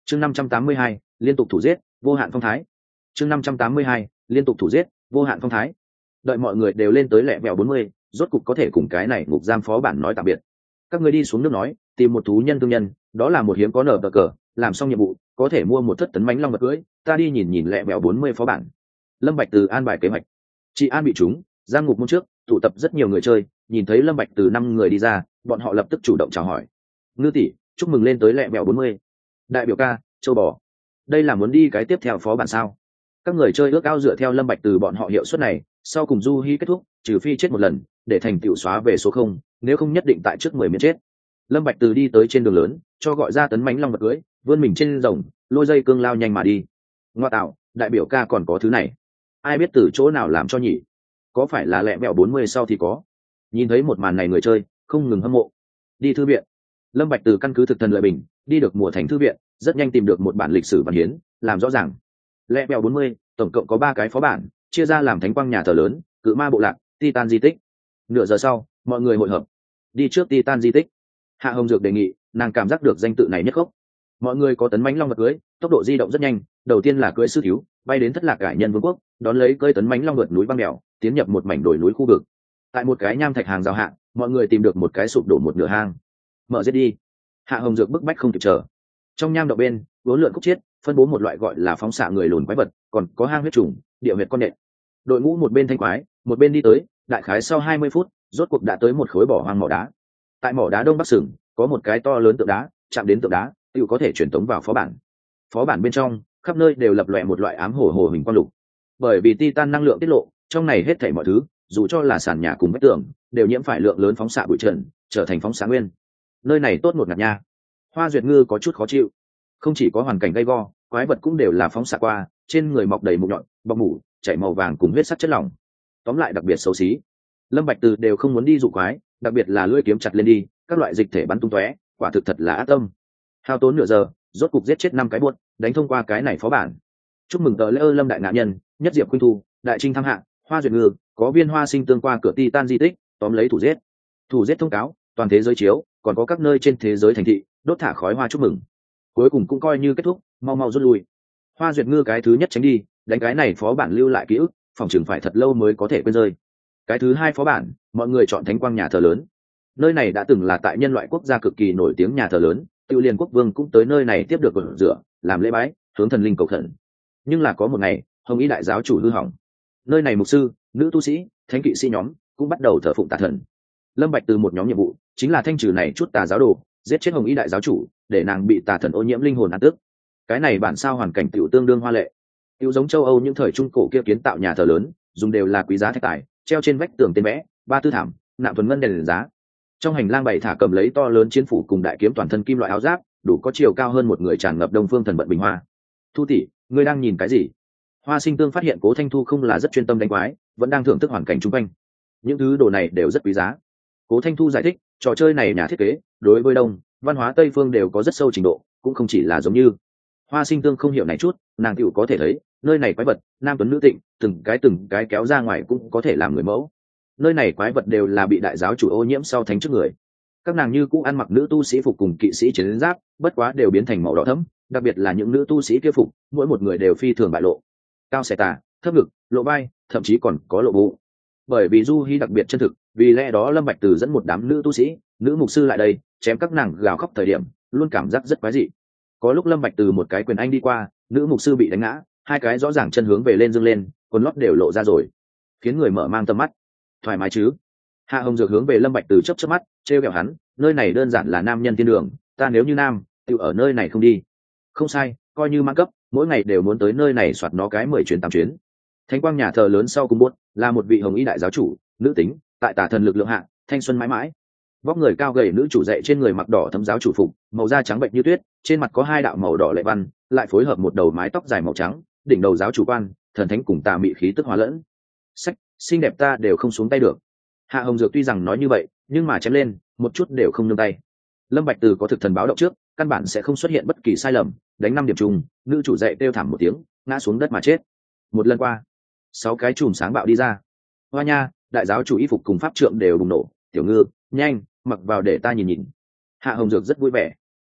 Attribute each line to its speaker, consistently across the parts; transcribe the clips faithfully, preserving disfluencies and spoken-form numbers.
Speaker 1: chương năm trăm tám mươi hai liên tục thủ giết vô hạn phong thái. chương năm trăm tám mươi hai liên tục thủ giết vô hạn phong thái. Đợi mọi người đều lên tới lẹ vẹo bốn mươi, rốt cục có thể cùng cái này ngục giam phó bản nói tạm biệt. Các người đi xuống nước nói, tìm một thú nhân thương nhân, đó là một hiếm có nở cờ cờ, làm xong nhiệm vụ có thể mua một thất tấn mánh long vật cưới, ta đi nhìn nhìn lẹ vẹo bốn mươi phó bản. Lâm Bạch Từ an bài kế hoạch. Chị An bị trúng, giam ngục môn trước tụ tập rất nhiều người chơi, nhìn thấy Lâm Bạch Từ năm người đi ra, bọn họ lập tức chủ động chào hỏi. Ngư tỷ, chúc mừng lên tới lẹ vẹo bốn mươi. Đại biểu ca, châu bò, đây là muốn đi cái tiếp theo phó bản sao? Các người chơi ước ao dựa theo Lâm Bạch Từ bọn họ hiệu suất này, sau cùng du hi kết thúc, trừ phi chết một lần, để thành tựu xóa về số không, nếu không nhất định tại trước mười miễn chết. Lâm Bạch Từ đi tới trên đường lớn, cho gọi ra tấn mánh long vật cưới, vươn mình trên rồng, lôi dây cương lao nhanh mà đi. Ngoa tạo, đại biểu ca còn có thứ này, ai biết từ chỗ nào làm cho nhỉ? Có phải là lẹ vẹo bốn mươi sau thì có? Nhìn thấy một màn này người chơi không ngừng hâm mộ. Đi thư viện. Lâm Bạch Từ căn cứ thực thần lợi bình, đi được mùa thành thư viện, rất nhanh tìm được một bản lịch sử văn hiến, làm rõ ràng. Lẹ vẹo bốn mươi, tổng cộng có ba cái phó bản, chia ra làm thánh quang nhà thờ lớn, cự ma bộ lạc, titan di tích. Nửa giờ sau, mọi người hội hợp, đi trước titan di tích. Hạ Hồng Dược đề nghị, nàng cảm giác được danh tự này nhất gốc. Mọi người có tấn mãnh long vật cưới, tốc độ di động rất nhanh, đầu tiên là cưới sư thiếu, bay đến thất lạc cải nhân vương quốc, đón lấy cưới tấn mãnh long vượt núi băng đèo, tiến nhập một mảnh đồi núi khu vực. Tại một cái nham thạch hàng rào hạ, mọi người tìm được một cái sụp đổ một nửa hang. Mở giết đi. Hạ Hồng Dược bức bách không kịp chờ. Trong nham động bên, uốn lượn khúc chiết, phân bố một loại gọi là phóng xạ người lùn quái vật, còn có hang huyết trùng, địa huyệt con nện. Đội ngũ một bên thanh quái, một bên đi tới, đại khái sau hai mươi phút, rốt cuộc đã tới một khối bỏ hoang mỏ đá. Tại mỏ đá đông bắc sừng, có một cái to lớn tượng đá, chạm đến tượng đá, tự có thể truyền tống vào phó bản. Phó bản bên trong, khắp nơi đều lập lòe một loại ám hồ hồ hình quang lục. Bởi vì titan năng lượng tiết lộ, trong này hết thảy mọi thứ, dù cho là sàn nhà cùng vách tường, đều nhiễm phải lượng lớn phóng xạ bụi trần, trở thành phóng xạ nguyên. Nơi này tốt ngột ngạt nha. Hoa Duyệt Ngư có chút khó chịu. Không chỉ có hoàn cảnh gay go, quái vật cũng đều là phóng xạ qua, trên người mọc đầy mụn nhọn, bọc mủ, chảy màu vàng cùng huyết sắc chất lỏng. Tóm lại đặc biệt xấu xí. Lâm Bạch Từ đều không muốn đi dụ quái, đặc biệt là lưỡi kiếm chặt lên đi, các loại dịch thể bắn tung tóe, quả thực thật là ác tâm. Hao tốn nửa giờ, rốt cục giết chết năm cái buốt, đánh thông qua cái này phó bản. Chúc mừng tờ lễ ơ Lâm đại ngạ nhân, nhất diệp khuynh thu, đại trinh thăng hạ, Hoa Duyệt Ngư, có viên hoa sinh tương qua cửa titan di tích, tóm lấy thủ giết. Thủ giết thông cáo, toàn thế giới chiếu, còn có các nơi trên thế giới thành thị, đốt thả khói hoa chúc mừng. Cuối cùng cũng coi như kết thúc, mau mau rút lui. Hoa Duyệt Ngư cái thứ nhất tránh đi, đánh cái này phó bản lưu lại ký ức, phòng trường phải thật lâu mới có thể quên rơi. Cái thứ hai phó bản, mọi người chọn thánh quang nhà thờ lớn. Nơi này đã từng là tại nhân loại quốc gia cực kỳ nổi tiếng nhà thờ lớn, Tiêu Liên quốc vương cũng tới nơi này tiếp được cột rửa, làm lễ bái, hướng thần linh cầu khẩn. Nhưng là có một ngày, Hồng Y đại giáo chủ hư hỏng. Nơi này mục sư, nữ tu sĩ, thánh kỵ sĩ nhóm cũng bắt đầu thờ phụng tà thần. Lâm Bạch Từ một nhóm nhiệm vụ, chính là thanh trừ này chút tà giáo đồ, giết chết Hồng Y đại giáo chủ, để nàng bị tà thần ô nhiễm linh hồn ăn tước. Cái này bản sao hoàn cảnh tiểu tương đương hoa lệ. Tiểu giống châu Âu những thời trung cổ kia kiến tạo nhà thờ lớn, dùng đều là quý giá thạch tài, treo trên vách tường tên vẽ, ba tư thảm, nạm thuần ngân đèn, đèn giá. Trong hành lang bày thả cầm lấy to lớn chiến phủ cùng đại kiếm toàn thân kim loại áo giáp, đủ có chiều cao hơn một người, tràn ngập đông phương thần vận bình hoa. Thu tỷ, ngươi đang nhìn cái gì? Hoa Sinh Tương phát hiện Cố Thanh Thu không là rất chuyên tâm đánh quái, vẫn đang thưởng thức hoàn cảnh xung quanh. Những thứ đồ này đều rất quý giá. Cố Thanh Thu giải thích, trò chơi này nhà thiết kế, đối với đông, văn hóa Tây phương đều có rất sâu trình độ, cũng không chỉ là giống như. Hoa Sinh Tương không hiểu này chút, nàng tiểu có thể thấy, nơi này quái vật, nam tuấn nữ tịnh, từng cái từng cái kéo ra ngoài cũng có thể làm người mẫu. Nơi này quái vật đều là bị đại giáo chủ ô nhiễm sau thánh trước người. Các nàng như cũ ăn mặc nữ tu sĩ phục cùng kỵ sĩ chiến giáp, bất quá đều biến thành màu đỏ thẫm, đặc biệt là những nữ tu sĩ kia phục, mỗi một người đều phi thường bại lộ. Cao xẻ tà, thấp ngực, lộ vai, thậm chí còn có lộ bụng. Bởi vì Du Hi đặc biệt chân thực, vì lẽ đó Lâm Bạch Từ dẫn một đám nữ tu sĩ, nữ mục sư lại đây, chém các nàng gào khóc thời điểm, luôn cảm giác rất quái dị. Có lúc Lâm Bạch Từ một cái quyền anh đi qua, nữ mục sư bị đánh ngã, hai cái rõ ràng chân hướng về lên dương lên, quần lót đều lộ ra rồi, khiến người mở mang tầm mắt. Thoải mái chứ? Hạ Hồng Dược hướng về Lâm Bạch Từ chớp chớp mắt, trêu ghẹo hắn, nơi này đơn giản là nam nhân thiên đường, ta nếu như nam, tự ở nơi này không đi. Không sai, coi như mang cấp, mỗi ngày đều muốn tới nơi này soạt nó cái mười chuyến tám chuyến. Thánh quang nhà thờ lớn sau cùng buốt, là một vị Hồng Y đại giáo chủ, nữ tính, tại tà thần lực lượng hạ, thanh xuân mãi mãi. Vóc người cao gầy nữ chủ dạy trên người mặc đỏ thấm giáo chủ phục, màu da trắng bệnh như tuyết, trên mặt có hai đạo màu đỏ lệ văn, lại phối hợp một đầu mái tóc dài màu trắng, đỉnh đầu giáo chủ quan, thần thánh cùng tà mị khí tức hóa lẫn. Sách, xinh đẹp ta đều không xuống tay được. Hạ Hồng Dược tuy rằng nói như vậy, nhưng mà chém lên, một chút đều không nương tay. Lâm Bạch Từ có thực thần báo động trước, căn bản sẽ không xuất hiện bất kỳ sai lầm, đánh năm điểm trùng, nữ chủ dạy kêu thảm một tiếng, ngã xuống đất mà chết. Một lần qua, sáu cái chùm sáng bạo đi ra. Hoa nha, đại giáo chủ y phục cùng pháp trượng đều bùng nổ, tiểu ngư, nhanh, mặc vào để ta nhìn nhìn. Hạ Hồng Dược rất vui vẻ.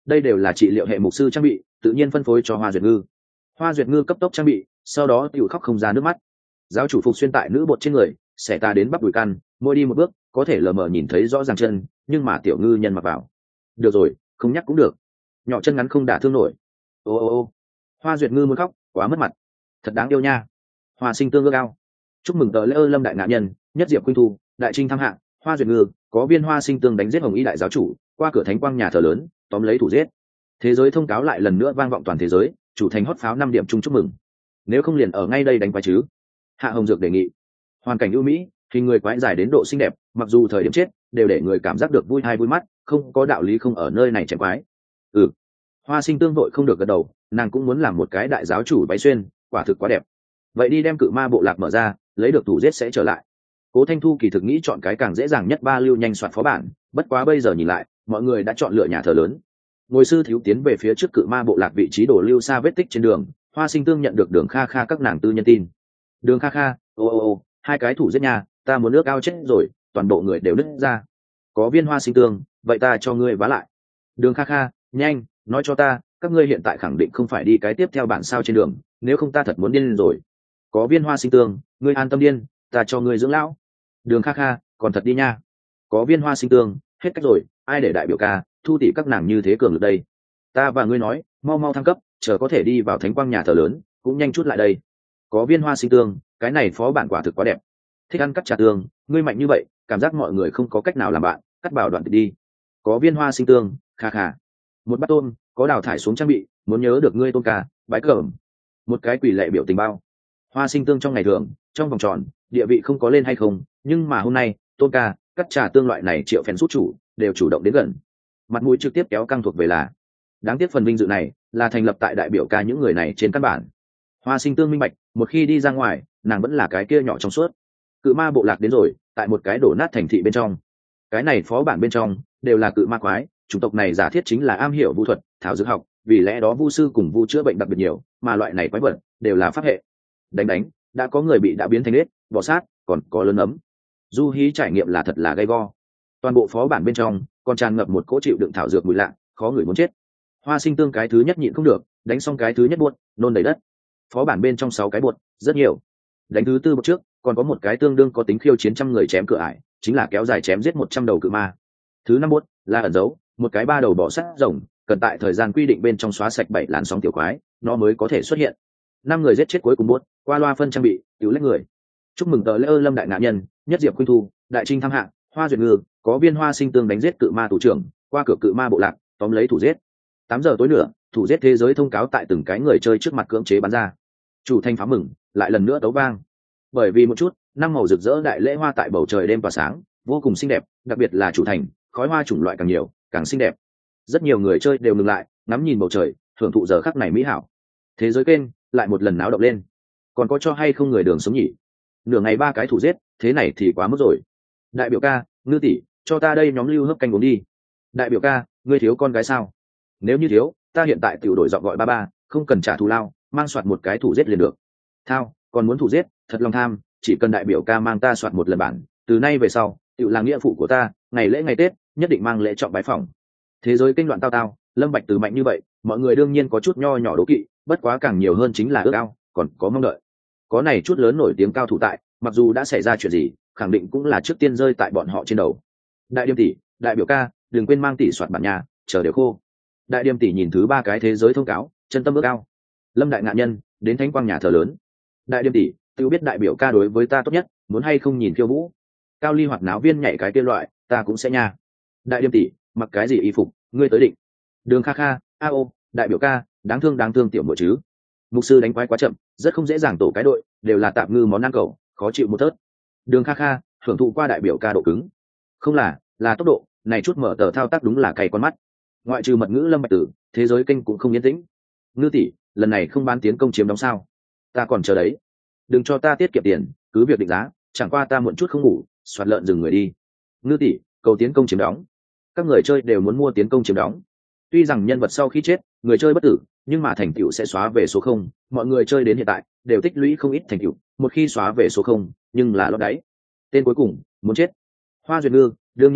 Speaker 1: đây đều là trị liệu hệ mục sư trang bị, tự nhiên phân phối cho Hoa Duyệt Ngư. Hoa Duyệt Ngư cấp tốc trang bị, sau đó tiểu khóc không ra nước mắt. Giáo chủ phục xuyên tại nữ bột trên người, xẻ ta đến bắp đùi căn, mỗi đi một bước có thể lờ mờ nhìn thấy rõ ràng chân, nhưng mà tiểu ngư nhân mặc vào. Được rồi, không nhắc cũng được. Nhỏ chân ngắn không đả thương nổi. Ô ô ô. Hoa Duyệt Ngư muốn khóc, quá mất mặt. Thật đáng yêu nha. Hoa Sinh Tương ước ao. Chúc mừng tờ lễ ơ Lâm đại ngạ nhân, nhất diệp khuynh thu, đại trinh thăng hạng, Hoa Duyệt Ngư, có viên Hoa Sinh Tương đánh giết Hồng Y đại giáo chủ, qua cửa thánh quang nhà thờ lớn, tóm lấy thủ giết. Thế giới thông cáo lại lần nữa vang vọng toàn thế giới, chủ thành hót pháo năm điểm chung chúc mừng. Nếu không liền ở ngay đây đánh quái chứ. Hạ Hồng Dược đề nghị. Hoàn cảnh ưu mỹ, hình người quái dài đến độ xinh đẹp, mặc dù thời điểm chết đều để người cảm giác được vui hay vui mắt, không có đạo lý không ở nơi này chém quái. Ừ. Hoa Sinh Tương vội không được gật đầu, nàng cũng muốn làm một cái đại giáo chủ váy xuyên, quả thực quá đẹp. Vậy đi đem cự ma bộ lạc mở ra, lấy được thủ giết sẽ trở lại. Cố Thanh Thu kỳ thực nghĩ chọn cái càng dễ dàng nhất ba lưu nhanh soạn phó bản, bất quá bây giờ nhìn lại, mọi người đã chọn lựa nhà thờ lớn. Ngồi sư thiếu tiến về phía trước cự ma bộ lạc vị trí đổ lưu xa vết tích trên đường, Hoa Sinh Tương nhận được Đường Kha Kha các nàng tư nhân tin. Đường Kha Kha, ô ô ô, hai cái thủ giết nhà, ta muốn nước ao chết rồi, toàn bộ người đều nứt ra. Có viên Hoa Sinh Tương, vậy ta cho ngươi vá lại. Đường Kha Kha, nhanh, nói cho ta, các ngươi hiện tại khẳng định không phải đi cái tiếp theo bản sao trên đường, nếu không ta thật muốn điên rồi. Có viên Hoa Sinh Tương, ngươi an tâm điên, ta cho ngươi dưỡng lão. Đường Kha Kha, còn thật đi nha. Có viên Hoa Sinh Tương, hết cách rồi, ai để đại biểu ca thu tỷ các nàng như thế cường lực đây. Ta và ngươi nói, mau mau thăng cấp, chờ có thể đi vào thánh quang nhà thờ lớn, cũng nhanh chút lại đây. Có viên Hoa Sinh Tương, cái này phó bản quả thực quá đẹp. Thích ăn cắt trà tương, ngươi mạnh như vậy, cảm giác mọi người không có cách nào làm bạn, cắt bảo đoạn đi. Có viên Hoa Sinh Tương, kha kha. Một bát tôm, có đào thải xuống trang bị, muốn nhớ được ngươi tôm ca, bái cởm. Một cái quỷ lệ biểu tình bao. Hoa Sinh Tương trong ngày thường, trong vòng tròn, địa vị không có lên hay không, nhưng mà hôm nay, tôm ca, cắt trà tương loại này triệu phèn rút chủ, đều chủ động đến gần. Mặt mũi trực tiếp kéo căng thuộc về là. Đáng tiếc phần vinh dự này, là thành lập tại đại biểu ca những người này trên căn bản. Hoa Sinh Tương minh bạch, một khi đi ra ngoài, nàng vẫn là cái kia nhỏ trong suốt. Cự ma bộ lạc đến rồi, tại một cái đổ nát thành thị bên trong. Cái này phó bản bên trong, đều là cự ma quái, chủng tộc này giả thiết chính là am hiểu vu thuật, thảo dược học, vì lẽ đó vu sư cùng vu chữa bệnh đặc biệt nhiều, mà loại này quái vật đều là pháp hệ. Đánh đánh, đã có người bị đã biến thành nết, bò sát, còn có lớn ấm. Du hí trải nghiệm là thật là gay go. Toàn bộ phó bản bên trong, còn tràn ngập một cỗ chịu đựng thảo dược mùi lạ, khó người muốn chết. Hoa Sinh Tương cái thứ nhất nhịn không được, đánh xong cái thứ nhất buột, nôn đầy đất. Phó bản bên trong sáu cái buột, rất nhiều. Đánh thứ tư một trước, còn có một cái tương đương có tính khiêu chiến trăm người chém cửa ải, chính là kéo dài chém giết một trăm đầu cự ma. Thứ năm buột là ẩn giấu, một cái ba đầu bò sát rồng, cần tại thời gian quy định bên trong xóa sạch bảy làn sóng tiểu quái, nó mới có thể xuất hiện. Năm người giết chết cuối cùng buột, qua loa phân trang bị, cứu lấy người. Chúc mừng tờ lễ ơ Lâm đại ngạ nhân, nhất diệp khuynh thu, đại trinh thăng hạng, Hoa Duyệt Ngư, có viên Hoa Sinh Tương đánh giết cự ma thủ trưởng, qua cửa cự ma bộ lạc, tóm lấy thủ giết. Tám giờ tối nữa, thủ giết thế giới thông cáo tại từng cái người chơi trước mặt cưỡng chế bắn ra. Chủ thanh pháo mừng, lại lần nữa tấu vang. Bởi vì một chút, năm màu rực rỡ đại lễ hoa tại bầu trời đêm tỏa sáng, vô cùng xinh đẹp, đặc biệt là chủ thành, khói hoa chủng loại càng nhiều, càng xinh đẹp. Rất nhiều người chơi đều ngừng lại, ngắm nhìn bầu trời, thưởng thụ giờ khắc này mỹ hảo. Thế giới kênh lại một lần náo động lên. Còn có cho hay không người đường sống nhỉ? Nửa ngày ba cái thủ giết, thế này thì quá mức rồi. Đại biểu ca, Ngư tỷ, cho ta đây nhóm lưu hấp canh uống đi. Đại biểu ca, ngươi thiếu con gái sao? Nếu như thiếu, ta hiện tại tiểu đổi giọng gọi ba ba, không cần trả thù lao, mang soạt một cái thủ giết liền được. Thao, còn muốn thủ giết, thật lòng tham, chỉ cần đại biểu ca mang ta soạt một lần bản, từ nay về sau, tiểu là nghĩa phụ của ta, ngày lễ ngày Tết, nhất định mang lễ trọng bái phỏng. Thế giới kinh loạn tao tao, Lâm Bạch Từ mạnh như vậy, mọi người đương nhiên có chút nho nhỏ đố kỵ, bất quá càng nhiều hơn chính là ước ao, còn có mong đợi. Có này chút lớn nổi tiếng cao thủ tại, mặc dù đã xảy ra chuyện gì, khẳng định cũng là trước tiên rơi tại bọn họ trên đầu. Đại điềm tỷ, đại biểu ca, đừng quên mang tỷ soạt bản nhà, chờ đều khô. Đại điềm tỷ nhìn thứ ba cái thế giới thông cáo, chân tâm ước ao. Lâm đại ngạ nhân, đến thánh quang nhà thờ lớn. Đại điềm tỷ, tự biết đại biểu ca đối với ta tốt nhất, muốn hay không nhìn khiêu vũ. Cao ly hoạt náo viên nhảy cái kia loại, ta cũng sẽ nha. Đại điềm tỷ, mặc cái gì y phục, ngươi tới định. Đường Kha Kha, a ô, đại biểu ca, đáng thương đáng thương tiểu muội chứ. Mục sư đánh quái quá chậm, rất không dễ dàng tổ cái đội, đều là tạm ngư món ăn cầu, khó chịu một tớt. Đường Kha Kha, hưởng thụ qua đại biểu ca độ cứng. Không là, là tốc độ, này chút mở tờ thao tác đúng là cay con mắt. Ngoại trừ mật ngữ Lâm Bạch Tử, thế giới kênh cũng không yên tĩnh. Ngư tỷ, lần này không bán tiến công chiếm đóng sao? Ta còn chờ đấy. Đừng cho ta tiết kiệm tiền, cứ việc định giá, chẳng qua ta muộn chút không ngủ, soạt lợn dừng người đi. Ngư tỷ, cầu tiến công chiếm đóng. Các người chơi đều muốn mua tiến công chiếm đóng. Tuy rằng nhân vật sau khi chết, người chơi bất tử, nhưng mà thành tựu sẽ xóa về số không. Mọi người chơi đến hiện tại đều tích lũy không ít thành tựu, một khi xóa về số không, nhưng là lót đáy. Tên cuối cùng, muốn chết. Hoa Duyệt Ngư, đương nhiên bán,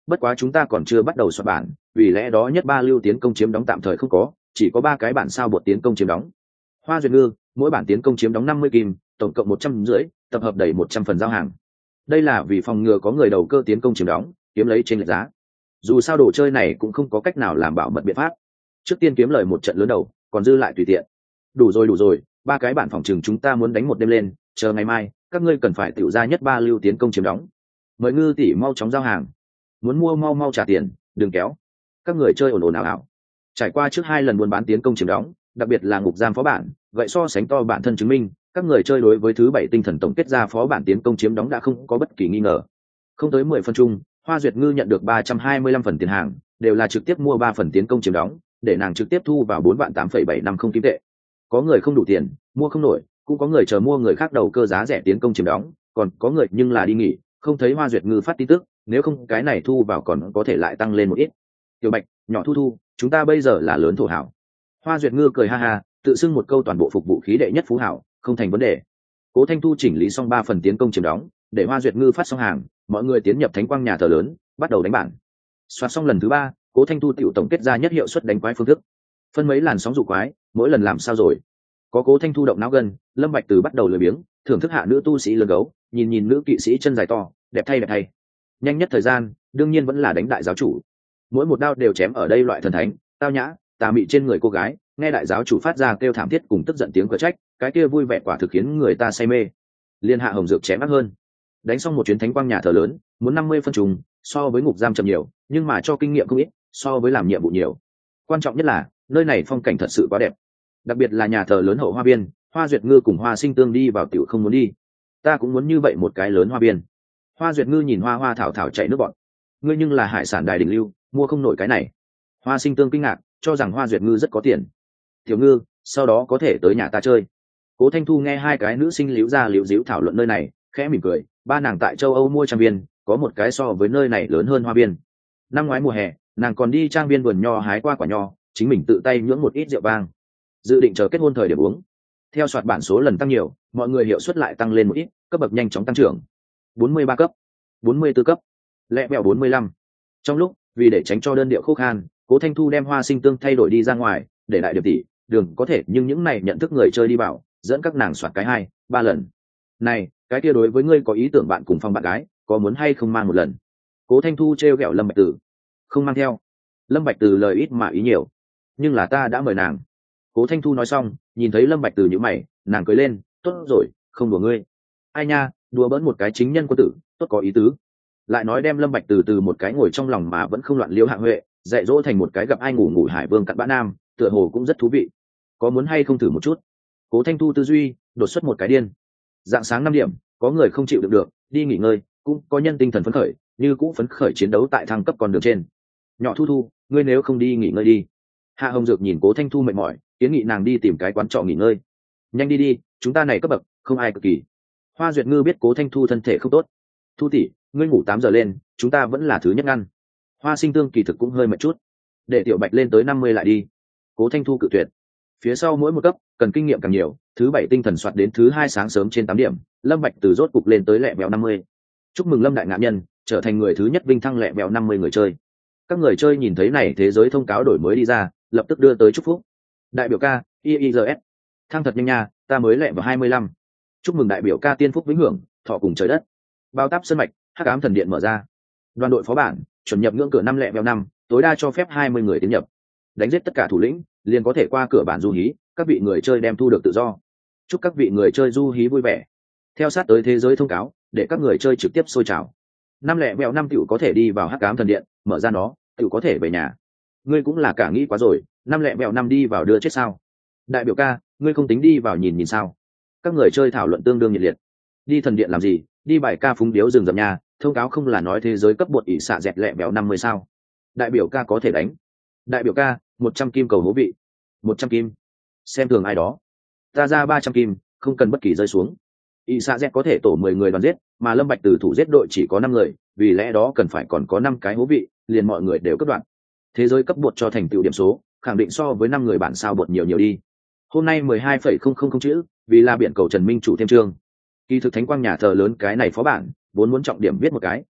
Speaker 1: bất quá chúng ta còn chưa bắt đầu soạn bản, vì lẽ đó nhất ba lưu tiến công chiếm đóng tạm thời không có, chỉ có ba cái bản sao bột tiến công chiếm đóng. Hoa Duyệt Ngư, mỗi bản tiến công chiếm đóng năm mươi kim, tổng cộng một trăm rưỡi, tập hợp đầy một trăm phần giao hàng. Đây là vì phòng ngừa có người đầu cơ tiến công chiếm đóng, kiếm lấy trên lệch giá. Dù sao đồ chơi này cũng không có cách nào làm bảo mật biện pháp. Trước tiên kiếm lời một trận lớn đầu, còn dư lại tùy tiện. Đủ rồi đủ rồi, ba cái bản phòng trường chúng ta muốn đánh một đêm lên, chờ ngày mai, các ngươi cần phải tiểu ra nhất ba lưu tiến công chiếm đóng. Mời Ngư tỷ mau chóng giao hàng. Muốn mua mau mau trả tiền, đừng kéo. Các người chơi ồn ồn ào ào. Trải qua trước hai lần buôn bán tiến công chiếm đóng, đặc biệt là ngục giam phó bản, vậy so sánh to bản thân chứng minh, các người chơi đối với thứ bảy tinh thần tổng kết ra phó bản tiến công chiếm đóng đã không có bất kỳ nghi ngờ. Không tới mười phân chung, Hoa Duyệt Ngư nhận được ba trăm hai mươi lăm phần tiền hàng, đều là trực tiếp mua ba phần tiến công chiếm đóng, để nàng trực tiếp thu vào bốn vạn tám phẩy bảy năm không kim tệ. Có người không đủ tiền, mua không nổi, cũng có người chờ mua người khác đầu cơ giá rẻ tiến công chiếm đóng, còn có người nhưng là đi nghỉ, không thấy Hoa Duyệt Ngư phát tin tức, nếu không cái này thu vào còn có thể lại tăng lên một ít. Tiểu Bạch, nhỏ Thu Thu, chúng ta bây giờ là lớn thổ hảo. Hoa Duyệt Ngư cười ha ha, tự xưng một câu toàn bộ phục vụ khí đệ nhất phú hảo, không thành vấn đề. Cố Thanh Thu chỉnh lý xong ba phần tiến công chiếm đóng, để Hoa Duyệt Ngư phát xong hàng, mọi người tiến nhập thánh quang nhà thờ lớn, bắt đầu đánh bản. Soạt xong lần thứ ba, Cố Thanh Thu tiểu tổng kết ra nhất hiệu suất đánh quái phương thức. Phân mấy làn sóng dụ quái, mỗi lần làm sao rồi? Có Cố Thanh Thu động não gần, Lâm Bạch Từ bắt đầu lười biếng, thưởng thức hạ nữ tu sĩ lừa gấu, nhìn nhìn nữ kỵ sĩ chân dài to, đẹp thay đẹp thay. Nhanh nhất thời gian, đương nhiên vẫn là đánh đại giáo chủ. Mỗi một đao đều chém ở đây loại thần thánh, tao nhã, tà mị trên người cô gái, nghe đại giáo chủ phát ra kêu thảm thiết cùng tức giận tiếng cửa trách, cái kia vui vẻ quả thực khiến người ta say mê. Liên Hạ Hồng Dược chém ác hơn. Đánh xong một chuyến thánh quang nhà thờ lớn, muốn năm mươi phân trùng, so với ngục giam chậm nhiều, nhưng mà cho kinh nghiệm không ít, so với làm nhiệm vụ nhiều. Quan trọng nhất là, nơi này phong cảnh thật sự quá đẹp. Đặc biệt là nhà thờ lớn hậu hoa biên, Hoa Duyệt Ngư cùng Hoa Sinh Tương đi vào tiểu không muốn đi. Ta cũng muốn như vậy một cái lớn hoa biên. Hoa Duyệt Ngư nhìn Hoa Hoa thảo thảo chạy nước bọn. Ngươi nhưng là hải sản đài đỉnh lưu, mua không nổi cái này. Hoa Sinh Tương kinh ngạc, cho rằng Hoa Duyệt Ngư rất có tiền. Tiểu Ngư, sau đó có thể tới nhà ta chơi. Cố Thanh Thu nghe hai cái nữ sinh liễu ra liễu díu thảo luận nơi này, khẽ mỉm cười. Ba nàng tại châu Âu mua trang viên, có một cái so với nơi này lớn hơn hoa biên. Năm ngoái mùa hè, nàng còn đi trang viên vườn nho hái qua quả nho, chính mình tự tay nhưỡng một ít rượu vang, dự định chờ kết hôn thời điểm uống. Theo soạt bản số lần tăng nhiều, mọi người hiệu suất lại tăng lên một ít, cấp bậc nhanh chóng tăng trưởng. bốn mươi ba cấp, bốn mươi tư cấp, lẹ bẹo bốn mươi lăm. Trong lúc, vì để tránh cho đơn điệu khô khan, Cố Thanh Thu đem Hoa Sinh Tương thay đổi đi ra ngoài, để đại điệp tỷ, đường có thể, nhưng những này nhận thức người chơi đi vào, dẫn các nàng soạt cái hai, ba lần. Này, cái kia đối với ngươi có ý tưởng bạn cùng phong bạn gái, có muốn hay không mang một lần? Cố Thanh Thu trêu ghẹo Lâm Bạch Từ. Không mang theo. Lâm Bạch Từ lời ít mà ý nhiều, nhưng là ta đã mời nàng. Cố Thanh Thu nói xong, nhìn thấy Lâm Bạch Từ nhíu mày, nàng cười lên, tốt rồi, không đùa ngươi. Ai nha, đùa bỡn một cái chính nhân quân tử, tốt có ý tứ. Lại nói đem Lâm Bạch Từ từ một cái ngồi trong lòng mà vẫn không loạn liễu Hạ Huệ, dạy dỗ thành một cái gặp ai ngủ ngủ hải vương cặn bã nam, tựa hồ cũng rất thú vị. Có muốn hay không thử một chút? Cố Thanh Thu tư duy đột xuất một cái điên. Dạng sáng năm điểm, có người không chịu được được, đi nghỉ ngơi, cũng có nhân tinh thần phấn khởi, như cũ phấn khởi chiến đấu tại thăng cấp con đường trên. Nhỏ Thu Thu, ngươi nếu không đi nghỉ ngơi đi. Hạ Hồng Dược nhìn Cố Thanh Thu mệt mỏi, kiến nghị nàng đi tìm cái quán trọ nghỉ ngơi. Nhanh đi đi, chúng ta này cấp bậc, không ai cực kỳ. Hoa Duyệt Ngư biết Cố Thanh Thu thân thể không tốt. Thu tỷ, ngươi ngủ tám giờ lên, chúng ta vẫn là thứ nhất ngăn. Hoa Sinh Tương kỳ thực cũng hơi mệt chút, để Tiểu Bạch lên tới năm mươi lại đi. Cố Thanh Thu cự tuyệt. Phía sau mỗi một cấp cần kinh nghiệm càng nhiều, thứ bảy tinh thần soạt đến thứ hai sáng sớm trên tám điểm, Lâm Bạch từ rốt cục lên tới lẹ bèo năm mươi. Chúc mừng Lâm đại ngạn nhân, trở thành người thứ nhất vinh thăng lẹ bèo năm mươi người chơi. Các người chơi nhìn thấy này thế giới thông cáo đổi mới đi ra, lập tức đưa tới chúc phúc. Đại biểu ca, i i giê ét. Thăng thật nhanh nha, ta mới lẹ vào hai mươi lăm. Chúc mừng đại biểu ca tiên phúc vĩnh hưởng, thọ cùng trời đất. Bao táp sân mạch, hắc ám thần điện mở ra. Đoàn đội phó bản, chuẩn nhập ngưỡng cửa năm lẹ bèo năm, tối đa cho phép hai mươi người tiến nhập. Đánh giết tất cả thủ lĩnh, liền có thể qua cửa bản du hí, các vị người chơi đem thu được tự do. Chúc các vị người chơi du hí vui vẻ. Theo sát tới thế giới thông cáo, để các người chơi trực tiếp sôi trào. Năm lẹ bèo năm tiểu có thể đi vào hắc ám thần điện, mở ra nó, tiểu có thể về nhà. Ngươi cũng là cả nghĩ quá rồi, năm lẹ bèo năm đi vào đưa chết sao? Đại biểu ca, ngươi không tính đi vào nhìn nhìn sao? Các người chơi thảo luận tương đương nhiệt liệt. Đi thần điện làm gì? Đi bài ca phúng điếu rừng rậm nhà, thông cáo không là nói thế giới cấp bột ỷ xạ dẹt lẹ bèo năm mươi sao? Đại biểu ca có thể đánh. Đại biểu ca, một trăm kim cầu hố vị. Một trăm kim. Xem thường ai đó. Ta ra ba trăm kim, không cần bất kỳ rơi xuống. ỷ xạ dẹt có thể tổ mười người đoàn giết, mà Lâm Bạch từ thủ giết đội chỉ có năm người, vì lẽ đó cần phải còn có năm cái hố vị, liền mọi người đều cấp đoạn. Thế giới cấp bột cho thành tựu điểm số, khẳng định so với năm người bản sao bột nhiều nhiều đi. Hôm nay mười hai phẩy không không không chữ, vì là biển cầu Trần Minh chủ thêm chương. Kỳ thực thánh quang nhà thờ lớn cái này phó bản, vốn muốn trọng điểm viết một cái,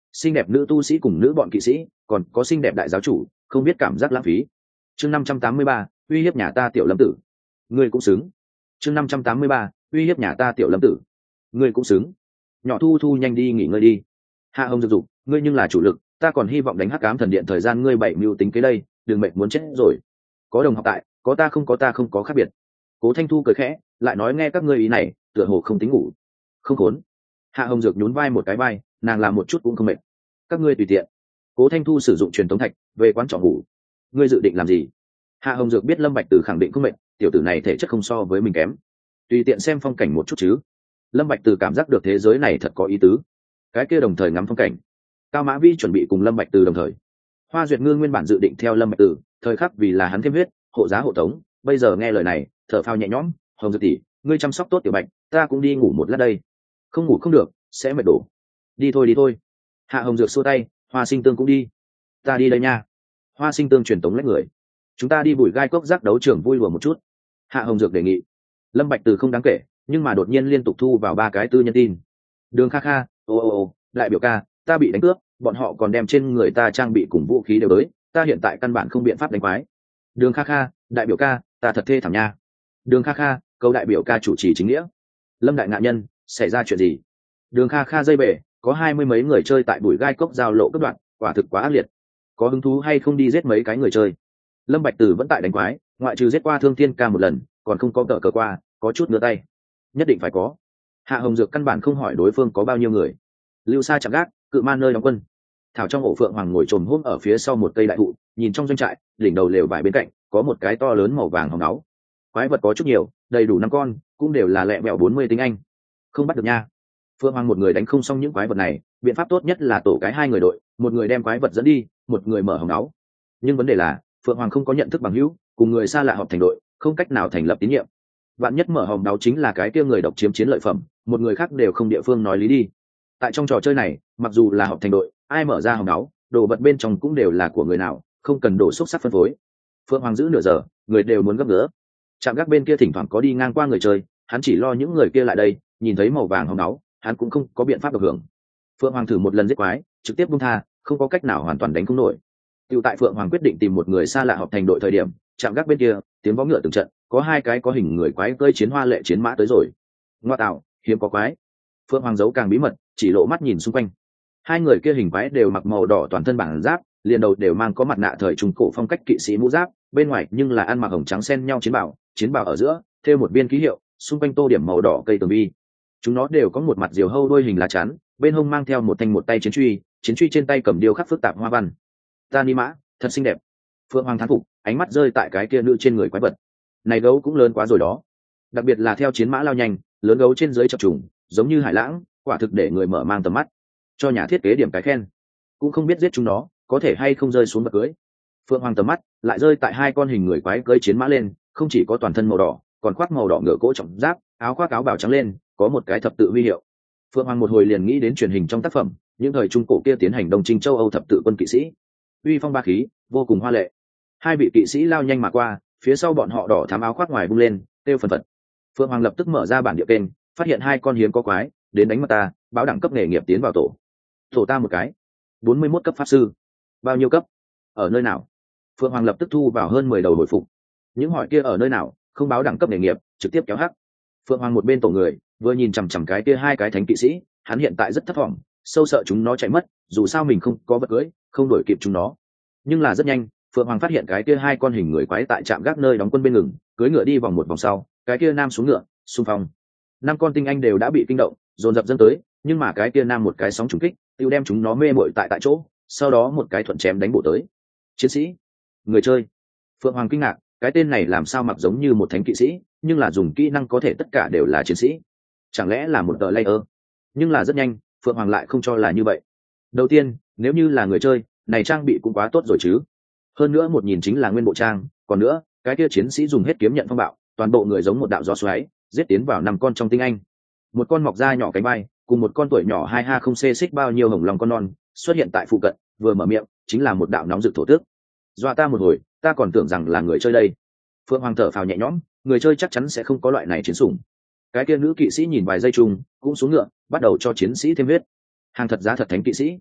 Speaker 1: xinh đẹp nữ tu sĩ cùng nữ bọn kỵ sĩ, còn có xinh đẹp đại giáo chủ, không biết cảm giác lãng phí. Chương năm trăm tám mươi ba, uy hiếp nhà ta tiểu Lâm tử. Ngươi cũng xứng. Chương năm trăm tám mươi ba, uy hiếp nhà ta tiểu Lâm tử. Ngươi cũng xứng. Nhỏ Thu Thu nhanh đi nghỉ ngơi đi. Hạ Hồng Dược dục, ngươi nhưng là chủ lực, ta còn hy vọng đánh Hắc Ám Thần Điện thời gian ngươi bảy mưu tính kế đây, đừng mệt muốn chết rồi. Có đồng học tại, có ta không có ta không có khác biệt. Cố Thanh Thu cười khẽ, lại nói nghe các ngươi ý này, tựa hồ không tính ngủ. Không khốn. Hạ Hồng Dược nhún vai một cái vai, nàng làm một chút cũng không mệt. Các ngươi tùy tiện. Cố Thanh Thu sử dụng truyền tống thạch, về quán trọ ngủ. Ngươi dự định làm gì? Hạ Hồng Dược biết Lâm Bạch Từ khẳng định không mệt, tiểu tử này thể chất không so với mình kém. Tùy tiện xem phong cảnh một chút chứ. Lâm Bạch Từ cảm giác được thế giới này thật có ý tứ. Cái kia đồng thời ngắm phong cảnh. Cao Mã Vi chuẩn bị cùng Lâm Bạch Từ đồng thời. Hoa Duyệt Ngư nguyên bản dự định theo Lâm Bạch Từ, thời khắc vì là hắn thêm huyết, hộ giá hộ tống, bây giờ nghe lời này, thở phào nhẹ nhõm, Hồng Dược tỷ, ngươi chăm sóc tốt tiểu Bạch, ta cũng đi ngủ một lát đây. Không ngủ không được, sẽ mệt đổ. Đi thôi đi thôi. Hạ Hồng Dược xua tay, Hoa Sinh Tương cũng đi. Ta đi đây nha. Hoa Sinh Tương truyền tống lấy người. Chúng ta đi bụi gai cốc giác đấu trường vui lùa một chút. Hạ Hồng Dược đề nghị. Lâm Bạch Từ không đáng kể, nhưng mà đột nhiên liên tục thu vào ba cái tư nhân tin. Đường Kha Kha, ô ô ô, đại biểu ca, ta bị đánh cướp, bọn họ còn đem trên người ta trang bị cùng vũ khí đều tới, ta hiện tại căn bản không biện pháp đánh quái. Đường Kha Kha, đại biểu ca, ta thật thê thảm nha. Đường Kha Kha, câu đại biểu ca chủ trì chính nghĩa. Lâm đại ngạn nhân, xảy ra chuyện gì? Đường Kha Kha dây bể, có hai mươi mấy người chơi tại bụi gai cốc giao lộ cấp đoạn, quả thực quá ác liệt. Có hứng thú hay không đi giết mấy cái người chơi? Lâm Bạch Từ vẫn tại đánh quái, ngoại trừ giết qua Thương Thiên ca một lần, còn không có tờ cờ qua, có chút ngửa tay. Nhất định phải có. Hạ Hồng Dược căn bản không hỏi đối phương có bao nhiêu người. Lưu Sa chạm gác, cự man nơi đóng quân. Thảo trong ổ phượng hoàng ngồi trồm hôm ở phía sau một cây đại thụ, nhìn trong doanh trại, đỉnh đầu lều vải bên cạnh có một cái to lớn màu vàng hồng áo. Quái vật có chút nhiều, đầy đủ năm con, cũng đều là lẹ mẹo bốn mươi tính anh. Không bắt được nha. Phượng Hoàng một người đánh không xong những quái vật này, biện pháp tốt nhất là tổ cái hai người đội, một người đem quái vật dẫn đi, một người mở hồng áo. Nhưng vấn đề là, Phượng Hoàng không có nhận thức bằng hữu, cùng người xa lạ họp thành đội, không cách nào thành lập tín nhiệm. Bạn nhất mở hồng áo chính là cái kia người độc chiếm chiến lợi phẩm, một người khác đều không địa phương nói lý đi. Tại trong trò chơi này, mặc dù là họp thành đội, ai mở ra hồng áo, đồ vật bên trong cũng đều là của người nào, không cần đổ xúc sắc phân phối. Phượng Hoàng giữ nửa giờ, người đều muốn gấp nữa. Trạm gác bên kia thỉnh thoảng có đi ngang qua người chơi, hắn chỉ lo những người kia lại đây, nhìn thấy màu vàng hồng áo, hắn cũng không có biện pháp được hưởng. Phượng Hoàng thử một lần giết quái, trực tiếp buông tha, không có cách nào hoàn toàn đánh không nổi. Tiểu tại Phượng Hoàng quyết định tìm một người xa lạ họp thành đội thời điểm, trạm gác bên kia, tiếng vó ngựa từng trận, có hai cái có hình người quái cơi chiến hoa lệ chiến mã tới rồi. Ngoa tạo, hiếm có quái. Phượng Hoàng giấu càng bí mật, chỉ lộ mắt nhìn xung quanh. Hai người kia hình quái đều mặc màu đỏ toàn thân bản giáp, liền đầu đều mang có mặt nạ thời trung cổ phong cách kỵ sĩ mũ giáp, bên ngoài nhưng là ăn mặc hồng trắng xen nhau chiến bảo, chiến bảo ở giữa thêu một viên ký hiệu, xung quanh tô điểm màu đỏ cây tường vi. Chúng nó đều có một mặt diều hâu đôi hình lá chắn, bên hông mang theo một thanh một tay chiến truy, chiến truy trên tay cầm điêu khắc phức tạp hoa văn. Ta ni mã, thật xinh đẹp. Phượng Hoàng thán phục, ánh mắt rơi tại cái kia nữ trên người quái vật. Này gấu cũng lớn quá rồi đó. Đặc biệt là theo chiến mã lao nhanh, lớn gấu trên dưới chập trùng, giống như hải lãng, quả thực để người mở mang tầm mắt. Cho nhà thiết kế điểm cái khen. Cũng không biết giết chúng nó, có thể hay không rơi xuống bậc cưới. Phượng Hoàng tầm mắt lại rơi tại hai con hình người quái cưỡi chiến mã lên, không chỉ có toàn thân màu đỏ, còn khoác màu đỏ ngựa cỗ trọng giáp, áo khoác áo bào trắng lên, có một cái thập tự huy hiệu. Phượng Hoàng một hồi liền nghĩ đến truyền hình trong tác phẩm, những thời trung cổ kia tiến hành đông chinh châu Âu thập tự quân kỵ sĩ, uy phong ba khí, vô cùng hoa lệ. Hai vị kỵ sĩ lao nhanh mà qua, phía sau bọn họ đỏ thắm áo khoác ngoài bung lên, tiêu phần phật. Phượng Hoàng lập tức mở ra bản địa kênh, phát hiện hai con hiếm có quái, đến đánh mặt ta, báo đẳng cấp nghề nghiệp tiến vào tổ. Tổ ta một cái, bốn mươi mốt cấp pháp sư. Bao nhiêu cấp? Ở nơi nào? Phượng Hoàng lập tức thu vào hơn mười đầu hồi phục. Những hỏi kia ở nơi nào, không báo đẳng cấp nghề nghiệp, trực tiếp kéo hắc. Phượng Hoàng một bên tổ người, vừa nhìn chằm chằm cái kia hai cái thánh kỵ sĩ, hắn hiện tại rất thất vọng, sâu sợ chúng nó chạy mất, dù sao mình không có vật cưới, không đuổi kịp chúng nó. Nhưng là rất nhanh, Phượng Hoàng phát hiện cái kia hai con hình người quái tại trạm gác nơi đóng quân bên ngừng, cưỡi ngựa đi vòng một vòng sau, cái kia nam xuống ngựa, xung phong. Năm con tinh anh đều đã bị kinh động, dồn dập dâng tới, nhưng mà cái kia nam một cái sóng trùng kích, tiêu đem chúng nó mê mội tại tại chỗ, sau đó một cái thuận chém đánh bổ tới. Chiến sĩ, người chơi. Phượng Hoàng kinh ngạc, cái tên này làm sao mặc giống như một thánh kỵ sĩ, nhưng là dùng kỹ năng có thể tất cả đều là chiến sĩ. Chẳng lẽ là một tờ layer? Nhưng là rất nhanh, Phượng Hoàng lại không cho là như vậy. Đầu tiên, nếu như là người chơi, này trang bị cũng quá tốt rồi chứ. Hơn nữa một nhìn chính là nguyên bộ trang, còn nữa, cái kia chiến sĩ dùng hết kiếm nhận phong bạo, toàn bộ người giống một đạo gió xoáy, giết tiến vào năm con trong tinh anh. Một con mọc da nhỏ cánh bay, cùng một con tuổi nhỏ hai ha không xê xích bao nhiêu hồng lòng con non, xuất hiện tại phụ cận, vừa mở miệng, chính là một đạo nóng rực thổ tước. Dọa ta một hồi, ta còn tưởng rằng là người chơi đây. Phượng Hoàng thở phào nhẹ nhõm, người chơi chắc chắn sẽ không có loại này chiến sủng. Cái kia nữ kỵ sĩ nhìn vài giây chung, cũng xuống ngựa, bắt đầu cho chiến sĩ thêm huyết. Hàng thật giá thật thánh kỵ sĩ.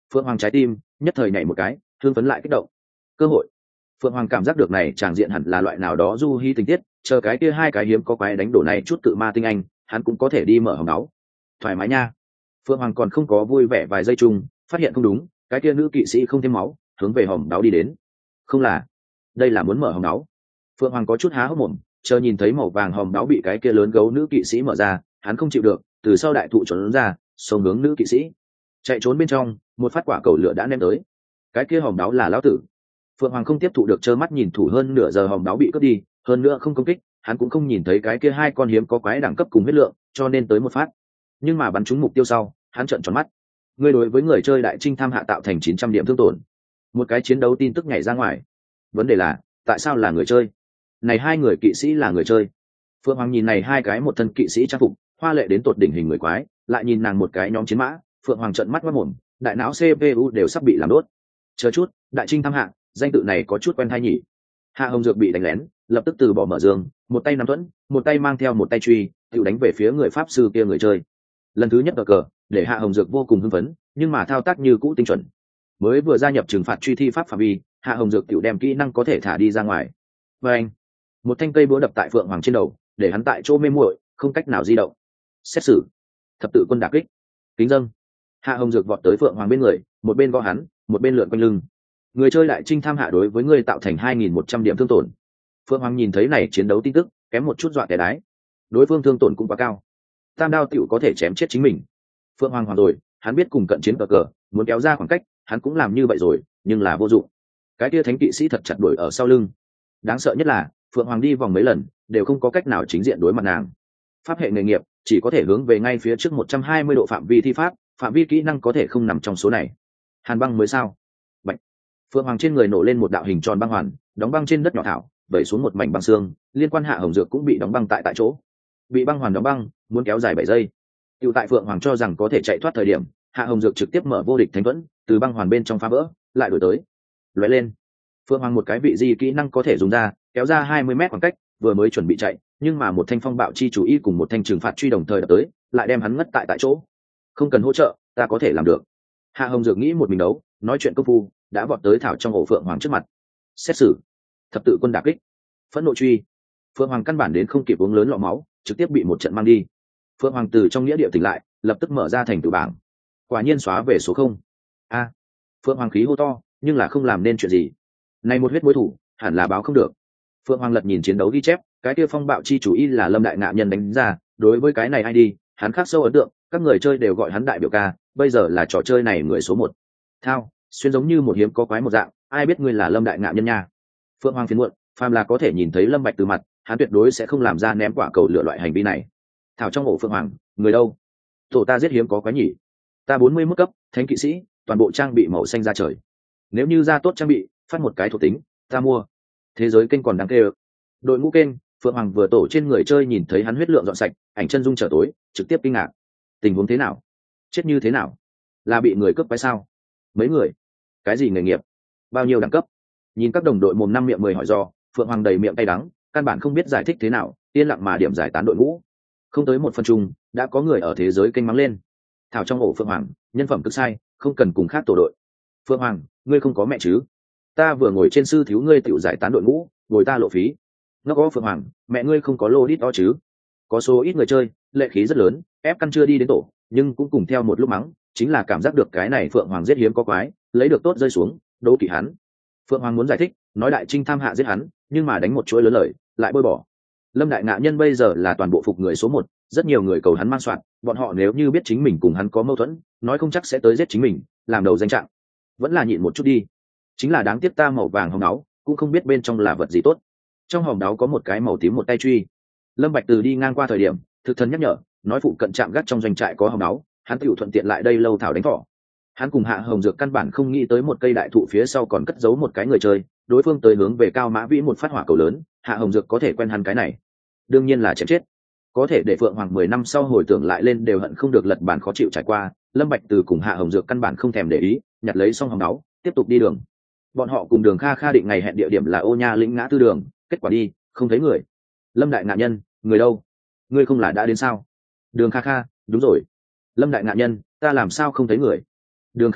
Speaker 1: Phượng Hoàng trái tim nhất thời nhảy một cái, thương phấn lại kích động. Cơ hội. Phượng Hoàng cảm giác được này tràng diện hẳn là loại nào đó du hi tình tiết, chờ cái kia hai cái hiếm có quái đánh đổ này chút cự ma tinh anh, hắn cũng có thể đi mở hòm máu. Thoải mái nha. Phượng Hoàng còn không có vui vẻ vài giây chung, phát hiện không đúng, cái kia nữ kỵ sĩ không thêm máu, hướng về hòm đáo đi đến. Không là, đây là muốn mở hòm đáo. Phượng Hoàng có chút há hốc mồm, chờ nhìn thấy màu vàng hòm đáo bị cái kia lớn gấu nữ kỵ sĩ mở ra, hắn không chịu được, từ sau đại thụ trốn ra, xông hướng nữ kỵ sĩ. Chạy trốn bên trong, một phát quả cầu lửa đã ném tới. Cái kia hòm đáo là lão tử. Phượng Hoàng không tiếp thụ được, trơ mắt nhìn thủ hơn nửa giờ hòm đáo bị cướp đi, hơn nữa không công kích, hắn cũng không nhìn thấy cái kia hai con hiếm có quái đẳng cấp cùng huyết lượng, cho nên tới một phát. Nhưng mà bắn trúng mục tiêu sau, hắn trợn tròn mắt. Người đối với người chơi đại trinh tham hạ tạo thành chín trăm điểm thương tổn. Một cái chiến đấu tin tức nhảy ra ngoài. Vấn đề là, tại sao là người chơi? Này hai người kỵ sĩ là người chơi. Phượng Hoàng nhìn này hai cái một thân kỵ sĩ trang phục, hoa lệ đến tột đỉnh hình người quái, lại nhìn nàng một cái nhóm chiến mã, Phượng Hoàng trợn mắt mắt mồm, đại não xê pê u đều sắp bị làm đốt. Chờ chút, đại trinh tham hạ, danh tự này có chút quen tai nhỉ. Hạ Hồng Dược bị đánh lén, lập tức từ bỏ mở giường, một tay nắm thuẫn, một tay mang theo một tay truy, tự đánh về phía người pháp sư kia người chơi. Lần thứ nhất cờ cờ, để Hạ Hồng Dược vô cùng hưng phấn, nhưng mà thao tác như cũ tinh chuẩn. Mới vừa gia nhập trừng phạt truy thi pháp phạm vi, Hạ Hồng Dược tiểu đem kỹ năng có thể thả đi ra ngoài. Và anh, một thanh cây búa đập tại Phượng Hoàng trên đầu, để hắn tại chỗ mê muội, không cách nào di động. Xét xử, thập tự quân đả kích, kính dâng. Hạ Hồng Dược vọt tới Phượng Hoàng bên người, một bên gõ hắn, một bên lượn quanh lưng. Người chơi đại trinh tham hạ đối với ngươi tạo thành hai nghìn một trăm điểm thương tổn. Phượng Hoàng nhìn thấy này chiến đấu tin tức, kém một chút dọa té đái. Đối phương thương tổn cũng quá cao, tam đao tiểu có thể chém chết chính mình. Phượng Hoàng hoàng rồi, hắn biết cùng cận chiến cờ cờ, muốn kéo ra khoảng cách, hắn cũng làm như vậy rồi, nhưng là vô dụng. Cái kia thánh kỵ sĩ thật chặt đuổi ở sau lưng. Đáng sợ nhất là, Phượng Hoàng đi vòng mấy lần, đều không có cách nào chính diện đối mặt nàng. Pháp hệ nghề nghiệp chỉ có thể hướng về ngay phía trước một trăm hai mươi độ phạm vi thi pháp, phạm vi kỹ năng có thể không nằm trong số này. Hàn băng mới sao? Bạch. Phượng Hoàng trên người nổ lên một đạo hình tròn băng hoàn, đóng băng trên đất nhỏ thảo, vẩy xuống một mảnh băng xương, liên quan Hạ Hồng Dược cũng bị đóng băng tại tại chỗ. Bị băng hoàn đóng băng, muốn kéo dài bảy giây. Tiểu tại Phượng Hoàng cho rằng có thể chạy thoát thời điểm, Hạ Hồng Dược trực tiếp mở vô địch thánh thuẫn, từ băng hoàn bên trong phá vỡ, lại đổi tới. Lóe lên. Phượng Hoàng một cái vị di kỹ năng có thể dùng ra, kéo ra hai mươi mét khoảng cách, vừa mới chuẩn bị chạy, nhưng mà một thanh phong bạo chi chủ y cùng một thanh trừng phạt truy đồng thời đập tới, lại đem hắn ngất tại tại chỗ. Không cần hỗ trợ, ta có thể làm được. Hạ Hồng Dược nghĩ một mình đấu, nói chuyện công phu, đã vọt tới thảo trong ổ Phượng Hoàng trước mặt. Xét xử, thập tự quân đả kích, phẫn nộ truy. Phượng Hoàng căn bản đến không kịp uống lớn lọ máu, trực tiếp bị một trận mang đi. Phượng Hoàng từ trong nghĩa địa tỉnh lại, lập tức mở ra thành tựu bảng, quả nhiên xóa về số không. A, Phượng Hoàng khí hô to, nhưng là không làm nên chuyện gì. Này một huyết mối thủ, hẳn là báo không được. Phượng Hoàng lật nhìn chiến đấu ghi chép, cái kia phong bạo chi chủ y là Lâm Đại Ngạ Nhân đánh ra, đối với cái này ai đi, hắn khắc sâu ấn tượng, các người chơi đều gọi hắn đại biểu ca, bây giờ là trò chơi này người số một. Thao, xuyên giống như một hiếm có quái một dạng, ai biết ngươi là Lâm Đại Ngạ Nhân nha. Phượng Hoàng phiền muộn, phàm là có thể nhìn thấy Lâm Bạch từ mặt, hắn tuyệt đối sẽ không làm ra ném quả cầu lửa loại hành vi này. Thảo trong ổ Phượng Hoàng, người đâu? Tổ ta giết hiếm có quái nhỉ? Ta bốn mươi mức cấp, thánh kỵ sĩ, toàn bộ trang bị màu xanh ra trời. Nếu như ra tốt trang bị, phát một cái thuộc tính, ta mua. Thế giới kênh còn đáng kêu. Đội ngũ kênh, Phượng Hoàng vừa tổ trên người chơi nhìn thấy hắn huyết lượng dọn sạch, ảnh chân dung trở tối, trực tiếp kinh ngạc. Tình huống thế nào? Chết như thế nào? Là bị người cướp quái sao? Mấy người? Cái gì nghề nghiệp? Bao nhiêu đẳng cấp? Nhìn các đồng đội mồm năm miệng mười hỏi do, Phượng Hoàng đầy miệng cay đắng, căn bản không biết giải thích thế nào, yên lặng mà điểm giải tán đội ngũ. Không tới một phần chung, đã có người ở thế giới kênh mắng lên. Thảo trong ổ Phượng Hoàng, nhân phẩm cực sai, không cần cùng khác tổ đội. Phượng Hoàng, ngươi không có mẹ chứ? Ta vừa ngồi trên sư thiếu ngươi tiểu giải tán đội ngũ, ngồi ta lộ phí. Nó có Phượng Hoàng, mẹ ngươi không có lô đít to chứ? Có số ít người chơi, lệ khí rất lớn, ép căn chưa đi đến tổ, nhưng cũng cùng theo một lúc mắng, chính là cảm giác được cái này Phượng Hoàng giết hiếm có quái, lấy được tốt rơi xuống, đố kỵ hắn. Phượng Hoàng muốn giải thích, nói đại trinh tham hạ giết hắn, nhưng mà đánh một chuỗi lớn lời, lại bôi bỏ. Lâm Đại Ngạ Nhân bây giờ là toàn bộ phục người số một, rất nhiều người cầu hắn mang soạn, bọn họ nếu như biết chính mình cùng hắn có mâu thuẫn, nói không chắc sẽ tới giết chính mình, làm đầu danh trạng. Vẫn là nhịn một chút đi. Chính là đáng tiếc ta màu vàng hồng áo, cũng không biết bên trong là vật gì tốt. Trong hòm đáo có một cái màu tím một tay truy. Lâm Bạch Từ đi ngang qua thời điểm, thực thần nhắc nhở, nói phụ cận trạm gác trong doanh trại có hòm đáo, hắn tiểu thuận tiện lại đây lâu thảo đánh thỏ. Hắn cùng Hạ Hồng Dược căn bản không nghĩ tới một cây đại thụ phía sau còn cất giấu một cái người chơi, đối phương tới hướng về Cao Mã Vĩ một phát hỏa cầu lớn, Hạ Hồng Dược có thể quen hắn cái này, đương nhiên là chém chết. Có thể để Phượng Hoàng mười năm sau hồi tưởng lại lên đều hận không được lật bàn khó chịu trải qua, Lâm Bạch Từ cùng Hạ Hồng Dược căn bản không thèm để ý, nhặt lấy xong hòm đáo, tiếp tục đi đường. Bọn họ cùng Đường Kha Kha định ngày hẹn địa điểm là Ô Nha lĩnh ngã tư đường, kết quả đi, không thấy người. Lâm Đại Ngạ Nhân, người đâu? Ngươi không là đã đến sao? Đường Kha Kha, đúng rồi. Lâm Đại Ngạ Nhân, ta làm sao không thấy người? Đường Kha Kha,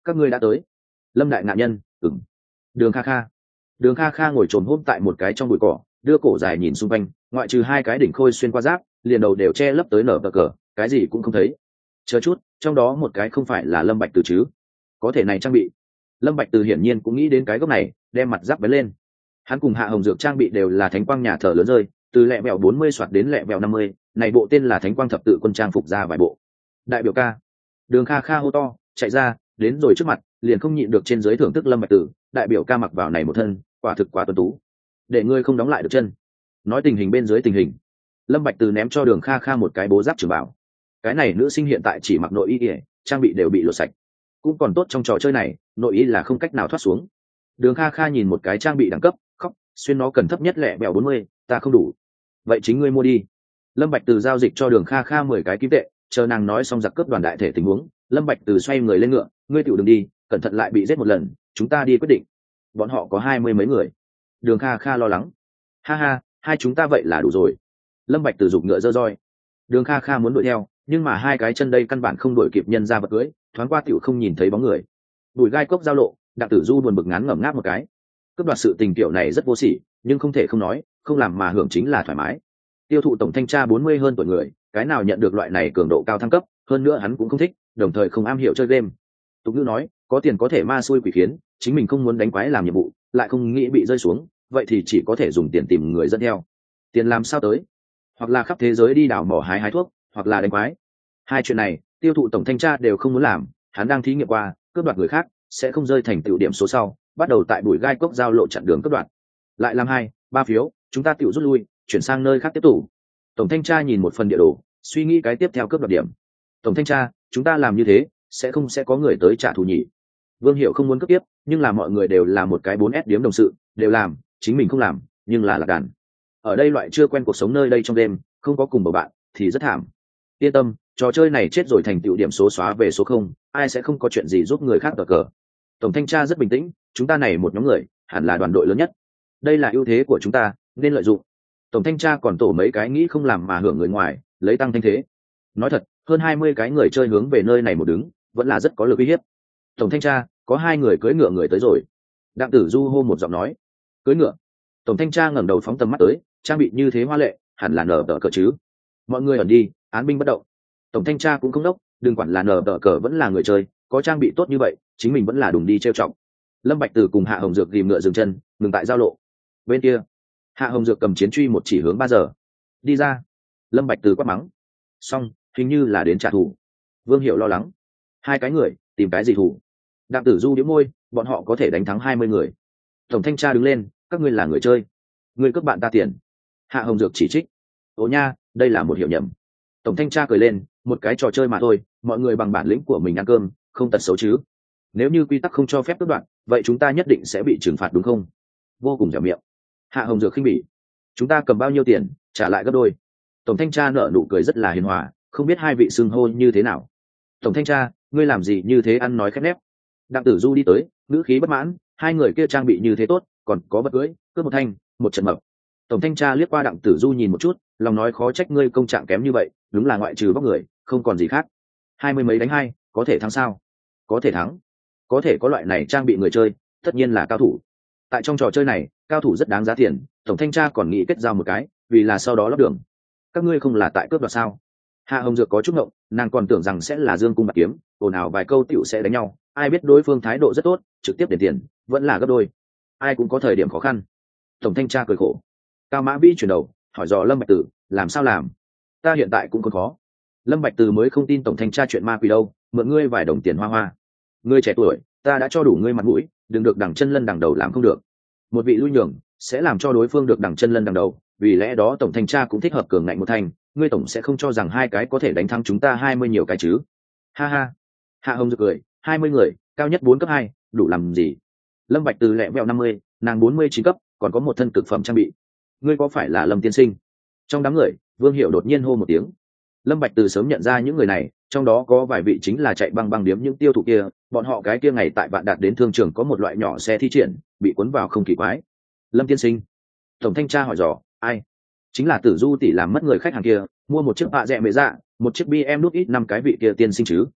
Speaker 1: các ngươi đã tới. Lâm đại ngạn nhân. Ừm. Đường Kha Kha. Đường Kha Kha ngồi trồm hôm tại một cái trong bụi cỏ, đưa cổ dài nhìn xung quanh, ngoại trừ hai cái đỉnh khôi xuyên qua giáp, liền đầu đều che lấp tới nở bờ cờ, cái gì cũng không thấy. Chờ chút, trong đó một cái không phải là Lâm Bạch Từ chứ? Có thể này trang bị. Lâm Bạch Từ hiển nhiên cũng nghĩ đến cái góc này, đem mặt giáp bén lên. Hắn cùng Hạ Hồng Dược trang bị đều là thánh quang nhà thờ lớn rơi, từ lẹ bèo bốn mươi soạt đến lẹ bèo năm mươi, này bộ tên là thánh quang thập tự quân trang phục ra vài bộ. Đại biểu ca. Đường Kha Kha hô to, chạy ra, đến rồi trước mặt, liền không nhịn được trên dưới thưởng thức Lâm Bạch Từ, đại biểu ca mặc vào này một thân, quả thực quá tuấn tú. Để ngươi không đóng lại được chân. Nói tình hình bên dưới tình hình. Lâm Bạch Từ ném cho Đường Kha Kha một cái bố giáp trường bảo. Cái này nữ sinh hiện tại chỉ mặc nội y, trang bị đều bị lột sạch. Cũng còn tốt trong trò chơi này, nội y là không cách nào thoát xuống. Đường Kha Kha nhìn một cái trang bị đẳng cấp, khóc, xuyên nó cần thấp nhất lẹ bèo bốn mươi, ta không đủ. Vậy chính ngươi mua đi. Lâm Bạch Từ giao dịch cho Đường Kha Kha mười cái kim tệ, chờ nàng nói xong giặc cướp đoàn đại thể tình huống, Lâm Bạch Từ xoay người lên ngựa, ngươi tiểu đừng đi, cẩn thận lại bị giết một lần, chúng ta đi quyết định. Bọn họ có hai mươi mấy người. Đường Kha Kha lo lắng. Ha ha, hai chúng ta vậy là đủ rồi. Lâm Bạch Từ giục ngựa dơ roi. Đường Kha Kha muốn đuổi theo, nhưng mà hai cái chân đây căn bản không đuổi kịp nhân ra vật cưới, thoáng qua tiểu không nhìn thấy bóng người. Bùi gai cốc giao lộ, Đặng Tử Du buồn bực ngán ngẩm ngáp một cái. Cướp đoạt sự tình tiểu này rất vô sỉ, nhưng không thể không nói, không làm mà hưởng chính là thoải mái. Tiêu thụ tổng thanh tra bốn mươi hơn tuổi người, cái nào nhận được loại này cường độ cao thăng cấp, hơn nữa hắn cũng không thích, đồng thời không am hiểu chơi game. Tục ngữ nói, có tiền có thể ma xui quỷ khiến, chính mình không muốn đánh quái làm nhiệm vụ, lại không nghĩ bị rơi xuống, vậy thì chỉ có thể dùng tiền tìm người dẫn theo. Tiền làm sao tới? Hoặc là khắp thế giới đi đào mỏ hái hái thuốc, hoặc là đánh quái. Hai chuyện này, tiêu thụ tổng thanh tra đều không muốn làm, hắn đang thí nghiệm qua, cướp đoạt người khác sẽ không rơi thành tiểu điểm số sau, bắt đầu tại bụi gai cốc giao lộ chặn đường cướp đoạt. Lại làm hai, ba phiếu, chúng ta tiểu rút lui, chuyển sang nơi khác tiếp tục. Tổng thanh tra nhìn một phần địa đồ, suy nghĩ cái tiếp theo cướp đoạt điểm. Tổng thanh tra, chúng ta làm như thế, sẽ không sẽ có người tới trả thù nhỉ? Vương Hiểu không muốn cướp tiếp, nhưng là mọi người đều là một cái bốn S điểm đồng sự, đều làm, chính mình không làm, nhưng là lạc đàn. Ở đây loại chưa quen cuộc sống nơi đây trong đêm, không có cùng bầu bạn, thì rất thảm. Yên tâm, trò chơi này chết rồi thành tựu điểm số xóa về số không, ai sẽ không có chuyện gì giúp người khác cờ cờ. Tổng thanh tra rất bình tĩnh, chúng ta này một nhóm người, hẳn là đoàn đội lớn nhất. Đây là ưu thế của chúng ta, nên lợi dụng. Tổng thanh tra còn tổ mấy cái nghĩ không làm mà hưởng người ngoài, lấy tăng thanh thế. Nói thật, hơn hai mươi cái người chơi hướng về nơi này một đứng, vẫn là rất có lực uy hiếp. Tổng thanh tra, có hai người cưỡi ngựa người tới rồi. Đặng Tử Du hô một giọng nói. Cưỡi ngựa. Tổng thanh tra ngẩng đầu phóng tầm mắt tới, trang bị như thế hoa lệ, hẳn là nở tờ cờ chứ. Mọi người ẩn đi, án binh bất động. Tổng thanh tra cũng không đốc, đừng quản là nở tờ cờ vẫn là người chơi, có trang bị tốt như vậy, chính mình vẫn là đùng đi trêu trọng. Lâm Bạch Từ cùng Hạ Hồng Dược ghim ngựa dừng chân, ngừng tại giao lộ. Bên kia, Hạ Hồng Dược cầm chiến truy một chỉ hướng ba giờ. Đi ra. Lâm Bạch Từ quát mắng. Xong, hình như là đến trả thù. Vương Hiểu lo lắng. Hai cái người, tìm cái gì thù? Đặng Tử Du nhếch môi, bọn họ có thể đánh thắng hai mươi người. Tổng thanh tra đứng lên, các ngươi là người chơi, ngươi cướp bạn ta tiền. Hạ Hồng Dược chỉ trích. Ồ nha, đây là một hiểu nhầm. Tổng thanh tra cười lên, một cái trò chơi mà thôi, mọi người bằng bản lĩnh của mình ăn cơm, không tật xấu chứ. Nếu như quy tắc không cho phép cướp đoạn, vậy chúng ta nhất định sẽ bị trừng phạt đúng không? Vô cùng dẻo miệng. Hạ Hồng Dược khinh bỉ. Chúng ta cầm bao nhiêu tiền, trả lại gấp đôi. Tổng thanh tra nở nụ cười rất là hiền hòa, không biết hai vị xưng hô như thế nào. Tổng thanh tra, ngươi làm gì như thế ăn nói khép nép? Đặng Tử Du đi tới, ngữ khí bất mãn, hai người kia trang bị như thế tốt, còn có vật cưới, cướp một thanh, một trận mập. Tổng thanh tra liếc qua Đặng Tử Du nhìn một chút, lòng nói khó trách ngươi công trạng kém như vậy, đúng là ngoại trừ bóc người, không còn gì khác. Hai mươi mấy đánh hai, có thể thắng sao? Có thể thắng. Có thể có loại này trang bị người chơi, tất nhiên là cao thủ. Tại trong trò chơi này, cao thủ rất đáng giá tiền, tổng thanh tra còn nghĩ kết giao một cái, vì là sau đó lót đường. Các ngươi không là tại cướp đoạt sao? Hạ Hồng Dược có chút ngộng, nàng còn tưởng rằng sẽ là dương cung bạc kiếm, ồn ào vài câu tiểu sẽ đánh nhau, ai biết đối phương thái độ rất tốt, trực tiếp để tiền, vẫn là gấp đôi. Ai cũng có thời điểm khó khăn. Tổng thanh tra cười khổ. Cao Mã Vĩ chuyển đầu, hỏi dò Lâm Bạch Tử, làm sao làm? Ta hiện tại cũng còn khó. Lâm Bạch Tử mới không tin tổng thanh tra chuyện ma quỷ đâu, mượn ngươi vài đồng tiền hoa hoa. Ngươi trẻ tuổi, ta đã cho đủ ngươi mặt mũi, đừng được đằng chân lân đằng đầu làm không được. Một vị lui nhường sẽ làm cho đối phương được đằng chân lân đằng đầu, vì lẽ đó tổng thanh tra cũng thích hợp cường ngạnh một thành, ngươi tổng sẽ không cho rằng hai cái có thể đánh thắng chúng ta hai mươi nhiều cái chứ? Ha ha. Hạ Hồng Dược cười, hai mươi người, cao nhất bốn cấp hai, đủ làm gì? Lâm Bạch Từ lẹ vẹo năm mươi, nàng bốn mươi chín cấp, còn có một thân cực phẩm trang bị. Ngươi có phải là Lâm tiên sinh? Trong đám người, Vương Hiểu đột nhiên hô một tiếng. Lâm Bạch Từ sớm nhận ra những người này, trong đó có vài vị chính là chạy băng băng điếm những tiêu thụ kia, bọn họ cái kia ngày tại Vạn Đạt đến thương trường có một loại nhỏ xe thi triển, bị cuốn vào không kỳ quái. Lâm tiên sinh. Tổng thanh tra hỏi dò, ai? Chính là Tử Du tỷ làm mất người khách hàng kia, mua một chiếc bạ rẻ mẹ dạ, một chiếc bê em nút ít năm cái vị kia tiên sinh chứ?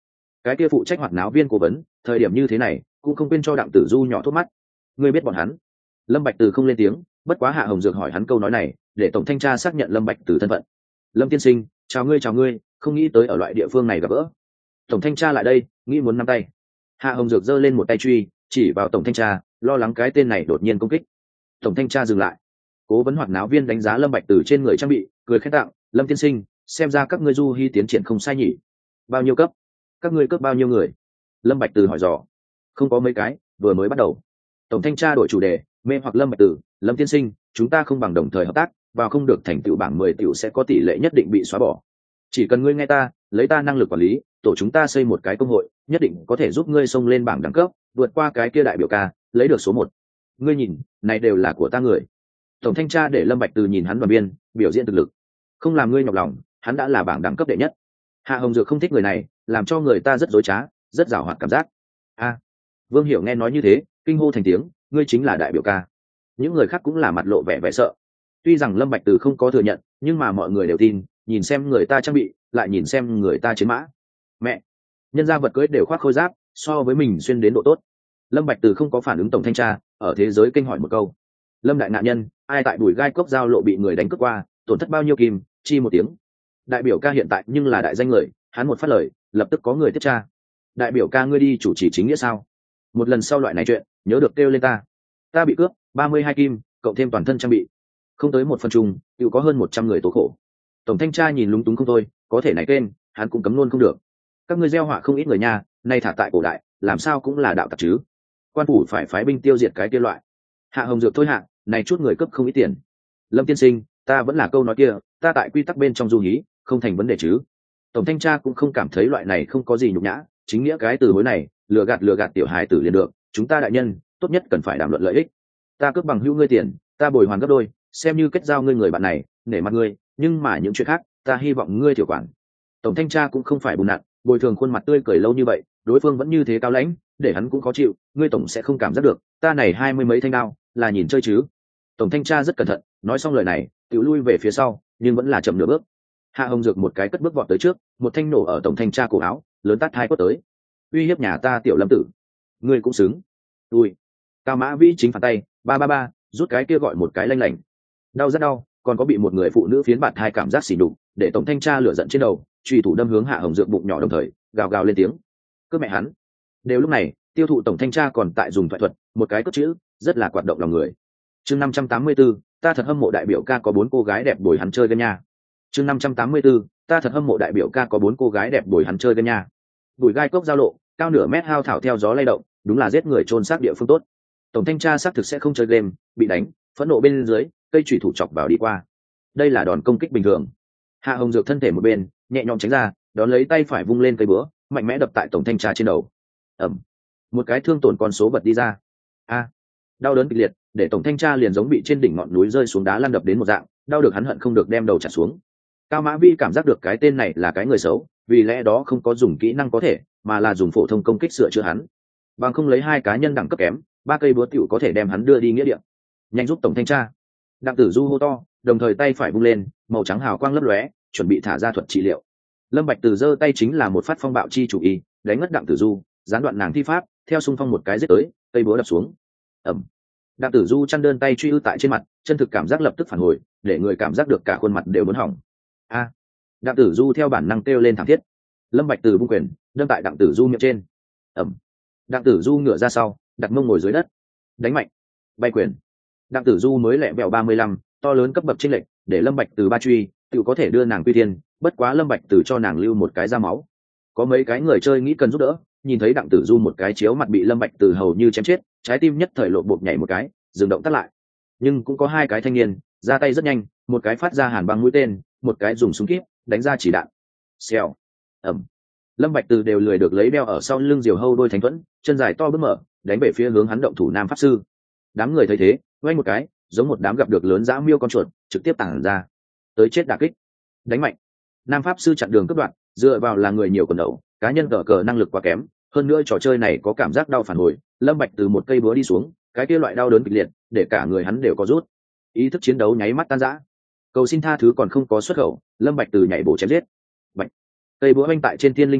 Speaker 1: cái kia phụ trách hoạt náo viên cố vấn thời điểm như thế này cũng không quên cho đặng tử du nhỏ thuốc mắt. Ngươi biết bọn hắn? Lâm Bạch Từ không lên tiếng, bất quá Hạ Hồng Dược hỏi hắn câu nói này để tổng thanh tra xác nhận Lâm Bạch Từ thân phận. Lâm tiên sinh, chào ngươi chào ngươi, không nghĩ tới ở loại địa phương này gặp gỡ. Tổng thanh tra lại đây, nghĩ muốn nắm tay. Hạ Hồng Dược giơ lên một tay truy chỉ vào tổng thanh tra, lo lắng cái tên này đột nhiên công kích. Tổng thanh tra dừng lại. Cố vấn hoạt náo viên đánh giá Lâm Bạch Từ trên người trang bị, cười khen tặng, Lâm tiên sinh, xem ra các ngươi du hy tiến triển không sai nhỉ. Bao nhiêu cấp? Các ngươi cấp bao nhiêu người? Lâm Bạch Từ hỏi dò. Không có mấy cái, vừa mới bắt đầu. Tổng thanh tra đổi chủ đề, mê hoặc Lâm Bạch Từ, Lâm tiên sinh, chúng ta không bằng đồng thời hợp tác, vào không được thành tựu bảng mười tiểu sẽ có tỷ lệ nhất định bị xóa bỏ. Chỉ cần ngươi nghe ta, lấy ta năng lực quản lý, tổ chúng ta xây một cái công hội, nhất định có thể giúp ngươi xông lên bảng đẳng cấp, vượt qua cái kia đại biểu ca, lấy được số một. Ngươi nhìn, này đều là của ta người. Tổng thanh tra để Lâm Bạch Từ nhìn hắn đoàn biên, biểu diễn thực lực. Không làm ngươi nhọc lòng, hắn đã là bảng đẳng cấp đệ nhất. Hạ Hồng Dược không thích người này, làm cho người ta rất dối trá, rất giàu hoạt cảm giác. A, Vương Hiểu nghe nói như thế, kinh hô thành tiếng, ngươi chính là đại biểu ca. Những người khác cũng là mặt lộ vẻ vẻ sợ. Tuy rằng Lâm Bạch Từ không có thừa nhận, nhưng mà mọi người đều tin, nhìn xem người ta trang bị, lại nhìn xem người ta chiến mã. Mẹ, nhân gia vật cưới đều khoác khôi giáp, so với mình xuyên đến độ tốt. Lâm Bạch Từ không có phản ứng tổng thanh tra, ở thế giới kinh hỏi một câu. Lâm đại nạn nhân, ai tại bùi gai cốc giao lộ bị người đánh cướp qua, tổn thất bao nhiêu kim, chi một tiếng. Đại biểu ca hiện tại nhưng là đại danh người, hắn một phát lời, lập tức có người tiếp tra. Đại biểu ca ngươi đi chủ trì chính nghĩa sao? Một lần sau loại này chuyện, nhớ được kêu lên ta. Ta bị cướp, ba mươi hai kim, cộng thêm toàn thân trang bị. Không tới một phần trùng, tự có hơn một trăm người tố khổ. Tổng thanh tra nhìn lúng túng không thôi, có thể này kênh, hắn cũng cấm luôn không được. Các ngươi gieo họa không ít người nha, nay thả tại cổ đại, làm sao cũng là đạo tặc chứ. Quan phủ phải phái binh tiêu diệt cái kia loại. Hạ Hồng Dược thôi hạ, này chút người cấp không ít tiền. Lâm tiên sinh, ta vẫn là câu nói kia, ta tại quy tắc bên trong du hí, không thành vấn đề chứ. Tổng thanh tra cũng không cảm thấy loại này không có gì nhục nhã, chính nghĩa cái từ hối này, lừa gạt lừa gạt tiểu hài tử liền được, chúng ta đại nhân, tốt nhất cần phải đàm luận lợi ích. Ta cướp bằng hữu ngươi tiền, ta bồi hoàn gấp đôi, xem như kết giao ngươi người bạn này, nể mặt ngươi, nhưng mà những chuyện khác, ta hy vọng ngươi tiểu quản. Tổng thanh tra cũng không phải bùn nặn, bồi thường khuôn mặt tươi cười lâu như vậy, đối phương vẫn như thế cao lãnh, để hắn cũng khó chịu, ngươi tổng sẽ không cảm giác được, ta này hai mươi mấy thanh đao, là nhìn chơi chứ. Tổng thanh tra rất cẩn thận, nói xong lời này, tiểu lui về phía sau, nhưng vẫn là chậm nửa bước. Hạ Hồng Dược một cái cất bước vọt tới trước, một thanh nổ ở tổng thanh tra cổ áo, lớn tát hai quất tới. Uy hiếp nhà ta tiểu Lâm tử, ngươi cũng xứng. Ui. Cao Mã Vĩ chính phản tay, ba ba ba, rút cái kia gọi một cái lanh lảnh. Đau rất đau, còn có bị một người phụ nữ phiến bạt hai cảm giác xỉ nhục, để tổng thanh tra lửa giận trên đầu, truy thủ đâm hướng Hạ Hồng Dược bụng nhỏ đồng thời, gào gào lên tiếng. Cướp mẹ hắn. Đều lúc này, tiêu thụ tổng thanh tra còn tại dùng thoại thuật, một cái cất chữ, rất là quạt động lòng người. Chương năm trăm tám mươi tư, ta thật hâm mộ đại biểu ca có bốn cô gái đẹp bồi hắn chơi game nha. Chương năm trăm tám mươi tư, ta thật hâm mộ đại biểu ca có bốn cô gái đẹp bồi hắn chơi game nha. Bùi gai cốc giao lộ, cao nửa mét hao thảo theo gió lay động, đúng là giết người chôn xác địa phương tốt. Tổng thanh tra xác thực sẽ không chơi game, bị đánh, phẫn nộ bên dưới, cây chủy thủ chọc vào đi qua. Đây là đòn công kích bình thường. Hạ Hồng Dược thân thể một bên, nhẹ nhõm tránh ra, đón lấy tay phải vung lên cây búa, mạnh mẽ đập tại tổng thanh tra trên đầu. Ầm. Một cái thương tổn con số bật đi ra. A. Đau đớn kịch liệt, để tổng thanh tra liền giống bị trên đỉnh ngọn núi rơi xuống đá lăn đập đến một dạng, đau được hắn hận không được đem đầu trả xuống. Cao Mã Vi cảm giác được cái tên này là cái người xấu, vì lẽ đó không có dùng kỹ năng có thể, mà là dùng phổ thông công kích sửa chữa hắn. Bằng không lấy hai cá nhân đẳng cấp kém, ba cây búa tiểu có thể đem hắn đưa đi nghĩa địa. Nhanh giúp tổng thanh tra. Đặng Tử Du hô to, đồng thời tay phải vung lên, màu trắng hào quang lấp lóe, chuẩn bị thả ra thuật trị liệu. Lâm Bạch Từ giơ tay chính là một phát phong bạo chi chủ y, đánh ngất Đặng Tử Du, gián đoạn nàng thi pháp, theo xung phong một cái giết tới, cây búa đập xuống. Ầm. Đặng Tử Du chăn đơn tay truy ư tại trên mặt, chân thực cảm giác lập tức phản hồi, để người cảm giác được cả khuôn mặt đều muốn hỏng. A. Đặng Tử Du theo bản năng kêu lên thảm thiết. Lâm Bạch Từ vung quyền, đâm tại Đặng Tử Du miệng trên. Ầm. Đặng Tử Du ngửa ra sau, đặt mông ngồi dưới đất, đánh mạnh, bay quyền. Đặng Tử Du mới lẹ bẹo ba mươi lăm, to lớn cấp bậc chênh lệch, để Lâm Bạch Từ ba truy, tự có thể đưa nàng quy tiên, bất quá Lâm Bạch Từ cho nàng lưu một cái ra máu. Có mấy cái người chơi nghĩ cần giúp đỡ, nhìn thấy Đặng Tử Du một cái chiếu mặt bị Lâm Bạch Từ hầu như chém chết, trái tim nhất thời lộ bột nhảy một cái, dừng động tắt lại. Nhưng cũng có hai cái thanh niên, ra tay rất nhanh, một cái phát ra hàn băng mũi tên, một cái dùng súng kíp đánh ra chỉ đạn. Xèo. Ầm. Lâm Bạch Từ đều lười được lấy đeo ở sau lưng diều hâu đôi thánh thuẫn, chân dài to bước mở, đánh về phía hướng hắn động thủ nam pháp sư. Đám người thấy thế, quay một cái, giống một đám gặp được lớn dã miêu con chuột, trực tiếp tản ra. Tới chết đả kích. Đánh mạnh. Nam pháp sư chặn đường cướp đoạn, dựa vào là người nhiều quần đầu, cá nhân cờ cờ năng lực quá kém, hơn nữa trò chơi này có cảm giác đau phản hồi, Lâm Bạch Từ một cây búa đi xuống, cái kia loại đau đớn kịch liệt, để cả người hắn đều có rút. Ý thức chiến đấu nháy mắt tan rã. Cầu xin tha thứ còn không có xuất khẩu, Lâm Bạch Từ nhảy bổ chém giết. Bạch. Cây búa vung tại trên thiên linh cái,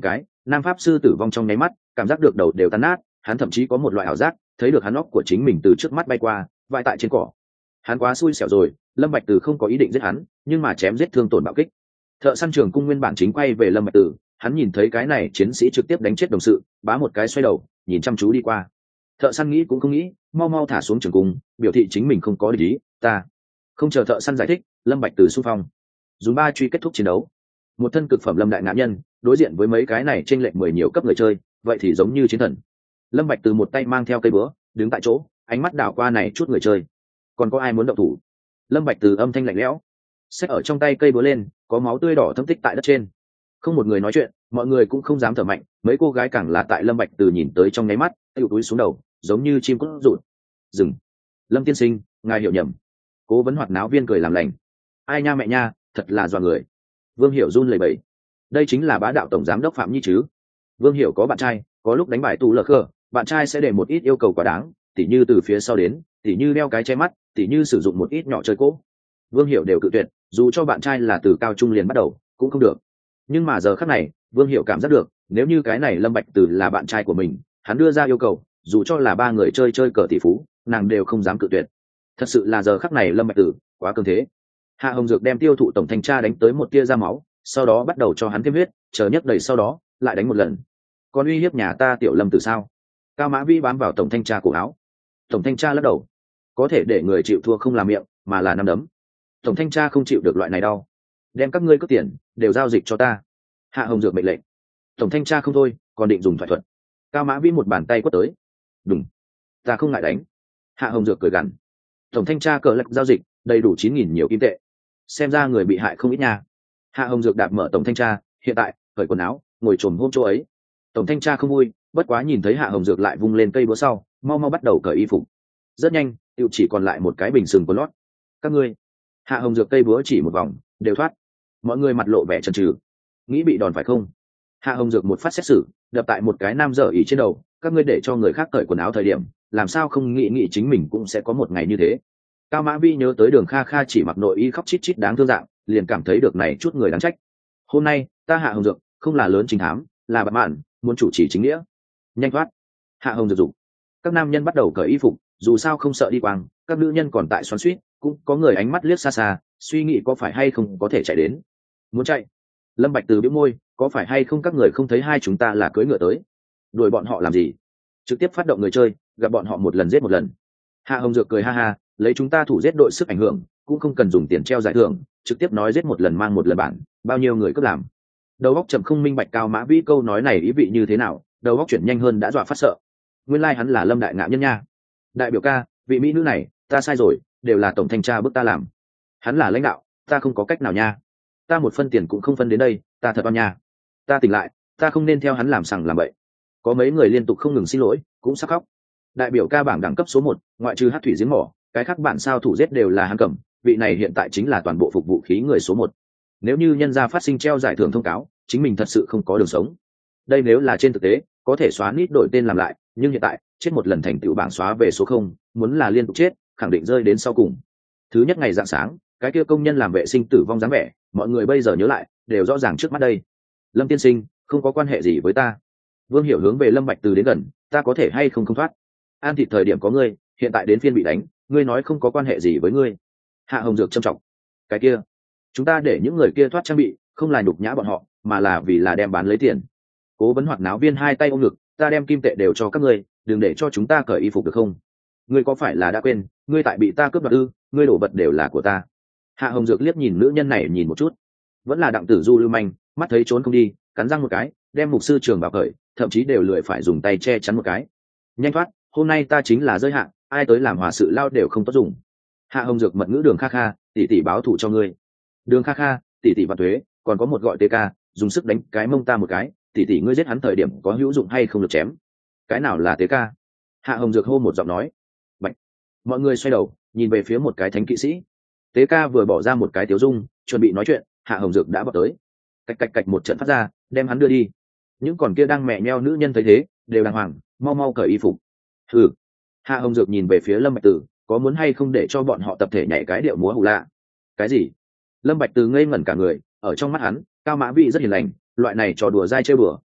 Speaker 1: nam pháp sư tử vong trong nháy mắt, cảm giác được đầu đều tan nát, hắn thậm chí có một loại ảo giác thấy được hắn óc của chính mình từ trước mắt bay qua, vãi tại trên cỏ. Hắn quá xui xẻo rồi, Lâm Bạch Từ không có ý định giết hắn, nhưng mà chém giết thương tổn bạo kích. Thợ săn trường cung nguyên bản chính quay về Lâm Bạch Từ, hắn nhìn thấy cái này chiến sĩ trực tiếp đánh chết đồng sự, bá một cái xoay đầu, nhìn chăm chú đi qua. Thợ săn nghĩ cũng không nghĩ, mau mau thả xuống trường cung, biểu thị chính mình không có địch ý, ta. Không chờ thợ săn giải thích, Lâm Bạch Từ xung phong, dùng ba truy kết thúc chiến đấu. Một thân cực phẩm lâm đại ngã nhân, đối diện với mấy cái này trên lệnh mười nhiều cấp người chơi, vậy thì giống như chiến thần. Lâm Bạch Từ một tay mang theo cây búa, đứng tại chỗ, ánh mắt đảo qua này chút người chơi. Còn có ai muốn động thủ? Lâm Bạch Từ âm thanh lạnh lẽo, xách ở trong tay cây búa lên, có máu tươi đỏ thấm tích tại đất trên. Không một người nói chuyện, mọi người cũng không dám thở mạnh, mấy cô gái càng là tại Lâm Bạch Từ nhìn tới trong nháy mắt, tiêu túi xuống đầu, giống như chim cút rụt. Dừng. Lâm tiên sinh, ngài hiểu nhầm. Cố vấn hoạt náo viên cười làm lành. Ai nha mẹ nha, thật là dọa người. Vương Hiểu run lẩy bẩy. Đây chính là bá đạo tổng giám đốc Phạm Nhi chứ? Vương Hiểu có bạn trai, có lúc đánh bài tù lờ khờ, bạn trai sẽ để một ít yêu cầu quá đáng, tỉ như từ phía sau đến, tỉ như đeo cái che mắt, tỉ như sử dụng một ít nhỏ chơi cỗ. Vương Hiểu đều cự tuyệt, dù cho bạn trai là từ cao trung liền bắt đầu, cũng không được. Nhưng mà giờ khắc này, Vương Hiểu cảm giác được, nếu như cái này Lâm Bạch Từ là bạn trai của mình, hắn đưa ra yêu cầu, dù cho là ba người chơi chơi cờ tỷ phú, nàng đều không dám cự tuyệt. Thật sự là giờ khắc này Lâm Bạch Từ quá cường thế. Hạ Hồng Dược đem tiêu thụ tổng thanh tra đánh tới một tia ra máu, sau đó bắt đầu cho hắn thêm huyết, chờ nhấc đầy sau đó lại đánh một lần. Còn uy hiếp nhà ta tiểu Lâm Từ sao? Cao Mã Vi bám vào tổng thanh tra cổ áo. Tổng thanh tra lắc đầu, có thể để người chịu thua không làm miệng, mà là nắm đấm. Tổng thanh tra không chịu được loại này đau, đem các ngươi cướp tiền đều giao dịch cho ta. Hạ Hồng Dược mệnh lệnh. Tổng thanh tra không thôi, còn định dùng thoại thuật. Cao Mã Vi một bàn tay quất tới. Đúng, ta không ngại đánh. Hạ Hồng Dược cười gằn. Tổng thanh tra cờ lạch giao dịch đầy đủ chín nghìn nhiều kim tệ, xem ra người bị hại không ít nha. Hạ Hồng Dược đạp mở tổng thanh tra, hiện tại cởi quần áo, ngồi trồm hôm chỗ ấy. Tổng thanh tra không vui, bất quá nhìn thấy Hạ Hồng Dược lại vung lên cây búa sau, mau mau bắt đầu cởi y phục. Rất nhanh, tiêu chỉ còn lại một cái bình sừng của lót. Các ngươi. Hạ Hồng Dược cây búa chỉ một vòng, đều thoát. Mọi người mặt lộ vẻ chần chừ, nghĩ bị đòn phải không? Hạ Hồng Dược một phát xét xử, đập tại một cái nam dở ỉ trên đầu. Các ngươi để cho người khác cởi quần áo thời điểm, làm sao không nghĩ nghĩ chính mình cũng sẽ có một ngày như thế. Cao Mã Vi nhớ tới Đường Kha Kha chỉ mặc nội y khóc chít chít đáng thương dạng, liền cảm thấy được này chút người đáng trách. Hôm nay ta Hạ Hồng Dược không là lớn chính thám, là bạn mạn, muốn chủ trì chính nghĩa. Nhanh thoát. Hạ Hồng Dược dục. Các nam nhân bắt đầu cởi y phục, dù sao không sợ đi quang, các nữ nhân còn tại xoắn xuýt, cũng có người ánh mắt liếc xa xa, suy nghĩ có phải hay không có thể chạy đến. Muốn chạy. Lâm Bạch Từ bĩu môi, có phải hay không các người không thấy hai chúng ta là cưỡi ngựa tới, đuổi bọn họ làm gì? Trực tiếp phát động người chơi, gặp bọn họ một lần giết một lần. Hạ Hồng Dược cười ha ha, lấy chúng ta thủ giết đội sức ảnh hưởng, cũng không cần dùng tiền treo giải thưởng, trực tiếp nói giết một lần mang một lần bản, bao nhiêu người cứ làm. Đầu óc chậm không minh bạch Cao Mã Vĩ câu nói này ý vị như thế nào, đầu óc chuyển nhanh hơn đã dọa phát sợ. Nguyên lai like hắn là Lâm đại ngạo nhân nha. Đại biểu ca, vị mỹ nữ này, ta sai rồi, đều là tổng thanh tra bức ta làm. Hắn là lãnh đạo, ta không có cách nào nha. Ta một phân tiền cũng không phân đến đây, ta thật oan nha. Ta tỉnh lại, ta không nên theo hắn làm sằng làm bậy. Có mấy người liên tục không ngừng xin lỗi, cũng sắp khóc. Đại biểu ca bảng đẳng cấp số một, ngoại trừ hát thủy giếng mỏ, cái khác bản sao thủ giết đều là hắn cầm, vị này hiện tại chính là toàn bộ phục vụ khí người số một. Nếu như nhân gia phát sinh treo giải thưởng thông cáo, chính mình thật sự không có đường sống. Đây nếu là trên thực tế, có thể xóa nít đổi tên làm lại, nhưng hiện tại chết một lần thành tựu bảng xóa về số không, muốn là liên tục chết, khẳng định rơi đến sau cùng. Thứ nhất ngày rạng sáng, cái kia công nhân làm vệ sinh tử vong dáng vẻ, mọi người bây giờ nhớ lại, đều rõ ràng trước mắt đây. Lâm tiên sinh, không có quan hệ gì với ta. Vương Hiểu hướng về Lâm Bạch Từ đến gần, ta có thể hay không không thoát. An thịt thời điểm có ngươi, hiện tại đến phiên bị đánh, ngươi nói không có quan hệ gì với ngươi. Hạ Hồng Dược trầm trọng. Cái kia, chúng ta để những người kia thoát trang bị, không là nhục nhã bọn họ, mà là vì là đem bán lấy tiền. Cố vấn hoạt náo viên hai tay ôm ngực, ta đem kim tệ đều cho các ngươi, đừng để cho chúng ta cởi y phục được không? Ngươi có phải là đã quên, ngươi tại bị ta cướp đoạt ư? Ngươi đổ vật đều là của ta. Hạ Hồng Dược liếc nhìn nữ nhân này nhìn một chút, vẫn là đặng tử du lưu manh, mắt thấy trốn không đi, cắn răng một cái, đem mục sư trường bảo cởi, thậm chí đều lười phải dùng tay che chắn một cái. Nhanh thoát, hôm nay ta chính là giới hạn, ai tới làm hòa sự lao đều không tốt dùng. Hạ Hồng Dược mật ngữ Đường Kha Kha, tỷ tỷ báo thù cho ngươi. Đường Kha Kha, tỷ tỷ và thuế, còn có một gọi tê ca, dùng sức đánh cái mông ta một cái, tỷ tỷ ngươi giết hắn thời điểm có hữu dụng hay không được chém. Cái nào là tê ca? Hạ Hồng Dược hô một giọng nói. Bạch. Mọi người xoay đầu, nhìn về phía một cái thánh kỵ sĩ. Tế ca vừa bỏ ra một cái tiếu dung, chuẩn bị nói chuyện, Hạ Hồng Dược đã bỏ tới. Cạch cạch cạch một trận phát ra, đem hắn đưa đi. Những còn kia đang mẹ nheo nữ nhân thấy thế, đều đàng hoàng, mau mau cởi y phục. Hừ. Hạ Hồng Dược nhìn về phía Lâm Bạch Từ, có muốn hay không để cho bọn họ tập thể nhảy cái điệu múa hù lạ? Cái gì? Lâm Bạch Từ ngây ngẩn cả người, ở trong mắt hắn, Cao Mã Vĩ rất hiền lành, loại này trò đùa dai chơi bừa,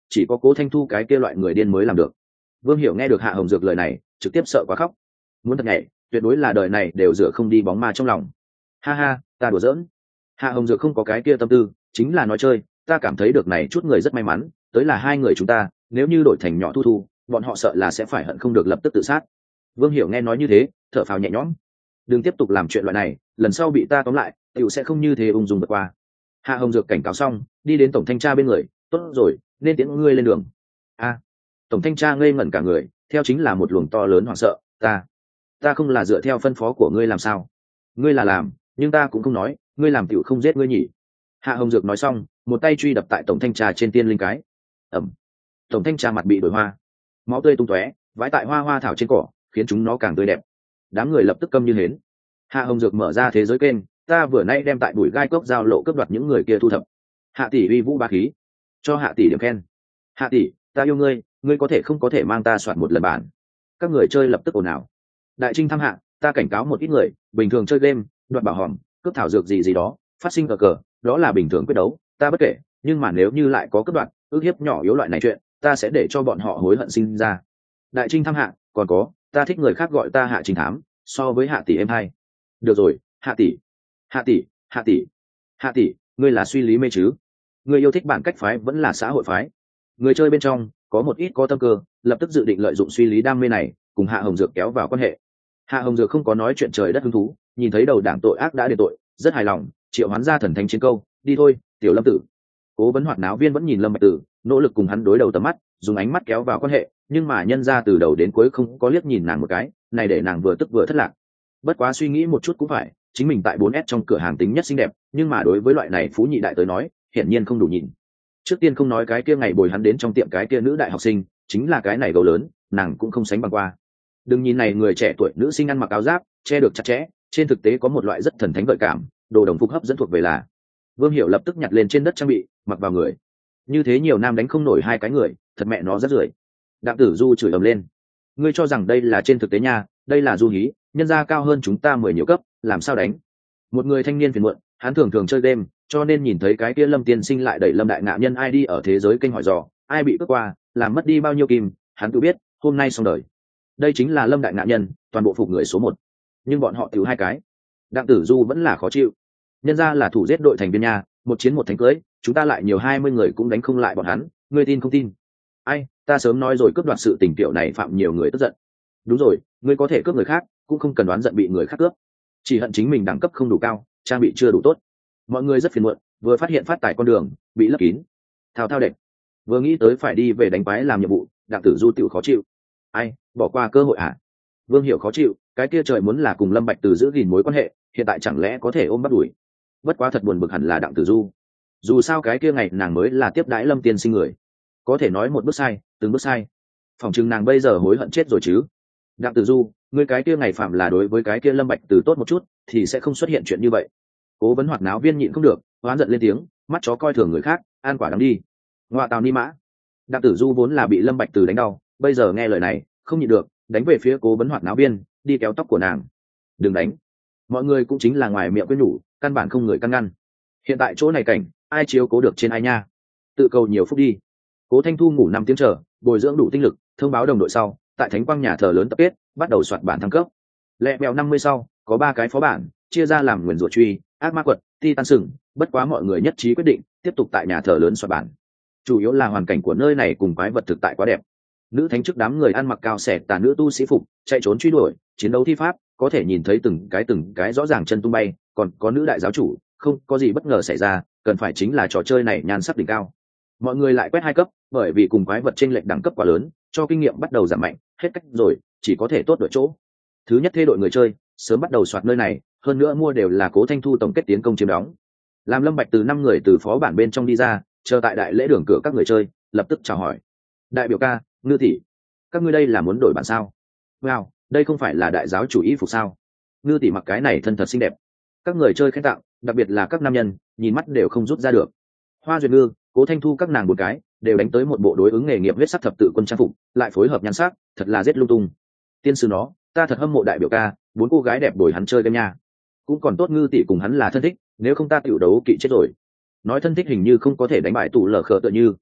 Speaker 1: chỉ có Cố Thanh Thu cái kia loại người điên mới làm được. Vương Hiểu nghe được Hạ Hồng Dược lời này trực tiếp sợ quá khóc, muốn thật nhảy tuyệt đối là đời này đều rửa không đi bóng ma trong lòng. Ha ha, ta đùa giỡn. Hạ Hồng Dược không có cái kia tâm tư, chính là nói chơi. Ta cảm thấy được này chút người rất may mắn, tới là hai người chúng ta, nếu như đổi thành nhỏ Thu Thu, bọn họ sợ là sẽ phải hận không được lập tức tự sát. Vương Hiểu nghe nói như thế thở phào nhẹ nhõm, đừng tiếp tục làm chuyện loại này, lần sau bị ta tóm lại tiểu sẽ không như thế ung dung vượt qua. Hạ Hồng Dược cảnh cáo xong đi đến tổng thanh tra bên người, tốt rồi, nên tiễn ngươi lên đường. A, tổng thanh tra ngây ngẩn cả người, theo chính là một luồng to lớn hoảng sợ. Ta ta không là dựa theo phân phó của ngươi làm sao? Ngươi là làm, nhưng ta cũng không nói, ngươi làm tiểu không giết ngươi nhỉ? Hạ Hồng Dược nói xong một tay truy đập tại tổng thanh tra trên tiên linh cái. Ẩm. Tổng thanh tra mặt bị đổi hoa, máu tươi tung tóe vãi tại hoa hoa thảo trên cỏ, khiến chúng nó càng tươi đẹp. Đám người lập tức câm như hến. Hạ Hồng Dược mở ra thế giới kênh, ta vừa nay đem tại bụi gai cốc giao lộ cướp đoạt những người kia thu thập. Hạ tỷ uy vũ ba khí, cho Hạ tỷ điểm khen. Hạ tỷ, ta yêu ngươi, ngươi có thể không có thể mang ta soạn một lần bản. Các người chơi lập tức ồn ào. Đại trinh thăng hạ, ta cảnh cáo một ít người, bình thường chơi game đoạt bảo hòm cướp thảo dược gì gì đó phát sinh cờ cờ, đó là bình thường quyết đấu, ta bất kể, nhưng mà nếu như lại có cướp đoạt ước hiếp nhỏ yếu loại này chuyện, ta sẽ để cho bọn họ hối hận sinh ra. Đại trinh thăng hạ, còn có, ta thích người khác gọi ta Hạ Trinh thám, so với Hạ tỷ em hay. Được rồi, Hạ tỷ, Hạ tỷ, Hạ tỷ, Hạ tỷ, ngươi là suy lý mê chứ? Ngươi yêu thích bản cách phái vẫn là xã hội phái? Người chơi bên trong có một ít có tâm cơ, lập tức dự định lợi dụng suy lý đam mê này cùng Hạ Hồng Dược kéo vào quan hệ. Hạ Hồng Dược không có nói chuyện trời đất hứng thú, nhìn thấy đầu đảng tội ác đã đền tội, rất hài lòng, triệu hoán ra thần thánh chiến câu, đi thôi, tiểu Lâm tử. Cố vấn hoạt náo viên vẫn nhìn Lâm Bạch Tử, nỗ lực cùng hắn đối đầu tầm mắt, dùng ánh mắt kéo vào quan hệ, nhưng mà nhân ra từ đầu đến cuối không có liếc nhìn nàng một cái, này để nàng vừa tức vừa thất lạc. Bất quá suy nghĩ một chút cũng phải, chính mình tại bốn S trong cửa hàng tính nhất xinh đẹp, nhưng mà đối với loại này phú nhị đại tới nói, hiển nhiên không đủ nhìn. Trước tiên không nói cái kia ngày bồi hắn đến trong tiệm cái kia nữ đại học sinh, chính là cái này gấu lớn, nàng cũng không sánh bằng qua. Đừng nhìn này người trẻ tuổi nữ sinh ăn mặc áo giáp, che được chặt chẽ, trên thực tế có một loại rất thần thánh gợi cảm, đồ đồng phục hấp dẫn thuộc về là. Vương Hiểu lập tức nhặt lên trên đất trang bị, mặc vào người. Như thế nhiều nam đánh không nổi hai cái người, thật mẹ nó rất rưởi. Đặng Tử Du chửi ầm lên, ngươi cho rằng đây là trên thực tế nha, đây là du hí, nhân gia cao hơn chúng ta mười nhiều cấp, làm sao đánh? Một người thanh niên phiền muộn, hắn thường thường chơi game, cho nên nhìn thấy cái kia Lâm tiên sinh lại đẩy Lâm đại ngạ nhân ai đi ở thế giới kênh hỏi dò, ai bị cướp qua, làm mất đi bao nhiêu kim, hắn tự biết, hôm nay xong đời. Đây chính là Lâm đại ngạ nhân, toàn bộ phục người số một. Nhưng bọn họ thiếu hai cái. Đặng Tử Du vẫn là khó chịu. Nhân ra là thủ giết đội thành viên nhà, một chiến một thánh cưới, chúng ta lại nhiều hai mươi người cũng đánh không lại bọn hắn, ngươi tin không tin? Ai, ta sớm nói rồi, cướp đoạt sự tình tiểu này phạm nhiều người tức giận. Đúng rồi, ngươi có thể cướp người khác, cũng không cần đoán giận bị người khác cướp, chỉ hận chính mình đẳng cấp không đủ cao, trang bị chưa đủ tốt. Mọi người rất phiền muộn, vừa phát hiện phát tài con đường bị lấp kín, thao thao đệm, vừa nghĩ tới phải đi về đánh quái làm nhiệm vụ, Đặng Tử Du tiểu khó chịu. Ai, bỏ qua cơ hội à? Vương Hiểu khó chịu, cái kia trời muốn là cùng Lâm Bạch Từ giữ gìn mối quan hệ, hiện tại chẳng lẽ có thể ôm bắt đuổi? Bất quá thật buồn bực hẳn là Đặng Tử Du. Dù sao cái kia ngày nàng mới là tiếp đãi Lâm tiên sinh người, có thể nói một bước sai, từng bước sai. Phòng chừng nàng bây giờ hối hận chết rồi chứ. Đặng Tử Du, ngươi cái kia ngày phạm là đối với cái kia Lâm Bạch Từ tốt một chút, thì sẽ không xuất hiện chuyện như vậy. Cố vấn hoạt náo viên nhịn không được, oán giận lên tiếng, mắt chó coi thường người khác, an quả đắng đi. Ngoại tào ni mã. Đặng Tử Du vốn là bị Lâm Bạch Từ đánh đau, bây giờ nghe lời này, không nhịn được, đánh về phía cố vấn hoạt náo viên, đi kéo tóc của nàng. Đừng đánh. Mọi người cũng chính là ngoài miệng quyết nhủ, căn bản không người căn ngăn. Hiện tại chỗ này cảnh, ai chiếu cố được trên ai nha. Tự cầu nhiều phút đi. Cố Thanh Thu ngủ năm tiếng chờ, bồi dưỡng đủ tinh lực, thông báo đồng đội sau, tại Thánh Quang nhà thờ lớn tập kết, bắt đầu soạt bản thăng cấp. Lẹ mèo năm mươi sau, có ba cái phó bản, chia ra làm nguyền rủa truy, ác ma quật, ti tan sừng, bất quá mọi người nhất trí quyết định tiếp tục tại nhà thờ lớn soạt bản. Chủ yếu là hoàn cảnh của nơi này cùng quái vật thực tại quá đẹp. Nữ thánh chức đám người ăn mặc cao xẻ tà nữ tu sĩ phục, chạy trốn truy đuổi, chiến đấu thi pháp, có thể nhìn thấy từng cái từng cái rõ ràng chân tung bay, còn có nữ đại giáo chủ, không có gì bất ngờ xảy ra, cần phải chính là trò chơi này nhan sắc đỉnh cao. Mọi người lại quét hai cấp, bởi vì cùng quái vật chênh lệch đẳng cấp quá lớn, cho kinh nghiệm bắt đầu giảm mạnh, hết cách rồi, chỉ có thể tốt đội chỗ. Thứ nhất thê đội người chơi, sớm bắt đầu soạt nơi này, hơn nữa mua đều là Cố Thanh Thu tổng kết tiến công chiếm đóng. Làm Lâm Bạch từ năm người từ phó bản bên trong đi ra, chờ tại đại lễ đường cửa các người chơi, lập tức chào hỏi. Đại biểu ca, Ngư tỷ, các ngươi đây là muốn đổi bản sao? Wow, đây không phải là đại giáo chủ y phục sao? Ngư tỷ mặc cái này thân thật xinh đẹp. Các người chơi khen tặng, đặc biệt là các nam nhân, nhìn mắt đều không rút ra được. Hoa Duyệt Ngư, Cố Thanh Thu các nàng một cái, đều đánh tới một bộ đối ứng nghề nghiệp huyết sắc thập tự quân trang phục, lại phối hợp nhan sắc, thật là giết lung tung. Tiên sư nó, ta thật hâm mộ đại biểu ca, bốn cô gái đẹp đổi hắn chơi game nha. Cũng còn tốt Ngư tỷ cùng hắn là thân thích, nếu không ta tiểu đấu kỵ chết rồi. Nói thân thích hình như không có thể đánh bại tủ lở khờ tựa như.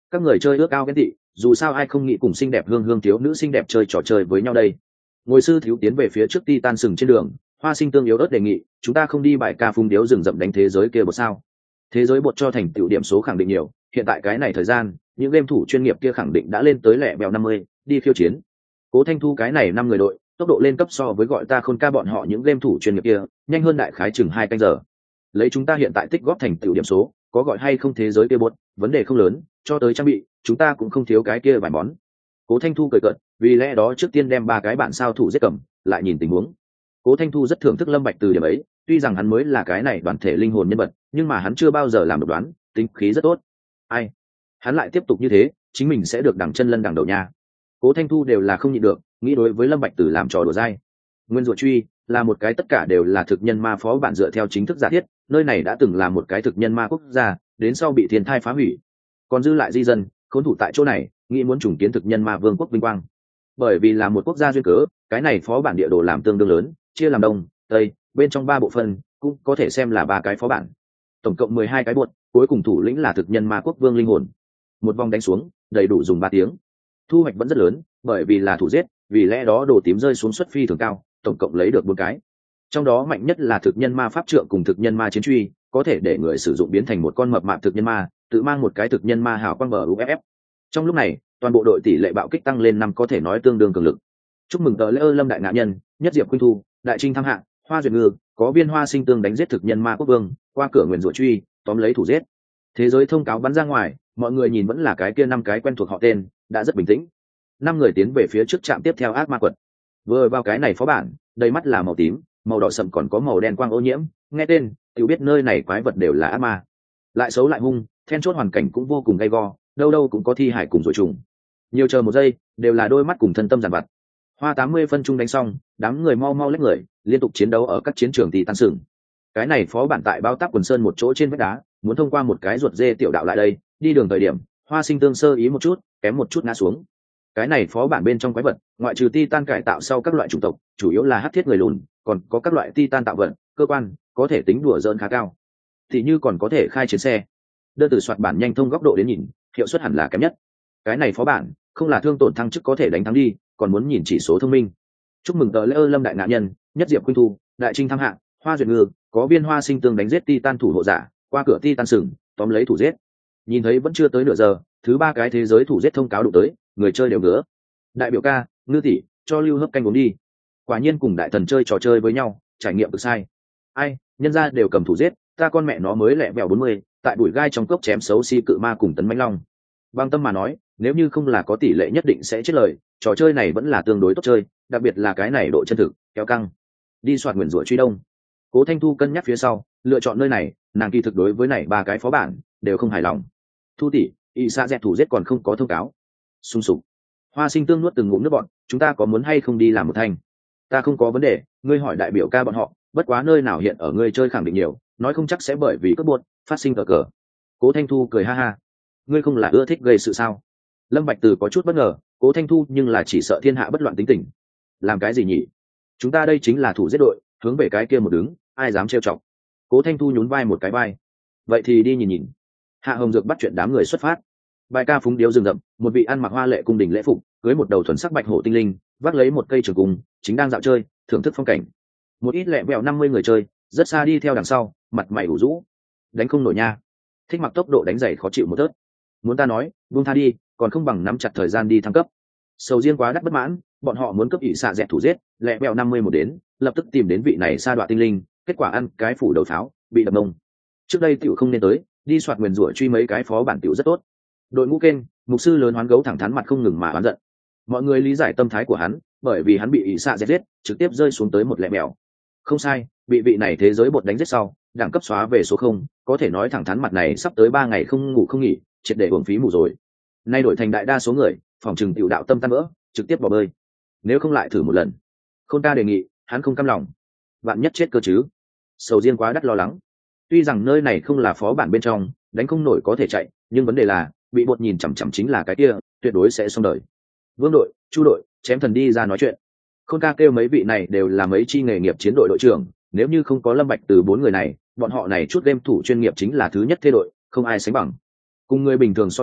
Speaker 1: Các người chơi ước ao ghen tị, dù sao ai không nghĩ cùng xinh đẹp hương hương thiếu nữ xinh đẹp chơi trò chơi với nhau đây. Ngồi sư thiếu tiến về phía trước Titan sừng trên đường, Hoa Sinh Tương yếu ớt đề nghị, chúng ta không đi bài ca phung điếu rừng rậm đánh thế giới kia một sao? Thế giới bột cho thành tựu điểm số khẳng định nhiều, hiện tại cái này thời gian, những game thủ chuyên nghiệp kia khẳng định đã lên tới lẻ bèo năm mươi, đi khiêu chiến. Cố Thanh Thu cái này năm người đội, tốc độ lên cấp so với gọi ta khôn ca bọn họ những game thủ chuyên nghiệp kia, nhanh hơn đại khái chừng hai canh giờ. Lấy chúng ta hiện tại tích góp thành tựu điểm số, có gọi hay không thế giới kia bột, vấn đề không lớn, cho tới trang bị, chúng ta cũng không thiếu cái kia vài món. Cố Thanh Thu cười cợt, vì lẽ đó trước tiên đem ba cái bạn sao thủ giết cầm, lại nhìn tình huống. Cố Thanh Thu rất thưởng thức Lâm Bạch từ điểm ấy, tuy rằng hắn mới là cái này đoàn thể linh hồn nhân vật, nhưng mà hắn chưa bao giờ làm độc đoán, tính khí rất tốt. Ai, hắn lại tiếp tục như thế, chính mình sẽ được đằng chân lân đằng đầu nha. Cố Thanh Thu đều là không nhịn được, nghĩ đối với Lâm Bạch từ làm trò đùa dai. Nguyên Rùa Truy là một cái tất cả đều là thực nhân ma phó bản dựa theo chính thức giả thiết, nơi này đã từng là một cái thực nhân ma quốc gia, đến sau bị thiên thai phá hủy. Còn dư lại di dân, khốn thủ tại chỗ này, nghĩ muốn trùng kiến thực nhân ma vương quốc vinh quang. Bởi vì là một quốc gia duyên cớ, cái này phó bản địa đồ làm tương đương lớn, chia làm đông, tây, bên trong ba bộ phận, cũng có thể xem là ba cái phó bản. Tổng cộng mười hai cái buột, cuối cùng thủ lĩnh là thực nhân ma quốc vương linh hồn. Một vòng đánh xuống, đầy đủ dùng ba tiếng. Thu hoạch vẫn rất lớn, bởi vì là thủ giết, vì lẽ đó đồ tím rơi xuống suất phi thường cao, tổng cộng lấy được bốn cái. Trong đó mạnh nhất là thực nhân ma pháp trượng cùng thực nhân ma chiến truy, có thể để người sử dụng biến thành một con mập mạp thực nhân ma, tự mang một cái thực nhân ma hào quang bờ u ép ép. Trong lúc này, toàn bộ đội tỷ lệ bạo kích tăng lên năm có thể nói tương đương cường lực. Chúc mừng tờ lễ ơ Lâm đại ngạ nhân, nhất diệp khuynh thu, đại trinh thăng hạng, Hoa Duyệt Ngư, có viên Hoa Sinh Tương đánh giết thực nhân ma quốc vương, qua cửa Nguyên Rùa Truy, tóm lấy thủ giết. Thế giới thông cáo bắn ra ngoài, mọi người nhìn vẫn là cái kia năm cái quen thuộc họ tên, đã rất bình tĩnh. Năm người tiến về phía trước trạm tiếp theo ác ma quật. Vừa vào cái này phó bản, đầy mắt là màu tím, màu đỏ sậm còn có màu đen quang ô nhiễm, nghe tên, tự biết nơi này quái vật đều là ác ma. Lại xấu lại hung, then chốt hoàn cảnh cũng vô cùng gay go, đâu đâu cũng có thi hải cùng rồi trùng. Nhiều chờ một giây, đều là đôi mắt cùng thân tâm giàn vặt. Hoa tám mươi phân trung đánh xong, đám người mau mau lách người, liên tục chiến đấu ở các chiến trường thì tan sừng. Cái này phó bản tại bao táp quần sơn một chỗ trên vách đá, muốn thông qua một cái ruột dê tiểu đạo lại đây, đi đường thời điểm, Hoa Sinh Tương sơ ý một chút, kém một chút ngã xuống. Cái này phó bản bên trong quái vật, ngoại trừ titan cải tạo sau các loại chủng tộc, chủ yếu là hắc thiết người lùn, còn có các loại titan tạo vận, cơ quan, có thể tính đùa giỡn khá cao. Thì như còn có thể khai chiến xe. Đơn từ soạt bản nhanh thông góc độ đến nhìn, hiệu suất hẳn là kém nhất. Cái này phó bản, không là thương tổn thăng chức có thể đánh thắng đi, còn muốn nhìn chỉ số thông minh. Chúc mừng tờ lễ ơ Lâm đại ngạ nhân, nhất diệp khuynh thu, đại trinh thăng hạng, Hoa Duyệt Ngư, có viên Hoa Sinh Tương đánh giết titan thủ hộ giả, qua cửa titan sừng, tóm lấy thủ giết. Nhìn thấy vẫn chưa tới nửa giờ, thứ ba cái thế giới thủ giết thông cáo đụng tới, người chơi đều ngứa. Đại biểu ca, Ngư tỷ, cho lưu hấp canh uống đi. Quả nhiên cùng đại thần chơi trò chơi với nhau, trải nghiệm cực sai. Ai, nhân ra đều cầm thủ giết, ta con mẹ nó mới lẹ bèo bốn mươi, tại bụi gai trong cốc chém xấu si cự ma cùng tấn mãnh long. Bằng tâm mà nói, nếu như không là có tỷ lệ nhất định sẽ chết lời, trò chơi này vẫn là tương đối tốt chơi, đặc biệt là cái này độ chân thực, kéo căng. Đi soạt Nguyên Rùa Truy đông. Cố Thanh Thu cân nhắc phía sau, lựa chọn nơi này, nàng kỳ thực đối với này ba cái phó bản đều không hài lòng. Thu tỷ, y xa dẹt thủ giết còn không có thông cáo. Sung sục. Hoa Sinh Tương nuốt từng ngụm nước bọn, chúng ta có muốn hay không đi làm một thanh? Ta không có vấn đề, ngươi hỏi đại biểu ca bọn họ, bất quá nơi nào hiện ở ngươi chơi khẳng định nhiều, nói không chắc sẽ bởi vì cướp buộc phát sinh cờ cờ. Cố Thanh Thu cười ha ha, ngươi không là ưa thích gây sự sao? Lâm Bạch Từ có chút bất ngờ, Cố Thanh Thu nhưng là chỉ sợ thiên hạ bất loạn tính tình. Làm cái gì nhỉ? Chúng ta đây chính là thủ giết đội, hướng về cái kia một đứng, ai dám trêu chọc? Cố Thanh Thu nhún vai một cái vai. Vậy thì đi nhìn nhìn. Hạ Hồng Dược bắt chuyện đám người xuất phát. Bài ca phúng điếu rừng rậm, một vị ăn mặc hoa lệ cung đình lễ phục, cưới một đầu thuần sắc bạch hổ tinh linh, vác lấy một cây trường cung, chính đang dạo chơi, thưởng thức phong cảnh. Một ít lẹ vẹo năm mươi người chơi, rất xa đi theo đằng sau, mặt mày ủ rũ. Đánh không nổi nha. Thích mặc tốc độ đánh giày khó chịu một tớt. Muốn ta nói, buông tha đi, còn không bằng nắm chặt thời gian đi thăng cấp. Sầu riêng quá đắt bất mãn, bọn họ muốn cấp ỷ xạ dẹt thủ giết, lẹ vẹo năm mươi một đến, lập tức tìm đến vị này sa đoạ tinh linh, kết quả ăn cái phủ đầu tháo, bị đập mông. Trước đây tiểu không nên tới, đi soạt Nguyên Rùa Truy mấy cái phó bản tiểu rất tốt. Đội ngũ kênh, mục sư lớn hoán gấu thẳng thắn mặt không ngừng mà oán giận. Mọi người lý giải tâm thái của hắn, bởi vì hắn bị ỷ xạ dẹt giết, trực tiếp rơi xuống tới một lẹ mèo. Không sai, bị vị này thế giới bột đánh giết sau, đẳng cấp xóa về số không, có thể nói thẳng thắn mặt này sắp tới ba ngày không ngủ không nghỉ, triệt để uổng phí mù rồi. Nay đổi thành đại đa số người, phòng trừng tiểu đạo tâm tan vỡ, trực tiếp bỏ bơi. Nếu không lại thử một lần. Khôn ta đề nghị, hắn không cam lòng. Vạn nhất chết cơ chứ. Sầu riêng quá đắt lo lắng. Tuy rằng nơi này không là phó bản bên trong, đánh không nổi có thể chạy, nhưng vấn đề là, bị bột nhìn chằm chằm chính là cái kia, tuyệt đối sẽ xong đời. Vương đội, Chu đội, chém thần đi ra nói chuyện. Khôn ca kêu mấy vị này đều là mấy chi nghề nghiệp chiến đội đội trưởng, nếu như không có Lâm Bạch Từ bốn người này, bọn họ này chút game thủ chuyên nghiệp chính là thứ nhất thế đội, không ai sánh bằng. Cùng người bình thường so ra,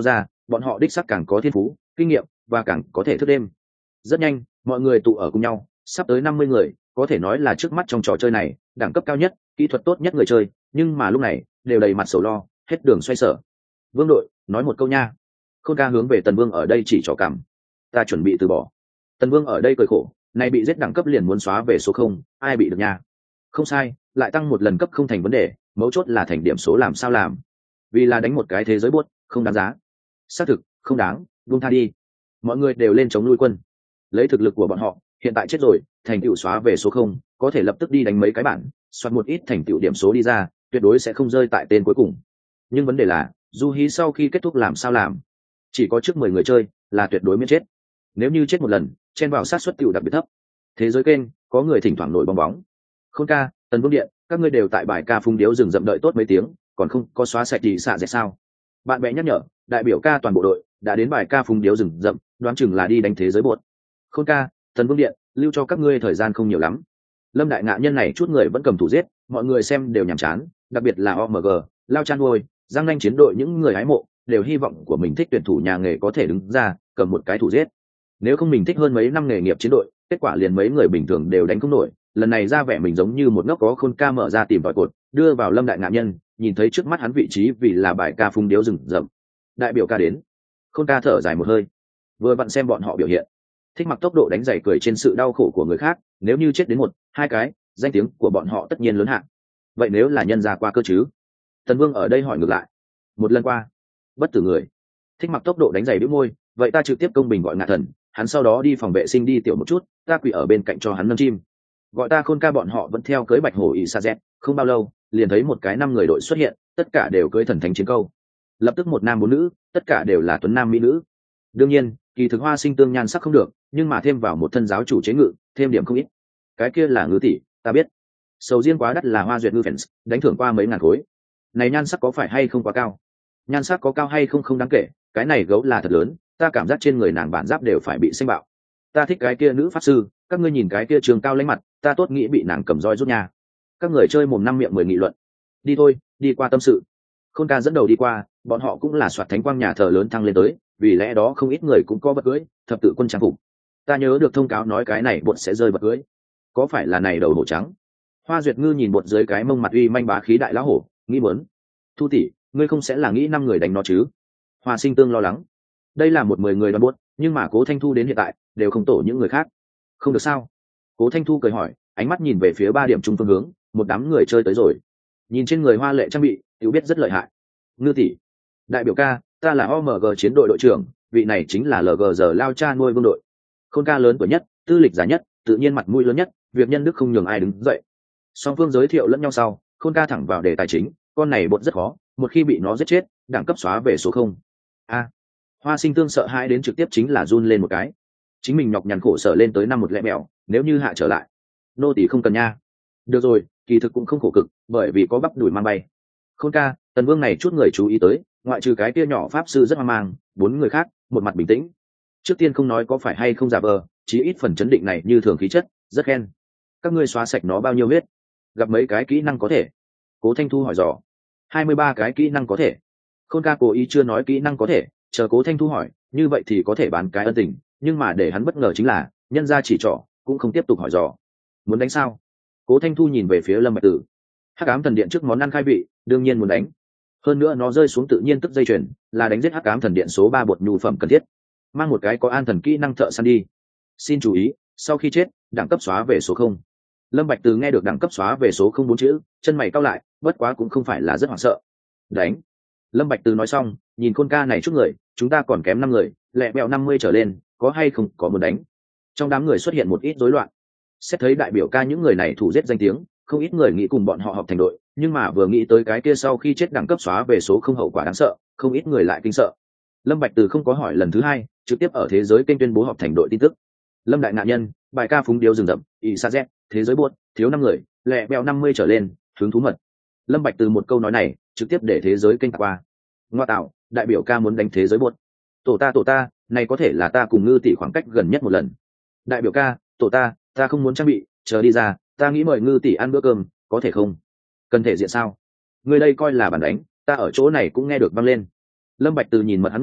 Speaker 1: bọn họ đích sắc càng có thiên phú kinh nghiệm và càng có thể thức đêm. Rất nhanh mọi người tụ ở cùng nhau, sắp tới năm mươi người, có thể nói là trước mắt trong trò chơi này đẳng cấp cao nhất, kỹ thuật tốt nhất người chơi, nhưng mà lúc này đều đầy mặt sầu lo, hết đường xoay sở. Vương đội, nói một câu nha. Khôn ca hướng về Tần Vương ở đây chỉ trỏ cằm. Ta chuẩn bị từ bỏ. Tần Vương ở đây cười khổ, này bị giết đẳng cấp liền muốn xóa về số không, ai bị được nha. Không sai, lại tăng một lần cấp không thành vấn đề, mấu chốt là thành điểm số làm sao làm. Vì là đánh một cái thế giới buốt, không đáng giá. Xác thực, không đáng, buông tha đi. Mọi người đều lên chống nuôi quân. Lấy thực lực của bọn họ, hiện tại chết rồi, thành tựu xóa về số không, có thể lập tức đi đánh mấy cái bản, soạt một ít thành tựu điểm số đi ra, tuyệt đối sẽ không rơi tại tên cuối cùng. Nhưng vấn đề là, du hí sau khi kết thúc làm sao làm? Chỉ có trước mười người chơi là tuyệt đối miễn chết. Nếu như chết một lần, chen vào sát suất tựu đặc biệt thấp. Thế giới kênh, có người thỉnh thoảng nổi bong bóng. Khôn ca, Tần Vương điện, các ngươi đều tại bài ca phung điếu rừng rậm đợi tốt mấy tiếng, còn không có xóa sạch thì xạ dẹt sao? Bạn bè nhắc nhở, đại biểu ca toàn bộ đội đã đến bài ca phung điếu rừng rậm, đoán chừng là đi đánh thế giới buột. Khôn ca, Tần Vương điện, lưu cho các ngươi thời gian không nhiều lắm. Lâm đại ngạ nhân này chút người vẫn cầm thủ giết, mọi người xem đều nhàm chán, đặc biệt là o em giê, Lao Chan Ngôi, Giang Nanh chiến đội những người hái mộ, đều hy vọng của mình thích tuyển thủ nhà nghề có thể đứng ra, cầm một cái thủ giết. Nếu không mình thích hơn mấy năm nghề nghiệp chiến đội, kết quả liền mấy người bình thường đều đánh không nổi, lần này ra vẻ mình giống như một ngốc có Khôn ca mở ra tìm vòi cột, đưa vào Lâm đại ngạ nhân, nhìn thấy trước mắt hắn vị trí vì là bài ca phung điếu rừng rậm. Đại biểu ca đến. Khôn ca thở dài một hơi, vừa vặn xem bọn họ biểu hiện. Thích mặc tốc độ đánh giày cười trên sự đau khổ của người khác, nếu như chết đến một hai cái, danh tiếng của bọn họ tất nhiên lớn hạn. Vậy nếu là nhân ra qua cơ chứ? Tần Vương ở đây hỏi ngược lại. Một lần qua, bất tử người. Thích mặc tốc độ đánh giày bĩu môi, vậy ta trực tiếp công bình gọi ngạ thần, hắn sau đó đi phòng vệ sinh đi tiểu một chút, ta quỳ ở bên cạnh cho hắn nâng chim. Gọi ta Khôn ca bọn họ vẫn theo cưới bạch hổ ỷ sa z, không bao lâu liền thấy một cái năm người đội xuất hiện, tất cả đều cưới thần thánh chiến câu. Lập tức một nam bốn nữ, tất cả đều là tuấn nam mỹ nữ. Đương nhiên kỳ thực Hoa Sinh Tương nhan sắc không được, nhưng mà thêm vào một thân giáo chủ chế ngự, thêm điểm không ít. Cái kia là Ngư tỷ, ta biết. Sầu riêng quá đắt là Hoa Duyệt Ngư fans, đánh thưởng qua mấy ngàn khối. Này nhan sắc có phải hay không quá cao? Nhan sắc có cao hay không không đáng kể, cái này gấu là thật lớn, ta cảm giác trên người nàng bản giáp đều phải bị xanh bạo. Ta thích cái kia nữ pháp sư, các ngươi nhìn cái kia trường cao lãnh mặt, ta tốt nghĩ bị nàng cầm roi rút nha. Các người chơi mồm năm miệng mười nghị luận. Đi thôi, đi qua tâm sự. Khôn ca dẫn đầu đi qua, bọn họ cũng là soạt thánh quang nhà thờ lớn thăng lên tới, vì lẽ đó không ít người cũng có vật cưới, thập tự quân trang phục. Ta nhớ được thông cáo nói cái này bột sẽ rơi vật cưới, có phải là này đầu hổ trắng? Hoa Duyệt Ngư nhìn bột dưới cái mông mặt uy manh bá khí đại lão hổ, nghĩ muốn. Thu tỷ, ngươi không sẽ là nghĩ năm người đánh nó chứ? Hoa Sinh Tương lo lắng. Đây là một mười người đoàn bột, nhưng mà Cố Thanh Thu đến hiện tại đều không tổ những người khác. Không được sao? Cố Thanh Thu cười hỏi, ánh mắt nhìn về phía ba điểm trung phương hướng, một đám người chơi tới rồi. Nhìn trên người hoa lệ trang bị, tiểu biết rất lợi hại. Ngư tỷ, đại biểu ca, ta là o em giê chiến đội đội trưởng, vị này chính là lờ giê giờ Lao Cha nuôi vương đội. Khôn ca lớn tuổi nhất, tư lịch giả nhất, tự nhiên mặt mũi lớn nhất, việc nhân đức không nhường ai đứng dậy. Song phương giới thiệu lẫn nhau sau, Khôn ca thẳng vào đề tài chính, con này bột rất khó, một khi bị nó giết chết, đẳng cấp xóa về số không. A, Hoa Sinh Tương sợ hãi đến trực tiếp chính là run lên một cái. Chính mình nhọc nhằn khổ sở lên tới năm một lẻ mèo, nếu như hạ trở lại, nô tỳ không cần nha. Được rồi, kỳ thực cũng không khổ cực, bởi vì có bắp đùi mang bay. Khôn ca, Tần Vương này chút người chú ý tới, ngoại trừ cái kia nhỏ pháp sư rất hoang mang, bốn người khác một mặt bình tĩnh. Trước tiên không nói có phải hay không giả vờ, chí ít phần chấn định này như thường khí chất, rất khen. Các ngươi xóa sạch nó bao nhiêu huyết? Gặp mấy cái kỹ năng có thể? Cố Thanh Thu hỏi dò. hai mươi ba cái kỹ năng có thể. Khôn ca cố ý chưa nói kỹ năng có thể, chờ Cố Thanh Thu hỏi, như vậy thì có thể bán cái ân tình, nhưng mà để hắn bất ngờ chính là, nhân ra chỉ trỏ, cũng không tiếp tục hỏi dò. Muốn đánh sao? Cố Thanh Thu nhìn về phía Lâm Bạch Tử. Hắc ám thần điện trước món ăn khai vị, đương nhiên muốn đánh. Hơn nữa nó rơi xuống tự nhiên tức dây chuyền, là đánh giết hắc ám thần điện số ba bột nhu phẩm cần thiết. Mang một cái có an thần kỹ năng thợ săn đi. Xin chú ý, sau khi chết, đẳng cấp xóa về số không. Lâm Bạch Từ nghe được đẳng cấp xóa về số không bốn chữ, chân mày cau lại, bất quá cũng không phải là rất hoảng sợ. Đánh. Lâm Bạch Từ nói xong, nhìn Khôn ca này chút người, chúng ta còn kém năm người, lẹ bẹo năm mươi trở lên, có hay không có muốn đánh. Trong đám người xuất hiện một ít rối loạn. Xét thấy đại biểu ca những người này thủ giết danh tiếng, không ít người nghĩ cùng bọn họ họp thành đội, nhưng mà vừa nghĩ tới cái kia sau khi chết đẳng cấp xóa về số không hậu quả đáng sợ, không ít người lại kinh sợ. Lâm Bạch Từ không có hỏi lần thứ hai, trực tiếp ở thế giới kênh tuyên bố họp thành đội tin tức. Lâm đại nạn nhân, bài ca phúng điếu rừng rậm, ỷ sa z, thế giới buốt, thiếu năm người, lẹ bẹo năm mươi trở lên, hướng thú mật. Lâm Bạch Từ một câu nói này, trực tiếp để thế giới kênh qua. Ngoa tạo, đại biểu ca muốn đánh thế giới buốt. Tổ ta tổ ta, này có thể là ta cùng Ngư tỷ khoảng cách gần nhất một lần. Đại biểu ca, tổ ta, ta không muốn trang bị, chờ đi ra, ta nghĩ mời Ngư tỷ ăn bữa cơm, có thể không? Cần thể diện sao? Người đây coi là bản đánh, ta ở chỗ này cũng nghe được vang lên. Lâm Bạch Từ nhìn mật hắn người,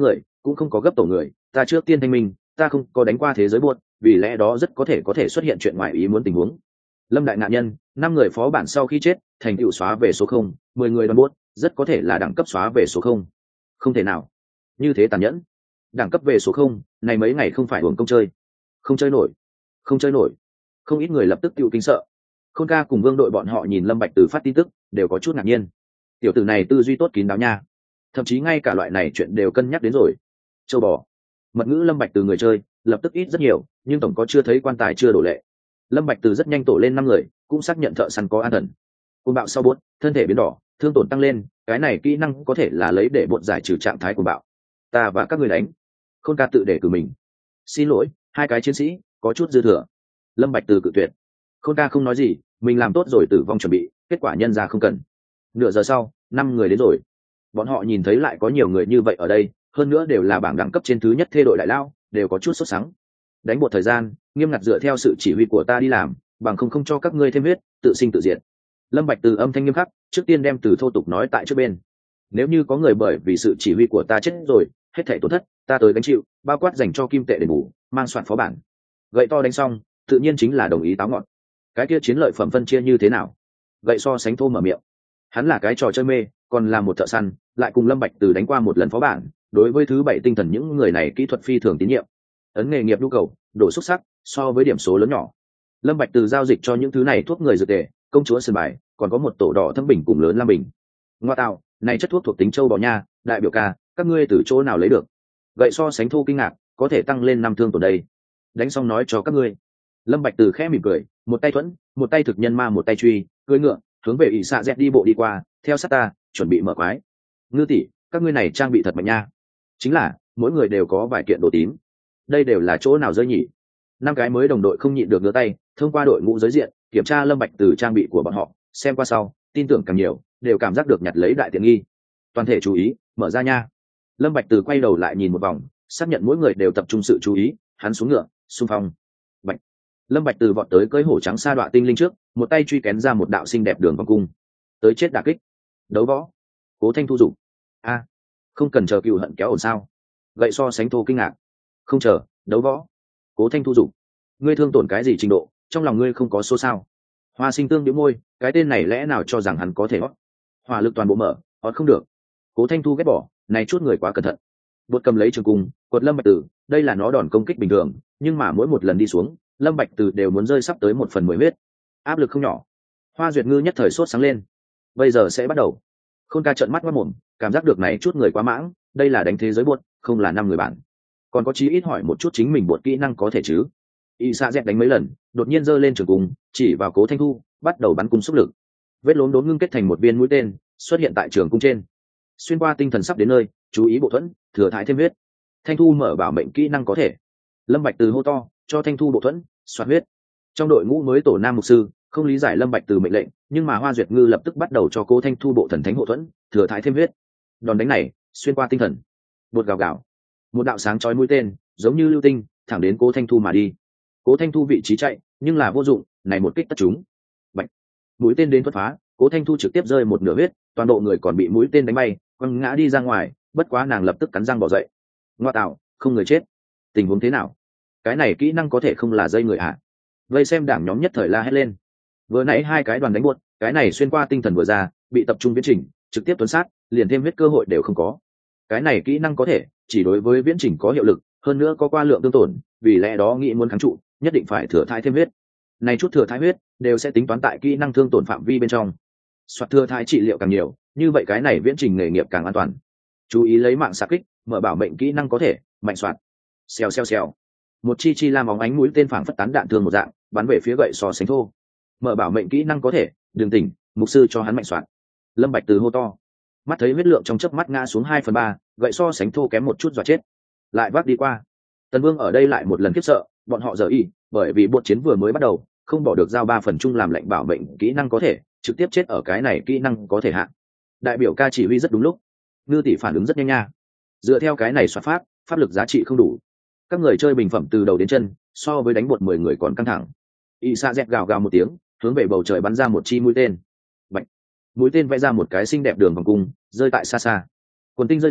Speaker 1: cũng không có gấp tổ người, ta trước tiên thanh minh, ta không có đánh qua thế giới buốt, vì lẽ đó rất có thể có thể xuất hiện chuyện ngoài ý muốn tình huống. Lâm đại nạn nhân, năm người phó bản sau khi chết thành tựu xóa về số không, mười người đoàn buốt rất có thể là đẳng cấp xóa về số không. Không thể nào như thế tàn nhẫn. Đẳng cấp về số không, này mấy ngày không phải uổng công chơi. Không chơi nổi, không chơi nổi. Không ít người lập tức tiêu kinh sợ. Khôn ca cùng Vương đội bọn họ nhìn Lâm Bạch Từ phát tin tức, đều có chút ngạc nhiên. Tiểu tử này tư duy tốt kín đáo nha, thậm chí ngay cả loại này chuyện đều cân nhắc đến rồi. Châu bò. Mật ngữ Lâm Bạch Từ người chơi lập tức ít rất nhiều, nhưng tổng có chưa thấy quan tài chưa đổ lệ. Lâm Bạch Từ rất nhanh tổ lên năm người, cũng xác nhận thợ săn có an thần. Cuồng bạo sau buốt, thân thể biến đỏ, thương tổn tăng lên, cái này kỹ năng có thể là lấy để bột giải trừ trạng thái cuồng bạo. Ta và các người đánh. Khôn ca tự để cử mình. Xin lỗi, hai cái chiến sĩ có chút dư thừa. Lâm Bạch Từ cự tuyệt. Khôn ca không nói gì, mình làm tốt rồi tử vong chuẩn bị, kết quả nhân ra không cần. Nửa giờ sau, năm người đến rồi. Bọn họ nhìn thấy lại có nhiều người như vậy ở đây, hơn nữa đều là bảng đẳng cấp trên thứ nhất thê đội đại lao, đều có chút sốt sắng. Đánh một thời gian, nghiêm ngặt dựa theo sự chỉ huy của ta đi làm, bằng không không cho các ngươi thêm huyết, tự sinh tự diệt. Lâm Bạch Từ âm thanh nghiêm khắc, trước tiên đem từ thô tục nói tại trước bên. Nếu như có người bởi vì sự chỉ huy của ta chết rồi, hết thảy tổn thất, ta tới gánh chịu, bao quát dành cho kim tệ đền bù, mang soạn phó bản. Gậy to đánh xong, tự nhiên chính là đồng ý táo ngọn. Cái kia chiến lợi phẩm phân chia như thế nào? Gậy so sánh thô mở miệng. Hắn là cái trò chơi mê, còn là một thợ săn, lại cùng Lâm Bạch Từ đánh qua một lần phó bản, đối với thứ bảy tinh thần những người này kỹ thuật phi thường tín nhiệm. Ấn nghề nghiệp nhu cầu, độ xuất sắc, so với điểm số lớn nhỏ. Lâm Bạch Từ giao dịch cho những thứ này thuốc người dược tề, công chúa sơn bài, còn có một tổ đỏ thâm bình cùng lớn lam bình. Ngoa tạo, này chất thuốc thuộc tính châu bò nha, đại biểu ca, các ngươi từ chỗ nào lấy được? Gậy so sánh thô kinh ngạc, có thể tăng lên năm thương tổn đây. Đánh xong nói cho các ngươi. Lâm Bạch Từ khẽ mỉm cười, một tay thuẫn, một tay thực nhân ma, một tay truy, cưỡi ngựa, hướng về ỷ xạ dẹt đi bộ đi qua, theo sát ta, chuẩn bị mở quái. Ngư tỷ, các ngươi này trang bị thật mạnh nha. Chính là, mỗi người đều có vài kiện đồ tím. Đây đều là chỗ nào rơi nhỉ? Năm cái mới đồng đội không nhịn được ngửa tay, thông qua đội ngũ giới diện, kiểm tra Lâm Bạch Từ trang bị của bọn họ, xem qua sau, tin tưởng càng nhiều, đều cảm giác được nhặt lấy đại tiện nghi. Toàn thể chú ý, mở ra nha. Lâm Bạch Từ quay đầu lại nhìn một vòng, xác nhận mỗi người đều tập trung sự chú ý, hắn xuống ngựa, xung phong. Bạch. Lâm Bạch Từ vọt tới cưỡi hổ trắng sa đoạ tinh linh trước, một tay truy kén ra một đạo xinh đẹp đường vòng cung. Tới chết đả kích. Đấu võ. Cố Thanh thu dụng. A, không cần chờ cừu hận kéo ổn sao? Gậy so sánh thô kinh ngạc. Không chờ, đấu võ. Cố Thanh thu dụng. Ngươi thương tổn cái gì trình độ, trong lòng ngươi không có số sao? Hoa Sinh tương nhếch môi, cái tên này lẽ nào cho rằng hắn có thể hót? Hỏa lực toàn bộ mở, hót không được. Cố Thanh thu ghét bỏ, này chút người quá cẩn thận. Bột cầm lấy trường cung, quật Lâm Bạch Từ, đây là nó đòn công kích bình thường, nhưng mà mỗi một lần đi xuống, Lâm Bạch Từ đều muốn rơi sắp tới một phần mười huyết, áp lực không nhỏ. Hoa Duyệt Ngư nhất thời sốt sáng lên. Bây giờ sẽ bắt đầu. Khôn ca trợn mắt mắt mồm, cảm giác được này chút người quá mãng, đây là đánh thế giới buột, không là năm người bạn. Còn có chí ít hỏi một chút chính mình buột kỹ năng có thể chứ? Y Sa dẹt đánh mấy lần, đột nhiên giơ lên trường cung, chỉ vào Cố Thanh Thu, bắt đầu bắn cung xúc lực. Vết lốm đốm ngưng kết thành một viên mũi tên, xuất hiện tại trường cung trên. Xuyên qua tinh thần sắp đến nơi, chú ý bộ thuẫn, thừa thải thêm huyết. Thanh Thu mở bảo mệnh kỹ năng có thể. Lâm Bạch Từ hô to, cho Thanh Thu bộ thuẫn, soạt huyết. Trong đội ngũ mới tổ nam mục sư, không lý giải Lâm Bạch Từ mệnh lệnh, nhưng mà Hoa Duyệt Ngư lập tức bắt đầu cho Cố Thanh Thu bộ thần thánh hộ thuẫn, thừa thải thêm huyết. Đòn đánh này, xuyên qua tinh thần. Bột gào gào. Một đạo sáng chói mũi tên, giống như lưu tinh, thẳng đến Cố Thanh Thu mà đi. Cố Thanh Thu vị trí chạy, nhưng là vô dụng, này một kích tất trúng. Bạch. Mũi tên đến thuật phá, Cố Thanh Thu trực tiếp rơi một nửa huyết, toàn bộ người còn bị mũi tên đánh bay, quăng ngã đi ra ngoài, bất quá nàng lập tức cắn răng bỏ dậy. Ngoa tạo, không người chết. Tình huống thế nào? Cái này kỹ năng có thể không là dây người à? Vây xem đảng nhóm nhất thời la hét lên. Vừa nãy hai cái đoàn đánh buốt, cái này xuyên qua tinh thần vừa ra, bị tập trung viễn trình, trực tiếp tuấn sát, liền thêm huyết cơ hội đều không có. Cái này kỹ năng có thể chỉ đối với viễn trình có hiệu lực, hơn nữa có qua lượng tương tổn, vì lẽ đó nghĩ muốn kháng trụ, nhất định phải thừa thai thêm huyết. Này chút thừa thai huyết đều sẽ tính toán tại kỹ năng thương tổn phạm vi bên trong. Soạt thừa thai trị liệu càng nhiều, như vậy cái này viễn trình nghề nghiệp càng an toàn. Chú ý lấy mạng xạ kích, mở bảo mệnh kỹ năng có thể, mạnh soạt. Xèo xèo xèo. Một chi chi lam óng ánh mũi tên phảng phất tán đạn thương một dạng, bắn về phía gậy so sánh thô. Mở bảo mệnh kỹ năng có thể, đừng tỉnh, mục sư cho hắn mạnh soạt. Lâm Bạch Từ hô to. Mắt thấy huyết lượng trong chớp mắt ngã xuống hai phần ba, gậy so sánh thô kém một chút dọa chết. Lại vác đi qua. Tần Vương ở đây lại một lần khiếp sợ, bọn họ giờ y, bởi vì buộc chiến vừa mới bắt đầu, không bỏ được giao ba phần chung làm lệnh bảo mệnh kỹ năng có thể, trực tiếp chết ở cái này kỹ năng có thể hạ. Đại biểu ca chỉ huy rất đúng lúc. Ngư tỷ phản ứng rất nhanh nha. Dựa theo cái này soát pháp, pháp lực giá trị không đủ. Các người chơi bình phẩm từ đầu đến chân, so với đánh bột mười người còn căng thẳng. Y Sa dẹt gào gào một tiếng, hướng về bầu trời bắn ra một chi mũi tên. Bạch. Mũi tên vẽ ra một cái xinh đẹp đường vòng cung, rơi tại xa xa. Quần tinh rơi rụng,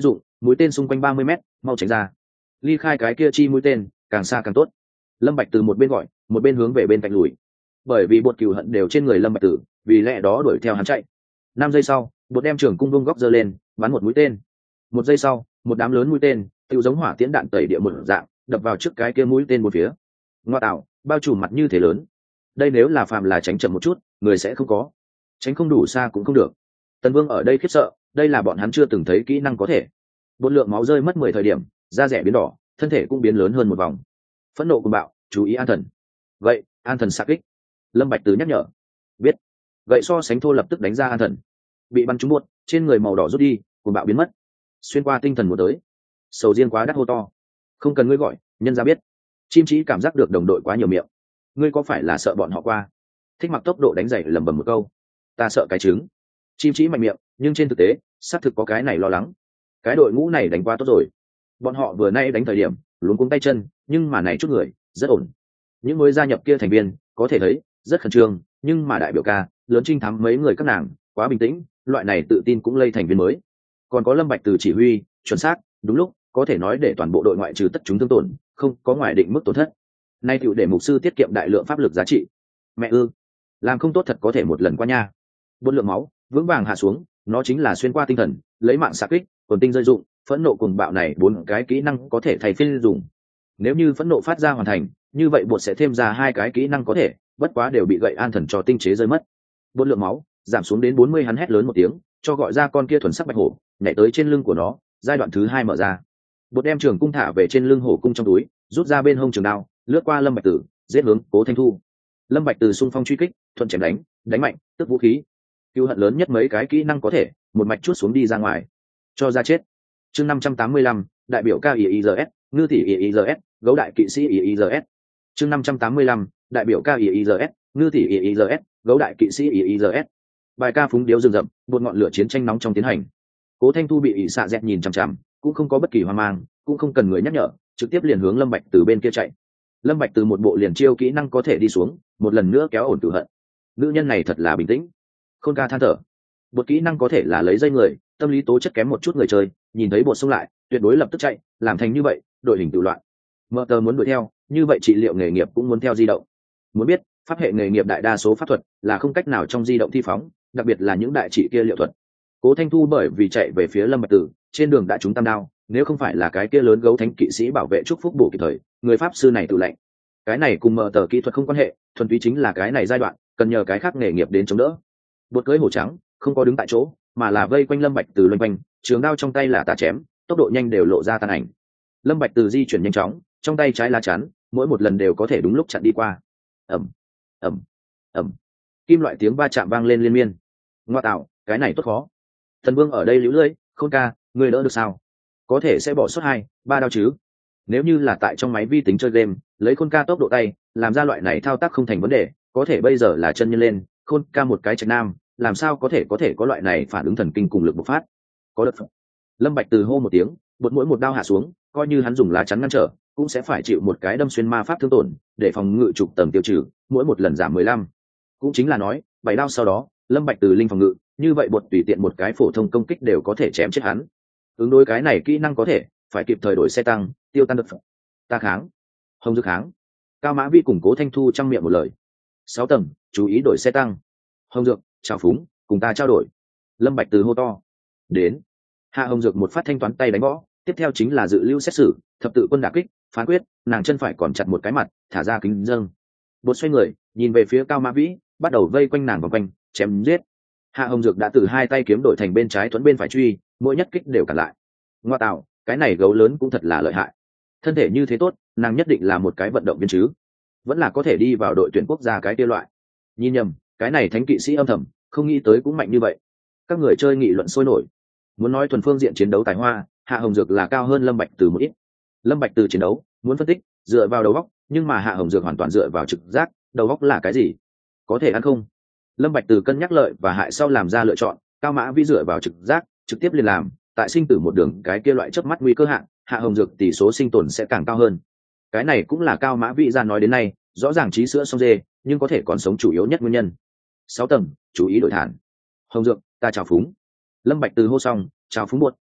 Speaker 1: mũi tên xung quanh ba mươi mét, mau tránh ra, ly khai cái kia chi mũi tên, càng xa càng tốt. Lâm Bạch từ một bên gọi, một bên hướng về bên cạnh lùi, bởi vì bột cừu hận đều trên người Lâm Bạch Tử, vì lẽ đó đuổi theo hắn chạy. Năm giây sau, bột đem trường cung vung góc giơ lên, bắn một mũi tên. Một giây sau, một đám lớn mũi tên, tựu giống hỏa tiễn đạn tẩy địa một dạng, đập vào trước cái kia mũi tên một phía. Ngoa tạo, bao trùm mặt như thế lớn. Đây nếu là phàm là tránh chậm một chút, người sẽ không có. Tránh không đủ xa cũng không được. Tần Vương ở đây khiếp sợ, đây là bọn hắn chưa từng thấy kỹ năng có thể. Bột lượng máu rơi mất mười thời điểm, da rẻ biến đỏ, thân thể cũng biến lớn hơn một vòng. Phẫn nộ cuồng bạo, chú ý an thần. Vậy, an thần xạ kích. Lâm Bạch Từ nhắc nhở. Biết. Gậy so sánh thô lập tức đánh ra an thần. Bị bắn trúng một, trên người màu đỏ rút đi, cuồng bạo biến mất. Xuyên qua tinh thần một tới. Sầu riêng quá đắt hô to. Không cần ngươi gọi, nhân ra biết. Chim Chí cảm giác được đồng đội quá nhiều miệng. Ngươi có phải là sợ bọn họ qua? Thích Mặc tốc độ đánh giày lẩm bẩm một câu. Ta sợ cái trứng. Chim Chí mạnh miệng, nhưng trên thực tế, xác thực có cái này lo lắng. Cái đội ngũ này đánh qua tốt rồi. Bọn họ vừa nay đánh thời điểm, luống cuống tay chân, nhưng mà này chút người, rất ổn. Những mới gia nhập kia thành viên, có thể thấy, rất khẩn trương, nhưng mà đại biểu ca, lớn trinh thám mấy người các nàng, quá bình tĩnh, loại này tự tin cũng lây thành viên mới. Còn có Lâm Bạch Từ chỉ huy, chuẩn xác, đúng lúc, có thể nói để toàn bộ đội ngoại trừ tất chúng thương tổn, không có ngoài định mức tổn thất. Nay tựu để mục sư tiết kiệm đại lượng pháp lực giá trị. Mẹ ư, làm không tốt thật có thể một lần qua nha. Buôn lượng máu, vững vàng hạ xuống, nó chính là xuyên qua tinh thần, lấy mạng xạ kích, còn tinh rơi dụng, phẫn nộ cùng bạo này bốn cái kỹ năng có thể thay phiên dùng. Nếu như phẫn nộ phát ra hoàn thành, như vậy bột sẽ thêm ra hai cái kỹ năng có thể, bất quá đều bị gậy an thần cho tinh chế rơi mất. Buôn lượng máu giảm xuống đến bốn mươi, hắn hét lớn một tiếng, cho gọi ra con kia thuần sắc bạch hổ, nhảy tới trên lưng của nó, giai đoạn thứ hai mở ra. Bột đem trường cung thả về trên lưng hổ cung trong túi, rút ra bên hông trường đao, lướt qua Lâm Bạch Tử, giết hướng Cố Thanh Thu. Lâm Bạch Tử xung phong truy kích, thuận chém đánh, đánh mạnh, tức vũ khí. Cứu hận lớn nhất mấy cái kỹ năng có thể, một mạch chuốt xuống đi ra ngoài, cho ra chết. Chương năm trăm tám mươi lăm, đại biểu ca i i giê ét, ngư tỷ i i giê ét, gấu đại kỵ sĩ i i giê ét. Chương năm trăm tám mươi lăm, đại biểu ca i i giê ét, ngư tỷ i i giê ét, gấu đại kỵ sĩ i i giê ét. Bài ca phúng điếu rừng rậm, một ngọn lửa chiến tranh nóng trong tiến hành. Cố Thanh Thu bị ỷ xạ dẹt nhìn chằm chằm, cũng không có bất kỳ hoang mang, cũng không cần người nhắc nhở, trực tiếp liền hướng Lâm Bạch từ bên kia chạy. Lâm Bạch từ một bộ liền chiêu kỹ năng có thể đi xuống, một lần nữa kéo ổn cửu hận. Nữ nhân này thật là bình tĩnh. Khôn ca than thở. Một kỹ năng có thể là lấy dây người, tâm lý tố chất kém một chút người chơi, nhìn thấy bột xông lại, tuyệt đối lập tức chạy, làm thành như vậy, đội hình tự loạn. Mở tờ muốn đuổi theo, như vậy trị liệu nghề nghiệp cũng muốn theo di động. Muốn biết, pháp hệ nghề nghiệp đại đa số pháp thuật là không cách nào trong di động thi phóng, đặc biệt là những đại trị kia liệu thuật. Cố Thanh Thu bởi vì chạy về phía Lâm Bạch Tử, trên đường đã trúng tam đao, nếu không phải là cái kia lớn gấu thánh kỵ sĩ bảo vệ chúc phúc bổ kịp thời, người pháp sư này tự lệnh. Cái này cùng mở tờ kỹ thuật không quan hệ, thuần túy chính là cái này giai đoạn, cần nhờ cái khác nghề nghiệp đến chống đỡ. Bột cưới hổ trắng, không có đứng tại chỗ, mà là vây quanh Lâm Bạch Từ loanh quanh, trường đao trong tay là tà chém, tốc độ nhanh đều lộ ra tàn ảnh. Lâm Bạch Từ di chuyển nhanh chóng, trong tay trái lá chắn, mỗi một lần đều có thể đúng lúc chặn đi qua. Ầm, ầm, ầm. Kim loại tiếng va chạm vang lên liên miên. Ngoa tạo, cái này tốt khó. Thần Vương ở đây líu lưỡi, Khôn ca, ngươi đỡ được sao? Có thể sẽ bỏ suốt hai, ba đao chứ? Nếu như là tại trong máy vi tính chơi game, lấy Khôn ca tốc độ tay, làm ra loại này thao tác không thành vấn đề, có thể bây giờ là chân nhân lên, Khôn ca một cái trạch nam, làm sao có thể có thể có loại này phản ứng thần kinh cùng lực bộc phát. Có được. Lâm Bạch Từ hô một tiếng, bột mỗi một đao hạ xuống, coi như hắn dùng lá chắn ngăn trở, cũng sẽ phải chịu một cái đâm xuyên ma pháp thương tổn, để phòng ngự trục tầng tiêu trừ, mỗi một lần giảm mười lăm. Cũng chính là nói, bảy đao sau đó, Lâm Bạch Từ linh phòng ngự, như vậy bột tùy tiện một cái phổ thông công kích đều có thể chém chết hắn. Ứng đối cái này kỹ năng có thể, phải kịp thời đổi xe tăng, tiêu tan được. Ta kháng. Hồng Dược kháng. Cao Mã Vi cùng Cố Thanh Thu trong miệng một lời. Sáu tầng, chú ý đổi xe tăng. Hồng Dược, chào phúng, cùng ta trao đổi. Lâm Bạch Từ hô to. Đến. Hạ Hồng Dược một phát thanh toán tay đánh võ, tiếp theo chính là dự lưu xét xử, thập tự quân đả kích, phán quyết, nàng chân phải còn chặt một cái mặt, thả ra kính dâng. Bột xoay người, nhìn về phía Cao Mã Vĩ, bắt đầu vây quanh nàng vòng quanh, chém giết. Hạ Hồng Dược đã từ hai tay kiếm đổi thành bên trái thuẫn bên phải truy, mỗi nhất kích đều cản lại. Ngoa tạo, cái này gấu lớn cũng thật là lợi hại. Thân thể như thế tốt, nàng nhất định là một cái vận động viên chứ, vẫn là có thể đi vào đội tuyển quốc gia cái tiêu loại. Nhìn nhầm, cái này thánh kỵ sĩ âm thầm, không nghĩ tới cũng mạnh như vậy. Các người chơi nghị luận sôi nổi. Muốn nói thuần phương diện chiến đấu tài hoa, Hạ Hồng Dược là cao hơn Lâm Bạch Từ một ít. Lâm Bạch Từ chiến đấu, muốn phân tích, dựa vào đầu óc, nhưng mà Hạ Hồng Dược hoàn toàn dựa vào trực giác, đầu óc là cái gì? Có thể ăn không? Lâm Bạch Từ cân nhắc lợi và hại sau làm ra lựa chọn, Cao Mã Vi dựa vào trực giác, trực tiếp liền làm, tại sinh tử một đường cái kia loại chớp mắt nguy cơ hạn, Hạ Hồng Dược tỷ số sinh tồn sẽ càng cao hơn. Cái này cũng là Cao Mã Vi ra nói đến nay, rõ ràng trí sữa song dê, nhưng có thể còn sống chủ yếu nhất nguyên nhân. Sáu tầng, chú ý đổi thản. Hồng Dược, ta chào phúng. Lâm Bạch Từ hô xong, chào phúng buột.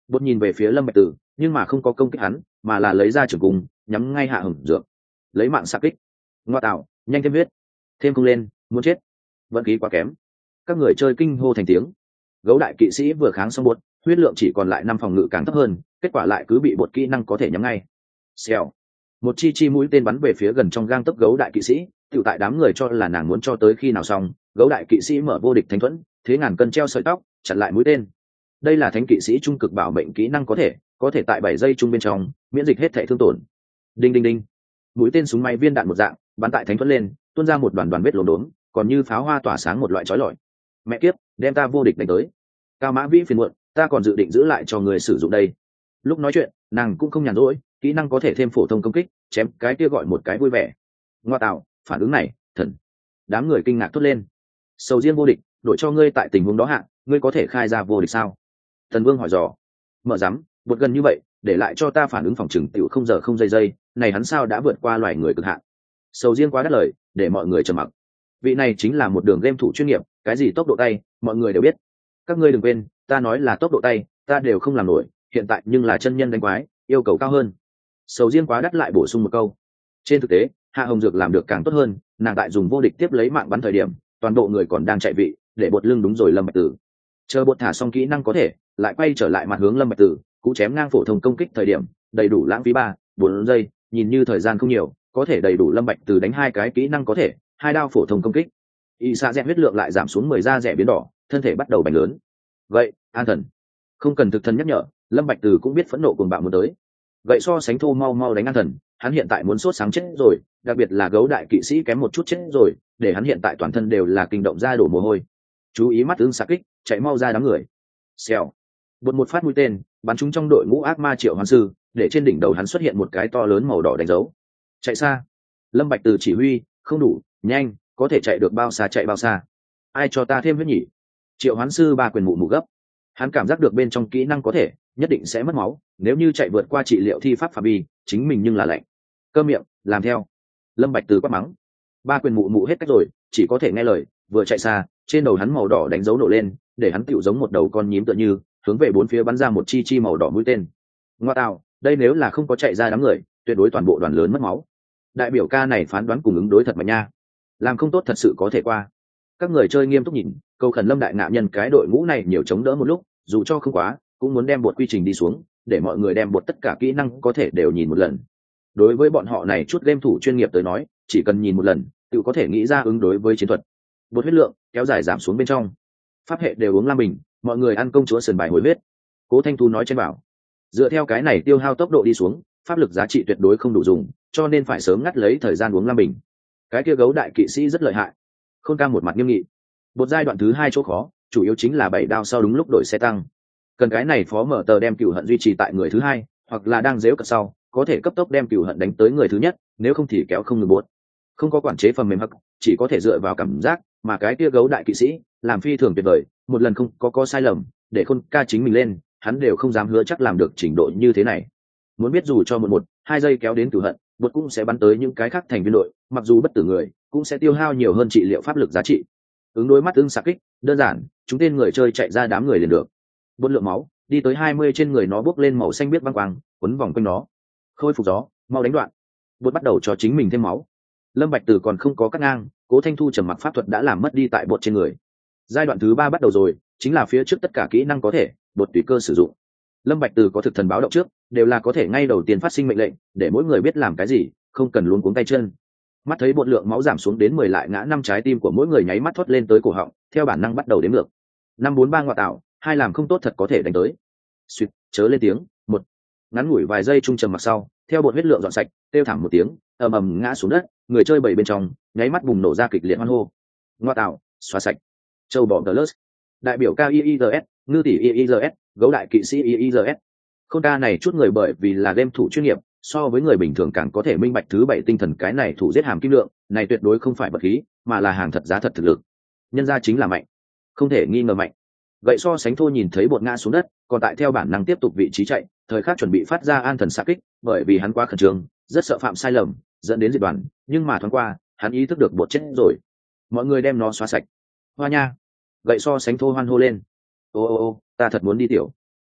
Speaker 1: Bột nhìn về phía Lâm Bạch Tử, nhưng mà không có công kích hắn, mà là lấy ra trường cung, nhắm ngay Hạ Hồng Dược, lấy mạng xạ kích. Ngoa tạo, nhanh thêm huyết, thêm không lên, muốn chết. Vận khí quá kém. Các người chơi kinh hô thành tiếng. Gấu đại kỵ sĩ vừa kháng xong bột, huyết lượng chỉ còn lại năm phòng ngự càng thấp hơn, kết quả lại cứ bị bột kỹ năng có thể nhắm ngay. Xèo. Một chi chi mũi tên bắn về phía gần trong gang tấc gấu đại kỵ sĩ, tiểu tại đám người cho là nàng muốn cho tới khi nào xong, gấu đại kỵ sĩ mở vô địch thánh thuẫn, thế ngàn cân treo sợi tóc, chặn lại mũi tên. Đây là thánh kỵ sĩ trung cực bảo mệnh kỹ năng có thể, có thể tại bảy giây trung bên trong miễn dịch hết thể thương tổn. Đinh đinh đinh. Mũi tên súng máy viên đạn một dạng, bắn tại thánh thuẫn lên, tuôn ra một đoàn đoàn vết lốm đốm, còn như pháo hoa tỏa sáng một loại chói lọi. Mẹ kiếp, đem ta vô địch đánh tới. Cao Mã Vĩ phiền muộn, ta còn dự định giữ lại cho người sử dụng đây. Lúc nói chuyện, nàng cũng không nhàn rỗi, kỹ năng có thể thêm phổ thông công kích, chém cái kia gọi một cái vui vẻ. Ngoa tạo, phản ứng này, thần. Đám người kinh ngạc thốt lên. Sầu riêng vô địch, đổi cho ngươi tại tình huống đó hạ, ngươi có thể khai ra vô địch sao? Thần Vương hỏi dò. Mở rắm, vượt gần như vậy, để lại cho ta phản ứng phòng trừng tiểu không giờ không giây giây, này hắn sao đã vượt qua loài người cực hạn. Sầu riêng quá đắt lời, để mọi người trầm mặc. Vị này chính là một đường game thủ chuyên nghiệp, cái gì tốc độ tay, mọi người đều biết. Các ngươi đừng quên, ta nói là tốc độ tay, ta đều không làm nổi, hiện tại nhưng là chân nhân đánh quái, yêu cầu cao hơn. Sầu riêng quá đắt lại bổ sung một câu. Trên thực tế, Hạ Hồng Dược làm được càng tốt hơn, nàng tại dùng vô địch tiếp lấy mạng bắn thời điểm, toàn bộ người còn đang chạy vị, để bột lưng đúng rồi Lâm Bạch Tử. Chờ bột thả xong kỹ năng có thể, lại quay trở lại mặt hướng Lâm Bạch Tử, cú chém ngang phổ thông công kích thời điểm, đầy đủ lãng phí ba, bốn giây, nhìn như thời gian không nhiều, có thể đầy đủ Lâm Bạch Tử đánh hai cái kỹ năng có thể, hai đao phổ thông công kích. Y Sa Dẹt huyết lượng lại giảm xuống mười da rẻ biến đỏ, thân thể bắt đầu bành lớn. Vậy, an thần, không cần thực thần nhắc nhở, Lâm Bạch Tử cũng biết phẫn nộ cuồng bạo muốn tới. Vậy so sánh thô mau mau đánh an thần, hắn hiện tại muốn sốt sáng chết rồi, đặc biệt là gấu đại kỵ sĩ kém một chút chết rồi, để hắn hiện tại toàn thân đều là kinh động ra đổ mồ hôi. Chú ý mắt ứng xạ kích, chạy mau ra đám người. Xèo. Bột một phát mũi tên, bắn trúng trong đội ngũ ác ma Triệu Hoán Sư, để trên đỉnh đầu hắn xuất hiện một cái to lớn màu đỏ đánh dấu. Chạy xa. Lâm Bạch Từ chỉ huy, không đủ, nhanh, có thể chạy được bao xa chạy bao xa. Ai cho ta thêm huyết nhỉ? Triệu Hoán Sư ba quyền mụ mụ gấp. Hắn cảm giác được bên trong kỹ năng có thể, nhất định sẽ mất máu, nếu như chạy vượt qua trị liệu thi pháp phạm vi, chính mình nhưng là lạnh. Cơ miệng, làm theo. Lâm Bạch Từ quát mắng. Ba quyền mụ mụ hết cách rồi, chỉ có thể nghe lời, vừa chạy xa, trên đầu hắn màu đỏ đánh dấu nổ lên, để hắn tựu giống một đầu con nhím tựa như, hướng về bốn phía bắn ra một chi chi màu đỏ mũi tên. Ngoa tạo, đây nếu là không có chạy ra đám người, tuyệt đối toàn bộ đoàn lớn mất máu. Đại biểu ca này phán đoán cùng ứng đối thật mạnh nha. Làm không tốt thật sự có thể qua. Các người chơi nghiêm túc nhìn, cầu khẩn Lâm đại ngạ nhân cái đội ngũ này nhiều chống đỡ một lúc, dù cho không quá, cũng muốn đem bột quy trình đi xuống, để mọi người đem bột tất cả kỹ năng có thể đều nhìn một lần. Đối với bọn họ này chút game thủ chuyên nghiệp tới nói, chỉ cần nhìn một lần, tự có thể nghĩ ra ứng đối với chiến thuật. Bột huyết lượng kéo dài giảm xuống bên trong, pháp hệ đều uống lam bình, mọi người ăn công chúa sườn bài hồi huyết. Cố Thanh Thu nói trên bảo, dựa theo cái này tiêu hao tốc độ đi xuống, pháp lực giá trị tuyệt đối không đủ dùng, cho nên phải sớm ngắt lấy thời gian uống lam bình. Cái kia gấu đại kỵ sĩ rất lợi hại. Khôn Cam một mặt nghiêm nghị. Bột giai đoạn thứ hai chỗ khó, chủ yếu chính là bảy đao sau đúng lúc đổi xe tăng. Cần cái này phó mở tờ đem cửu hận duy trì tại người thứ hai, hoặc là đang dếu cật sau, có thể cấp tốc đem cửu hận đánh tới người thứ nhất, nếu không thì kéo không ngừng bột. Không có quản chế phần mềm hắc, chỉ có thể dựa vào cảm giác, mà cái kia gấu đại kỵ sĩ làm phi thường tuyệt vời, một lần không có có sai lầm, để Khôn Ca chính mình lên, hắn đều không dám hứa chắc làm được trình độ như thế này. Muốn biết dù cho một một hai giây kéo đến cửu hận, bột cũng sẽ bắn tới những cái khác thành viên đội, mặc dù bất tử người, cũng sẽ tiêu hao nhiều hơn trị liệu pháp lực giá trị. Ứng đối mắt ứng xạ kích, đơn giản, chúng tên người chơi chạy ra đám người liền được. Bột lượng máu đi tới hai mươi trên người nó bốc lên màu xanh biếc băng quang, quấn vòng quanh nó. Khôi phục gió, mau đánh đoạn. Bột bắt đầu cho chính mình thêm máu. Lâm Bạch Từ còn không có cắt ngang, Cố Thanh Thu trầm mặc pháp thuật đã làm mất đi tại bột trên người. Giai đoạn thứ ba bắt đầu rồi, chính là phía trước tất cả kỹ năng có thể, bột tùy cơ sử dụng. Lâm Bạch Từ có thực thần báo động trước, đều là có thể ngay đầu tiên phát sinh mệnh lệnh, để mỗi người biết làm cái gì, không cần luống cuống tay chân. Mắt thấy bột lượng máu giảm xuống đến mười lại ngã năm, trái tim của mỗi người nháy mắt thoát lên tới cổ họng, theo bản năng bắt đầu đếm ngược. Năm bốn ba ngoại tạo, hai làm không tốt thật có thể đánh tới. Suýt, chớ lên tiếng, một. Ngắn ngủi vài giây trung trầm mặc sau, theo bột huyết lượng dọn sạch, kêu thảm một tiếng, ầm ầm ngã xuống đất, người chơi bảy bên trong, nháy mắt bùng nổ ra kịch liệt hoan hô. Ngoại tạo, xóa sạch. Châu bò Plus, đại biểu ca i i giê ét, ngư tỷ i i giê ét, gấu đại kỵ sĩ i i giê ét. Không ca này chút người bởi vì là game thủ chuyên nghiệp, so với người bình thường càng có thể minh bạch thứ bảy tinh thần cái này thủ giết hàm kim lượng, này tuyệt đối không phải vật khí, mà là hàng thật giá thật thực lực. Nhân ra chính là mạnh, không thể nghi ngờ mạnh. Vậy so sánh thô nhìn thấy bột ngã xuống đất, còn tại theo bản năng tiếp tục vị trí chạy, thời khắc chuẩn bị phát ra an thần xạ kích, bởi vì hắn quá khẩn trương, rất sợ phạm sai lầm, dẫn đến diệt đoàn, nhưng mà thoáng qua, hắn ý thức được bột chết rồi. Mọi người đem nó xóa sạch. Hoa nha. Vậy so sánh thô hoan hô lên. Ô ô ô, ta thật muốn đi tiểu.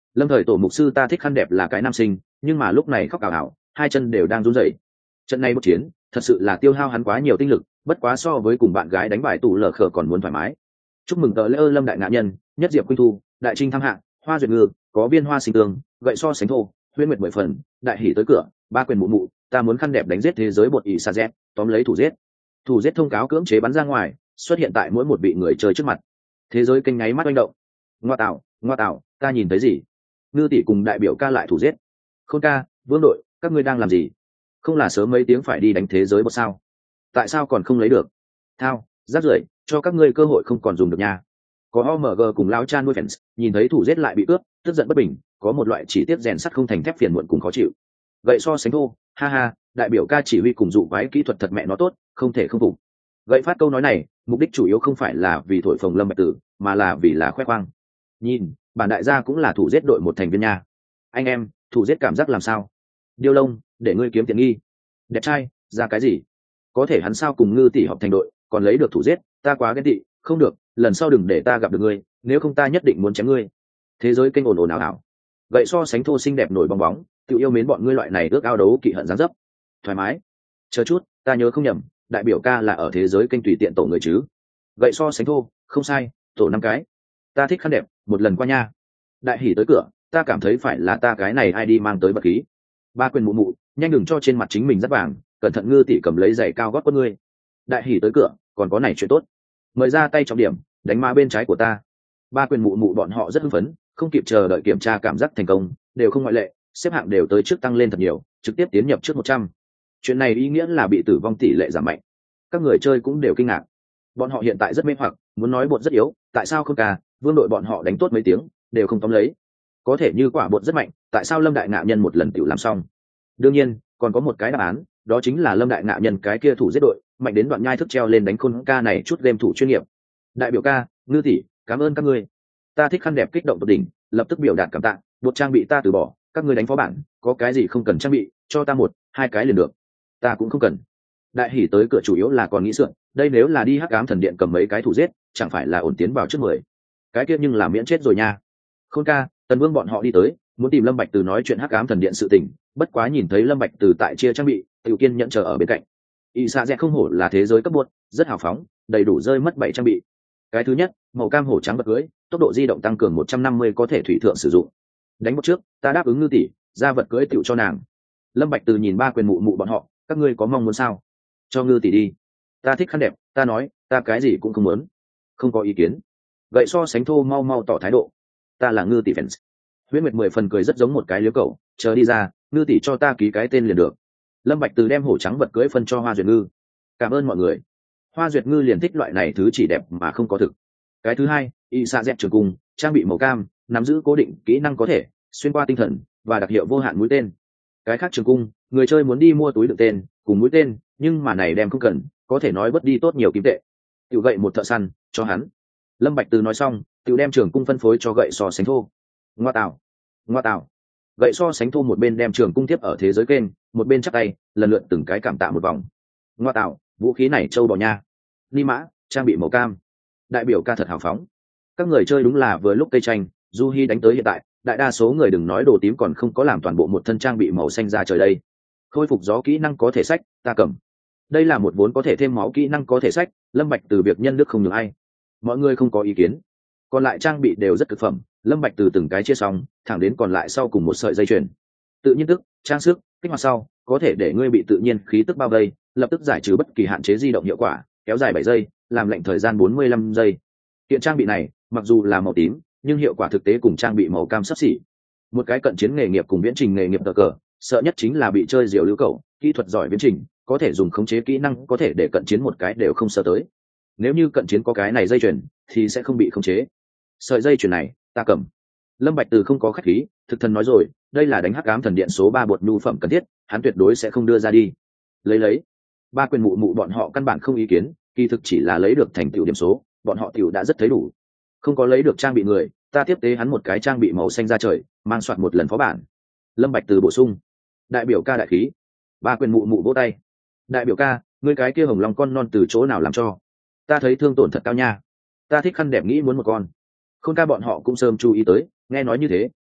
Speaker 1: Lâm thời tổ mục sư ta thích khăn đẹp là cái nam sinh, nhưng mà lúc này khóc ảo ảo, hai chân đều đang run rẩy. Trận này một chiến thật sự là tiêu hao hắn quá nhiều tinh lực, bất quá so với cùng bạn gái đánh bài tủ lờ khờ còn muốn thoải mái. Chúc mừng tờ lễ ơ Lâm đại ngạ nhân, nhất diệp khuynh thu, đại trinh thăng hạng, hoa duyệt ngư, có viên hoa sinh tường, gậy so sánh thô, huyễn nguyệt mười phần, đại hỉ tới cửa, ba quyền mụ mụ, ta muốn khăn đẹp đánh giết thế giới bột ỉ sa z, tóm lấy thủ giết. Thủ giết thông cáo cưỡng chế bắn ra ngoài, xuất hiện tại mỗi một vị người chơi trước mặt. Thế giới kênh nháy mắt oanh động. Ngoa tạo, ngoa tạo, ta nhìn thấy gì? Ngư tỷ cùng đại biểu ca lại thủ giết. Khôn ca, Vương đội, các ngươi đang làm gì? Không là sớm mấy tiếng phải đi đánh thế giới bột sao? Tại sao còn không lấy được? Thao, rác rưởi, cho các ngươi cơ hội không còn dùng được nha. Có o em giê cùng lão cha nuôi fans, nhìn thấy thủ giết lại bị cướp, tức giận bất bình, có một loại chỉ tiếc rèn sắt không thành thép phiền muộn cùng khó chịu. Gậy so sánh thô, ha ha, đại biểu ca chỉ huy cùng dụ quái kỹ thuật thật mẹ nó tốt, không thể không phục. Gậy phát câu nói này, mục đích chủ yếu không phải là vì thổi phồng Lâm Bạch Tử, mà là vì là khoe khoang. Nhìn, bản đại gia cũng là thủ giết đội một thành viên nha. Anh em, thủ giết cảm giác làm sao? Điêu lông, để ngươi kiếm tiền nghi. Đẹp trai, ra cái gì? Có thể hắn sao cùng Ngư tỷ họp thành đội, còn lấy được thủ giết, ta quá ghen tị, không được, lần sau đừng để ta gặp được ngươi, nếu không ta nhất định muốn chém ngươi. Thế giới kênh ồn ồn ào ào. Gậy so sánh thô xinh đẹp nổi bong bóng, tự yêu mến bọn ngươi loại này ước ao đấu kỵ hận dáng dấp. Thoải mái. Chờ chút, ta nhớ không nhầm, đại biểu ca là ở thế giới kênh tùy tiện tổ người chứ? Gậy so sánh thô, không sai, tổ năm cái. Ta thích khăn đẹp, một lần qua nha. Đại hỉ tới cửa, ta cảm thấy phải là ta cái này ai đi mang tới bật khí. Ba quyền mụ mụ, nhanh đừng cho trên mặt chính mình rất vàng, cẩn thận Ngư tỷ cầm lấy giày cao gót con ngươi. Đại hỉ tới cửa, còn có này chuyện tốt. Mời ra tay trọng điểm, đánh ma bên trái của ta. Ba quyền mụ mụ bọn họ rất hưng phấn, không kịp chờ đợi kiểm tra cảm giác thành công, đều không ngoại lệ, xếp hạng đều tới trước tăng lên thật nhiều, trực tiếp tiến nhập trước một trăm. Chuyện này ý nghĩa là bị tử vong tỷ lệ giảm mạnh. Các người chơi cũng đều kinh ngạc. Bọn họ hiện tại rất mê hoặc, muốn nói bột rất yếu, tại sao không ca, Vương đội bọn họ đánh tốt mấy tiếng, đều không tóm lấy. Có thể như quả bột rất mạnh, tại sao Lâm đại ngạ nhân một lần tiểu làm xong? Đương nhiên, còn có một cái đáp án, đó chính là Lâm đại ngạ nhân cái kia thủ giết đội, mạnh đến đoạn nhai thức treo lên đánh Khôn ca này chút game thủ chuyên nghiệp. Đại biểu ca, Ngư tỷ, cảm ơn các ngươi. Ta thích khăn đẹp kích động tột đỉnh, lập tức biểu đạt cảm tạ, bột trang bị ta từ bỏ, các ngươi đánh phó bản, có cái gì không cần trang bị, cho ta một, hai cái liền được. Ta cũng không cần. Đại hỉ tới cửa chủ yếu là còn nghĩ sượn, đây nếu là đi hắc ám thần điện cầm mấy cái thủ giết, chẳng phải là ổn tiến vào trước mười. Cái kia nhưng là miễn chết rồi nha. Khôn ca, Tần Vương bọn họ đi tới, muốn tìm Lâm Bạch Từ nói chuyện hắc ám thần điện sự tình, bất quá nhìn thấy Lâm Bạch Từ tại chia trang bị, Tiểu Kiên nhận chờ ở bên cạnh. Y Sa Dẹt không hổ là thế giới cấp buốt, rất hào phóng, đầy đủ rơi mất bảy trang bị. Cái thứ nhất, màu cam hổ trắng bật cưới, tốc độ di động tăng cường một trăm năm mươi có thể thủy thượng sử dụng. Đánh một trước, ta đáp ứng Ngư tỷ, ra vật cưới tiểu cho nàng. Lâm Bạch Từ nhìn ba quyền mụ mụ bọn họ, các ngươi có mong muốn sao? Cho Ngư tỷ đi. Ta thích khăn đẹp, ta nói, ta cái gì cũng không muốn. Không có ý kiến. Vậy so sánh thô mau mau tỏ thái độ. Ta là Ngư tỷ fans. Huyễn Nguyệt mười phần cười rất giống một cái liếu cẩu, chờ đi ra, Ngư tỷ cho ta ký cái tên liền được. Lâm Bạch Từ đem hổ trắng vật cưới phân cho Hoa Duyệt Ngư. Cảm ơn mọi người. Hoa Duyệt Ngư liền thích loại này thứ chỉ đẹp mà không có thực. Cái thứ hai, y sa dẹt trường cung, trang bị màu cam, nắm giữ cố định kỹ năng có thể xuyên qua tinh thần và đặc hiệu vô hạn mũi tên. Cái khác trường cung, người chơi muốn đi mua túi đựng tên cùng mũi tên, nhưng mà này đem không cần, có thể nói bất đi tốt nhiều kim tệ. Tiểu gậy một thợ săn cho hắn. Lâm Bạch Từ nói xong, tiểu đem trường cung phân phối cho gậy so sánh thô. Ngoa tạo, ngoa tạo. Gậy so sánh thô một bên đem trường cung tiếp ở thế giới kênh, một bên chắp tay, lần lượt từng cái cảm tạ một vòng. Ngoa tạo, vũ khí này trâu bò nha. Ni mã, trang bị màu cam. Đại biểu ca thật hào phóng. Các người chơi đúng là vừa lúc cây tranh, Du Hi đánh tới hiện tại, đại đa số người đừng nói đồ tím còn không có làm toàn bộ một thân trang bị màu xanh ra trời đây. Khôi phục gió kỹ năng có thể sách, ta cầm. Đây là một vốn có thể thêm máu kỹ năng có thể sách, Lâm Bạch Từ việc nhân đức không nhường ai. Mọi người không có ý kiến. Còn lại trang bị đều rất cực phẩm, Lâm Bạch Từ từng cái chia xong, thẳng đến còn lại sau cùng một sợi dây chuyền. Tự nhiên tức, trang sức, kích hoạt sau, có thể để ngươi bị tự nhiên khí tức bao vây, lập tức giải trừ bất kỳ hạn chế di động hiệu quả, kéo dài bảy giây, làm lệnh thời gian bốn mươi lăm giây. Hiện trang bị này, mặc dù là màu tím, nhưng hiệu quả thực tế cùng trang bị màu cam sắp xỉ. Một cái cận chiến nghề nghiệp cùng viễn trình nghề nghiệp cờ cờ, sợ nhất chính là bị chơi diều lưu cầu, kỹ thuật giỏi viễn trình, có thể dùng khống chế kỹ năng có thể để cận chiến một cái đều không sợ tới. Nếu như cận chiến có cái này dây chuyền, thì sẽ không bị khống chế. Sợi dây chuyền này, ta cầm. Lâm Bạch Từ không có khách khí, thực thần nói rồi, đây là đánh hắc ám thần điện số ba bột nhu phẩm cần thiết, hắn tuyệt đối sẽ không đưa ra đi. Lấy lấy. Ba quyền mụ mụ bọn họ căn bản không ý kiến, kỳ thực chỉ là lấy được thành tựu điểm số, bọn họ tiểu đã rất thấy đủ. Không có lấy được trang bị người, ta tiếp tế hắn một cái trang bị màu xanh ra trời, mang soạt một lần phó bản. Lâm Bạch Từ bổ sung. Đại biểu ca đại khí. Ba quyền mụ mụ vỗ tay. Đại biểu ca, ngươi cái kia hồng long con non từ chỗ nào làm cho? Ta thấy thương tổn thật cao nha. Ta thích khăn đẹp nghĩ muốn một con. Khôn ca bọn họ cũng sớm chú ý tới, nghe nói như thế,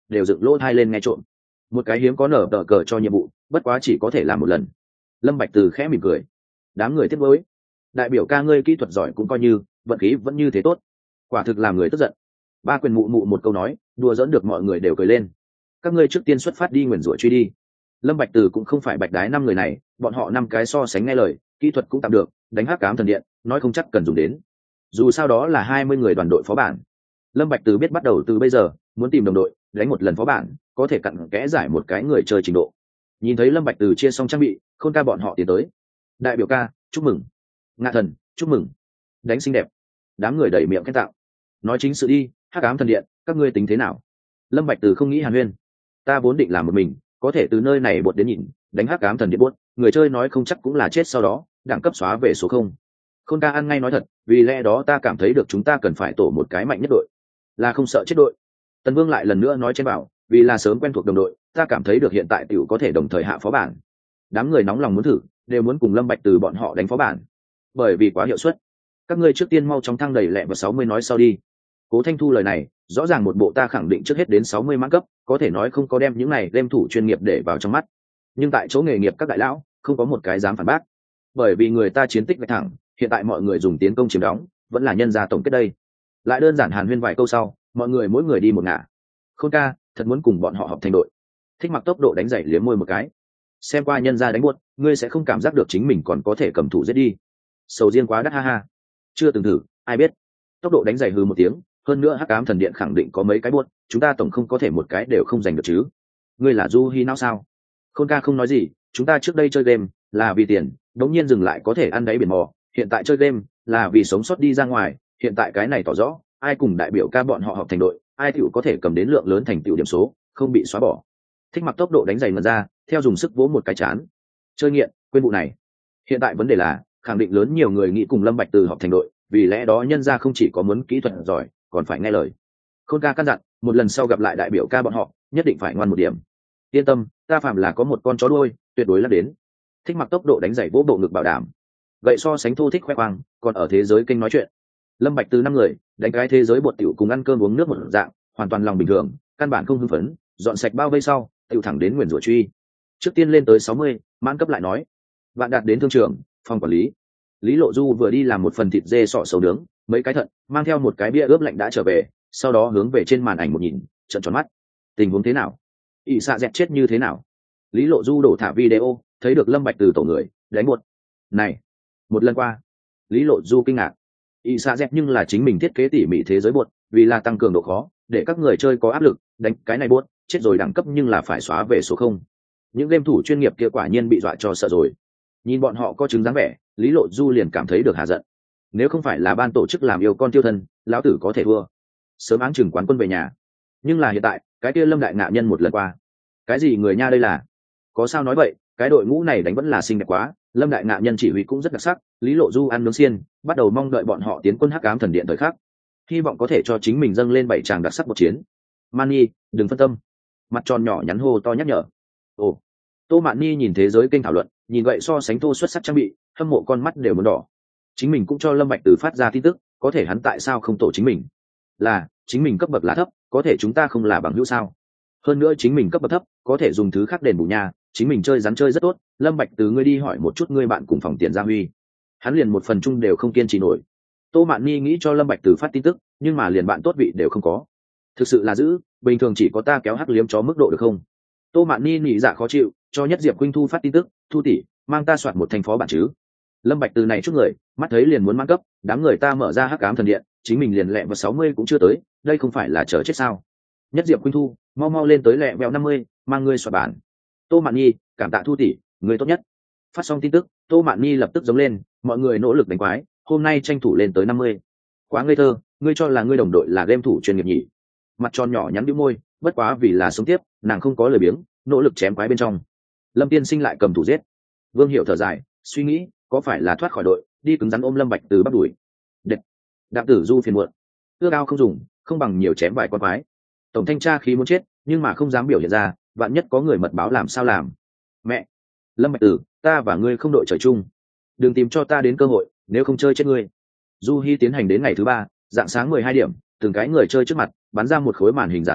Speaker 1: đều dựng lỗ thai lên nghe trộm. Một cái hiếm có nở tờ cờ cho nhiệm vụ, bất quá chỉ có thể làm một lần. Lâm Bạch Từ khẽ mỉm cười. Đám người tiếp với, đại biểu ca ngươi kỹ thuật giỏi cũng coi như, vận khí vẫn như thế tốt, quả thực làm người tức giận. Ba quyền mụ mụ một câu nói, đùa dẫn được mọi người đều cười lên. Các ngươi trước tiên xuất phát đi nguyền rủa truy đi. Lâm Bạch Từ cũng không phải bạch đái năm người này, bọn họ năm cái so sánh nghe lời, kỹ thuật cũng tạm được, đánh hắc ám thần điện, nói không chắc cần dùng đến. Dù sao đó là hai mươi người đoàn đội phó bản. Lâm Bạch Từ biết bắt đầu từ bây giờ, muốn tìm đồng đội, đánh một lần phó bản, có thể cặn kẽ giải một cái người chơi trình độ. Nhìn thấy Lâm Bạch Từ chia xong trang bị, Khôn ca bọn họ tiến tới. Đại biểu ca, chúc mừng. Ngạ thần, chúc mừng. Đánh xinh đẹp. Đám người đẩy miệng khen tạo. Nói chính sự đi, hắc ám thần điện, các ngươi tính thế nào? Lâm Bạch Từ không nghĩ hàn huyên. Ta vốn định làm một mình, có thể từ nơi này bột đến nhìn, đánh hắc ám thần điện buốt, người chơi nói không chắc cũng là chết sau đó, đẳng cấp xóa về số không. Khôn ca ăn ngay nói thật, vì lẽ đó ta cảm thấy được chúng ta cần phải tổ một cái mạnh nhất đội, là không sợ chết đội. Tần Vương lại lần nữa nói trên bảo, vì là sớm quen thuộc đồng đội, ta cảm thấy được hiện tại tiểu có thể đồng thời hạ phó bản. Đám người nóng lòng muốn thử, đều muốn cùng Lâm Bạch Từ bọn họ đánh phó bản, bởi vì quá hiệu suất. Các ngươi trước tiên mau chóng thăng đầy lẹ vào sáu mươi nói sau đi. Cố Thanh Thu lời này, rõ ràng một bộ ta khẳng định trước hết đến sáu mươi mãn cấp, có thể nói không có đem những này đem thủ chuyên nghiệp để vào trong mắt. Nhưng tại chỗ nghề nghiệp các đại lão, không có một cái dám phản bác, bởi vì người ta chiến tích vạch thẳng, hiện tại mọi người dùng tiến công chiếm đóng, vẫn là nhân gia tổng kết đây. Lại đơn giản hàn huyên vài câu sau, mọi người mỗi người đi một ngả. Khôn ca, thật muốn cùng bọn họ hợp thành đội. Thích Mặc tốc độ đánh giày liếm môi một cái. Xem qua nhân gia đánh buốt, ngươi sẽ không cảm giác được chính mình còn có thể cầm thủ giết đi. Sầu riêng quá đắt ha ha. Chưa từng thử, ai biết. Tốc độ đánh giày hừ một tiếng, hơn nữa hắc ám thần điện khẳng định có mấy cái buốt, chúng ta tổng không có thể một cái đều không giành được chứ. Ngươi là Du Hi não sao? Khôn ca không nói gì, chúng ta trước đây chơi game là vì tiền, đống nhiên dừng lại có thể ăn đáy biển mò, hiện tại chơi game là vì sống sót đi ra ngoài, hiện tại cái này tỏ rõ, ai cùng đại biểu ca bọn họ hợp thành đội, ai tiểu có thể cầm đến lượng lớn thành tựu điểm số, không bị xóa bỏ. Thích Mặc tốc độ đánh giày ngần ra, theo dùng sức vỗ một cái chán. Chơi nghiện, quên vụ này. Hiện tại vấn đề là, khẳng định lớn nhiều người nghĩ cùng Lâm Bạch Từ hợp thành đội, vì lẽ đó nhân gia không chỉ có muốn kỹ thuật giỏi, còn phải nghe lời. Khôn ca căn dặn, một lần sau gặp lại đại biểu ca bọn họ, nhất định phải ngoan một điểm. Yên tâm, ta phạm là có một con chó đuôi, tuyệt đối là đến. Thích Mặc tốc độ đánh giày vỗ bộ ngực bảo đảm. Vậy so sánh thô thích khoe khoang, còn ở thế giới kênh nói chuyện. Lâm Bạch Từ năm người, đánh cái thế giới bột tiểu cùng ăn cơm uống nước một dạng, hoàn toàn lòng bình thường, căn bản không hưng phấn, dọn sạch bao vây sau, tiểu thẳng đến nguyền rủa truy. Trước tiên lên tới sáu mươi, mãn cấp lại nói. Bạn đạt đến thương trường, phòng quản lý. Lý Lộ Du vừa đi làm một phần thịt dê sọ sầu nướng, mấy cái thận, mang theo một cái bia ướp lạnh đã trở về, sau đó hướng về trên màn ảnh một nhìn, trợn tròn mắt. Tình huống thế nào? ỷ xạ dẹt chết như thế nào? Lý Lộ Du đổ thả video, thấy được Lâm Bạch Từ tổ người, đánh buột. Này, một lần qua. Lý Lộ Du kinh ngạc. ỷ xạ dẹt nhưng là chính mình thiết kế tỉ mỉ thế giới buột, vì là tăng cường độ khó, để các người chơi có áp lực, đánh cái này buột, chết rồi đẳng cấp nhưng là phải xóa về số không. Những game thủ chuyên nghiệp kia quả nhiên bị dọa cho sợ rồi. Nhìn bọn họ có chứng dáng vẻ, Lý Lộ Du liền cảm thấy được hạ giận. Nếu không phải là ban tổ chức làm yêu con tiêu thân, lão tử có thể thua, sớm áng chừng quán quân về nhà. Nhưng là hiện tại, cái kia Lâm đại ngạ nhân một lần qua, cái gì người nha đây là? Có sao nói vậy, cái đội ngũ này đánh vẫn là xinh đẹp quá, Lâm đại ngạ nhân chỉ huy cũng rất đặc sắc, Lý Lộ Du ăn nướng xiên, bắt đầu mong đợi bọn họ tiến quân hắc ám thần điện thời khắc, hy vọng có thể cho chính mình dâng lên bảy tràng đặc sắc một chiến. Mani, đừng phân tâm. Mặt tròn nhỏ nhắn hô to nhắc nhở. Ồ. Tô Mạn Ni nhìn thế giới kênh thảo luận, nhìn vậy so sánh thô xuất sắc trang bị, hâm mộ con mắt đều muốn đỏ. Chính mình cũng cho Lâm Bạch Từ phát ra tin tức, có thể hắn tại sao không tổ chính mình? Là, chính mình cấp bậc là thấp, có thể chúng ta không là bằng hữu sao? Hơn nữa chính mình cấp bậc thấp, có thể dùng thứ khác đền bù nhà, chính mình chơi rắn chơi rất tốt, Lâm Bạch Từ ngươi đi hỏi một chút ngươi bạn cùng phòng tiền Gia Huy. Hắn liền một phần chung đều không kiên trì nổi. Tô Mạn Ni nghĩ cho Lâm Bạch Từ phát tin tức, nhưng mà liền bạn tốt vị đều không có. Thực sự là dữ, bình thường chỉ có ta kéo hắc liếm chó mức độ được không? Tô Mạn Ni nhị dạ khó chịu, cho Nhất Diệp Khuynh Thu phát tin tức, Thu tỷ, mang ta soạt một thành phó bản chứ. Lâm Bạch Từ này chút người, mắt thấy liền muốn mang cấp, đám người ta mở ra hắc ám thần điện, chính mình liền lẹ vào sáu mươi cũng chưa tới, đây không phải là chờ chết sao? Nhất Diệp Khuynh Thu, mau mau lên tới lẹ vẹo năm mươi, mang ngươi soạt bản. Tô Mạn Ni, cảm tạ Thu tỷ, người tốt nhất. Phát xong tin tức, Tô Mạn Ni lập tức giống lên, mọi người nỗ lực đánh quái, hôm nay tranh thủ lên tới năm mươi. Quá ngây thơ, ngươi cho là ngươi đồng đội là game thủ chuyên nghiệp nhỉ? Mặt tròn nhỏ nhắn bĩu môi, bất quá vì là sống tiếp, nàng không có lời biếng, nỗ lực chém quái bên trong. Lâm Tiên Sinh lại cầm thủ giết. Vương Hiểu thở dài, suy nghĩ, có phải là thoát khỏi đội, đi cứng rắn ôm Lâm Bạch Từ bắt đuổi. Đệt. Đạm Tử Du phiền muộn. Ưa cao không dùng, không bằng nhiều chém vài con quái. Tổng thanh tra khí muốn chết, nhưng mà không dám biểu hiện ra, vạn nhất có người mật báo làm sao làm. Mẹ. Lâm Bạch Từ, ta và ngươi không đội trời chung. Đừng tìm cho ta đến cơ hội, nếu không chơi chết ngươi. Du Hi tiến hành đến ngày thứ ba, dạng sáng mười hai điểm, từng cái người chơi trước mặt bắn ra một khối màn hình giả lập,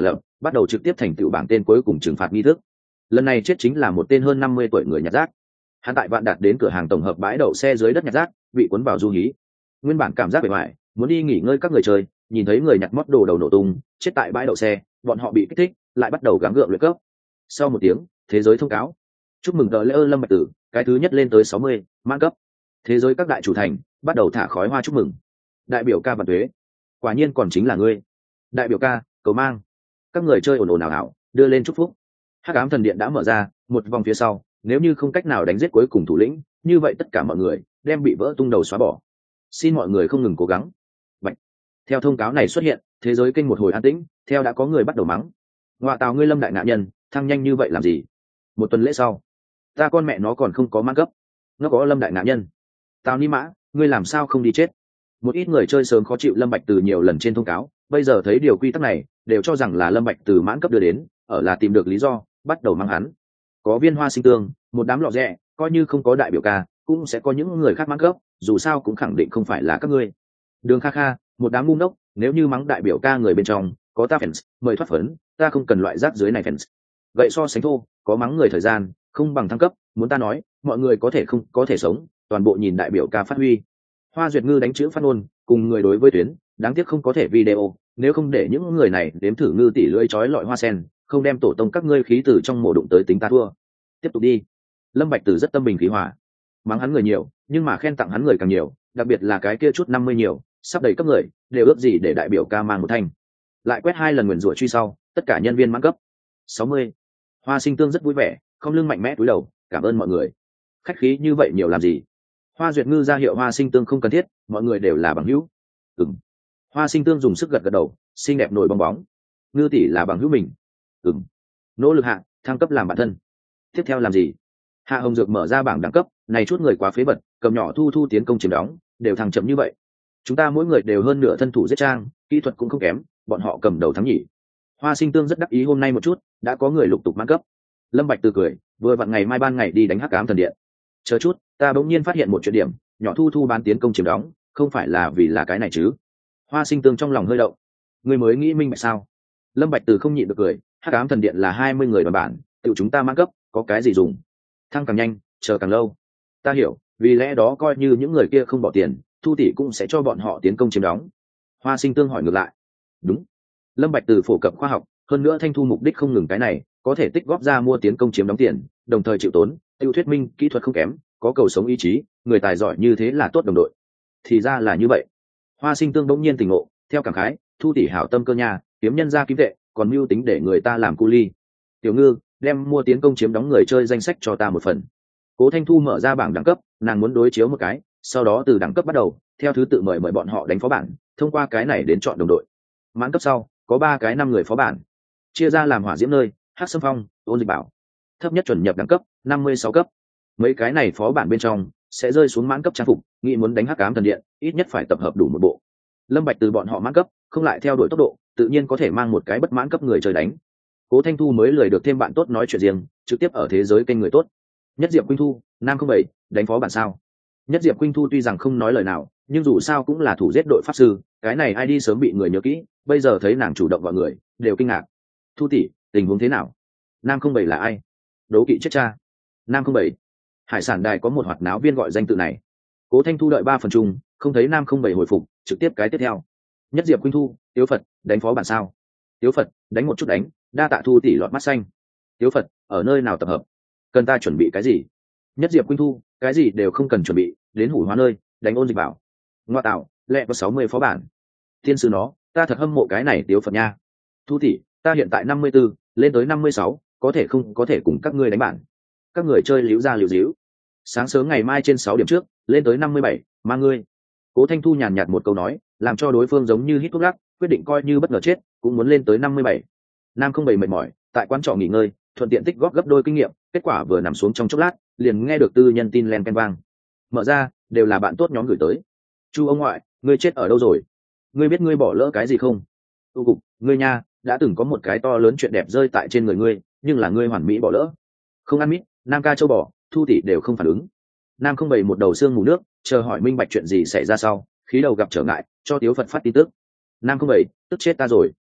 Speaker 1: bắt đầu trực tiếp thành tựu bảng tên cuối cùng trừng phạt nghi thức. Lần này chết chính là một tên hơn năm mươi tuổi người nhặt rác. Hắn tại Vạn Đạt đến cửa hàng tổng hợp bãi đậu xe dưới đất nhặt rác, bị cuốn vào du hí. Nguyên bản cảm giác bề ngoài, muốn đi nghỉ ngơi các người chơi, nhìn thấy người nhặt mót đồ đầu nổ tung, chết tại bãi đậu xe, bọn họ bị kích thích, lại bắt đầu gắng gượng luyện cấp. Sau một tiếng, thế giới thông cáo. Chúc mừng đợi lễ ơn Lâm Bạch Tử, cái thứ nhất lên tới sáu mươi, mãn cấp. Thế giới các đại chủ thành bắt đầu thả khói hoa chúc mừng. Đại biểu ca Vạn Tuế, quả nhiên còn chính là ngươi. Đại biểu ca, cầu mang. Các người chơi ồn ồn ào ào, đưa lên chúc phúc. Hắc ám thần điện đã mở ra, một vòng phía sau, nếu như không cách nào đánh giết cuối cùng thủ lĩnh, như vậy tất cả mọi người đem bị vỡ tung đầu xóa bỏ. Xin mọi người không ngừng cố gắng. Bạch. Theo thông cáo này xuất hiện, thế giới kênh một hồi an tĩnh, theo đã có người bắt đầu mắng. Ngoại tào ngươi Lâm đại ngạ nhân, thăng nhanh như vậy làm gì? Một tuần lễ sau, ta con mẹ nó còn không có mãn cấp, nó có Lâm đại ngạ nhân. Tào ni mã, ngươi làm sao không đi chết? Một ít người chơi sớm khó chịu Lâm Bạch Từ nhiều lần trên thông cáo, bây giờ thấy điều quy tắc này, đều cho rằng là Lâm Bạch Từ mãn cấp đưa đến, ở là tìm được lý do, bắt đầu mắng hắn. Có viên hoa sinh tương, một đám lọ rẻ, coi như không có đại biểu ca, cũng sẽ có những người khác mắng cấp, dù sao cũng khẳng định không phải là các ngươi. Đường Kha Kha, một đám ngu ngốc, nếu như mắng đại biểu ca người bên trong, có ta fans, mời thoát phấn, ta không cần loại rác dưới này fans. Vậy so sánh thô, có mắng người thời gian, không bằng thăng cấp, muốn ta nói, mọi người có thể không, có thể sống, toàn bộ nhìn đại biểu ca phát huy. Hoa Duyệt Ngư đánh chữ phát ngôn, cùng người đối với tuyến, đáng tiếc không có thể video, nếu không để những người này đếm thử ngư tỷ lưỡi chói lọi hoa sen, không đem tổ tông các ngươi khí từ trong mổ đụng tới tính ta thua. Tiếp tục đi. Lâm Bạch Tử rất tâm bình khí hòa, mắng hắn người nhiều, nhưng mà khen tặng hắn người càng nhiều, đặc biệt là cái kia chút năm mươi nhiều, sắp đầy cấp người, đều ước gì để đại biểu ca mang một thanh. Lại quét hai lần nguyền rủa truy sau, tất cả nhân viên mãn cấp. sáu mươi. Hoa Sinh Tương rất vui vẻ, không lưng mạnh mẽ cúi đầu, cảm ơn mọi người. Khách khí như vậy nhiều làm gì? Hoa Duyệt Ngư ra hiệu Hoa Sinh Tương không cần thiết, mọi người đều là bằng hữu. Ừm. Hoa Sinh Tương dùng sức gật gật đầu, xinh đẹp nổi bong bóng. Ngư tỷ là bằng hữu mình. Ừm. Nỗ lực hạ, thăng cấp làm bạn thân. Tiếp theo làm gì? Hạ Hồng Dược mở ra bảng đẳng cấp, này chút người quá phế bật, cầm nhỏ thu thu tiến công chiếm đóng, đều thăng chậm như vậy. Chúng ta mỗi người đều hơn nửa thân thủ giết trang, kỹ thuật cũng không kém, bọn họ cầm đầu thắng nhỉ. Hoa Sinh Tương rất đắc ý hôm nay một chút, đã có người lục tục mãn cấp. Lâm Bạch Từ cười, vừa vặn ngày mai ban ngày đi đánh Hắc Ám Thần Điện. Chờ chút, ta bỗng nhiên phát hiện một chuyện điểm, nhỏ thu thu bán tiến công chiếm đóng, không phải là vì là cái này chứ? Hoa Sinh Tương trong lòng hơi động. Người mới nghĩ minh bạch sao? Lâm Bạch Từ không nhịn được cười, Hắc Ám Thần Điện là hai mươi người đoàn bản, tự chúng ta mãn cấp, có cái gì dùng? Thăng càng nhanh, chờ càng lâu. Ta hiểu, vì lẽ đó coi như những người kia không bỏ tiền, Thu tỷ cũng sẽ cho bọn họ tiến công chiếm đóng. Hoa Sinh Tương hỏi ngược lại. Đúng. Lâm Bạch Từ phổ cập khoa học, hơn nữa thanh thu mục đích không ngừng cái này, có thể tích góp ra mua tiến công chiếm đóng tiền, đồng thời chịu tốn, tiêu thuyết minh, kỹ thuật không kém, có cầu sống ý chí, người tài giỏi như thế là tốt đồng đội. Thì ra là như vậy. Hoa Sinh Tương bỗng nhiên tỉnh ngộ, theo cảm khái, Thu tỷ hảo tâm cơ nhà, kiếm nhân ra kim tệ, còn mưu tính để người ta làm cu ly. Tiểu Ngư, đem mua tiến công chiếm đóng người chơi danh sách cho ta một phần. Cố Thanh Thu mở ra bảng đẳng cấp, nàng muốn đối chiếu một cái, sau đó từ đẳng cấp bắt đầu, theo thứ tự mời mời bọn họ đánh phó bản, thông qua cái này đến chọn đồng đội. Mãn cấp sau, có ba cái năm người phó bản, chia ra làm hỏa diễm nơi, hắc sâm phong, ôn dịch bảo. Thấp nhất chuẩn nhập đẳng cấp, năm mươi sáu cấp. Mấy cái này phó bản bên trong sẽ rơi xuống mãn cấp trang phục, nghĩ muốn đánh Hắc Ám Thần Điện, ít nhất phải tập hợp đủ một bộ. Lâm Bạch từ bọn họ mãn cấp, không lại theo đuổi tốc độ, tự nhiên có thể mang một cái bất mãn cấp người chơi đánh. Cố Thanh Thu mới lười được thêm bạn tốt nói chuyện riêng, trực tiếp ở thế giới kênh người tốt. Nhất Diệp Khuynh Thu, Nam không bảy, đánh phó bản sao? Nhất Diệp Khuynh Thu tuy rằng không nói lời nào, nhưng dù sao cũng là thủ giết đội pháp sư, cái này ai đi sớm bị người nhớ kỹ, bây giờ thấy nàng chủ động gọi người, đều kinh ngạc. Thu tỷ, tình huống thế nào? Nam không bảy là ai? Đố kỵ chết cha. Nam không bảy. Hải sản đài có một hoạt náo viên gọi danh tự này. Cố Thanh Thu đợi ba phần chung, không thấy Nam không bảy hồi phục, trực tiếp cái tiếp theo. Nhất Diệp Khuynh Thu, Tiếu Phật, đánh phó bản sao? Tiếu Phật, đánh một chút đánh, đa tạ Thu tỷ lọt mắt xanh. Tiếu Phật, ở nơi nào tập hợp? Cần ta chuẩn bị cái gì? Nhất Diệp Khuynh Thu, cái gì đều không cần chuẩn bị, đến hủ hóa nơi, đánh ôn dịch bảo. Ngoa tạo, lẹ có sáu mươi phó bản. Thiên sư nó, ta thật hâm mộ cái này Tiếu Phật nha. Thu tỷ, ta hiện tại năm mươi tư, lên tới năm mươi sáu, có thể không có thể cùng các ngươi đánh bản. Các người chơi liễu ra liễu díu. Sáng sớm ngày mai trên sáu điểm trước, lên tới năm mươi bảy, mang ngươi. Cố Thanh Thu nhàn nhạt một câu nói, làm cho đối phương giống như hít thuốc lắc, quyết định coi như bất ngờ chết, cũng muốn lên tới năm mươi bảy. Nam không bảy mệt mỏi, tại quán trọ nghỉ ngơi, thuận tiện tích góp gấp đôi kinh nghiệm, kết quả vừa nằm xuống trong chốc lát, liền nghe được tư nhân tin len ken vang. Mở ra, đều là bạn tốt nhóm gửi tới. Chu ông ngoại, ngươi chết ở đâu rồi? Ngươi biết ngươi bỏ lỡ cái gì không? Tu cục, ngươi nha, đã từng có một cái to lớn chuyện đẹp rơi tại trên người ngươi, nhưng là ngươi hoàn mỹ bỏ lỡ. Không ăn mít, Nam ca châu bò, Thu tỷ đều không phản ứng. Nam không bày một đầu xương mù nước, chờ hỏi minh bạch chuyện gì xảy ra sau, khí đầu gặp trở ngại, cho Tiếu Phật phát tin tức. Nam không bày, tức chết ta rồi.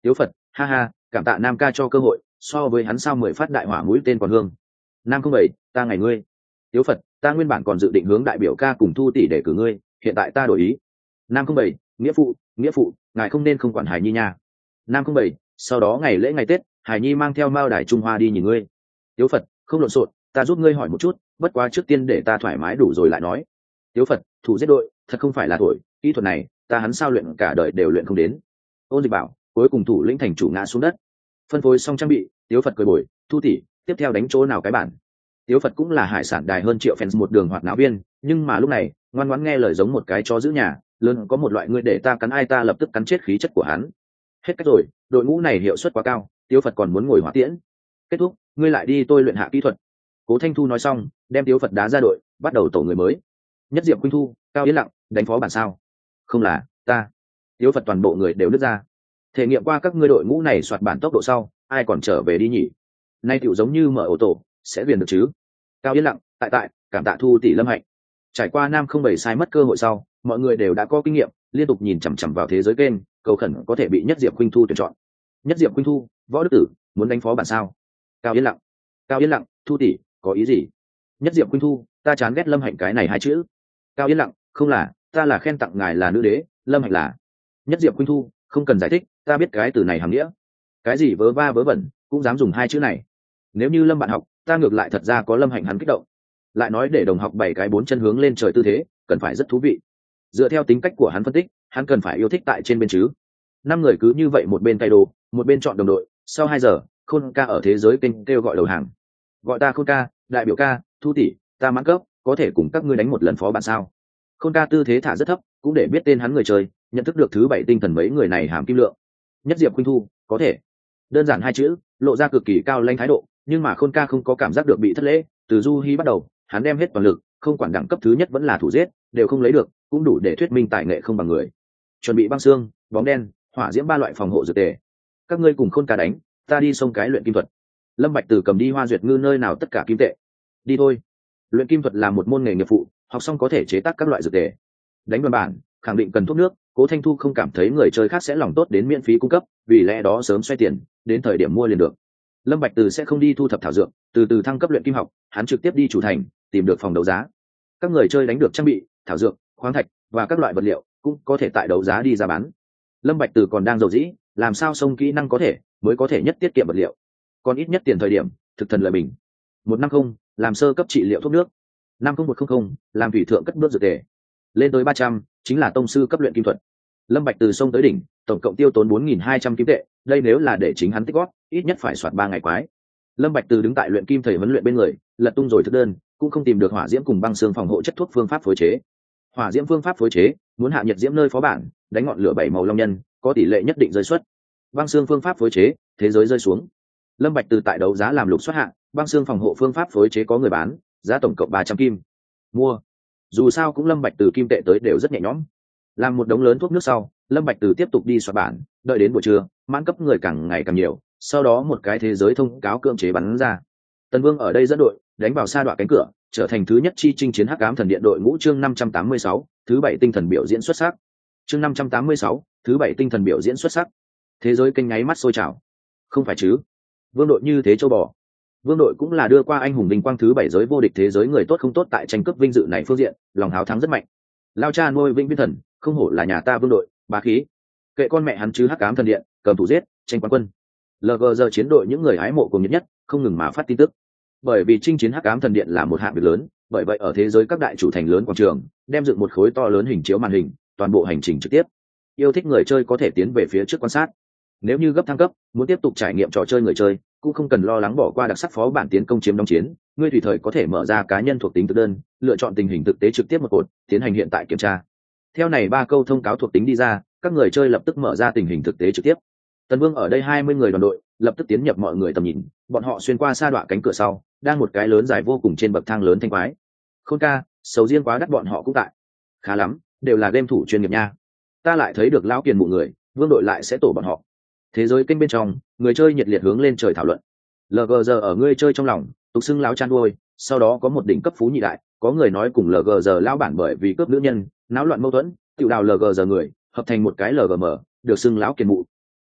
Speaker 1: Tiếu Phật, ha ha, cảm tạ Nam ca cho cơ hội, so với hắn sao mười phát đại hỏa mũi tên còn hương. Nam không bảy, ta ngày ngươi. Tiếu Phật, ta nguyên bản còn dự định hướng đại biểu ca cùng Thu tỷ để cử ngươi, hiện tại ta đổi ý. Nam không bảy, nghĩa phụ, nghĩa phụ, ngài không nên không quản Hải Nhi nha. Nam không bảy, sau đó ngày lễ ngày Tết, Hải Nhi mang theo Mao Đài Trung Hoa đi nhìn ngươi. Tiếu Phật, không lộn xộn, ta giúp ngươi hỏi một chút, bất quá trước tiên để ta thoải mái đủ rồi lại nói. Tiếu Phật, thủ giết đội, thật không phải là thổi, kỹ thuật này, ta hắn sao luyện cả đời đều luyện không đến. Ôn Dịch bảo, cuối cùng thủ lĩnh thành chủ ngã xuống đất. Phân phối xong trang bị, Tiếu Phật cười bồi, Thu tỷ, tiếp theo đánh chỗ nào cái bản. Tiếu Phật cũng là hải sản đài hơn triệu fans một đường hoạt náo viên, nhưng mà lúc này, ngoan ngoãn nghe lời giống một cái chó giữ nhà, lớn có một loại ngươi để ta cắn ai ta lập tức cắn chết khí chất của hắn. Hết cách rồi, đội ngũ này hiệu suất quá cao, Tiếu Phật còn muốn ngồi hỏa tiễn. Kết thúc, ngươi lại đi tôi luyện hạ kỹ thuật. Cố Thanh Thu nói xong, đem Tiếu Phật đá ra đội, bắt đầu tổ người mới. Nhất Diệp Khuynh Thu, Cao Yên Lặng, đánh phó bản sao? Không là, ta. Tiếu Phật toàn bộ người đều đứt ra. Thể nghiệm qua các ngươi đội ngũ này soạt bản tốc độ sau, ai còn trở về đi nhỉ? Nay tiểu giống như mở ô tô, sẽ viền được chứ? Cao Yên Lặng, tại tại, cảm tạ Thu tỷ Lâm Hạnh. Trải qua năm không bảy sai mất cơ hội sau, mọi người đều đã có kinh nghiệm, liên tục nhìn chằm chằm vào thế giới kênh, cầu khẩn có thể bị Nhất Diệp Khuynh Thu tuyển chọn. Nhất Diệp Khuynh Thu, Võ Đức Tử, muốn đánh phó bản sao? Cao Yên Lặng, Cao Yên Lặng, Thu tỷ, có ý gì? Nhất Diệp Khuynh Thu, ta chán ghét Lâm Hạnh cái này hai chữ. Cao Yên Lặng, không là, ta là khen tặng ngài là nữ đế, Lâm Hạnh là. Nhất Diệp Khuynh Thu, không cần giải thích, ta biết cái từ này hàm nghĩa. Cái gì vớ va vớ vẩn, cũng dám dùng hai chữ này. Nếu như Lâm bạn học, ta ngược lại thật ra có Lâm Hạnh hắn kích động. Lại nói để đồng học bảy cái bốn chân hướng lên trời tư thế, cần phải rất thú vị. Dựa theo tính cách của hắn phân tích, hắn cần phải yêu thích tại trên bên chứ. Năm người cứ như vậy một bên cày đồ, một bên chọn đồng đội. Sau hai giờ, Khôn ca ở thế giới kênh kêu gọi đầu hàng. Gọi ta Khôn ca, đại biểu ca, Thu tỷ, ta mãn cấp, có thể cùng các ngươi đánh một lần phó bản sao? Khôn ca tư thế thả rất thấp, cũng để biết tên hắn người chơi, nhận thức được thứ bảy tinh thần mấy người này hàm kim lượng. Nhất Diệp Khuynh Thu, có thể. Đơn giản hai chữ, lộ ra cực kỳ cao lãnh thái độ, nhưng mà Khôn ca không có cảm giác được bị thất lễ. Từ Du Hi bắt đầu, hắn đem hết toàn lực, không quản đẳng cấp thứ nhất vẫn là thủ giết, đều không lấy được, cũng đủ để thuyết minh tài nghệ không bằng người. Chuẩn bị băng xương, bóng đen, hỏa diễm ba loại phòng hộ dược tề. Các ngươi cùng Khôn ca đánh, ta đi xông cái luyện kim thuật. Lâm Bạch Từ cầm đi Hoa Duyệt Ngư nơi nào tất cả kim tệ. Đi thôi. Luyện kim thuật là một môn nghề nghiệp phụ, học xong có thể chế tác các loại dược tề. Đánh đoàn bản, khẳng định cần thuốc nước, Cố Thanh Thu không cảm thấy người chơi khác sẽ lòng tốt đến miễn phí cung cấp, vì lẽ đó sớm xoay tiền, đến thời điểm mua liền được. Lâm Bạch Từ sẽ không đi thu thập thảo dược, từ từ thăng cấp luyện kim học, hắn trực tiếp đi chủ thành, tìm được phòng đấu giá. Các người chơi đánh được trang bị, thảo dược, khoáng thạch và các loại vật liệu, cũng có thể tại đấu giá đi ra bán. Lâm Bạch Từ còn đang dầu dĩ, làm sao xông kỹ năng có thể, mới có thể nhất tiết kiệm vật liệu. Còn ít nhất tiền thời điểm, thực thần lợi bình. một năm không, làm sơ cấp trị liệu thuốc nước. năm không một không không, làm thủy thượng cất bước dược tề. Lên tới ba trăm, chính là tông sư cấp luyện kim thuật. Lâm Bạch Từ sông tới đỉnh, tổng cộng tiêu tốn bốn nghìn hai trăm kim tệ, đây nếu là để chính hắn tích góp, ít nhất phải soạt ba ngày quái. Lâm Bạch Từ đứng tại luyện kim thầy huấn luyện bên người, lật tung rồi thực đơn, cũng không tìm được hỏa diễm cùng băng xương phòng hộ chất thuốc phương pháp phối chế. Hỏa diễm phương pháp phối chế, muốn hạ nhiệt diễm nơi phó bản, đánh ngọn lửa bảy màu long nhân, có tỷ lệ nhất định rơi suất. Băng xương phương pháp phối chế, thế giới rơi xuống. Lâm Bạch Từ tại đấu giá làm lục xuất hạ, băng xương phòng hộ phương pháp phối chế có người bán, giá tổng cộng ba trăm kim. Mua. Dù sao cũng Lâm Bạch Từ kim tệ tới đều rất nhẹ nhõm. Làm một đống lớn thuốc nước sau, Lâm Bạch Từ tiếp tục đi soạt bản, đợi đến buổi trưa, mãn cấp người càng ngày càng nhiều, sau đó một cái thế giới thông cáo cưỡng chế bắn ra. Tần Vương ở đây dẫn đội, đánh vào sa đoạ cánh cửa, trở thành thứ nhất chi chinh chiến hắc ám thần điện đội ngũ. Chương năm trăm tám mươi sáu, thứ bảy tinh thần biểu diễn xuất sắc. Chương năm trăm tám mươi sáu, thứ bảy tinh thần biểu diễn xuất sắc. Thế giới kênh nháy mắt sôi trào. Không phải chứ? Vương đội như thế châu bò. Vương đội cũng là đưa qua anh hùng vinh quang thứ bảy giới vô địch thế giới người tốt không tốt tại tranh cướp vinh dự này phương diện, lòng háo thắng rất mạnh. Lao cha nuôi vĩnh viễn thần, không hổ là nhà ta Vương đội, bá khí. Kệ con mẹ hắn chứ hắc ám thần điện, cầm thủ giết, tranh quán quân. lờ giê giờ chiến đội những người hái mộ cùng nhất nhất, không ngừng mà phát tin tức. Bởi vì chinh chiến hắc ám thần điện là một hạng việc lớn, bởi vậy ở thế giới các đại chủ thành lớn quảng trường, đem dựng một khối to lớn hình chiếu màn hình, toàn bộ hành trình trực tiếp. Yêu thích người chơi có thể tiến về phía trước quan sát. Nếu như gấp thăng cấp, muốn tiếp tục trải nghiệm trò chơi người chơi, cũng không cần lo lắng bỏ qua đặc sắc phó bản tiến công chiếm đóng chiến, ngươi tùy thời có thể mở ra cá nhân thuộc tính thực đơn, lựa chọn tình hình thực tế trực tiếp một cột, tiến hành hiện tại kiểm tra. Theo này ba câu thông cáo thuộc tính đi ra, các người chơi lập tức mở ra tình hình thực tế trực tiếp. Tần Vương ở đây hai mươi người đoàn đội, lập tức tiến nhập mọi người tầm nhìn, bọn họ xuyên qua sa đoạ cánh cửa sau, đang một cái lớn dài vô cùng trên bậc thang lớn thanh quái. Khôn ca, sầu riêng quá đắt bọn họ cũng tại. Khá lắm, đều là game thủ chuyên nghiệp nha. Ta lại thấy được lão kiền mụ người, Vương đội lại sẽ tổ bọn họ. Thế giới kênh bên trong, người chơi nhiệt liệt hướng lên trời thảo luận. lờ giê giờ ở ngươi chơi trong lòng, tục xưng lão chan nuôi, sau đó có một đỉnh cấp phú nhị đại, có người nói cùng lờ giê giờ lão bản bởi vì cướp nữ nhân, náo loạn mâu thuẫn, tự đào lờ giê giờ người, hợp thành một cái lờ giê em, được xưng lão kiền mụ.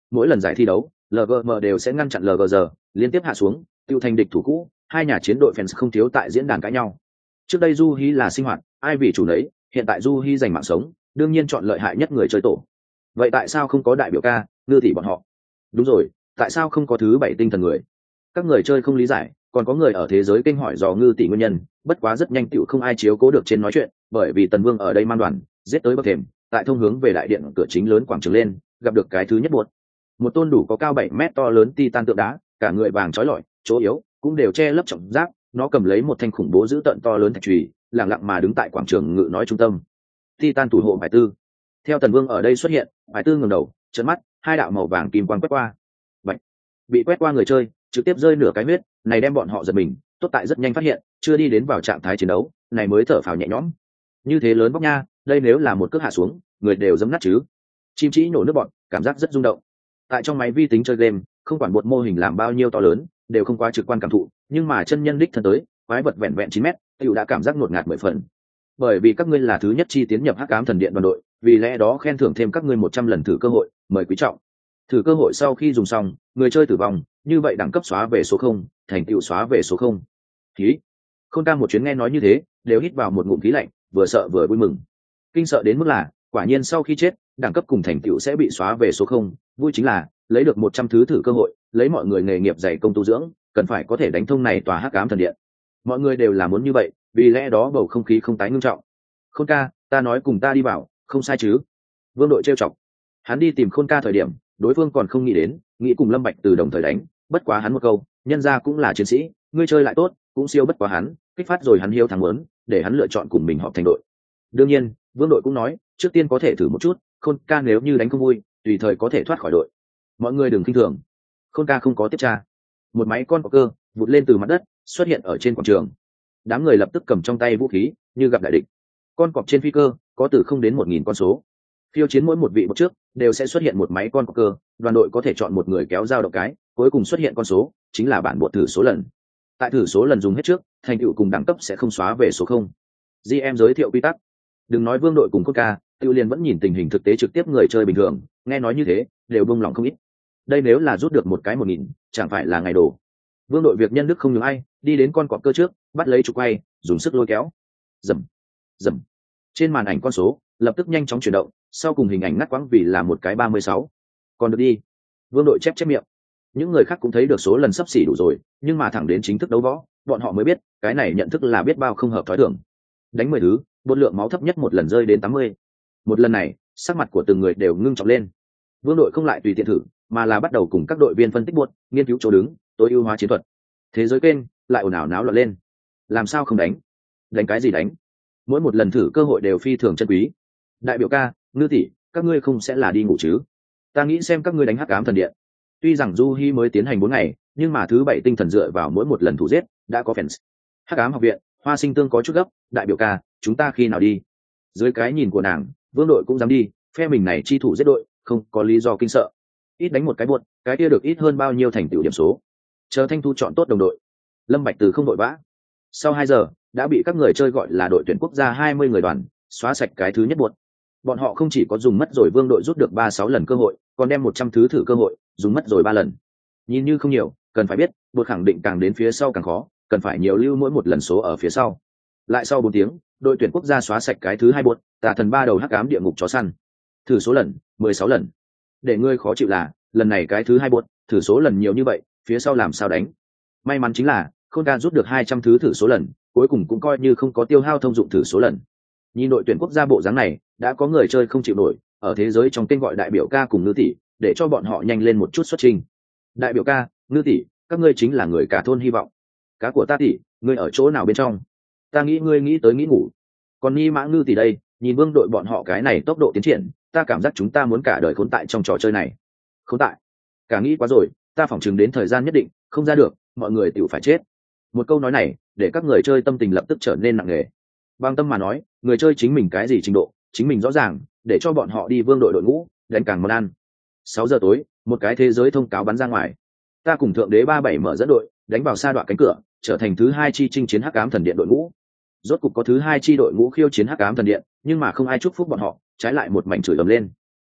Speaker 1: mỗi lần giải thi đấu lờ giê em đều sẽ ngăn chặn lờ giê rờ liên tiếp hạ xuống, tiêu thành địch thủ cũ. Hai nhà chiến đội fans không thiếu tại diễn đàn cãi nhau. Trước đây Du Hi là sinh hoạt, ai vì chủ nấy, hiện tại Du Hi giành mạng sống, đương nhiên chọn lợi hại nhất người chơi tổ. Vậy tại sao không có đại biểu ca, Ngư tỷ bọn họ? Đúng rồi, tại sao không có thứ bảy tinh thần người? Các người chơi không lý giải, còn có người ở thế giới kênh hỏi dò Ngư tỷ nguyên nhân, bất quá rất nhanh tựu không ai chiếu cố được trên nói chuyện, bởi vì Tần Vương ở đây mang đoàn, giết tới bậc thềm, tại thông hướng về đại điện cửa chính lớn quảng trường lên, gặp được cái thứ nhất buột. Một tôn đủ có cao bảy mét to lớn titan tượng đá, cả người vàng chói lọi, chỗ yếu cũng đều che lấp trọng giáp, nó cầm lấy một thanh khủng bố dữ tợn to lớn thạch chùy, lặng lặng mà đứng tại quảng trường ngự nói trung tâm. Titan thủ hộ Bài Tư. Theo Tần Vương ở đây xuất hiện, Bài Tư ngẩng đầu, trợn mắt, hai đạo màu vàng kim quang quét qua. Bạch. Bị quét qua người chơi, trực tiếp rơi nửa cái huyết, này đem bọn họ giật mình, tốt tại rất nhanh phát hiện, chưa đi đến vào trạng thái chiến đấu, này mới thở phào nhẹ nhõm. Như thế lớn bóc nha, đây nếu là một cước hạ xuống, người đều giẫm nát chứ. Chim chỉ nổ nước bọn, cảm giác rất rung động. Tại trong máy vi tính chơi game, không quản bột mô hình làm bao nhiêu to lớn, đều không quá trực quan cảm thụ, nhưng mà chân nhân đích thân tới, quái vật vẹn vẹn chín mét, tiểu đã cảm giác ngột ngạt mười phần. Bởi vì các ngươi là thứ nhất chi tiến nhập Hắc Ám Thần Điện đoàn đội, vì lẽ đó khen thưởng thêm các ngươi một trăm lần thử cơ hội, mời quý trọng. Thử cơ hội sau khi dùng xong, người chơi tử vong, như vậy đẳng cấp xóa về số không, thành tựu xóa về số không. Khí. Khôn Ca một chuyến nghe nói như thế, đều hít vào một ngụm khí lạnh, vừa sợ vừa vui mừng. Kinh sợ đến mức là, quả nhiên sau khi chết, đẳng cấp cùng thành tựu sẽ bị xóa về số không, vui chính là lấy được một trăm thứ thử cơ hội, lấy mọi người nghề nghiệp dày công tu dưỡng, cần phải có thể đánh thông này tòa Hắc Ám Thần Điện. Mọi người đều là muốn như vậy, vì lẽ đó bầu không khí không tái ngưng trọng. Khôn Ca, ta nói cùng ta đi vào, không sai chứ? Vương Đội trêu chọc. Hắn đi tìm Khôn Ca thời điểm, đối phương còn không nghĩ đến, nghĩ cùng Lâm Bạch từ đồng thời đánh, bất quá hắn một câu, nhân ra cũng là chiến sĩ, ngươi chơi lại tốt, cũng siêu bất quá hắn, kích phát rồi hắn hiếu thắng muốn, để hắn lựa chọn cùng mình họp thành đội. Đương nhiên, Vương Đội cũng nói, trước tiên có thể thử một chút, Khôn Ca nếu như đánh không vui, tùy thời có thể thoát khỏi đội. Mọi người đừng khinh thường. Khôn Ca không có tiếp tra. Một máy con có cơ vụt lên từ mặt đất, xuất hiện ở trên quảng trường. Đám người lập tức cầm trong tay vũ khí, như gặp đại địch. Con cọp trên phi cơ có từ không đến một nghìn con số. Phiêu chiến mỗi một vị một trước đều sẽ xuất hiện một máy con có cơ, đoàn đội có thể chọn một người kéo dao động cái, cuối cùng xuất hiện con số chính là bản bộ thử số lần. Tại thử số lần dùng hết trước, thành tựu cùng đẳng cấp sẽ không xóa về số không. giê em giới thiệu quy tắc. Đừng nói Vương Đội cùng Khôn Ca, Tiêu Liên vẫn nhìn tình hình thực tế trực tiếp người chơi bình thường, nghe nói như thế, đều buông lòng không ít. Đây nếu là rút được một cái một nghìn, chẳng phải là ngày đổ. Vương Đội việc nhân đức không nhường ai, đi đến con cọp cơ trước, bắt lấy trục quay, dùng sức lôi kéo. Rầm, rầm. Trên màn ảnh con số lập tức nhanh chóng chuyển động, sau cùng hình ảnh ngắt quãng vì là một cái ba mươi sáu. Còn được đi. Vương Đội chép chép miệng. Những người khác cũng thấy được số lần sắp xỉ đủ rồi, nhưng mà thẳng đến chính thức đấu võ, bọn họ mới biết, cái này nhận thức là biết bao không hợp thói thường. Đánh mười thứ, bột lượng máu thấp nhất một lần rơi đến tám mươi. Một lần này, sắc mặt của từng người đều ngưng trọng lên. Vương Đội không lại tùy tiện thử, mà là bắt đầu cùng các đội viên phân tích buốt, nghiên cứu chỗ đứng, tối ưu hóa chiến thuật. Thế giới kênh lại ồn ào náo loạn lên. Làm sao không đánh? Đánh cái gì đánh? Mỗi một lần thử cơ hội đều phi thường chân quý. Đại biểu ca, Ngư tỷ, các ngươi không sẽ là đi ngủ chứ? Ta nghĩ xem các ngươi đánh Hắc Ám Thần Điện. Tuy rằng Du Hi mới tiến hành bốn ngày, nhưng mà thứ bảy tinh thần dựa vào mỗi một lần thủ giết, đã có fans. Hắc Ám học viện, Hoa Sinh Tương có chút gấp, đại biểu ca, chúng ta khi nào đi? Dưới cái nhìn của nàng, Vương Đội cũng dám đi, phe mình này chi thủ giết đội, không có lý do kinh sợ. Ít đánh một cái buột, cái kia được ít hơn bao nhiêu thành tựu điểm số. Chờ Thanh Thu chọn tốt đồng đội. Lâm Bạch Từ không đội vã. Sau hai giờ, đã bị các người chơi gọi là đội tuyển quốc gia hai mươi người đoàn, xóa sạch cái thứ nhất buột. Bọn họ không chỉ có dùng mất rồi Vương Đội rút được ba sáu lần cơ hội, còn đem một trăm thứ thử cơ hội, dùng mất rồi ba lần. Nhìn như không nhiều, cần phải biết, buột khẳng định càng đến phía sau càng khó, cần phải nhiều lưu mỗi một lần số ở phía sau. Lại sau bốn tiếng, đội tuyển quốc gia xóa sạch cái thứ hai buột, Tà Thần ba đầu Hắc Ám địa ngục chó săn. Thử số lần, mười sáu lần. Để ngươi khó chịu là, lần này cái thứ hai buột, thử số lần nhiều như vậy, phía sau làm sao đánh? May mắn chính là, Khôn Ca rút được hai trăm thứ thử số lần, cuối cùng cũng coi như không có tiêu hao thông dụng thử số lần. Nhìn đội tuyển quốc gia bộ dáng này, đã có người chơi không chịu nổi, ở thế giới trong tên gọi đại biểu ca cùng Ngư tỷ, để cho bọn họ nhanh lên một chút xuất trình. Đại biểu ca, Ngư tỷ, các ngươi chính là người cả thôn hy vọng. Cá của ta tỷ, ngươi ở chỗ nào bên trong? Ta nghĩ ngươi nghĩ tới nghĩ ngủ. Còn Ni Mã Ngư tỷ đây, nhìn Vương Đội bọn họ cái này tốc độ tiến triển, ta cảm giác chúng ta muốn cả đời khốn tại trong trò chơi này. Khốn tại? Cả nghĩ quá rồi, ta phỏng chừng đến thời gian nhất định, không ra được, mọi người tiểu phải chết. Một câu nói này, để các người chơi tâm tình lập tức trở nên nặng nề. Bằng tâm mà nói, người chơi chính mình cái gì trình độ, chính mình rõ ràng, để cho bọn họ đi Vương Đội đội ngũ, đánh càng món ăn. Sáu giờ tối, một cái thế giới thông cáo bắn ra ngoài. Ta cùng thượng đế ba bảy mở dẫn đội, đánh vào sa đoạn cánh cửa, trở thành thứ hai chi chinh chiến Hắc Ám Thần Điện đội ngũ. Rốt cục có thứ hai chi đội ngũ khiêu chiến Hắc Ám Thần Điện, nhưng mà không ai chúc phúc bọn họ, trái lại một mảnh chửi ầm lên.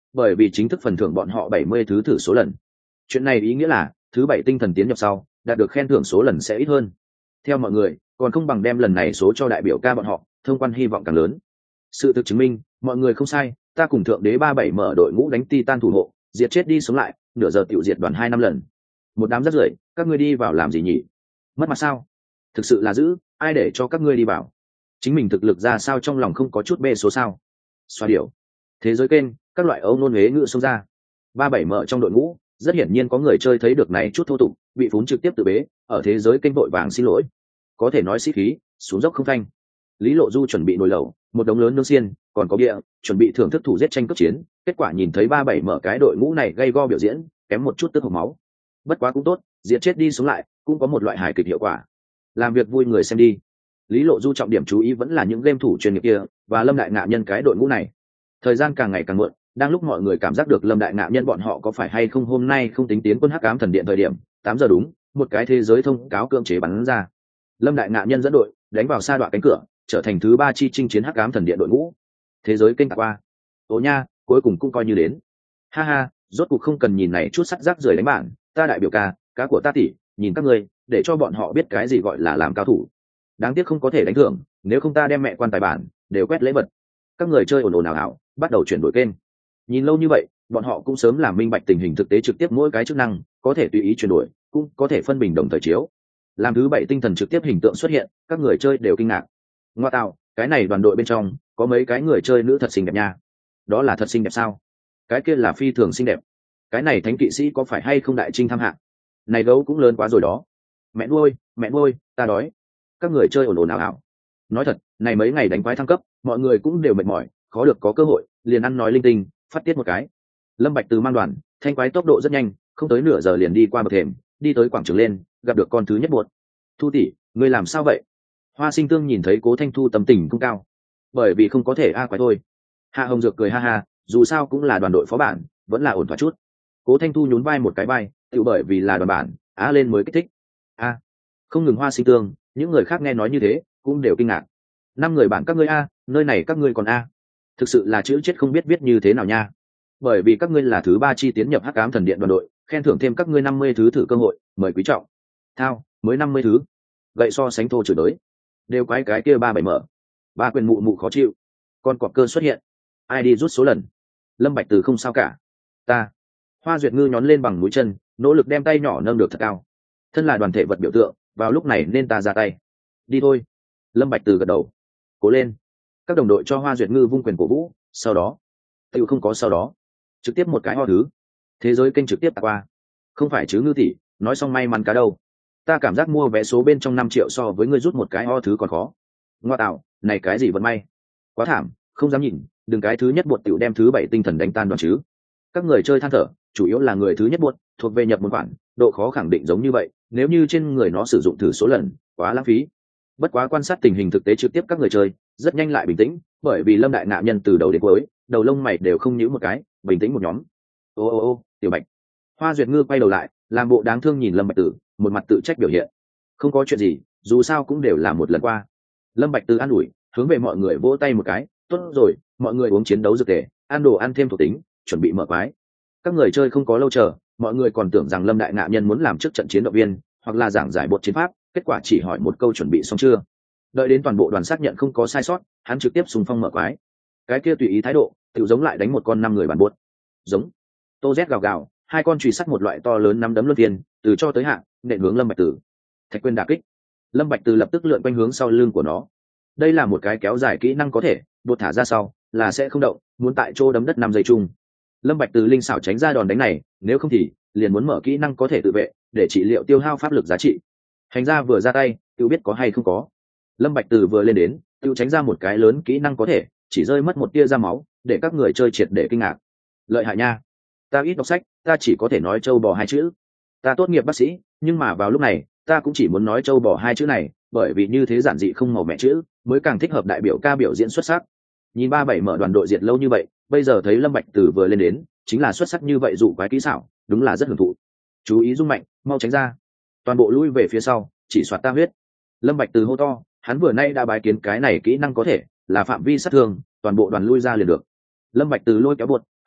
Speaker 1: bởi vì chính thức phần thưởng bọn họ bảy mươi thứ thử số lần. Chuyện này ý nghĩa là thứ bảy tinh thần tiến nhập sau đạt được khen thưởng số lần sẽ ít hơn. Theo mọi người còn không bằng đem lần này số cho đại biểu ca bọn họ, thông quan hy vọng càng lớn. Sự thực chứng minh mọi người không sai, ta cùng thượng đế ba bảy mở đội ngũ đánh Titan thủ hộ, diệt chết đi sống lại, nửa giờ tiểu diệt đoàn hai năm lần. Một đám rác rưởi, các ngươi đi vào làm gì nhỉ? Mất mặt sao? Thực sự là giữ, ai để cho các ngươi đi vào? Chính mình thực lực ra sao trong lòng không có chút bê số sao? Xoa điểu. Thế giới kênh, các loại âu nôn huế ngữ xông ra. Ba bảy mở trong đội ngũ, rất hiển nhiên có người chơi thấy được này chút thô tục, bị phún trực tiếp tự bế, ở thế giới kênh vội vàng xin lỗi. Có thể nói sĩ khí, xuống dốc không thanh. Lý Lộ Du chuẩn bị nồi lẩu, một đống lớn nướng xiên, còn có bia, chuẩn bị thưởng thức thủ giết tranh cướp chiến, kết quả nhìn thấy ba bảy mở cái đội ngũ này gây go biểu diễn, kém một chút tức hộc máu. Bất quá cũng tốt, diệt chết đi sống lại, cũng có một loại hài kịch hiệu quả. Làm việc vui người xem đi. Lý Lộ Du trọng điểm chú ý vẫn là những game thủ chuyên nghiệp kia và Lâm Đại Ngạ Nhân cái đội ngũ này. Thời gian càng ngày càng muộn, đang lúc mọi người cảm giác được Lâm Đại Ngạ Nhân bọn họ có phải hay không hôm nay không tính tiến quân Hắc Ám Thần Điện thời điểm, tám giờ đúng, một cái thế giới thông cáo cưỡng chế bắn ra. Lâm Đại Ngạ Nhân dẫn đội đánh vào sa đoạn cánh cửa, trở thành thứ ba chi chinh chiến Hắc Ám Thần Điện đội ngũ. Thế giới kênh qua. Ồ nha, cuối cùng cũng coi như đến. Ha ha, rốt cuộc không cần nhìn này chút sắt rác rưởi đánh bạn, ta đại biểu ca, cá của ta tỷ, nhìn các ngươi, để cho bọn họ biết cái gì gọi là làm cao thủ. Đáng tiếc không có thể đánh thưởng, nếu không ta đem mẹ quan tài bản đều quét lễ vật. Các người chơi ồn ồn ào ào, bắt đầu chuyển đổi kênh. Nhìn lâu như vậy, bọn họ cũng sớm làm minh bạch tình hình thực tế trực tiếp mỗi cái chức năng, có thể tùy ý chuyển đổi, cũng có thể phân bình đồng thời chiếu. Làm thứ bảy tinh thần trực tiếp hình tượng xuất hiện, các người chơi đều kinh ngạc. Ngoa tạo, cái này đoàn đội bên trong có mấy cái người chơi nữ thật xinh đẹp nha. Đó là thật xinh đẹp sao? Cái kia là phi thường xinh đẹp. Cái này thánh kỵ sĩ có phải hay không đại trinh tham hạng? Này gấu cũng lớn quá rồi đó. Mẹ nuôi, mẹ nuôi, ta đói. Các người chơi ồn ồn ào ào. Nói thật, này mấy ngày đánh quái thăng cấp, mọi người cũng đều mệt mỏi, khó được có cơ hội, liền ăn nói linh tinh, phát tiết một cái. Lâm Bạch Từ mang đoàn, thanh quái tốc độ rất nhanh, không tới nửa giờ liền đi qua bậc thềm, đi tới quảng trường lên, gặp được con thứ nhất buột. Thu tỷ, ngươi làm sao vậy? Hoa Sinh Tương nhìn thấy Cố Thanh Thu tâm tình không cao, bởi vì không có thể a quái thôi. Hạ Hồng Dược cười ha ha, dù sao cũng là đoàn đội phó bản, vẫn là ổn thỏa chút. Cố Thanh Thu nhún vai một cái vai, tự bởi vì là đoàn bản, á lên mới kích thích. A, không ngừng Hoa Sinh Tương, những người khác nghe nói như thế, cũng đều kinh ngạc. Năm người bạn các ngươi a, nơi này các ngươi còn a. Thực sự là chữ chết không biết viết như thế nào nha. Bởi vì các ngươi là thứ ba chi tiến nhập Hắc Ám Thần Điện đoàn đội, khen thưởng thêm các ngươi năm mươi thứ thử cơ hội, mời quý trọng. Thao, mới năm mươi thứ. Vậy so sánh thô chửi tới. Đều quái cái kia ba bảy mở. Ba quyền mụ mụ khó chịu. Con cọp cơ xuất hiện. Ai đi rút số lần. Lâm Bạch Từ không sao cả. Ta. Hoa Duyệt Ngư nhón lên bằng mũi chân, nỗ lực đem tay nhỏ nâng được thật cao. Thân là đoàn thể vật biểu tượng, vào lúc này nên ta ra tay. Đi thôi. Lâm Bạch Từ gật đầu. Cố lên. Các đồng đội cho Hoa Duyệt Ngư vung quyền cổ vũ, sau đó, tự không có sau đó, trực tiếp một cái ho thứ. Thế giới kênh trực tiếp tạt qua. Không phải chứ Ngư tỷ, nói xong may mắn cá đâu. Ta cảm giác mua vé số bên trong năm triệu so với ngươi rút một cái ho thứ còn khó. Ngoa tạo, này cái gì vận may. Quá thảm, không dám nhìn, đừng cái thứ nhất buột tiểu đem thứ bảy tinh thần đánh tan đoàn chứ. Các người chơi than thở, chủ yếu là người thứ nhất buột, thuộc về nhập một khoản, độ khó khẳng định giống như vậy, nếu như trên người nó sử dụng thử số lần, quá lãng phí. Bất quá quan sát tình hình thực tế trực tiếp các người chơi, rất nhanh lại bình tĩnh, bởi vì Lâm Đại Ngạ Nhân từ đầu đến cuối, đầu lông mày đều không nhíu một cái, bình tĩnh một nhóm. Ô ô ô, Tiểu Bạch. Hoa Duyệt Ngư quay đầu lại, làm bộ đáng thương nhìn Lâm Bạch Tử, một mặt tự trách biểu hiện. Không có chuyện gì, dù sao cũng đều là một lần qua. Lâm Bạch Tử an ủi, hướng về mọi người vỗ tay một cái, tốt rồi, mọi người uống chiến đấu dược tề, ăn đồ ăn thêm thuộc tính, chuẩn bị mở quái. Các người chơi không có lâu chờ, mọi người còn tưởng rằng Lâm Đại Ngạ Nhân muốn làm trước trận chiến động viên, hoặc là giảng giải bột chiến pháp, kết quả chỉ hỏi một câu chuẩn bị xong chưa. Đợi đến toàn bộ đoàn xác nhận không có sai sót, hắn trực tiếp xung phong mở quái. Cái kia tùy ý thái độ, tự giống lại đánh một con năm người bản buốt. Giống. Tô Z gào gào, hai con chùy sắt một loại to lớn năm đấm luân phiên, từ cho tới hạ, nện hướng Lâm Bạch Tử. Thạch quyền đả kích. Lâm Bạch Tử lập tức lượn quanh hướng sau lưng của nó. Đây là một cái kéo dài kỹ năng có thể, buột thả ra sau, là sẽ không động, muốn tại chỗ đấm đất năm giây chung. Lâm Bạch Tử linh xảo tránh ra đòn đánh này, nếu không thì liền muốn mở kỹ năng có thể tự vệ, để trị liệu tiêu hao pháp lực giá trị. Hành ra vừa ra tay, tự biết có hay không có. Lâm Bạch Tử vừa lên đến, tự tránh ra một cái lớn kỹ năng có thể, chỉ rơi mất một tia ra máu, để các người chơi triệt để kinh ngạc. Lợi hại nha. Ta ít đọc sách, ta chỉ có thể nói trâu bò hai chữ. Ta tốt nghiệp bác sĩ, nhưng mà vào lúc này, ta cũng chỉ muốn nói trâu bò hai chữ này, bởi vì như thế giản dị không màu mẹ chữ, mới càng thích hợp đại biểu ca biểu diễn xuất sắc. Nhìn ba bảy mở đoàn đội diệt lâu như vậy, bây giờ thấy Lâm Bạch Tử vừa lên đến, chính là xuất sắc như vậy dụ quái kỹ xảo, đúng là rất hưởng thụ. Chú ý dung mạnh, mau tránh ra. Toàn bộ lui về phía sau, chỉ soạt ta huyết. Lâm Bạch Từ hô to, hắn vừa nay đã bái kiến cái này kỹ năng có thể là phạm vi sát thương, toàn bộ đoàn lui ra liền được. Lâm Bạch Từ lôi kéo buột,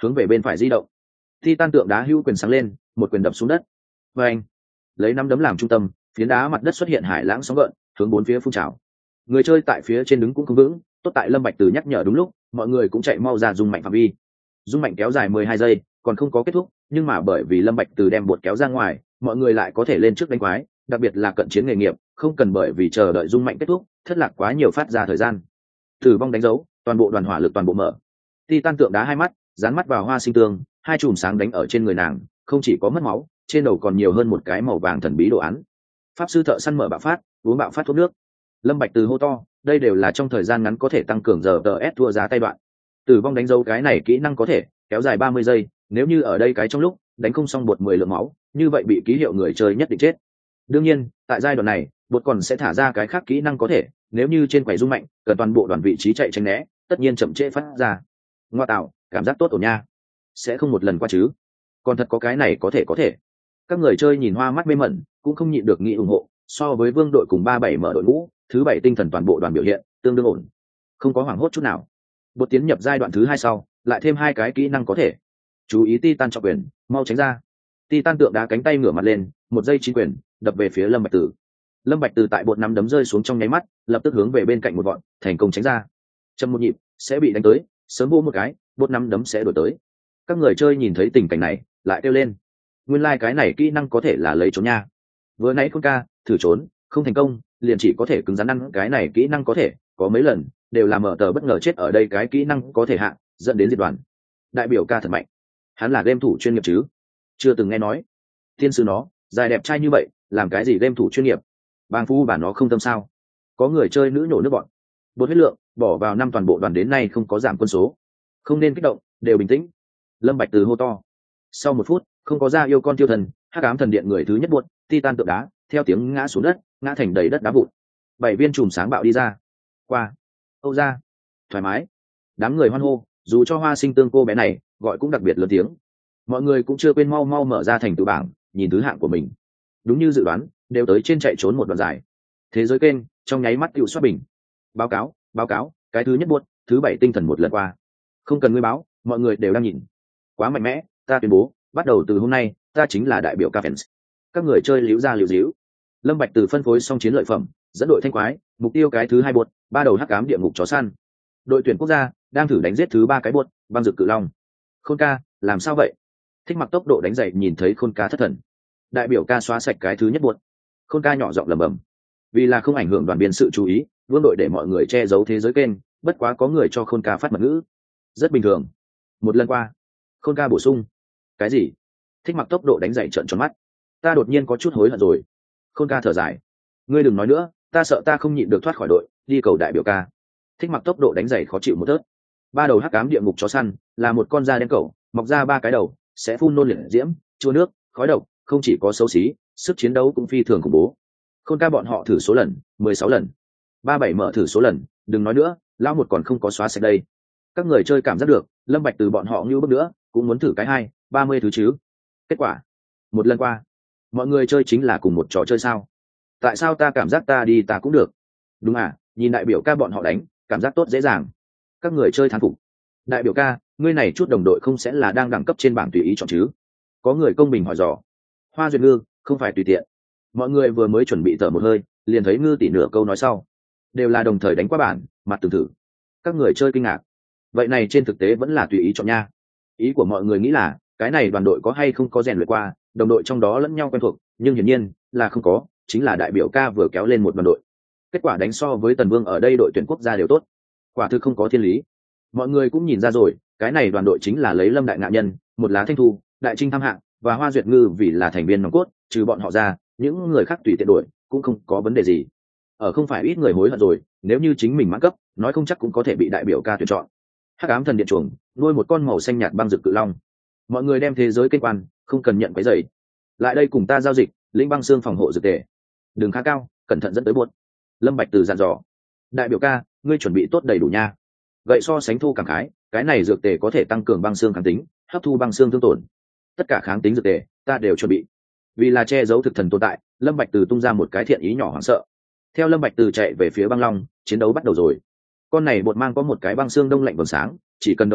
Speaker 1: hướng về bên phải di động. Titan tượng đá hữu quyền sáng lên, một quyền đập xuống đất. Và anh lấy năm đấm làm trung tâm, phiến đá mặt đất xuất hiện hải lãng sóng gợn, hướng bốn phía phun trào. Người chơi tại phía trên đứng cũng không vững, tốt tại Lâm Bạch Từ nhắc nhở đúng lúc, mọi người cũng chạy mau ra dung mạnh phạm vi. Dung mạnh kéo dài mười hai giây, còn không có kết thúc, nhưng mà bởi vì Lâm Bạch Từ đem bột kéo ra ngoài, mọi người lại có thể lên trước đánh quái, đặc biệt là cận chiến nghề nghiệp, không cần bởi vì chờ đợi dung mạnh kết thúc, thất lạc quá nhiều phát ra thời gian. Tử vong đánh dấu, toàn bộ đoàn hỏa lực toàn bộ mở. Titan tượng đá hai mắt, dán mắt vào Hoa Sinh Tương, hai chùm sáng đánh ở trên người nàng, không chỉ có mất máu, trên đầu còn nhiều hơn một cái màu vàng thần bí đồ án. Pháp sư thợ săn mở bạo phát, uống bạo phát thuốc nước. Lâm Bạch Từ hô to, đây đều là trong thời gian ngắn có thể tăng cường giờ tê ét thua giá tay đoạn. Tử vong đánh dấu cái này kỹ năng có thể kéo dài ba mươi giây, nếu như ở đây cái trong lúc đánh không xong bột mười lượng máu, như vậy bị ký hiệu người chơi nhất định chết. Đương nhiên, tại giai đoạn này, bột còn sẽ thả ra cái khác kỹ năng có thể, nếu như trên quầy rung mạnh, cần toàn bộ đoàn vị trí chạy tránh né, tất nhiên chậm trễ phát ra. Ngoa tạo, cảm giác tốt ổn nha. Sẽ không một lần qua chứ? Còn thật có cái này có thể có thể. Các người chơi nhìn hoa mắt mê mẩn, cũng không nhịn được nghĩ ủng hộ, so với Vương đội cùng ba bảy mở đội ngũ, thứ bảy tinh thần toàn bộ đoàn biểu hiện, tương đương ổn. Không có hoảng hốt chút nào. Bột tiến nhập giai đoạn thứ hai sau, lại thêm hai cái kỹ năng có thể. Chú ý Titan trọng quyền, mau tránh ra. Titan tượng đá cánh tay ngửa mặt lên, một giây chín quyền, đập về phía Lâm Bạch Từ. Lâm Bạch Từ tại bột nắm đấm rơi xuống trong nháy mắt, lập tức hướng về bên cạnh một vọn, thành công tránh ra. Chậm một nhịp, sẽ bị đánh tới, sớm vô một cái, bột nắm đấm sẽ đuổi tới. Các người chơi nhìn thấy tình cảnh này, lại kêu lên. Nguyên lai like cái này kỹ năng có thể là lấy trốn nha. Vừa nãy Khôn ca thử trốn, không thành công, liền chỉ có thể cứng rắn ăn cái này kỹ năng có thể, có mấy lần đều là mở tờ bất ngờ chết ở đây cái kỹ năng có thể hạ, dẫn đến diệt đoàn. Đại biểu ca thật mạnh. Hắn là game thủ chuyên nghiệp chứ? Chưa từng nghe nói. Thiên sư nó, dài đẹp trai như vậy, làm cái gì game thủ chuyên nghiệp? Bang phu bản nó không tâm sao? Có người chơi nữ nhổ nước bọn. Bột huyết lượng, bỏ vào năm toàn bộ đoàn đến nay không có giảm quân số. Không nên kích động, đều bình tĩnh. Lâm Bạch Từ hô to. Sau một phút, không có ra yêu con tiêu thần, hắc ám thần điện người thứ nhất buột, Titan tượng đá, theo tiếng ngã xuống đất, ngã thành đầy đất đá vụn. Bảy viên chùm sáng bạo đi ra. Qua. Âu ra. Thoải mái. Đám người hoan hô, dù cho Hoa Sinh Tương cô bé này, gọi cũng đặc biệt lớn tiếng. Mọi người cũng chưa quên mau mau mở ra thành tựu bảng, nhìn thứ hạng của mình. Đúng như dự đoán, đều tới trên chạy trốn một đoạn dài. Thế giới kênh, trong nháy mắt tựu soát bình. Báo cáo, báo cáo, cái thứ nhất buốt, thứ bảy tinh thần một lần qua. Không cần ngươi báo, mọi người đều đang nhìn. Quá mạnh mẽ, ta tuyên bố, bắt đầu từ hôm nay, ta chính là đại biểu ca fans. Các người chơi liễu ra liễu díu. Lâm Bạch Từ phân phối xong chiến lợi phẩm, dẫn đội thanh quái, mục tiêu cái thứ hai buốt, ba đầu hắc ám địa ngục chó săn. Đội tuyển quốc gia đang thử đánh giết thứ ba cái buốt, băng dược cự long. Khôn ca, làm sao vậy? Thích Mặc tốc độ đánh dậy nhìn thấy Khôn ca thất thần. Đại biểu ca xóa sạch cái thứ nhất buốt. Khôn ca nhỏ giọng lẩm bẩm. Vì là không ảnh hưởng đoàn biên sự chú ý, vương đội để mọi người che giấu thế giới kênh, bất quá có người cho Khôn ca phát mật ngữ. Rất bình thường. Một lần qua, Khôn ca bổ sung. Cái gì? Thích Mặc tốc độ đánh dậy trợn tròn mắt. Ta đột nhiên có chút hối hận rồi. Khôn ca thở dài. Ngươi đừng nói nữa, ta sợ ta không nhịn được thoát khỏi đội, đi cầu đại biểu ca. Thích Mặc tốc độ đánh dậy khó chịu một tớt. Ba đầu hắc ám địa ngục chó săn là một con da đen cẩu, mọc ra ba cái đầu, sẽ phun nôn liệt diễm, chua nước, khói độc, không chỉ có xấu xí, sức chiến đấu cũng phi thường khủng bố. Khôn ca bọn họ thử số lần, mười sáu lần. Ba bảy mở thử số lần, đừng nói nữa, lão một còn không có xóa sạch đây. Các người chơi cảm giác được, Lâm Bạch Từ bọn họ như bước nữa, cũng muốn thử cái hai, ba mươi thứ chứ. Kết quả, một lần qua, mọi người chơi chính là cùng một trò chơi sao? Tại sao ta cảm giác ta đi ta cũng được? Đúng à, nhìn đại biểu ca bọn họ đánh, cảm giác tốt dễ dàng. Các người chơi thán phục. Đại biểu ca, ngươi này chút đồng đội không sẽ là đang đẳng cấp trên bảng tùy ý chọn chứ? Có người công bình hỏi dò. Hoa Duyệt Ngư, không phải tùy tiện. Mọi người vừa mới chuẩn bị thở một hơi, liền thấy Ngư tỷ nửa câu nói sau, đều là đồng thời đánh qua bản, mặt từng thử. Các người chơi kinh ngạc. Vậy này trên thực tế vẫn là tùy ý chọn nha. Ý của mọi người nghĩ là, cái này đoàn đội có hay không có rèn luyện qua, đồng đội trong đó lẫn nhau quen thuộc, nhưng hiển nhiên là không có, chính là đại biểu ca vừa kéo lên một đoàn đội. Kết quả đánh so với Tần Vương ở đây đội tuyển quốc gia đều tốt. Quả thực không có thiên lý. Mọi người cũng nhìn ra rồi, cái này đoàn đội chính là lấy Lâm Đại Ngạ Nhân, một lá thanh thu, Đại Trinh Tham Hạng và Hoa Duyệt Ngư vì là thành viên nòng cốt, trừ bọn họ ra, những người khác tùy tiện đổi, cũng không có vấn đề gì. Ở không phải ít người hối hận rồi, nếu như chính mình mãn cấp, nói không chắc cũng có thể bị đại biểu ca tuyển chọn. Hắc ám thần điện chuồng, nuôi một con màu xanh nhạt băng dược cự long. Mọi người đem thế giới kênh quan, không cần nhận cái giày. Lại đây cùng ta giao dịch, lĩnh băng xương phòng hộ dược tề. Đường khá cao, cẩn thận dẫn tới buốt. Lâm Bạch Từ dặn dò. Đại biểu ca, ngươi chuẩn bị tốt đầy đủ nha. Gậy so sánh thu cảm khái, cái này dược tề có thể tăng cường băng xương kháng tính, hấp thu băng xương thương tổn. Tất cả kháng tính dược tề, ta đều chuẩn bị. Vì là che giấu thực thần tồn tại, Lâm Bạch Từ tung ra một cái thiện ý nhỏ hoảng sợ. Theo Lâm Bạch Từ chạy về phía băng long, chiến đấu bắt đầu rồi. Con này bột mang có một cái băng xương đông lạnh vầng sáng, chỉ cần đấu võ,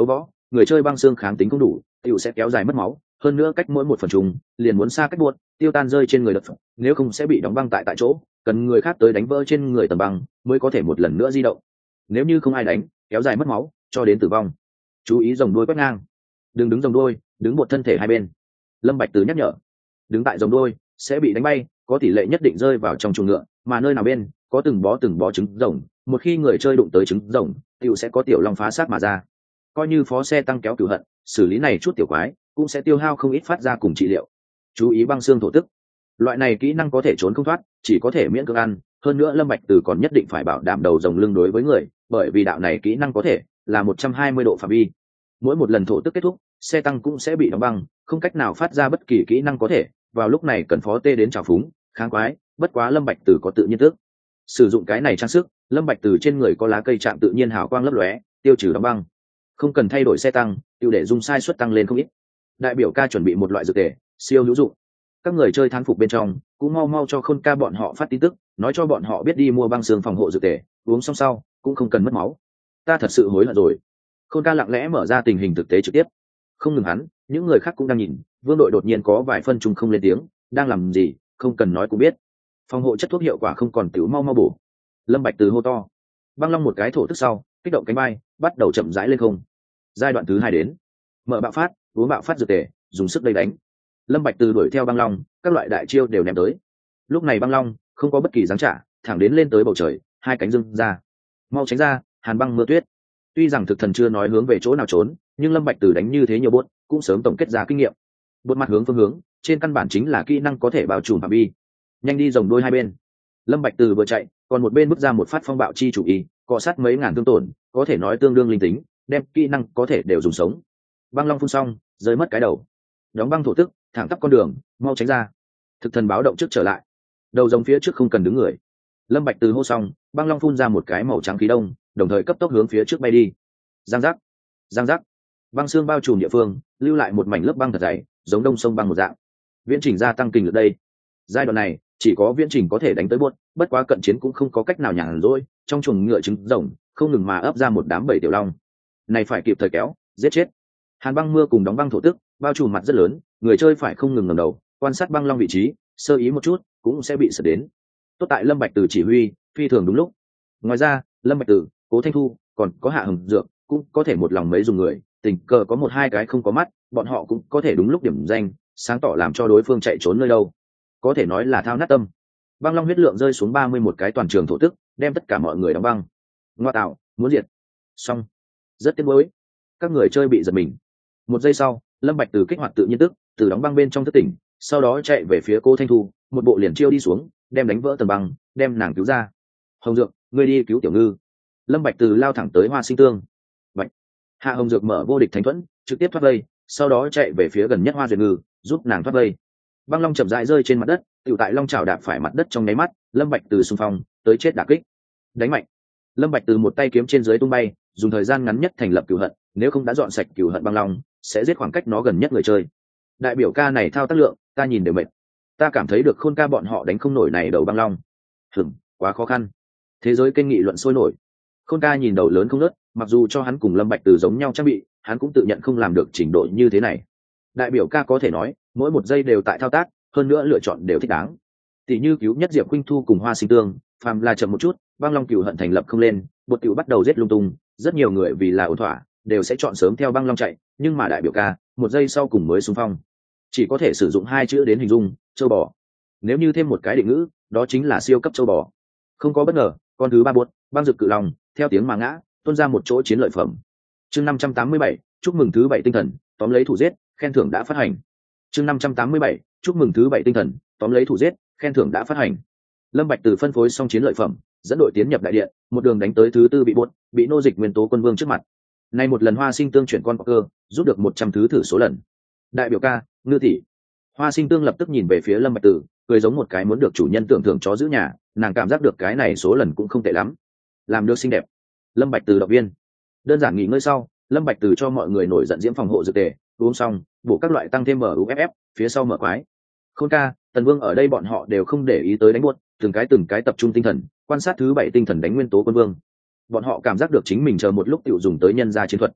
Speaker 1: người chơi băng xương kháng tính không đủ tiểu sẽ kéo dài mất máu, hơn nữa cách mỗi một phần trùng liền muốn xa cách buốt tiêu tan rơi trên người đập, nếu không sẽ bị đóng băng tại tại chỗ, cần người khác tới đánh vỡ trên người tầng băng mới có thể một lần nữa di động. Nếu như không ai đánh, kéo dài mất máu cho đến tử vong. Chú ý dòng đuôi quét ngang, đừng đứng dòng đuôi, đứng một thân thể hai bên. Lâm Bạch Từ nhắc nhở, đứng tại dòng đuôi sẽ bị đánh bay, có tỷ lệ nhất định rơi vào trong chuồng ngựa, mà nơi nào bên có từng bó từng bó trứng rồng, một khi người chơi đụng tới trứng rồng, tiểu sẽ có tiểu long phá xác mà ra. Coi như phó xe tăng kéo cửu hận, xử lý này chút tiểu quái cũng sẽ tiêu hao không ít phát ra cùng trị liệu. Chú ý băng xương thổ tức, loại này kỹ năng có thể trốn không thoát, chỉ có thể miễn cưỡng ăn, hơn nữa Lâm Bạch Từ còn nhất định phải bảo đảm đầu rồng lưng đối với người, bởi vì đạo này kỹ năng có thể là một trăm hai mươi độ phạm vi. Mỗi một lần thổ tức kết thúc, xe tăng cũng sẽ bị đóng băng, không cách nào phát ra bất kỳ kỹ năng có thể, vào lúc này cần phó tê đến trào phúng, kháng quái, bất quá Lâm Bạch Từ có tự nhiên tức. Sử dụng cái này trang sức, Lâm Bạch Từ trên người có lá cây chạm tự nhiên hào quang lấp lóe, tiêu trừ đóng băng. Không cần thay đổi xe tăng, tiêu để dùng sai suất tăng lên không ít. Đại biểu ca chuẩn bị một loại dược tề, siêu hữu dụng. Các người chơi thán phục bên trong, cũng mau mau cho Khôn ca bọn họ phát tin tức, nói cho bọn họ biết đi mua băng xương phòng hộ dược tề, uống xong sau cũng không cần mất máu. Ta thật sự hối hận rồi. Khôn ca lặng lẽ mở ra tình hình thực tế trực tiếp. Không ngừng hắn, những người khác cũng đang nhìn, Vương đội đột nhiên có vài phân trùng không lên tiếng, đang làm gì, không cần nói cũng biết. Phòng hộ chất thuốc hiệu quả không còn, tiểu mau mau bổ. Lâm Bạch Từ hô to. Băng long một cái thổ tức sau, kích động cánh bay, bắt đầu chậm rãi lên không. Giai đoạn thứ hai đến. Mở bạo phát, uống bạo phát dược tề, dùng sức đầy đánh. Lâm Bạch Từ đuổi theo băng long, các loại đại chiêu đều ném tới. Lúc này băng long không có bất kỳ giáng trả, thẳng đến lên tới bầu trời, hai cánh dưng ra. Mau tránh ra, hàn băng mưa tuyết. Tuy rằng thực thần chưa nói hướng về chỗ nào trốn, nhưng Lâm Bạch Từ đánh như thế nhiều bốt, cũng sớm tổng kết ra kinh nghiệm. Bốt mặt hướng phương hướng, trên căn bản chính là kỹ năng có thể bao trùm phạm vi. Nhanh đi rồng đuôi hai bên. Lâm Bạch Từ vừa chạy, còn một bên bước ra một phát phong bạo chi chủ ý, cọ sát mấy ngàn thương tổn, có thể nói tương đương linh tính, đem kỹ năng có thể đều dùng sống. Băng long phun xong, rơi mất cái đầu. Đóng băng thổ tức, thẳng tắp con đường, mau tránh ra. Thực thần báo động trước trở lại. Đầu rồng phía trước không cần đứng người. Lâm Bạch Từ hô xong, băng long phun ra một cái màu trắng khí đông, đồng thời cấp tốc hướng phía trước bay đi. Giang giác, giang giác. Băng xương bao trùm địa phương, lưu lại một mảnh lớp băng thật dày, giống đông sông băng một dạng. Viễn trình gia tăng kinh lực đây. Giai đoạn này, chỉ có viễn trình có thể đánh tới buốt, bất quá cận chiến cũng không có cách nào nhàn rỗi, trong chuồng ngựa trứng rồng, không ngừng mà ấp ra một đám bầy tiểu long. Này phải kịp thời kéo, giết chết. Hàn băng mưa cùng đóng băng thổ tức, bao trùm mặt rất lớn, người chơi phải không ngừng ngẩng đầu, quan sát băng long vị trí, sơ ý một chút cũng sẽ bị sợ đến. Tốt tại Lâm Bạch Từ chỉ huy, phi thường đúng lúc. Ngoài ra, Lâm Bạch Từ, Cố Thanh Thu, còn có Hạ Hồng Dược, cũng có thể một lòng mấy dùng người, tình cờ có một hai cái không có mắt, bọn họ cũng có thể đúng lúc điểm danh, sáng tỏ làm cho đối phương chạy trốn nơi đâu. Có thể nói là thao nát tâm. Băng long huyết lượng rơi xuống ba mươi một cái toàn trường thổ tức, đem tất cả mọi người đóng băng. Ngoa tạo, muốn diệt. Xong. Rất tiếc nuối. Các người chơi bị giật mình. Một giây sau, Lâm Bạch Từ kích hoạt tự nhiên tức, từ đóng băng bên trong thức tỉnh, sau đó chạy về phía Cố Thanh Thu, một bộ liền chiêu đi xuống, đem đánh vỡ tầng băng, đem nàng cứu ra. Hồng Dược, ngươi đi cứu Tiểu Ngư. Lâm Bạch Từ lao thẳng tới Hoa Sinh Tương. Bạch. Hạ Hồng Dược mở vô địch thánh thuẫn, trực tiếp thoát vây, sau đó chạy về phía gần nhất Hoa Duyệt Ngư, giúp nàng thoát vây. Băng long chậm rãi rơi trên mặt đất, tiểu tại long chảo đạp phải mặt đất trong nháy mắt, Lâm Bạch Từ xung phong, tới chết đả kích. Đánh mạnh. Lâm Bạch Từ một tay kiếm trên dưới tung bay, dùng thời gian ngắn nhất thành lập cửu hận, nếu không đã dọn sạch cửu hận băng long, sẽ giết khoảng cách nó gần nhất người chơi. Đại biểu ca này thao tác lượng, ta nhìn đều mệt. Ta cảm thấy được Khôn ca bọn họ đánh không nổi này đầu băng long. Hừm, quá khó khăn. Thế giới kênh nghị luận sôi nổi. Khôn ca nhìn đầu lớn không nớt, mặc dù cho hắn cùng Lâm Bạch Từ giống nhau trang bị, hắn cũng tự nhận không làm được trình độ như thế này. Đại biểu ca có thể nói, mỗi một giây đều tại thao tác, hơn nữa lựa chọn đều thích đáng. Tỷ như cứu nhất Diệp Khuynh Thu cùng Hoa Sinh Tương, phàm là chậm một chút, băng long cửu hận thành lập không lên, bột tiểu bắt đầu giết lung tung, rất nhiều người vì là ổn thỏa, đều sẽ chọn sớm theo băng long chạy, nhưng mà đại biểu ca, một giây sau cùng mới xung phong. Chỉ có thể sử dụng hai chữ đến hình dung, châu bò. Nếu như thêm một cái định ngữ, đó chính là siêu cấp châu bò. Không có bất ngờ, con thứ ba buốt, băng dực cự long, theo tiếng mà ngã, tuôn ra một chỗ chiến lợi phẩm. Chương năm trăm tám mươi bảy, chúc mừng thứ bảy tinh thần, tóm lấy thủ giết, khen thưởng đã phát hành. Chương năm trăm tám mươi bảy, chúc mừng thứ bảy tinh thần, tóm lấy thủ giết, khen thưởng đã phát hành. Lâm Bạch Từ phân phối xong chiến lợi phẩm, dẫn đội tiến nhập đại điện, một đường đánh tới thứ tư bị buốt, bị nô dịch nguyên tố quân vương trước mặt. Nay một lần Hoa Sinh Tương chuyển con cơ, rút được một trăm thứ thử số lần. Đại biểu ca, Ngư tỷ. Hoa Sinh Tương lập tức nhìn về phía Lâm Bạch Từ, cười giống một cái muốn được chủ nhân tưởng thưởng chó giữ nhà, nàng cảm giác được cái này số lần cũng không tệ lắm. Làm được xinh đẹp. Lâm Bạch Từ động viên. Đơn giản nghỉ ngơi sau, Lâm Bạch Từ cho mọi người nổi giận diễm phòng hộ dược tề, uống xong, bổ các loại tăng thêm mở u ép ép, phía sau mở quái. Khôn ca, Tần Vương ở đây bọn họ đều không để ý tới đánh buốt, từng cái từng cái tập trung tinh thần, quan sát thứ bảy tinh thần đánh nguyên tố quân vương. Bọn họ cảm giác được chính mình chờ một lúc tiểu dùng tới nhân gia chiến thuật.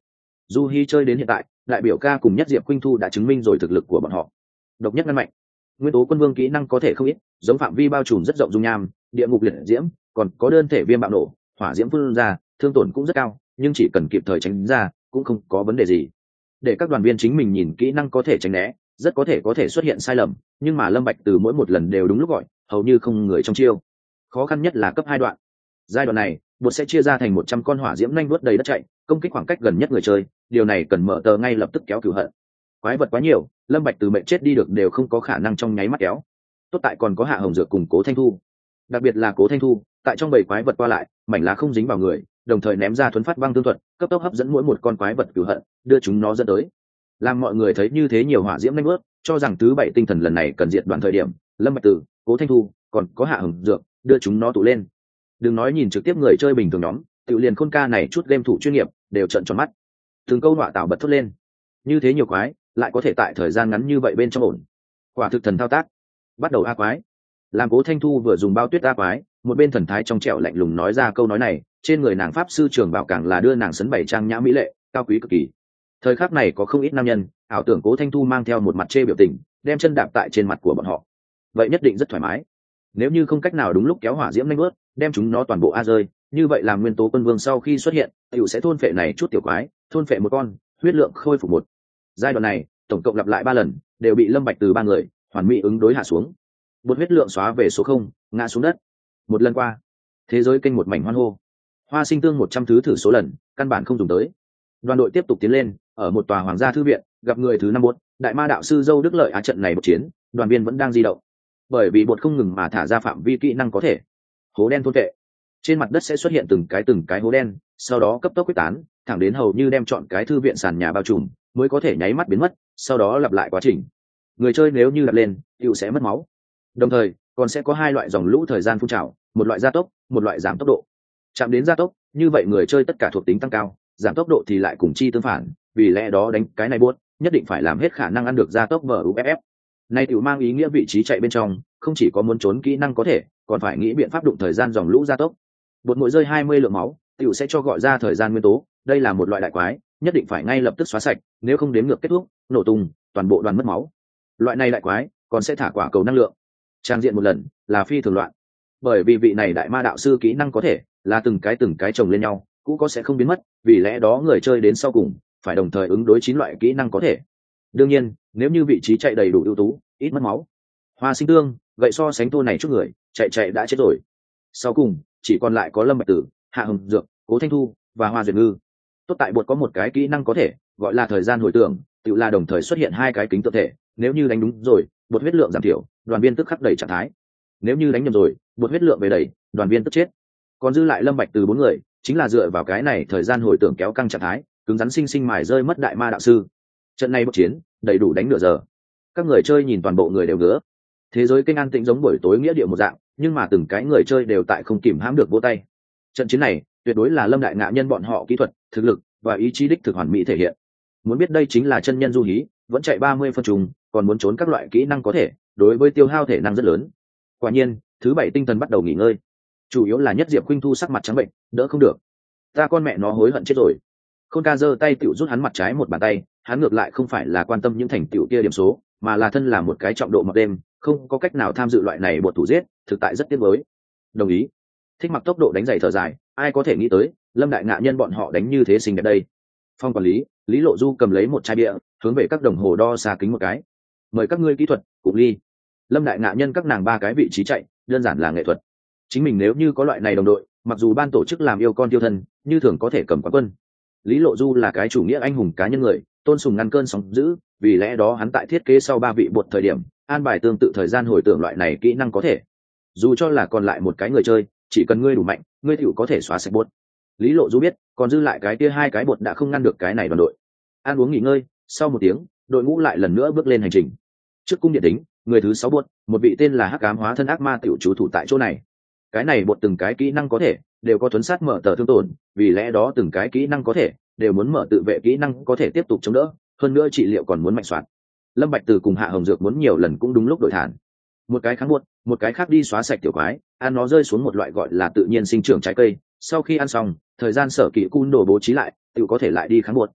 Speaker 1: Du Hi chơi đến hiện tại, đại biểu ca cùng Nhất Diệp Khuynh Thu đã chứng minh rồi thực lực của bọn họ. Độc nhất ngăn mạnh. Nguyên tố quân vương kỹ năng có thể không ít, giống phạm vi bao trùm rất rộng dung nham, địa ngục liệt diễm, còn có đơn thể viêm bạo nổ, hỏa diễm phun ra, thương tổn cũng rất cao, nhưng chỉ cần kịp thời tránh ra, cũng không có vấn đề gì. Để các đoàn viên chính mình nhìn kỹ năng có thể tránh né, rất có thể có thể xuất hiện sai lầm, nhưng mà Lâm Bạch Từ mỗi một lần đều đúng lúc gọi, hầu như không người trong chiêu. Khó khăn nhất là cấp hai đoạn. Giai đoạn này, bột sẽ chia ra thành một trăm con hỏa diễm nhanh vuốt đầy đất chạy, công kích khoảng cách gần nhất người chơi, điều này cần mở tờ ngay lập tức kéo cửu hận. Quái vật quá nhiều, Lâm Bạch Từ mệnh chết đi được đều không có khả năng trong nháy mắt kéo. Tốt tại còn có Hạ Hồng Dược cùng Cố Thanh Thu. Đặc biệt là Cố Thanh Thu, tại trong bầy quái vật qua lại, mảnh lá không dính vào người, đồng thời ném ra thuấn phát băng tương thuật, cấp tốc hấp dẫn mỗi một con quái vật cửu hận, đưa chúng nó dẫn tới. Làm mọi người thấy như thế nhiều hỏa diễm nhanh vuốt, cho rằng thứ bảy tinh thần lần này cần diệt đoạn thời điểm, Lâm Bạch Từ, Cố Thanh Thu, còn có Hạ Hồng Dược, đưa chúng nó tụ lên. Đừng nói nhìn trực tiếp người chơi bình thường nhóm, tự liền khôn ca này chút game thủ chuyên nghiệp đều trợn tròn mắt. Từng câu họa tạo bật thốt lên. Như thế nhiều quái, lại có thể tại thời gian ngắn như vậy bên trong ổn. Quả thực thần thao tác. Bắt đầu a quái. Làm Cố Thanh Thu vừa dùng bao tuyết a quái, một bên thần thái trong trẻo lạnh lùng nói ra câu nói này, trên người nàng pháp sư trường bảo càng là đưa nàng sấn bảy trang nhã mỹ lệ, cao quý cực kỳ. Thời khắc này có không ít nam nhân ảo tưởng Cố Thanh Thu mang theo một mặt chê biểu tình, đem chân đạp tại trên mặt của bọn họ. Vậy nhất định rất thoải mái. Nếu như không cách nào đúng lúc kéo hỏa diễm nhanh bớt, đem chúng nó toàn bộ a rơi, như vậy làm nguyên tố quân vương sau khi xuất hiện, tiểu sẽ thôn phệ này chút tiểu quái, thôn phệ một con, huyết lượng khôi phục một. Giai đoạn này, tổng cộng lặp lại ba lần, đều bị Lâm Bạch Từ ba người hoàn mỹ ứng đối hạ xuống. Một huyết lượng xóa về số không, ngã xuống đất. Một lần qua, thế giới kênh một mảnh hoan hô. Hoa sinh tương một trăm thứ thử số lần, căn bản không dùng tới. Đoàn đội tiếp tục tiến lên, ở một tòa hoàng gia thư viện, gặp người thứ năm bột, đại ma đạo sư Dâu Đức Lợi á trận này một chiến, đoàn viên vẫn đang di động. Bởi vì bột không ngừng mà thả ra phạm vi kỹ năng có thể. Hố đen thôn vệ. Trên mặt đất sẽ xuất hiện từng cái từng cái hố đen, sau đó cấp tốc quyết tán, thẳng đến hầu như đem chọn cái thư viện sàn nhà bao trùm, mới có thể nháy mắt biến mất, sau đó lặp lại quá trình. Người chơi nếu như đặt lên, tiểu sẽ mất máu. Đồng thời, còn sẽ có hai loại dòng lũ thời gian phun trào, một loại gia tốc, một loại giảm tốc độ. Chạm đến gia tốc, như vậy người chơi tất cả thuộc tính tăng cao, giảm tốc độ thì lại cùng chi tương phản, vì lẽ đó đánh cái này buốt, nhất định phải làm hết khả năng ăn được gia tốc vê u ép ép. Này tiểu mang ý nghĩa vị trí chạy bên trong, không chỉ có muốn trốn kỹ năng có thể, còn phải nghĩ biện pháp đụng thời gian dòng lũ gia tốc. Bột mỗi rơi hai mươi lượng máu, tiểu sẽ cho gọi ra thời gian nguyên tố, đây là một loại đại quái, nhất định phải ngay lập tức xóa sạch, nếu không đếm ngược kết thúc, nổ tung, toàn bộ đoàn mất máu. Loại này đại quái, còn sẽ thả quả cầu năng lượng. Trang diện một lần, là phi thường loạn. Bởi vì vị này đại ma đạo sư kỹ năng có thể là từng cái từng cái chồng lên nhau, cũng có sẽ không biến mất, vì lẽ đó người chơi đến sau cùng phải đồng thời ứng đối chín loại kỹ năng có thể. Đương nhiên, nếu như vị trí chạy đầy đủ ưu tú, ít mất máu. Hoa sinh tương, vậy so sánh tô này chút người, chạy chạy đã chết rồi. Sau cùng, chỉ còn lại có Lâm Bạch Tử, Hạ Hồng Dược, Cố Thanh Thu và Hoa Duyệt Ngư. Tốt tại bột có một cái kỹ năng có thể, gọi là thời gian hồi tưởng, tự là đồng thời xuất hiện hai cái kính tự thể, nếu như đánh đúng rồi, bột huyết lượng giảm thiểu, đoàn viên tức khắc đầy trạng thái. Nếu như đánh nhầm rồi, bột huyết lượng về đầy, đoàn viên tức chết. Còn dư lại Lâm Bạch Từ bốn người, chính là dựa vào cái này thời gian hồi tưởng kéo căng trạng thái, cứng rắn sinh sinh mài rơi mất đại ma đạo sư. Trận này bột chiến, đầy đủ đánh nửa giờ. Các người chơi nhìn toàn bộ người đều ngứa. Thế giới kênh an tĩnh giống buổi tối nghĩa địa một dạng, nhưng mà từng cái người chơi đều tại không kìm hãm được vỗ tay. Trận chiến này, tuyệt đối là Lâm đại ngạ nhân bọn họ kỹ thuật, thực lực và ý chí đích thực hoàn mỹ thể hiện. Muốn biết đây chính là chân nhân du hí, vẫn chạy ba mươi phân trùng, còn muốn trốn các loại kỹ năng có thể, đối với tiêu hao thể năng rất lớn. Quả nhiên, thứ bảy tinh thần bắt đầu nghỉ ngơi. Chủ yếu là Nhất Diệp Khuynh Thu sắc mặt trắng bệnh, đỡ không được. Ta con mẹ nó hối hận chết rồi. Khôn ca giơ tay tiểu rút hắn mặt trái một bàn tay, hắn ngược lại không phải là quan tâm những thành tựu kia điểm số, mà là thân là một cái trọng độ mặc đêm, không có cách nào tham dự loại này bột thủ giết, thực tại rất tiếc nuối. Đồng ý. Thích mặc tốc độ đánh giày thở dài, ai có thể nghĩ tới, Lâm đại ngạ nhân bọn họ đánh như thế xinh đẹp đây. Phong quản lý, Lý Lộ Du cầm lấy một chai bia, hướng về các đồng hồ đo xa kính một cái. Mời các ngươi kỹ thuật, cùng ly. Lâm đại ngạ nhân các nàng ba cái vị trí chạy, đơn giản là nghệ thuật. Chính mình nếu như có loại này đồng đội, mặc dù ban tổ chức làm yêu con tiêu thân, như thường có thể cầm quán quân. Lý Lộ Du là cái chủ nghĩa anh hùng cá nhân người, tôn sùng ngăn cơn sóng dữ, vì lẽ đó hắn tại thiết kế sau ba vị bột thời điểm, an bài tương tự thời gian hồi tưởng loại này kỹ năng có thể. Dù cho là còn lại một cái người chơi, chỉ cần ngươi đủ mạnh, ngươi tiểu có thể xóa sạch bột. Lý Lộ Du biết, còn dư lại cái kia hai cái bột đã không ngăn được cái này đoàn đội. Ăn uống nghỉ ngơi, sau một tiếng, đội ngũ lại lần nữa bước lên hành trình. Trước cung điện đính, người thứ sáu bột, một vị tên là Hắc Ám Hóa Thân Ác Ma tiểu trú thủ tại chỗ này. Cái này bột từng cái kỹ năng có thể đều có tuấn sát mở tờ thương tổn, vì lẽ đó từng cái kỹ năng có thể đều muốn mở tự vệ kỹ năng có thể tiếp tục chống đỡ, hơn nữa trị liệu còn muốn mạnh soạn. Lâm Bạch Từ cùng Hạ Hồng Dược muốn nhiều lần cũng đúng lúc đổi thản. Một cái kháng buốt, một cái khác đi xóa sạch tiểu quái, ăn nó rơi xuống một loại gọi là tự nhiên sinh trưởng trái cây, sau khi ăn xong, thời gian sở kỵ cun đồ bố trí lại, tự có thể lại đi kháng buốt.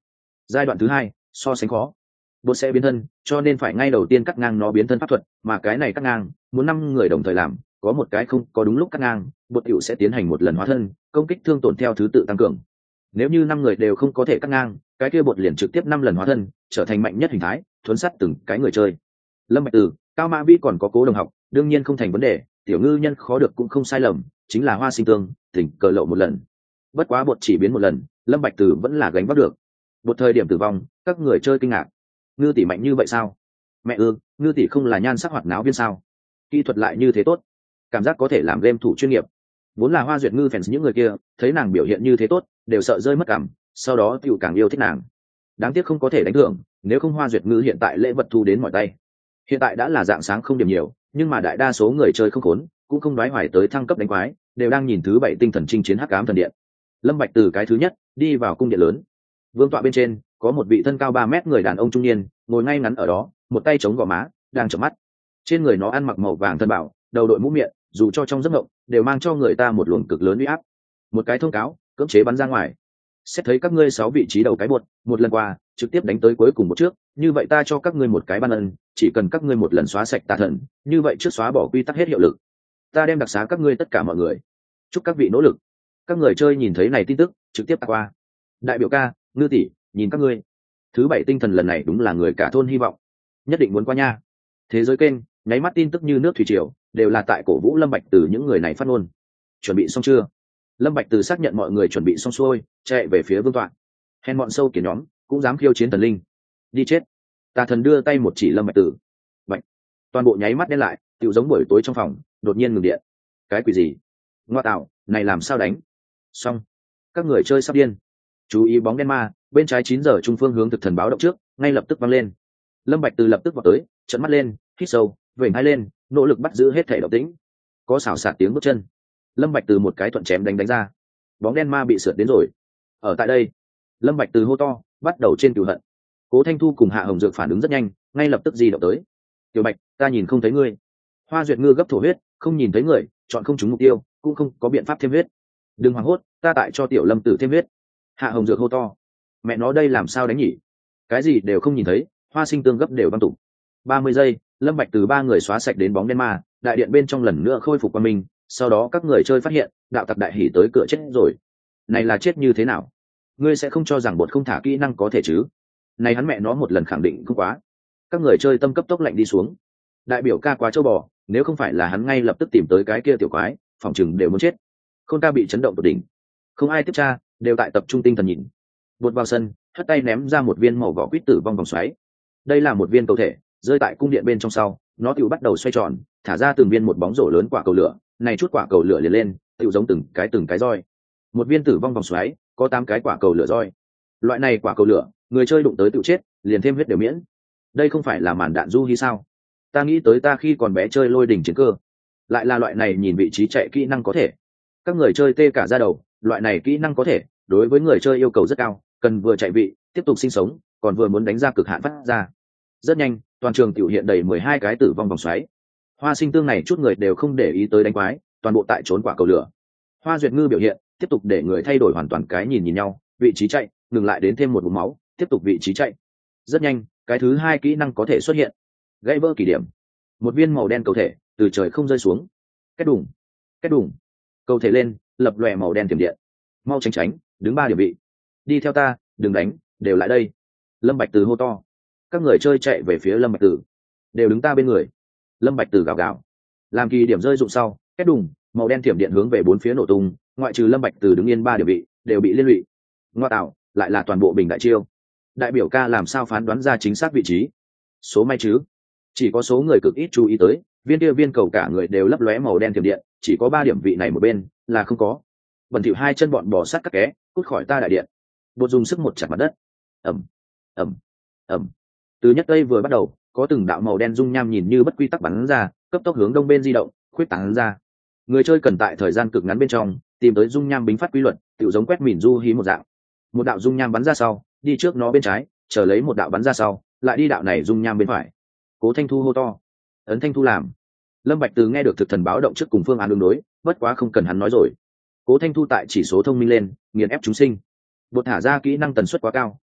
Speaker 1: giai đoạn thứ hai so sánh khó. Bột sẽ biến thân, cho nên phải ngay đầu tiên cắt ngang nó biến thân pháp thuật, mà cái này cắt ngang muốn năm người đồng thời làm, có một cái không có đúng lúc cắt ngang, bột tiểu sẽ tiến hành một lần hóa thân, công kích thương tổn theo thứ tự tăng cường. Nếu như năm người đều không có thể cắt ngang, cái kia bột liền trực tiếp năm lần hóa thân, trở thành mạnh nhất hình thái, thuấn sát từng cái người chơi. Lâm Bạch Từ, Cao Mã Vĩ còn có Cố Đồng Học, đương nhiên không thành vấn đề, tiểu ngư nhân khó được cũng không sai lầm, chính là Hoa Sinh Tương, tỉnh cờ lậu một lần. Bất quá bột chỉ biến một lần, Lâm Bạch Từ vẫn là gánh vác được. Một thời điểm tử vong, các người chơi kinh ngạc. Ngư tỷ mạnh như vậy sao? Mẹ ư, ngư tỷ không là nhan sắc hoạt náo viên sao? Kỹ thuật lại như thế tốt, cảm giác có thể làm game thủ chuyên nghiệp. Vốn là Hoa Duyệt Ngư fans những người kia, thấy nàng biểu hiện như thế tốt, đều sợ rơi mất cảm, sau đó tiểu càng yêu thích nàng. Đáng tiếc không có thể đánh thưởng, nếu không Hoa Duyệt Ngư hiện tại lễ vật thu đến mọi tay. Hiện tại đã là dạng sáng không điểm nhiều, nhưng mà đại đa số người chơi không khốn, cũng không đoái hoài tới thăng cấp đánh quái, đều đang nhìn thứ bảy tinh thần chinh chiến hắc ám thần điện. Lâm Bạch từ cái thứ nhất đi vào cung điện lớn. Vương tọa bên trên có một vị thân cao ba mét người đàn ông trung niên, ngồi ngay ngắn ở đó, một tay chống gò má, đang chớp mắt. Trên người nó ăn mặc màu vàng thân bảo, đầu đội mũ miệng, dù cho trong giấc mộng, đều mang cho người ta một luồng cực lớn uy áp. Một cái thông cáo, cưỡng chế bắn ra ngoài. Xét thấy các ngươi sáu vị trí đầu cái bột, một lần qua, trực tiếp đánh tới cuối cùng một trước, như vậy ta cho các ngươi một cái ban ân, chỉ cần các ngươi một lần xóa sạch tà thần, như vậy trước xóa bỏ quy tắc hết hiệu lực. Ta đem đặc xá các ngươi tất cả mọi người. Chúc các vị nỗ lực. Các người chơi nhìn thấy này tin tức, trực tiếp tạt qua. Đại biểu ca, Ngư tỷ, nhìn các ngươi. Thứ bảy tinh thần lần này đúng là người cả thôn hy vọng, nhất định muốn qua nha. Thế giới kênh, nháy mắt tin tức như nước thủy triều, đều là tại cổ vũ Lâm Bạch từ những người này phát ngôn. Chuẩn bị xong chưa? Lâm Bạch từ xác nhận mọi người chuẩn bị xong xuôi, chạy về phía vương tọa. Hèn bọn sâu kiến nhóm, cũng dám khiêu chiến thần linh. Đi chết. Tà thần đưa tay một chỉ Lâm Bạch từ. Bạch. Toàn bộ nháy mắt đen lại, tựu giống buổi tối trong phòng, đột nhiên ngừng điện. Cái quỷ gì? Ngoa tạo, này làm sao đánh? Xong. Các người chơi sắp điên. Chú ý bóng đen ma, bên trái chín giờ trung phương hướng thực thần báo động trước, ngay lập tức vang lên. Lâm Bạch từ lập tức vào tới, trợn mắt lên, hít sâu, vểnh hai lên, nỗ lực bắt giữ hết thể động tĩnh. Có xào xạc tiếng bước chân. Lâm Bạch từ một cái thuận chém đánh đánh ra. Bóng đen ma bị sượt đến rồi. Ở tại đây, Lâm Bạch từ hô to, bắt đầu trên cừu hận. Cố Thanh Thu cùng Hạ Hồng Dược phản ứng rất nhanh, ngay lập tức di động tới. Tiểu Bạch, ta nhìn không thấy ngươi. Hoa Duyệt Ngư gấp thổ huyết, không nhìn thấy người, chọn không trúng mục tiêu, cũng không có biện pháp thêm huyết. Đừng hoảng hốt, ta tại cho Tiểu Lâm Tử thêm huyết. Hạ Hồng Dược hô to. Mẹ nó đây làm sao đánh nhỉ? Cái gì đều không nhìn thấy, Hoa Sinh Tương gấp đều băng tụ. ba mươi giây, Lâm Bạch từ ba người xóa sạch đến bóng đen ma, đại điện bên trong lần nữa khôi phục qua mình, sau đó các người chơi phát hiện, đạo tặc đại hỉ tới cửa chết rồi. Này là chết như thế nào? Ngươi sẽ không cho rằng bột không thả kỹ năng có thể chứ? Này hắn mẹ nó một lần khẳng định không quá. Các người chơi tâm cấp tốc lạnh đi xuống. Đại biểu ca quá châu bò, nếu không phải là hắn ngay lập tức tìm tới cái kia tiểu quái, phòng chừng đều muốn chết. Khôn ca bị chấn động tột đỉnh. Không ai tiếp tra, đều tại tập trung tinh thần nhìn. Bột vào sân, hất tay ném ra một viên màu vỏ quýt tử vong vòng xoáy. Đây là một viên cầu thể, rơi tại cung điện bên trong sau, nó tựu bắt đầu xoay tròn, thả ra từng viên một bóng rổ lớn quả cầu lửa, này chút quả cầu lửa liền lên, tựu giống từng cái từng cái roi. Một viên tử vong vòng xoáy, có tám cái quả cầu lửa roi. Loại này quả cầu lửa, người chơi đụng tới tựu chết, liền thêm huyết đều miễn. Đây không phải là màn đạn du hi sao? Ta nghĩ tới ta khi còn bé chơi lôi đỉnh chiến cơ, lại là loại này nhìn vị trí chạy kỹ năng có thể. Các người chơi tê cả da đầu, loại này kỹ năng có thể, đối với người chơi yêu cầu rất cao, cần vừa chạy vị, tiếp tục sinh sống, còn vừa muốn đánh ra cực hạn phát ra. Rất nhanh, toàn trường tiểu hiện đầy mười hai cái tử vong vòng xoáy. Hoa Sinh Tương này chút người đều không để ý tới đánh quái, toàn bộ tại trốn quả cầu lửa. Hoa Duyệt Ngư biểu hiện, tiếp tục để người thay đổi hoàn toàn cái nhìn nhìn nhau, vị trí chạy, ngừng lại đến thêm một vùng máu, tiếp tục vị trí chạy. Rất nhanh, cái thứ hai kỹ năng có thể xuất hiện. Gãy vỡ kỳ điểm. Một viên màu đen cầu thể từ trời không rơi xuống. Két đùng, két đùng. Cầu thể lên, lập lòe màu đen tiềm điện. Mau tránh tránh, đứng ba điểm vị. Đi theo ta, đừng đánh, đều lại đây. Lâm Bạch Từ hô to. Các người chơi chạy về phía Lâm Bạch Từ, đều đứng ta bên người. Lâm Bạch Từ gào gào. Làm kỳ điểm rơi dụng sau, két đùng, màu đen tiềm điện hướng về bốn phía nổ tung, ngoại trừ Lâm Bạch Từ đứng yên ba điểm vị, đều bị liên lụy. Ngoa tạo, lại là toàn bộ bình đại chiêu. Đại biểu ca làm sao phán đoán ra chính xác vị trí? Số may chứ? Chỉ có số người cực ít chú ý tới, viên kia viên cầu cả người đều lấp lóe màu đen tiềm điện, chỉ có ba điểm vị này một bên là không có. Bẩn thỉu hai chân bọn bò sát các ké, cút khỏi ta đại điện. Bột dùng sức một chặt mặt đất. Ầm, ầm, ầm. Từ nhất đây vừa bắt đầu, có từng đạo màu đen dung nham nhìn như bất quy tắc bắn ra, cấp tốc hướng đông bên di động, khuyết tán ra. Người chơi cần tại thời gian cực ngắn bên trong tìm tới dung nham bính phát quy luật, tự giống quét mìn du hí một dạng. Một đạo dung nham bắn ra sau, đi trước nó bên trái, chờ lấy một đạo bắn ra sau, lại đi đạo này dung nham bên phải. Cố Thanh Thu hô to. Ấn Thanh Thu làm. Lâm Bạch Từ nghe được thực thần báo động trước cùng phương án ứng đối, bất quá không cần hắn nói rồi. Cố Thanh Thu tại chỉ số thông minh lên, nghiền ép chúng sinh. Bột thả ra kỹ năng tần suất quá cao,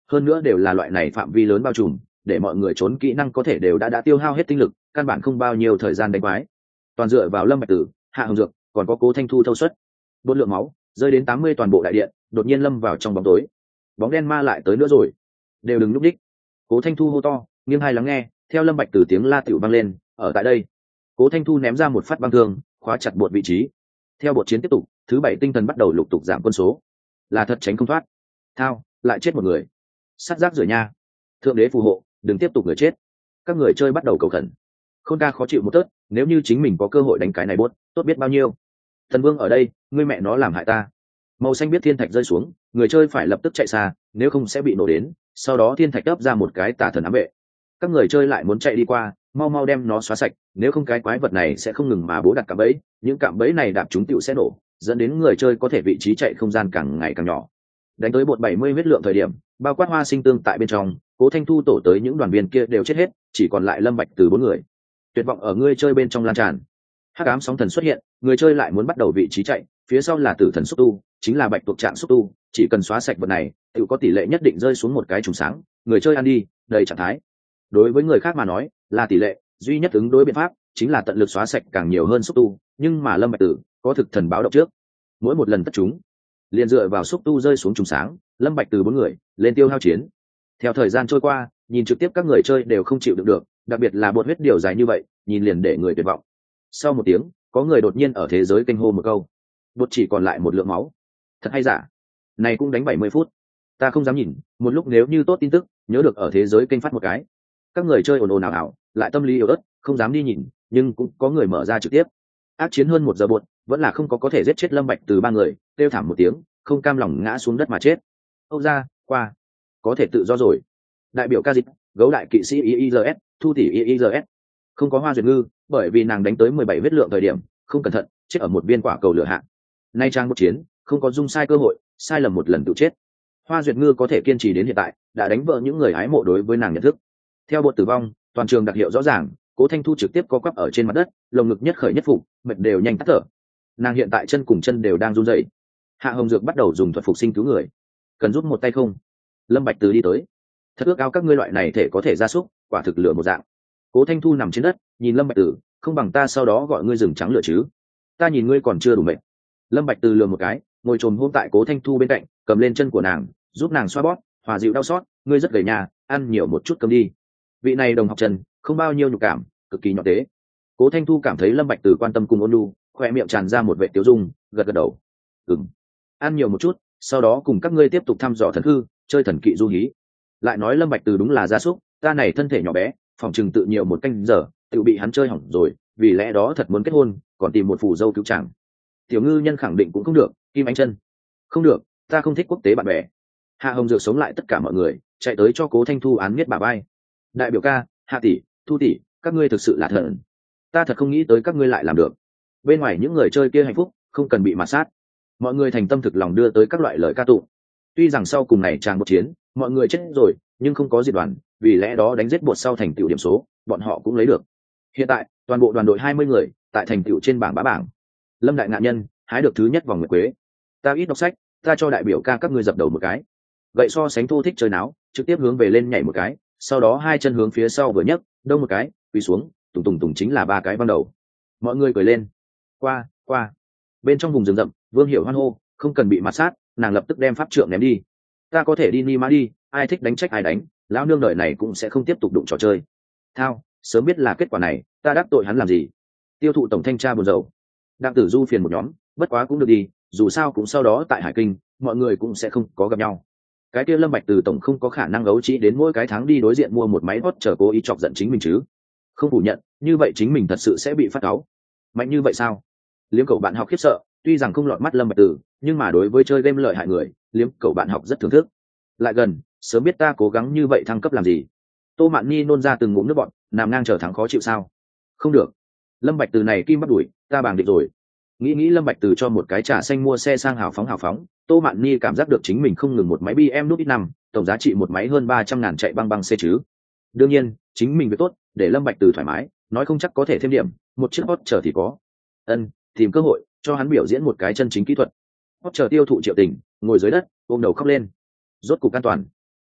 Speaker 1: hơn nữa đều là loại này phạm vi lớn bao trùm, để mọi người trốn kỹ năng có thể đều đã đã tiêu hao hết tinh lực, căn bản không bao nhiêu thời gian đánh quái. Toàn dựa vào Lâm Bạch Tử, Hạ Hồng Dược, còn có Cố Thanh Thu thâu suất. Bốn lượng máu rơi đến tám mươi toàn bộ đại điện, đột nhiên lâm vào trong bóng tối. Bóng đen ma lại tới nữa rồi, đều đừng lúc đích. Cố Thanh Thu hô to, nghiêng hai lắng nghe, theo Lâm Bạch Tử tiếng la tiểu vang lên, ở tại đây. Cố Thanh Thu ném ra một phát băng thương, khóa chặt bột vị trí. Theo bột chiến tiếp tục, thứ bảy tinh thần bắt đầu lục tục giảm quân số. Là thật tránh không thoát. Thao, lại chết một người. Sát giác rửa nha. Thượng đế phù hộ, đừng tiếp tục người chết. Các người chơi bắt đầu cầu khẩn. Khôn ca khó chịu một tớt, nếu như chính mình có cơ hội đánh cái này bốt, tốt biết bao nhiêu. Thần Vương ở đây, ngươi mẹ nó làm hại ta. Màu xanh biết thiên thạch rơi xuống, người chơi phải lập tức chạy xa, nếu không sẽ bị nổ đến. Sau đó thiên thạch đắp ra một cái tà thần ám vệ. Các người chơi lại muốn chạy đi qua, mau mau đem nó xóa sạch, nếu không cái quái vật này sẽ không ngừng mà bố đặt cạm bẫy, những cạm bẫy này đạp chúng tựu sẽ nổ, dẫn đến người chơi có thể vị trí chạy không gian càng ngày càng nhỏ. Đánh tới bột bảy mươi huyết lượng thời điểm, bao quát Hoa Sinh Tương tại bên trong, Cố Thanh Thu tổ tới những đoàn viên kia đều chết hết, chỉ còn lại Lâm Bạch Từ bốn người. Tuyệt vọng ở người chơi bên trong lan tràn. Hắc ám sóng thần xuất hiện, người chơi lại muốn bắt đầu vị trí chạy, phía sau là Tử thần xúc tu, chính là Bạch tuộc trạng xúc tu, chỉ cần xóa sạch vật này, tự có tỷ lệ nhất định rơi xuống một cái trùng sáng, người chơi ăn đi, đầy trạng thái. Đối với người khác mà nói, là tỷ lệ, duy nhất ứng đối biện pháp chính là tận lực xóa sạch càng nhiều hơn xúc tu, nhưng mà Lâm Bạch Tử có thực thần báo động trước, mỗi một lần tất chúng, liền dựa vào xúc tu rơi xuống trùng sáng, Lâm Bạch Tử bốn người lên tiêu hao chiến. Theo thời gian trôi qua, nhìn trực tiếp các người chơi đều không chịu đựng được, đặc biệt là bột huyết điều dài như vậy, nhìn liền để người tuyệt vọng. Sau một tiếng, có người đột nhiên ở thế giới kênh hô một câu, bột chỉ còn lại một lượng máu. Thật hay giả? Này cũng đánh bảy mươi phút. Ta không dám nhìn, một lúc nếu như tốt tin tức, nhớ được ở thế giới kênh phát một cái. Các người chơi ồn ồn ào ào, lại tâm lý yếu ớt, không dám đi nhìn, nhưng cũng có người mở ra trực tiếp. Ác chiến hơn một giờ bột, vẫn là không có có thể giết chết Lâm Bạch Từ ba người, kêu thảm một tiếng, không cam lòng ngã xuống đất mà chết. Âu ra, qua, có thể tự do rồi. Đại biểu ca dịch, gấu đại kỵ sĩ i i giê ét, thu tỷ i i giê ét. Không có Hoa Duyệt Ngư, bởi vì nàng đánh tới mười bảy huyết lượng thời điểm, không cẩn thận, chết ở một viên quả cầu lửa hạ. Nay trang một chiến, không có dung sai cơ hội, sai lầm một lần tự chết. Hoa Duyệt Ngư có thể kiên trì đến hiện tại, đã đánh vỡ những người hái mộ đối với nàng nhận thức. Theo bột tử vong, toàn trường đặc hiệu rõ ràng, Cố Thanh Thu trực tiếp co quắp ở trên mặt đất, lồng ngực nhất khởi nhất phục, mệt đều nhanh tắt thở. Nàng hiện tại chân cùng chân đều đang run rẩy. Hạ Hồng Dược bắt đầu dùng thuật phục sinh cứu người. Cần giúp một tay không? Lâm Bạch Từ đi tới. Thật ước ao các ngươi loại này thể có thể ra súc, quả thực lửa một dạng. Cố Thanh Thu nằm trên đất, nhìn Lâm Bạch Từ, không bằng ta sau đó gọi ngươi rừng trắng lửa chứ? Ta nhìn ngươi còn chưa đủ mệt. Lâm Bạch Từ lườm một cái, ngồi trồm hôm tại Cố Thanh Thu bên cạnh, cầm lên chân của nàng, giúp nàng xoa bóp, hòa dịu đau xót. Ngươi rất gầy nhà, ăn nhiều một chút cơm đi. Vị này đồng học Trần, không bao nhiêu nhục cảm, cực kỳ nhỏ tế. Cố Thanh Thu cảm thấy Lâm Bạch Từ quan tâm cùng ôn nhu, khoe miệng tràn ra một vệt tiêu dung, gật gật đầu. Ừm, ăn nhiều một chút, sau đó cùng các ngươi tiếp tục thăm dò thần hư, chơi thần kỵ du hí. Lại nói Lâm Bạch Từ đúng là gia súc, ta này thân thể nhỏ bé, phòng trừng tự nhiều một canh giờ, tự bị hắn chơi hỏng rồi, vì lẽ đó thật muốn kết hôn, còn tìm một phù dâu cứu chàng. Tiểu Ngư Nhân khẳng định cũng không được, Kim Ánh Chân, không được, ta không thích quốc tế bạn bè. Hạ Hồng Dược sống lại tất cả mọi người, chạy tới cho Cố Thanh Thu án miết bà bay. Đại biểu ca, Hạ tỷ, Thu tỷ, các ngươi thực sự là thần, ta thật không nghĩ tới các ngươi lại làm được. Bên ngoài những người chơi kia hạnh phúc, không cần bị mạt sát. Mọi người thành tâm thực lòng đưa tới các loại lời ca tụng. Tuy rằng sau cùng này tràng một chiến, mọi người chết rồi, nhưng không có diệt đoàn, vì lẽ đó đánh giết bột sau thành tựu điểm số, bọn họ cũng lấy được. Hiện tại, toàn bộ đoàn đội hai mươi người, tại thành tựu trên bảng bá bảng. Lâm đại ngạn nhân, hái được thứ nhất vòng nguyệt quế. Ta ít đọc sách, ta cho đại biểu ca các ngươi dập đầu một cái. Vậy so sánh thô thích chơi náo, trực tiếp hướng về lên nhảy một cái, sau đó hai chân hướng phía sau vừa nhấc, đông một cái, quỳ xuống, tùng tùng tùng chính là ba cái văng đầu. Mọi người cười lên. Qua, qua. Bên trong vùng rừng rậm, Vương Hiểu hoan hô, không cần bị mạt sát, nàng lập tức đem pháp trượng ném đi. Ta có thể đi ni ma đi, ai thích đánh trách ai đánh, lão nương đời này cũng sẽ không tiếp tục đụng trò chơi. Thao, sớm biết là kết quả này, ta đắc tội hắn làm gì? Tiêu thụ tổng thanh tra buồn rầu. Đặng Tử Du phiền một nhóm, bất quá cũng được đi, dù sao cũng sau đó tại Hải Kinh, mọi người cũng sẽ không có gặp nhau. Cái kia Lâm Bạch Từ tổng không có khả năng ấu trĩ đến mỗi cái tháng đi đối diện mua một máy hot chờ cố ý chọc giận chính mình chứ? Không phủ nhận, như vậy chính mình thật sự sẽ bị phát cáu. Mạnh như vậy sao? Liếm cậu bạn học khiếp sợ, tuy rằng không lọt mắt Lâm Bạch Từ, nhưng mà đối với chơi game lợi hại người, liếm cậu bạn học rất thưởng thức. Lại gần, sớm biết ta cố gắng như vậy thăng cấp làm gì? Tô Mạn Nhi nôn ra từng ngụm nước bọt, nằm ngang chờ thắng khó chịu sao? Không được, Lâm Bạch Từ này kim bắt đuổi, ta bàng địch rồi. Nghĩ nghĩ Lâm Bạch Từ cho một cái trà xanh mua xe sang hào phóng hào phóng, Tô Mạn Nhi cảm giác được chính mình không ngừng một máy bê em nút ít năm, tổng giá trị một máy hơn ba trăm ngàn chạy băng băng xe chứ. Đương nhiên, chính mình việc tốt, để Lâm Bạch Từ thoải mái, nói không chắc có thể thêm điểm, một chiếc hot chờ thì có. Ân, tìm cơ hội cho hắn biểu diễn một cái chân chính kỹ thuật. Hot chờ tiêu thụ triệu tình, ngồi dưới đất, ôm đầu khóc lên. Rốt cục an toàn.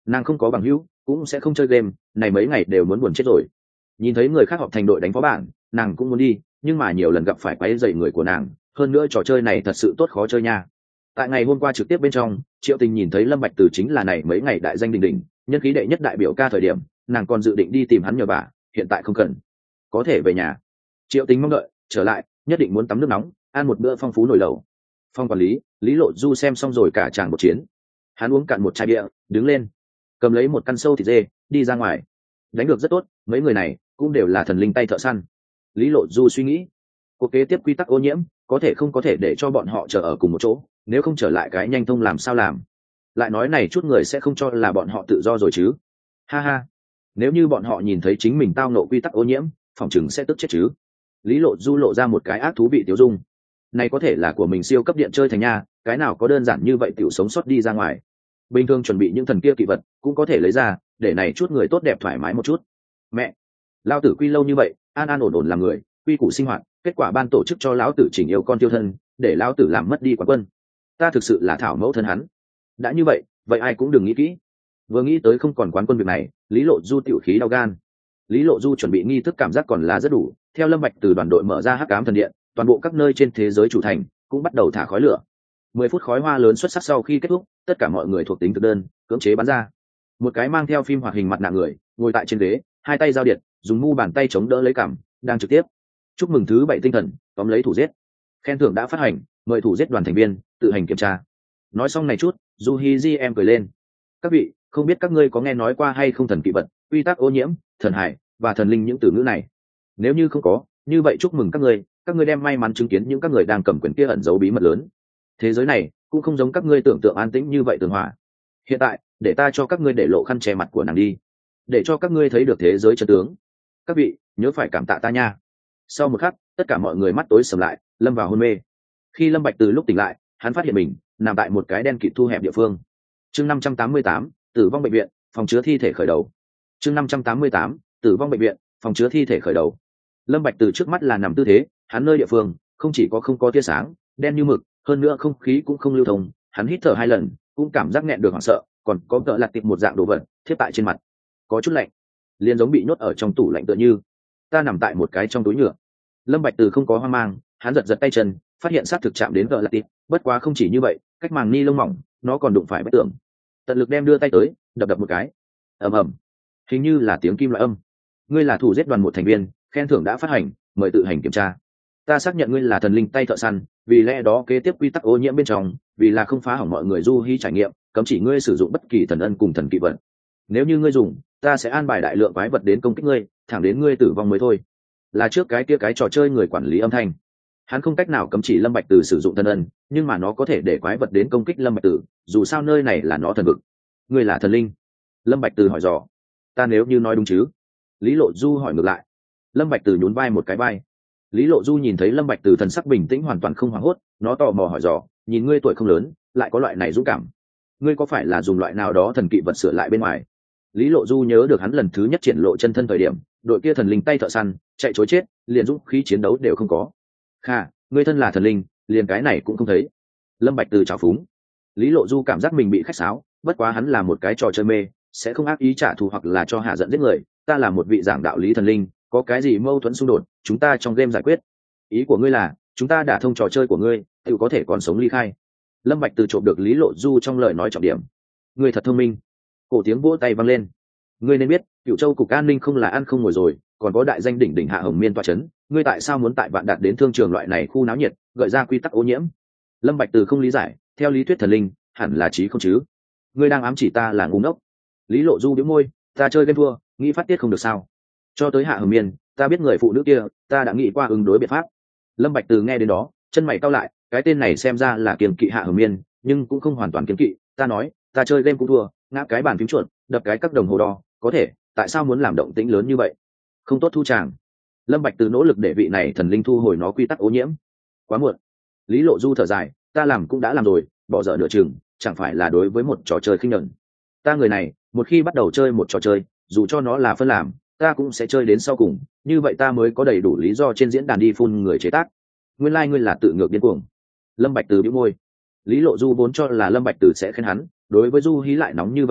Speaker 1: nàng không có bằng hữu cũng sẽ không chơi game, này mấy ngày đều muốn buồn chết rồi. Nhìn thấy người khác họp thành đội đánh phó bản, nàng cũng muốn đi, nhưng mà nhiều lần gặp phải quấy rầy người của nàng, hơn nữa trò chơi này thật sự tốt khó chơi nha. Tại ngày hôm qua trực tiếp bên trong, Triệu Tình nhìn thấy Lâm Bạch Từ chính là này mấy ngày đại danh đỉnh đỉnh, nhân khí đệ nhất đại biểu ca thời điểm, nàng còn dự định đi tìm hắn nhờ vả, hiện tại không cần, có thể về nhà. Triệu Tình mong đợi trở lại, nhất định muốn tắm nước nóng, ăn một bữa phong phú nồi lẩu. Phong quản lý, Lý Lộ Du xem xong rồi cả tràng một chiến, hắn uống cạn một chai bia, đứng lên, cầm lấy một căn sâu thịt dê, đi ra ngoài. Đánh được rất tốt, mấy người này cũng đều là thần linh tay thợ săn. Lý Lộ Du suy nghĩ, cuộc kế tiếp quy tắc ô nhiễm có thể không có thể để cho bọn họ chờ ở cùng một chỗ, nếu không trở lại cái nhanh thông làm sao làm. Lại nói này chút người sẽ không cho là bọn họ tự do rồi chứ. Ha ha, nếu như bọn họ nhìn thấy chính mình tao nộ quy tắc ô nhiễm, phòng chừng sẽ tức chết chứ. Lý Lộ Du lộ ra một cái ác thú vị tiêu dung. Này có thể là của mình siêu cấp điện chơi thành nha, cái nào có đơn giản như vậy tiểu sống sót đi ra ngoài. Bình thường chuẩn bị những thần kia kỵ vật cũng có thể lấy ra, để này chút người tốt đẹp thoải mái một chút. Mẹ, lão tử quy lâu như vậy, an an ổn ổn làm người, quy củ sinh hoạt, kết quả ban tổ chức cho lão tử chỉnh yêu con tiêu thân, để lão tử làm mất đi quán quân. Ta thực sự là thảo mẫu thân hắn. Đã như vậy, vậy ai cũng đừng nghĩ kỹ. Vừa nghĩ tới không còn quán quân việc này, Lý Lộ Du tiểu khí đau gan. Lý Lộ Du chuẩn bị nghi thức cảm giác còn là rất đủ, theo Lâm Bạch từ đoàn đội mở ra hắc ám thần điện, toàn bộ các nơi trên thế giới chủ thành cũng bắt đầu thả khói lửa. Mười phút khói hoa lớn xuất sắc sau khi kết thúc, tất cả mọi người thuộc tính thực đơn cưỡng chế bắn ra. Một cái mang theo phim hoạt hình mặt nạ người ngồi tại trên ghế, hai tay giao điện, dùng mu bàn tay chống đỡ lấy cằm, đang trực tiếp chúc mừng thứ bảy tinh thần tóm lấy thủ giết. Khen thưởng đã phát hành, mời thủ giết đoàn thành viên tự hành kiểm tra. Nói xong này chút, Du Hi Ji em cười lên. Các vị, không biết các ngươi có nghe nói qua hay không thần kỵ vật, quy tắc ô nhiễm, thần hải và thần linh những từ ngữ này? Nếu như không có, như vậy chúc mừng các ngươi, các ngươi đem may mắn chứng kiến những các người đang cầm quyền kia ẩn giấu bí mật lớn. Thế giới này cũng không giống các ngươi tưởng tượng an tĩnh như vậy tường hòa. Hiện tại, để ta cho các ngươi để lộ khăn che mặt của nàng đi, để cho các ngươi thấy được thế giới chân tướng. Các vị nhớ phải cảm tạ ta nha. Sau một khắc, tất cả mọi người mắt tối sầm lại, lâm vào hôn mê. Khi Lâm Bạch từ lúc tỉnh lại, hắn phát hiện mình nằm tại một cái đen kịt thu hẹp địa phương. Chương năm trăm tám mươi tám, tử vong bệnh viện, phòng chứa thi thể khởi đầu. Chương năm trăm tám mươi tám, tử vong bệnh viện, phòng chứa thi thể khởi đầu. Lâm Bạch từ trước mắt là nằm tư thế, hắn nơi địa phương không chỉ có không có tia sáng, đen như mực, hơn nữa không khí cũng không lưu thông, hắn hít thở hai lần, cũng cảm giác nghẹn được hoảng sợ, còn có tợ lạt tiệp một dạng đồ vật thiết tại trên mặt, có chút lạnh, liền giống bị nhốt ở trong tủ lạnh tựa như. Ta nằm tại một cái trong túi nhựa. Lâm Bạch từ không có hoang mang, hắn giật giật tay chân, phát hiện sát thực chạm đến tợ lạt tiệp, bất quá không chỉ như vậy, cách màng ni lông mỏng, nó còn đụng phải vách tường. Tận lực đem đưa tay tới, đập đập một cái. Ầm ầm, hình như là tiếng kim loại âm. Ngươi là thủ giết đoàn một thành viên, khen thưởng đã phát hành, mời tự hành kiểm tra. Ta xác nhận ngươi là thần linh tay thợ săn, vì lẽ đó kế tiếp quy tắc ô nhiễm bên trong, vì là không phá hỏng mọi người Du Hi trải nghiệm, cấm chỉ ngươi sử dụng bất kỳ thần ân cùng thần kỵ vật. Nếu như ngươi dùng, ta sẽ an bài đại lượng quái vật đến công kích ngươi, thẳng đến ngươi tử vong mới thôi. Là trước cái kia cái trò chơi người quản lý âm thanh. Hắn không cách nào cấm chỉ Lâm Bạch Từ sử dụng thần ân, nhưng mà nó có thể để quái vật đến công kích Lâm Bạch Từ, dù sao nơi này là nó thần vực. Ngươi là thần linh? Lâm Bạch Từ hỏi dò. Ta nếu như nói đúng chứ? Lý Lộ Du hỏi ngược lại. Lâm Bạch Từ nhún vai một cái vai. Lý Lộ Du nhìn thấy Lâm Bạch Từ thần sắc bình tĩnh hoàn toàn không hoảng hốt, nó tò mò hỏi dò, nhìn ngươi tuổi không lớn, lại có loại này dũng cảm, ngươi có phải là dùng loại nào đó thần kỵ vật sửa lại bên ngoài? Lý Lộ Du nhớ được hắn lần thứ nhất triển lộ chân thân thời điểm, đội kia thần linh tay thợ săn chạy trối chết, liền dũng khí chiến đấu đều không có. Kha, ngươi thân là thần linh, liền cái này cũng không thấy. Lâm Bạch Từ chào phúng. Lý Lộ Du cảm giác mình bị khách sáo, bất quá hắn là một cái trò chơi mê, sẽ không ác ý trả thù hoặc là cho hạ giận giết người. Ta là một vị giảng đạo lý thần linh, có cái gì mâu thuẫn xung đột, chúng ta trong game giải quyết. Ý của ngươi là, chúng ta đã thông trò chơi của ngươi, tự có thể còn sống ly khai. Lâm Bạch Từ trộm được Lý Lộ Du trong lời nói trọng điểm. Ngươi thật thông minh. Cổ tiếng vỗ tay vang lên. Ngươi nên biết, Cửu Châu cục an ninh không là ăn không ngồi rồi, còn có đại danh đỉnh đỉnh Hạ Hồng Miên tọa chấn, ngươi tại sao muốn tại Vạn Đạt đến thương trường loại này khu náo nhiệt, gợi ra quy tắc ô nhiễm? Lâm Bạch Từ không lý giải, theo lý thuyết thần linh, hẳn là trí không chứ? Ngươi đang ám chỉ ta là ngu ngốc. Lý Lộ Du bĩu môi, ta chơi game thua, nghĩ phát tiết không được sao? Cho tới Hạ Hồng Miên, ta biết người phụ nữ kia, ta đã nghĩ qua ứng đối biện pháp. Lâm Bạch Từ nghe đến đó, chân mày cau lại, cái tên này xem ra là kiêng kỵ Hạ Hồng Miên, nhưng cũng không hoàn toàn kiêng kỵ. Ta nói, ta chơi game cũng thua, ngã cái bàn phím chuột, đập cái các đồng hồ đo, có thể, tại sao muốn làm động tĩnh lớn như vậy? Không tốt thu tràng. Lâm Bạch Từ nỗ lực để vị này thần linh thu hồi nó quy tắc ô nhiễm. Quá muộn. Lý Lộ Du thở dài, ta làm cũng đã làm rồi, bỏ dở nửa chừng, chẳng phải là đối với một trò chơi khinh nhẫn. Ta người này, một khi bắt đầu chơi một trò chơi, dù cho nó là phân làm, ta cũng sẽ chơi đến sau cùng, như vậy ta mới có đầy đủ lý do trên diễn đàn đi phun người chế tác. Nguyên lai like ngươi là tự ngược điên cuồng. Lâm Bạch Từ bĩu môi. Lý Lộ Du vốn cho là Lâm Bạch Từ sẽ khen hắn, đối với Du Hí lại nóng như vậy thầm,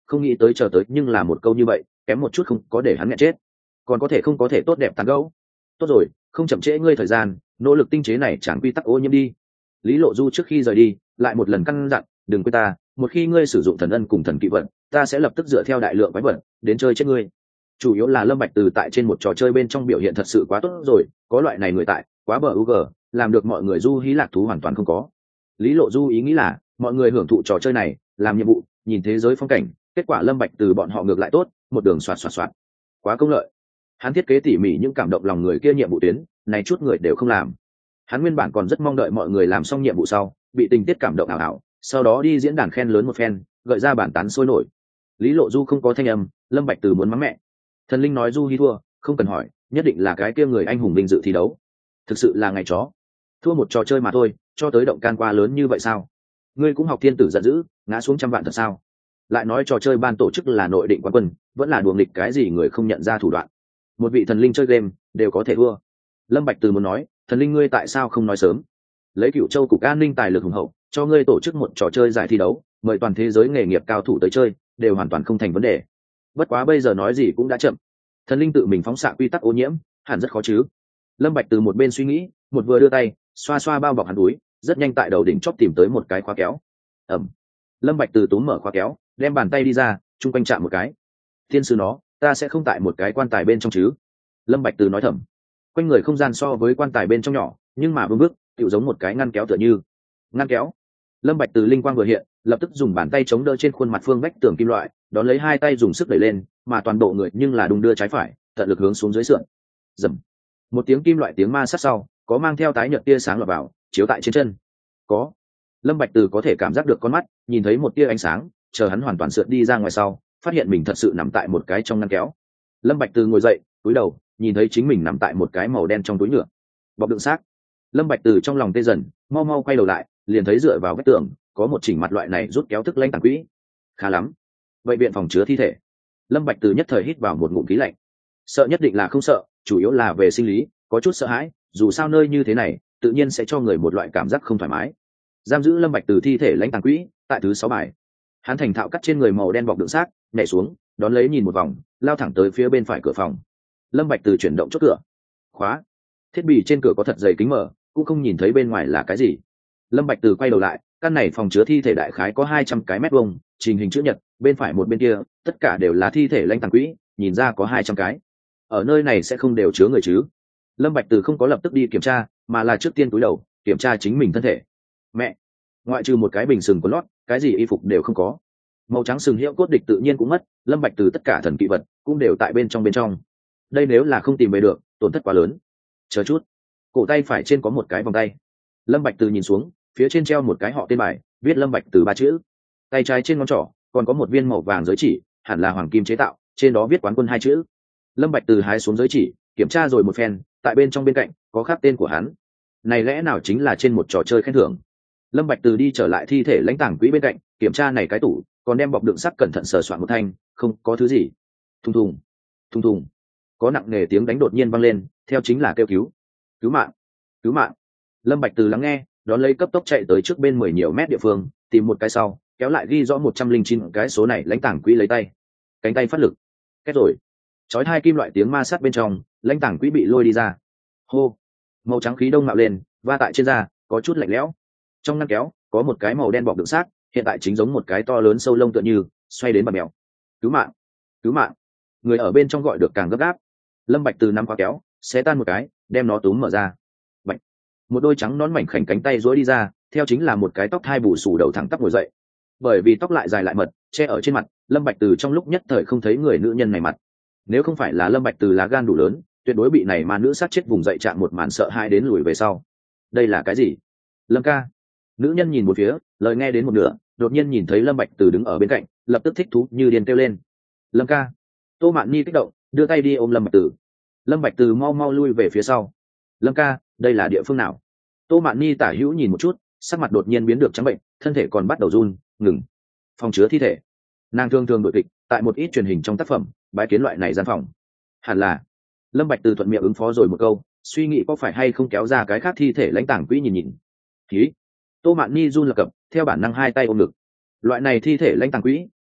Speaker 1: không nghĩ tới chờ tới nhưng là một câu như vậy kém một chút không có để hắn nghẹn chết, còn có thể không có thể tốt đẹp tán gẫu. Tốt rồi, không chậm trễ ngươi thời gian, nỗ lực tinh chế này chẳng quy tắc ô nhiễm đi. Lý Lộ Du trước khi rời đi lại một lần căn dặn, đừng quên ta, một khi ngươi sử dụng thần ân cùng thần kỵ vận, ta sẽ lập tức dựa theo đại lượng quái vật đến chơi chết ngươi. Chủ yếu là Lâm Bạch Từ tại trên một trò chơi bên trong biểu hiện thật sự quá tốt rồi, có loại này người tại, quá bờ u g, làm được mọi người du hí lạc thú hoàn toàn không có. Lý Lộ Du ý nghĩ là mọi người hưởng thụ trò chơi này, làm nhiệm vụ, nhìn thế giới phong cảnh, kết quả Lâm Bạch Từ bọn họ ngược lại tốt, một đường xoạt xoạt xoạt, quá công lợi. Hắn thiết kế tỉ mỉ những cảm động lòng người kia nhiệm vụ tuyến, này chút người đều không làm. Hắn nguyên bản còn rất mong đợi mọi người làm xong nhiệm vụ sau, bị tình tiết cảm động ảo ảo, sau đó đi diễn đàn khen lớn một phen, gợi ra bản tán sôi nổi. Lý Lộ Du không có thanh âm, Lâm Bạch Từ muốn mắng mẹ. Thần linh nói Du Hi thua, không cần hỏi, nhất định là cái kia người anh hùng vinh dự thi đấu. Thực sự là ngày chó, thua một trò chơi mà thôi, cho tới động can qua lớn như vậy sao? Ngươi cũng học thiên tử giận dữ, ngã xuống trăm vạn thật sao? Lại nói trò chơi ban tổ chức là nội định quán quân, vẫn là đùa nghịch cái gì người không nhận ra thủ đoạn. Một vị thần linh chơi game đều có thể thua. Lâm Bạch Từ muốn nói, thần linh ngươi tại sao không nói sớm? Lấy Cửu Châu cục an ninh tài lực hùng hậu, cho ngươi tổ chức một trò chơi giải thi đấu, mời toàn thế giới nghề nghiệp cao thủ tới chơi, đều hoàn toàn không thành vấn đề. Bất quá bây giờ nói gì cũng đã chậm. Thần linh tự mình phóng xạ quy tắc ô nhiễm, hẳn rất khó chứ. Lâm Bạch Từ một bên suy nghĩ, một vừa đưa tay xoa xoa bao bọc hắn túi, rất nhanh tại đầu đỉnh chóp tìm tới một cái khóa kéo. Ẩm. Lâm Bạch Từ túm mở khóa kéo, đem bàn tay đi ra, trung quanh chạm một cái. Thiên sư nó, ta sẽ không tại một cái quan tài bên trong chứ? Lâm Bạch Từ nói thầm. Quanh người không gian so với quan tài bên trong nhỏ, nhưng mà vương bước tựu giống một cái ngăn kéo tựa như. Ngăn kéo. Lâm Bạch Từ linh quang vừa hiện, lập tức dùng bàn tay chống đỡ trên khuôn mặt phương vách tường kim loại, đón lấy hai tay dùng sức đẩy lên, mà toàn bộ người nhưng là đung đưa trái phải, tận lực hướng xuống dưới sườn. Rầm. Một tiếng kim loại tiếng ma sát sau, có mang theo tái nhợt tia sáng lọt vào, chiếu tại trên chân. Có. Lâm Bạch Từ có thể cảm giác được con mắt, nhìn thấy một tia ánh sáng, chờ hắn hoàn toàn sượt đi ra ngoài sau, phát hiện mình thật sự nằm tại một cái trong ngăn kéo. Lâm Bạch Từ ngồi dậy, cúi đầu, nhìn thấy chính mình nằm tại một cái màu đen trong túi nhựa, bọc đựng xác. Lâm Bạch Từ trong lòng tê dần, mau mau quay đầu lại, liền thấy dựa vào vách tường có một chỉnh mặt loại này rút kéo thức lãnh tàng quỹ. Khá lắm. Vậy viện phòng chứa thi thể. Lâm Bạch Từ nhất thời hít vào một ngụm khí lạnh. Sợ nhất định là không sợ, chủ yếu là về sinh lý, có chút sợ hãi, dù sao nơi như thế này, tự nhiên sẽ cho người một loại cảm giác không thoải mái. Giam giữ Lâm Bạch Từ thi thể lãnh tàng quỹ, tại thứ sáu bài. Hắn thành thạo cắt trên người màu đen bọc đựng xác, nhảy xuống, đón lấy nhìn một vòng, lao thẳng tới phía bên phải cửa phòng. Lâm Bạch Từ chuyển động chốt cửa, khóa. Thiết bị trên cửa có thật dày kính mở, cũng không nhìn thấy bên ngoài là cái gì. Lâm Bạch Từ quay đầu lại, căn này phòng chứa thi thể đại khái có hai trăm cái mét vuông, trình hình chữ nhật, bên phải một bên kia, tất cả đều là thi thể lãnh tàng quỹ, nhìn ra có hai trăm cái. Ở nơi này sẽ không đều chứa người chứ? Lâm Bạch Từ không có lập tức đi kiểm tra, mà là trước tiên cúi đầu kiểm tra chính mình thân thể. Mẹ, ngoại trừ một cái bình sừng quần lót, cái gì y phục đều không có. Màu trắng sừng hiệu cốt địch tự nhiên cũng mất, Lâm Bạch Từ tất cả thần kỵ vật cũng đều tại bên trong bên trong. Đây nếu là không tìm về được, tổn thất quá lớn. Chờ chút, cổ tay phải trên có một cái vòng tay. Lâm Bạch Từ nhìn xuống, phía trên treo một cái họ tên bài, viết Lâm Bạch Từ ba chữ. Tay trái trên ngón trỏ còn có một viên màu vàng giới chỉ, hẳn là hoàng kim chế tạo, trên đó viết quán quân hai chữ. Lâm Bạch Từ hái xuống giới chỉ, kiểm tra rồi một phen, tại bên trong bên cạnh có khắc tên của hắn. Này lẽ nào chính là trên một trò chơi khen thưởng? Lâm Bạch Từ đi trở lại thi thể lãnh tàng quỹ bên cạnh, kiểm tra này cái tủ, còn đem bọc đựng sắt cẩn thận sờ soạn một thanh, không có thứ gì. Thùng thùng, thùng thùng, có nặng nề tiếng đánh đột nhiên vang lên, theo chính là kêu cứu, cứu mạng, cứu mạng. Lâm Bạch Từ lắng nghe, đón lấy cấp tốc chạy tới trước bên mười nhiều mét địa phương, tìm một cái sau, kéo lại ghi rõ một trăm linh chín cái số này lãnh tàng quỹ lấy tay, cánh tay phát lực, kết rồi, chói hai kim loại tiếng ma sát bên trong, lãnh tàng quỹ bị lôi đi ra. Hô, màu trắng khí đông mạo lên, va tại trên da, có chút lạnh lẽo. Trong ngăn kéo có một cái màu đen bọc đựng xác, hiện tại chính giống một cái to lớn sâu lông tựa như xoay đến bật mèo. Cứu mạng, cứu mạng. Người ở bên trong gọi được càng gấp gáp. Lâm Bạch Từ nắm khóa kéo, xé tan một cái, đem nó túm mở ra. Bạch. Một đôi trắng nón mảnh khảnh cánh tay duỗi đi ra, theo chính là một cái tóc hai bù xù đầu thẳng tắp ngồi dậy. Bởi vì tóc lại dài lại mật, che ở trên mặt, Lâm Bạch Từ trong lúc nhất thời không thấy người nữ nhân này mặt. Nếu không phải là Lâm Bạch Từ lá gan đủ lớn, tuyệt đối bị này mà nữ sát chết vùng dậy chạm một màn sợ hãi đến lùi về sau. Đây là cái gì? Lâm ca. Nữ nhân nhìn một phía, lời nghe đến một nửa, đột nhiên nhìn thấy Lâm Bạch Từ đứng ở bên cạnh, lập tức thích thú như điên kêu lên. Lâm ca. Tô Mạn Nhi kích động, đưa tay đi ôm Lâm Bạch Từ. Lâm Bạch Từ mau mau lui về phía sau. Lâm ca, đây là địa phương nào? Tô Mạn Nhi tả hữu nhìn một chút, sắc mặt đột nhiên biến được trắng bệnh, thân thể còn bắt đầu run. Ngừng. Phòng chứa thi thể. Nàng thường thường đội kịch tại một ít truyền hình trong tác phẩm, bái kiến loại này gian phòng. Hẳn là. Lâm Bạch Từ thuận miệng ứng phó rồi một câu, suy nghĩ có phải hay không kéo ra cái khác thi thể lãnh tàng quỹ nhìn nhìn. Khí. Tô Mạn Nhi run lập cập, theo bản năng hai tay ôm ngực. Loại này thi thể lãnh tàng quỹ,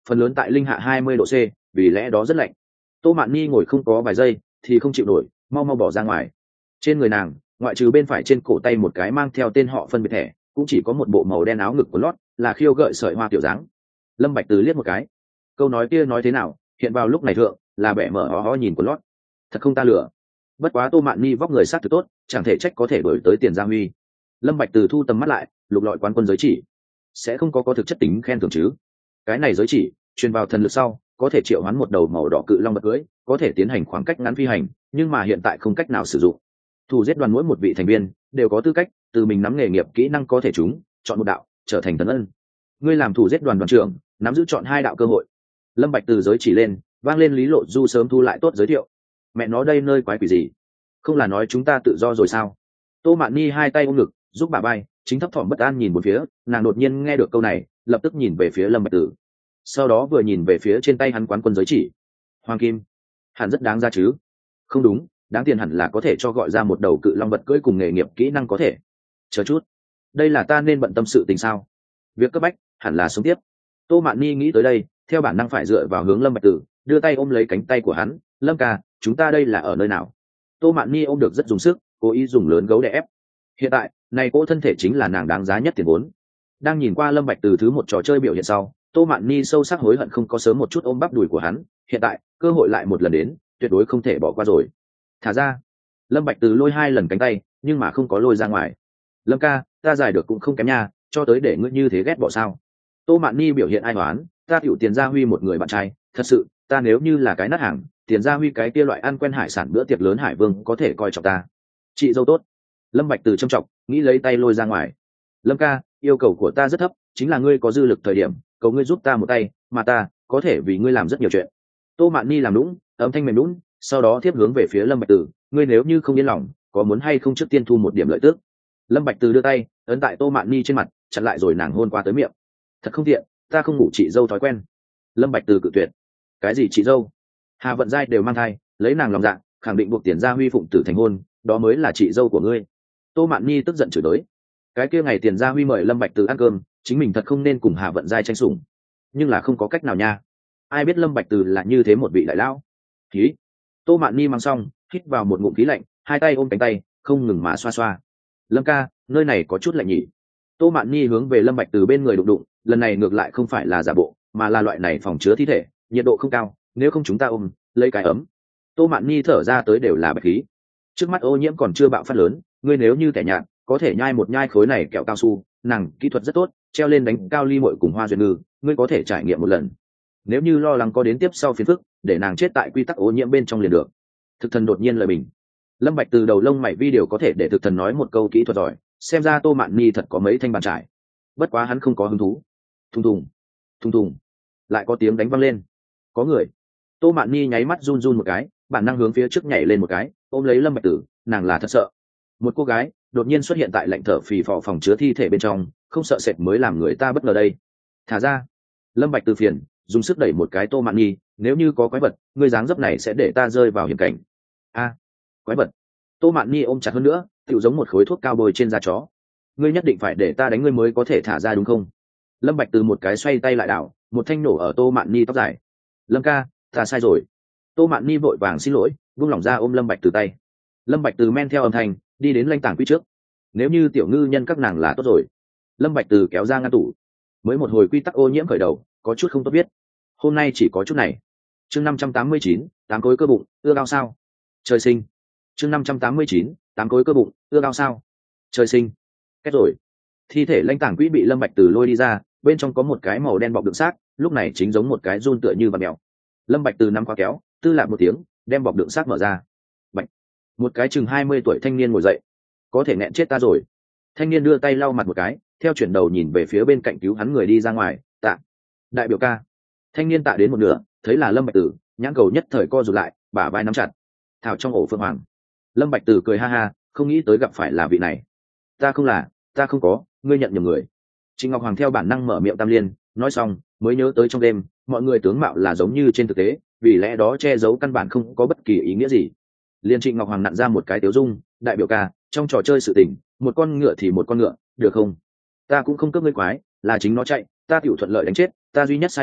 Speaker 1: phần lớn tại linh hạ hai mươi độ C, vì lẽ đó rất lạnh. Tô Mạn Nhi ngồi không có vài giây thì không chịu nổi, mau mau bỏ ra ngoài. Trên người nàng, ngoại trừ bên phải trên cổ tay một cái mang theo tên họ phân biệt thẻ, cũng chỉ có một bộ màu đen áo ngực của lót, là khiêu gợi sợi hoa kiểu dáng. Lâm Bạch Từ liếc một cái, câu nói kia nói thế nào, hiện vào lúc này thượng là bẻ mở hó hó nhìn của lót, thật không ta lừa. Bất quá Tô Mạn Nhi vóc người sắc thực tốt, chẳng thể trách có thể đổi tới Tiền Gia Huy. Lâm Bạch Từ thu tầm mắt lại, lục lọi quán quân giới chỉ, sẽ không có có thực chất tính khen thưởng chứ? Cái này giới chỉ truyền vào thần lực sau, có thể triệu hoán một đầu màu đỏ cự long bật cưỡi, có thể tiến hành khoảng cách ngắn phi hành, nhưng mà hiện tại không cách nào sử dụng. Thủ giết đoàn mỗi một vị thành viên đều có tư cách từ mình nắm nghề nghiệp kỹ năng có thể chúng chọn một đạo trở thành thần ân. Ngươi làm thủ giết đoàn đoàn trưởng, nắm giữ chọn hai đạo cơ hội. Lâm Bạch Từ giới chỉ lên, vang lên Lý Lộ Du sớm thu lại tốt giới thiệu. Mẹ nó đây nơi quái quỷ gì? Không là nói chúng ta tự do rồi sao? Tô Mạn Nhi hai tay ôm ngực, giúp bà bay, chính thấp thỏm bất an nhìn một phía, nàng đột nhiên nghe được câu này, lập tức nhìn về phía Lâm Bạch Từ. Sau đó vừa nhìn về phía trên tay hắn quán quân giới chỉ. Hoàng kim, hẳn rất đáng ra chứ? Không đúng, đáng tiền hẳn là có thể cho gọi ra một đầu cự long bật cưỡi cùng nghề nghiệp kỹ năng có thể. Chờ chút, đây là ta nên bận tâm sự tình sao? Việc cấp bách hẳn là sống tiếp. Tô Mạn Nhi nghĩ tới đây, theo bản năng phải dựa vào hướng Lâm Bạch Tử, đưa tay ôm lấy cánh tay của hắn. Lâm ca, chúng ta đây là ở nơi nào? Tô Mạn Nhi ôm được rất dùng sức, cố ý dùng lớn gấu để ép. Hiện tại, này cô thân thể chính là nàng đáng giá nhất tiền vốn. Đang nhìn qua Lâm Bạch Từ thứ một trò chơi biểu hiện sau, Tô Mạn Nhi sâu sắc hối hận không có sớm một chút ôm bắp đùi của hắn. Hiện tại, cơ hội lại một lần đến, tuyệt đối không thể bỏ qua rồi. Thả ra. Lâm Bạch Từ lôi hai lần cánh tay, nhưng mà không có lôi ra ngoài. Lâm ca, ta giải được cũng không kém nha, cho tới để ngươi như thế ghét bỏ sao? Tô Mạn Nhi biểu hiện ai oán, ta tiểu Tiền Gia Huy một người bạn trai, thật sự, ta nếu như là cái nát hàng, Tiền Gia Huy cái kia loại ăn quen hải sản bữa tiệc lớn hải vương có thể coi trọng ta. Chị dâu tốt. Lâm Bạch Từ trâm trọng, nghĩ lấy tay lôi ra ngoài. Lâm ca, yêu cầu của ta rất thấp, chính là ngươi có dư lực thời điểm, cầu ngươi giúp ta một tay, mà ta có thể vì ngươi làm rất nhiều chuyện. Tô Mạn Nhi làm nũng, âm thanh mềm nũng, sau đó tiếp hướng về phía Lâm Bạch Từ, ngươi nếu như không yên lòng, có muốn hay không trước tiên thu một điểm lợi tức? Lâm Bạch Từ đưa tay ấn tại Tô Mạn Nhi trên mặt, chặn lại rồi nàng hôn qua tới miệng. Thật không tiện, ta không ngủ chị dâu thói quen. Lâm Bạch Từ cự tuyệt. Cái gì chị dâu? Hà Vận Giai đều mang thai, lấy nàng lòng dạ, khẳng định buộc Tiền Gia Huy phụng tử thành hôn, đó mới là chị dâu của ngươi. Tô Mạn Nhi tức giận chửi đới. Cái kia ngày Tiền Gia Huy mời Lâm Bạch Từ ăn cơm, chính mình thật không nên cùng Hà Vận Giai tranh sủng, nhưng là không có cách nào nha. Ai biết Lâm Bạch Từ là như thế một vị đại lão. Khí. Tô Mạn Nhi mang xong, hít vào một ngụm khí lạnh, hai tay ôm cánh tay, không ngừng mà xoa xoa. Lâm ca, nơi này có chút lạnh nhỉ? Tô Mạn Nhi hướng về Lâm Bạch Từ bên người đụng đụng, lần này ngược lại không phải là giả bộ, mà là loại này phòng chứa thi thể, nhiệt độ không cao, nếu không chúng ta ôm, lấy cái ấm. Tô Mạn Nhi thở ra tới đều là bạch khí. Trước mắt ô nhiễm còn chưa bạo phát lớn, ngươi nếu như tẻ nhạt, có thể nhai một nhai khối này kẹo cao su, nàng kỹ thuật rất tốt, treo lên đánh cao ly muội cùng Hoa Duyên Ngư, ngươi có thể trải nghiệm một lần. Nếu như lo lắng có đến tiếp sau phiền phức, để nàng chết tại quy tắc ô nhiễm bên trong liền được. Thực thần đột nhiên lời bình. Lâm Bạch Từ đầu lông mày vi điều có thể để thực thần nói một câu kỹ thuật giỏi, xem ra Tô Mạn Nhi thật có mấy thanh bàn trải. Bất quá hắn không có hứng thú. Thùng thùng, thùng thùng, lại có tiếng đánh vang lên. Có người. Tô Mạn Nhi nháy mắt run run một cái, bản năng hướng phía trước nhảy lên một cái, ôm lấy Lâm Bạch Từ, nàng là thật sợ. Một cô gái đột nhiên xuất hiện tại lạnh thở phì phò phòng chứa thi thể bên trong, không sợ sệt mới làm người ta bất ngờ đây. Thả ra. Lâm Bạch Từ phiền, dùng sức đẩy một cái Tô Mạn Nhi, nếu như có quái vật, ngươi dáng dấp này sẽ để ta rơi vào hiểm cảnh. A, quái vật. Tô Mạn Nhi ôm chặt hơn nữa, tựu giống một khối thuốc cao bôi trên da chó. Ngươi nhất định phải để ta đánh ngươi mới có thể thả ra đúng không? Lâm Bạch Từ một cái xoay tay lại đảo, một thanh nổ ở Tô Mạn Nhi tóc dài. Lâm ca, ta sai rồi. Tô Mạn Nhi vội vàng xin lỗi, buông lỏng ra ôm Lâm Bạch Từ tay. Lâm Bạch Từ men theo âm thanh, đi đến Lanh Tảng Quy trước. Nếu như tiểu ngư nhân các nàng là tốt rồi. Lâm Bạch Từ kéo ra ngăn tủ. Mới một hồi quy tắc ô nhiễm khởi đầu, có chút không tốt biết. Hôm nay chỉ có chút này. Chương năm trăm tám mươi chín, tám khối cơ bụng, ưa cao sao? Trời sinh. Chương năm trăm tám mươi chín, tám khối cơ bụng, ưa cao sao? Trời sinh. Kết rồi. Thi thể Lanh Tảng Quỹ bị Lâm Bạch Từ lôi đi ra, bên trong có một cái màu đen bọc đựng xác, lúc này chính giống một cái run tựa như vật mèo. Lâm Bạch Từ nắm khóa kéo, tư lạc một tiếng, đem bọc đựng xác mở ra. Bạch. Một cái chừng hai mươi tuổi thanh niên ngồi dậy. Có thể nghẹn chết ta rồi. Thanh niên đưa tay lau mặt một cái, theo chuyển đầu nhìn về phía bên cạnh cứu hắn người đi ra ngoài. Tạ. Đại biểu ca. Thanh niên tạ đến một nửa, thấy là Lâm Bạch Từ, nhãn cầu nhất thời co rụt lại, bả vai nắm chặt. Thảo trong ổ Phượng Hoàng. Lâm Bạch Từ cười ha ha, không nghĩ tới gặp phải là vị này. Ta không là, ta không có, ngươi nhận nhầm người. Trịnh Ngọc Hoàng theo bản năng mở miệng tam liên, nói xong mới nhớ tới trong đêm mọi người tướng mạo là giống như trên thực tế, vì lẽ đó che giấu căn bản không có bất kỳ ý nghĩa gì. Liên Trịnh Ngọc Hoàng nặn ra một cái tiếu dung, đại biểu ca, trong trò chơi sự tình, một con ngựa thì một con ngựa, được không? Ta cũng không cướp ngươi quái, là chính nó chạy, ta tiểu thuận lợi đánh chết, ta duy nhất sai lầm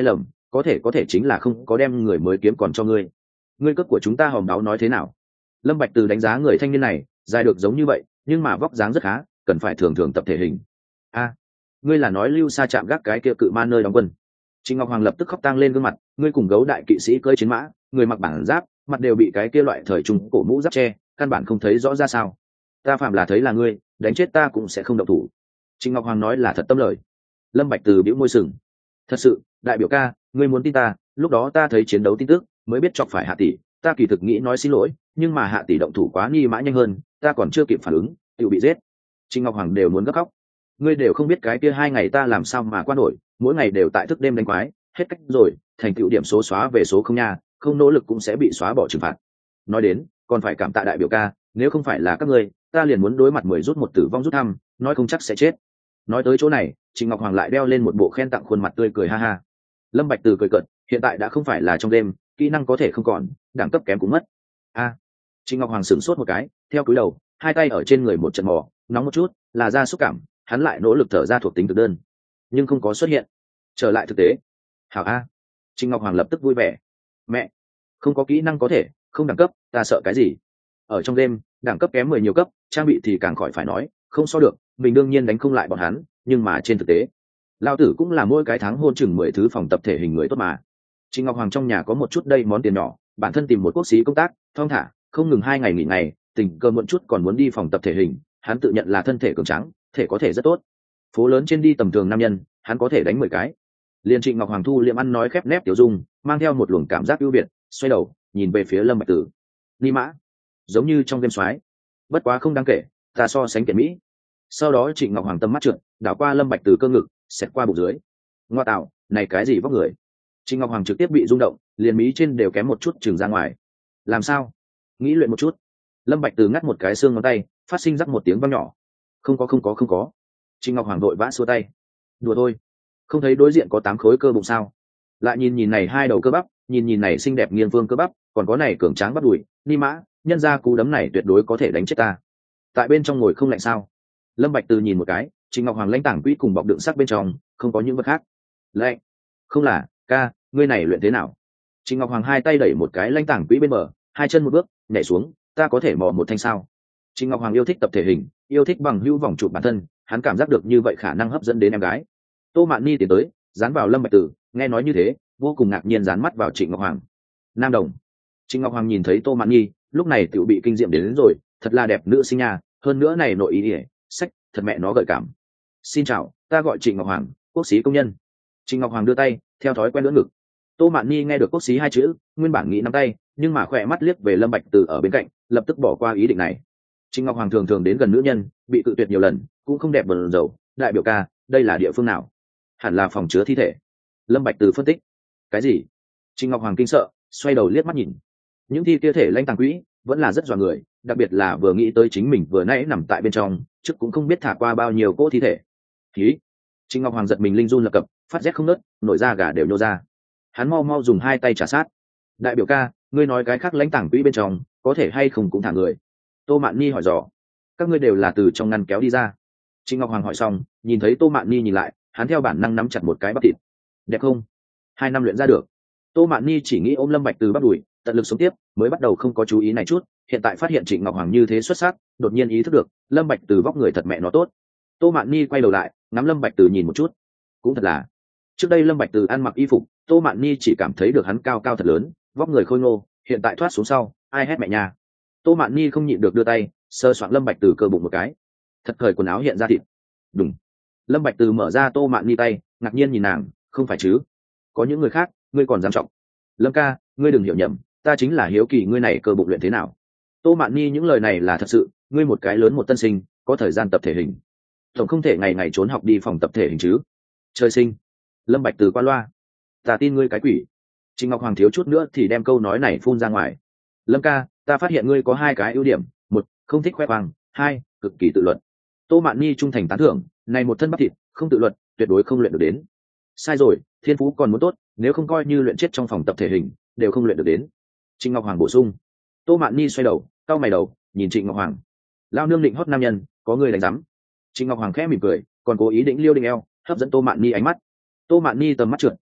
Speaker 1: có thể có thể chính là không có đem người mới kiếm còn cho ngươi. Ngươi cước của chúng ta hòm đáo nói thế nào? Lâm Bạch Từ đánh giá người thanh niên này, dài được giống như vậy, nhưng mà vóc dáng rất khá, cần phải thường thường tập thể hình. A, ngươi là nói Lưu Sa chạm gác cái kia cự ma nơi đóng quân? Trịnh Ngọc Hoàng lập tức khóc tang lên gương mặt, ngươi cùng gấu đại kỵ sĩ cưỡi chiến mã, người mặc bản giáp, mặt đều bị cái kia loại thời trung cổ mũ giáp che, căn bản không thấy rõ ra sao. Ta phạm là thấy là ngươi, đánh chết ta cũng sẽ không động thủ. Trịnh Ngọc Hoàng nói là thật tâm lời. Lâm Bạch Từ bĩu môi sừng. Thật sự, đại biểu ca, ngươi muốn tin ta, lúc đó ta thấy chiến đấu tin tức, mới biết chọc phải Hạ tỷ, ta kỳ thực nghĩ nói xin lỗi, nhưng mà Hạ tỷ động thủ quá nghi mã nhanh hơn, ta còn chưa kịp phản ứng, tự bị giết. Trịnh Ngọc Hoàng đều muốn gấp khóc. Ngươi đều không biết cái kia hai ngày ta làm sao mà qua nổi, mỗi ngày đều tại thức đêm đánh quái, hết cách rồi, thành tựu điểm số xóa về số không nha, không nỗ lực cũng sẽ bị xóa bỏ trừng phạt. Nói đến, còn phải cảm tạ đại biểu ca, nếu không phải là các ngươi, ta liền muốn đối mặt mười rút một tử vong rút thăm, nói không chắc sẽ chết. Nói tới chỗ này, Trịnh Ngọc Hoàng lại đeo lên một bộ khen tặng khuôn mặt tươi cười ha ha. Lâm Bạch Từ cười cợt, hiện tại đã không phải là trong đêm, kỹ năng có thể không còn, đẳng cấp kém cũng mất. A. Trịnh Ngọc Hoàng sửng sốt một cái, theo cúi đầu, hai tay ở trên người một trận mò, nóng một chút, là ra xúc cảm, hắn lại nỗ lực thở ra thuộc tính thực đơn, nhưng không có xuất hiện. Trở lại thực tế. Hảo a. Trịnh Ngọc Hoàng lập tức vui vẻ. Mẹ, không có kỹ năng có thể, không đẳng cấp, ta sợ cái gì? Ở trong đêm, đẳng cấp kém mười nhiều cấp, trang bị thì càng khỏi phải nói, không so được, mình đương nhiên đánh không lại bọn hắn, nhưng mà trên thực tế, lão tử cũng là mỗi cái tháng hôn chừng mười thứ phòng tập thể hình người tốt mà. Trịnh Ngọc Hoàng trong nhà có một chút đây món tiền nhỏ, bản thân tìm một quốc sĩ công tác, thong thả, không ngừng hai ngày nghỉ ngày, tình cờ muộn chút còn muốn đi phòng tập thể hình, hắn tự nhận là thân thể cường tráng, thể có thể rất tốt. Phố lớn trên đi tầm thường nam nhân, hắn có thể đánh mười cái. Liên Trịnh Ngọc Hoàng thu liệm ăn nói khép nép tiểu dung, mang theo một luồng cảm giác ưu việt, xoay đầu, nhìn về phía Lâm Bạch Tử. Ni mã, giống như trong game xoái, bất quá không đáng kể, ta so sánh kiện mỹ. Sau đó Trịnh Ngọc Hoàng tâm mắt trượt, đảo qua Lâm Bạch Tử cơ ngực, xẹt qua bụng dưới. Ngoa tạo, này cái gì vóc người? Trịnh Ngọc Hoàng trực tiếp bị rung động, liền mí trên đều kém một chút trừng ra ngoài. Làm sao? Nghĩ luyện một chút. Lâm Bạch Tử ngắt một cái xương ngón tay, phát sinh rắc một tiếng vang nhỏ. Không có không có không có. Trịnh Ngọc Hoàng vội vã xua tay. Đùa thôi, không thấy đối diện có tám khối cơ bụng sao? Lại nhìn nhìn này hai đầu cơ bắp, nhìn nhìn này xinh đẹp nghiêng vương cơ bắp, còn có này cường tráng bắp đùi, ni mã, nhân ra cú đấm này tuyệt đối có thể đánh chết ta. Tại bên trong ngồi không lạnh sao? Lâm Bạch Từ nhìn một cái, Trịnh Ngọc Hoàng lãnh tảng quỹ cùng bọc đựng sắc bên trong, không có những vật khác. Lạnh? Không là, ca, ngươi này luyện thế nào? Trịnh Ngọc Hoàng hai tay đẩy một cái lãnh tảng quỹ bên bờ, hai chân một bước, nhảy xuống, ta có thể mò một thanh sao? Trịnh Ngọc Hoàng yêu thích tập thể hình, yêu thích bằng hữu vòng chụp bản thân, hắn cảm giác được như vậy khả năng hấp dẫn đến em gái. Tô Mạn Ni tiến tới, dán vào Lâm Bạch Tử, nghe nói như thế, vô cùng ngạc nhiên dán mắt vào Trịnh Ngọc Hoàng. Nam đồng. Trịnh Ngọc Hoàng nhìn thấy Tô Mạn Ni, lúc này tiểu bị kinh diệm đến, đến rồi, thật là đẹp nữ sinh nha, hơn nữa này nội ý ỉa, sách, thật mẹ nó gợi cảm. Xin chào, ta gọi Trịnh Ngọc Hoàng, quốc sĩ công nhân. Trịnh Ngọc Hoàng đưa tay, theo thói quen lưỡng ngực. Tô Mạn Ni nghe được quốc sĩ hai chữ, nguyên bản nghĩ nắm tay, nhưng mà khỏe mắt liếc về Lâm Bạch Tử ở bên cạnh, lập tức bỏ qua ý định này. Trịnh Ngọc Hoàng thường thường đến gần nữ nhân, bị cự tuyệt nhiều lần, cũng không đẹp bần dầu. Đại biểu ca, đây là địa phương nào? Hẳn là phòng chứa thi thể. Lâm Bạch Từ phân tích. Cái gì? Trịnh Ngọc Hoàng kinh sợ, xoay đầu liếc mắt nhìn. Những thi kia thể lãnh tàng quỹ vẫn là rất dọa người, đặc biệt là vừa nghĩ tới chính mình vừa nãy nằm tại bên trong, trước cũng không biết thả qua bao nhiêu cỗ thi thể. Khí. Trịnh Ngọc Hoàng giật mình linh run lập cập, phát rét không nớt, nổi da gà đều nhô ra. Hắn mau mau dùng hai tay trả sát. Đại biểu ca, ngươi nói cái khác lãnh tàng quỹ bên trong, có thể hay không cũng thả người? Tô Mạn Ni hỏi dò. Các ngươi đều là từ trong ngăn kéo đi ra. Trịnh Ngọc Hoàng hỏi xong, nhìn thấy Tô Mạn Ni nhìn lại, hắn theo bản năng nắm chặt một cái bắp thịt. Đẹp không? Hai năm luyện ra được. Tô Mạn Ni chỉ nghĩ ôm Lâm Bạch Từ bắp đùi, tận lực sống tiếp, mới bắt đầu không có chú ý này chút, hiện tại phát hiện Trịnh Ngọc Hoàng như thế xuất sắc, đột nhiên ý thức được, Lâm Bạch Từ vóc người thật mẹ nó tốt. Tô Mạn Ni quay đầu lại, ngắm Lâm Bạch Từ nhìn một chút. Cũng thật là, trước đây Lâm Bạch Từ ăn mặc y phục, Tô Mạn Ni chỉ cảm thấy được hắn cao cao thật lớn, vóc người khôi ngô, hiện tại thoát xuống sau, ai hét mẹ nhà. Tô Mạn Ni không nhịn được đưa tay, sờ soạng Lâm Bạch Từ cơ bụng một cái. Thật thời quần áo hiện ra thịt. Đùng. Lâm Bạch Từ mở ra Tô Mạn Ni tay, ngạc nhiên nhìn nàng, không phải chứ? Có những người khác, ngươi còn dám trọng? Lâm ca, ngươi đừng hiểu nhầm, ta chính là hiếu kỳ ngươi này cơ bụng luyện thế nào. Tô Mạn Ni những lời này là thật sự, ngươi một cái lớn một tân sinh, có thời gian tập thể hình, tổng không thể ngày ngày trốn học đi phòng tập thể hình chứ? Chơi sinh. Lâm Bạch Từ qua loa. Ta tin ngươi cái quỷ. Trịnh Ngọc Hoàng thiếu chút nữa thì đem câu nói này phun ra ngoài. Lâm ca, ta phát hiện ngươi có hai cái ưu điểm, một, không thích khoe khoang, hai, cực kỳ tự luận. Tô Mạn Ni trung thành tán thưởng, này một thân bắp thịt, không tự luận, tuyệt đối không luyện được đến. Sai rồi, thiên phú còn muốn tốt, nếu không coi như luyện chết trong phòng tập thể hình, đều không luyện được đến. Trịnh Ngọc Hoàng bổ sung. Tô Mạn Ni xoay đầu, cau mày đầu, nhìn Trịnh Ngọc Hoàng. Lao nương định hót nam nhân, có người đánh rắm. Trịnh Ngọc Hoàng khẽ mỉm cười, còn cố ý định liêu định eo, hấp dẫn Tô Mạn Ni ánh mắt. Tô Mạn Ni tầm mắt trượt,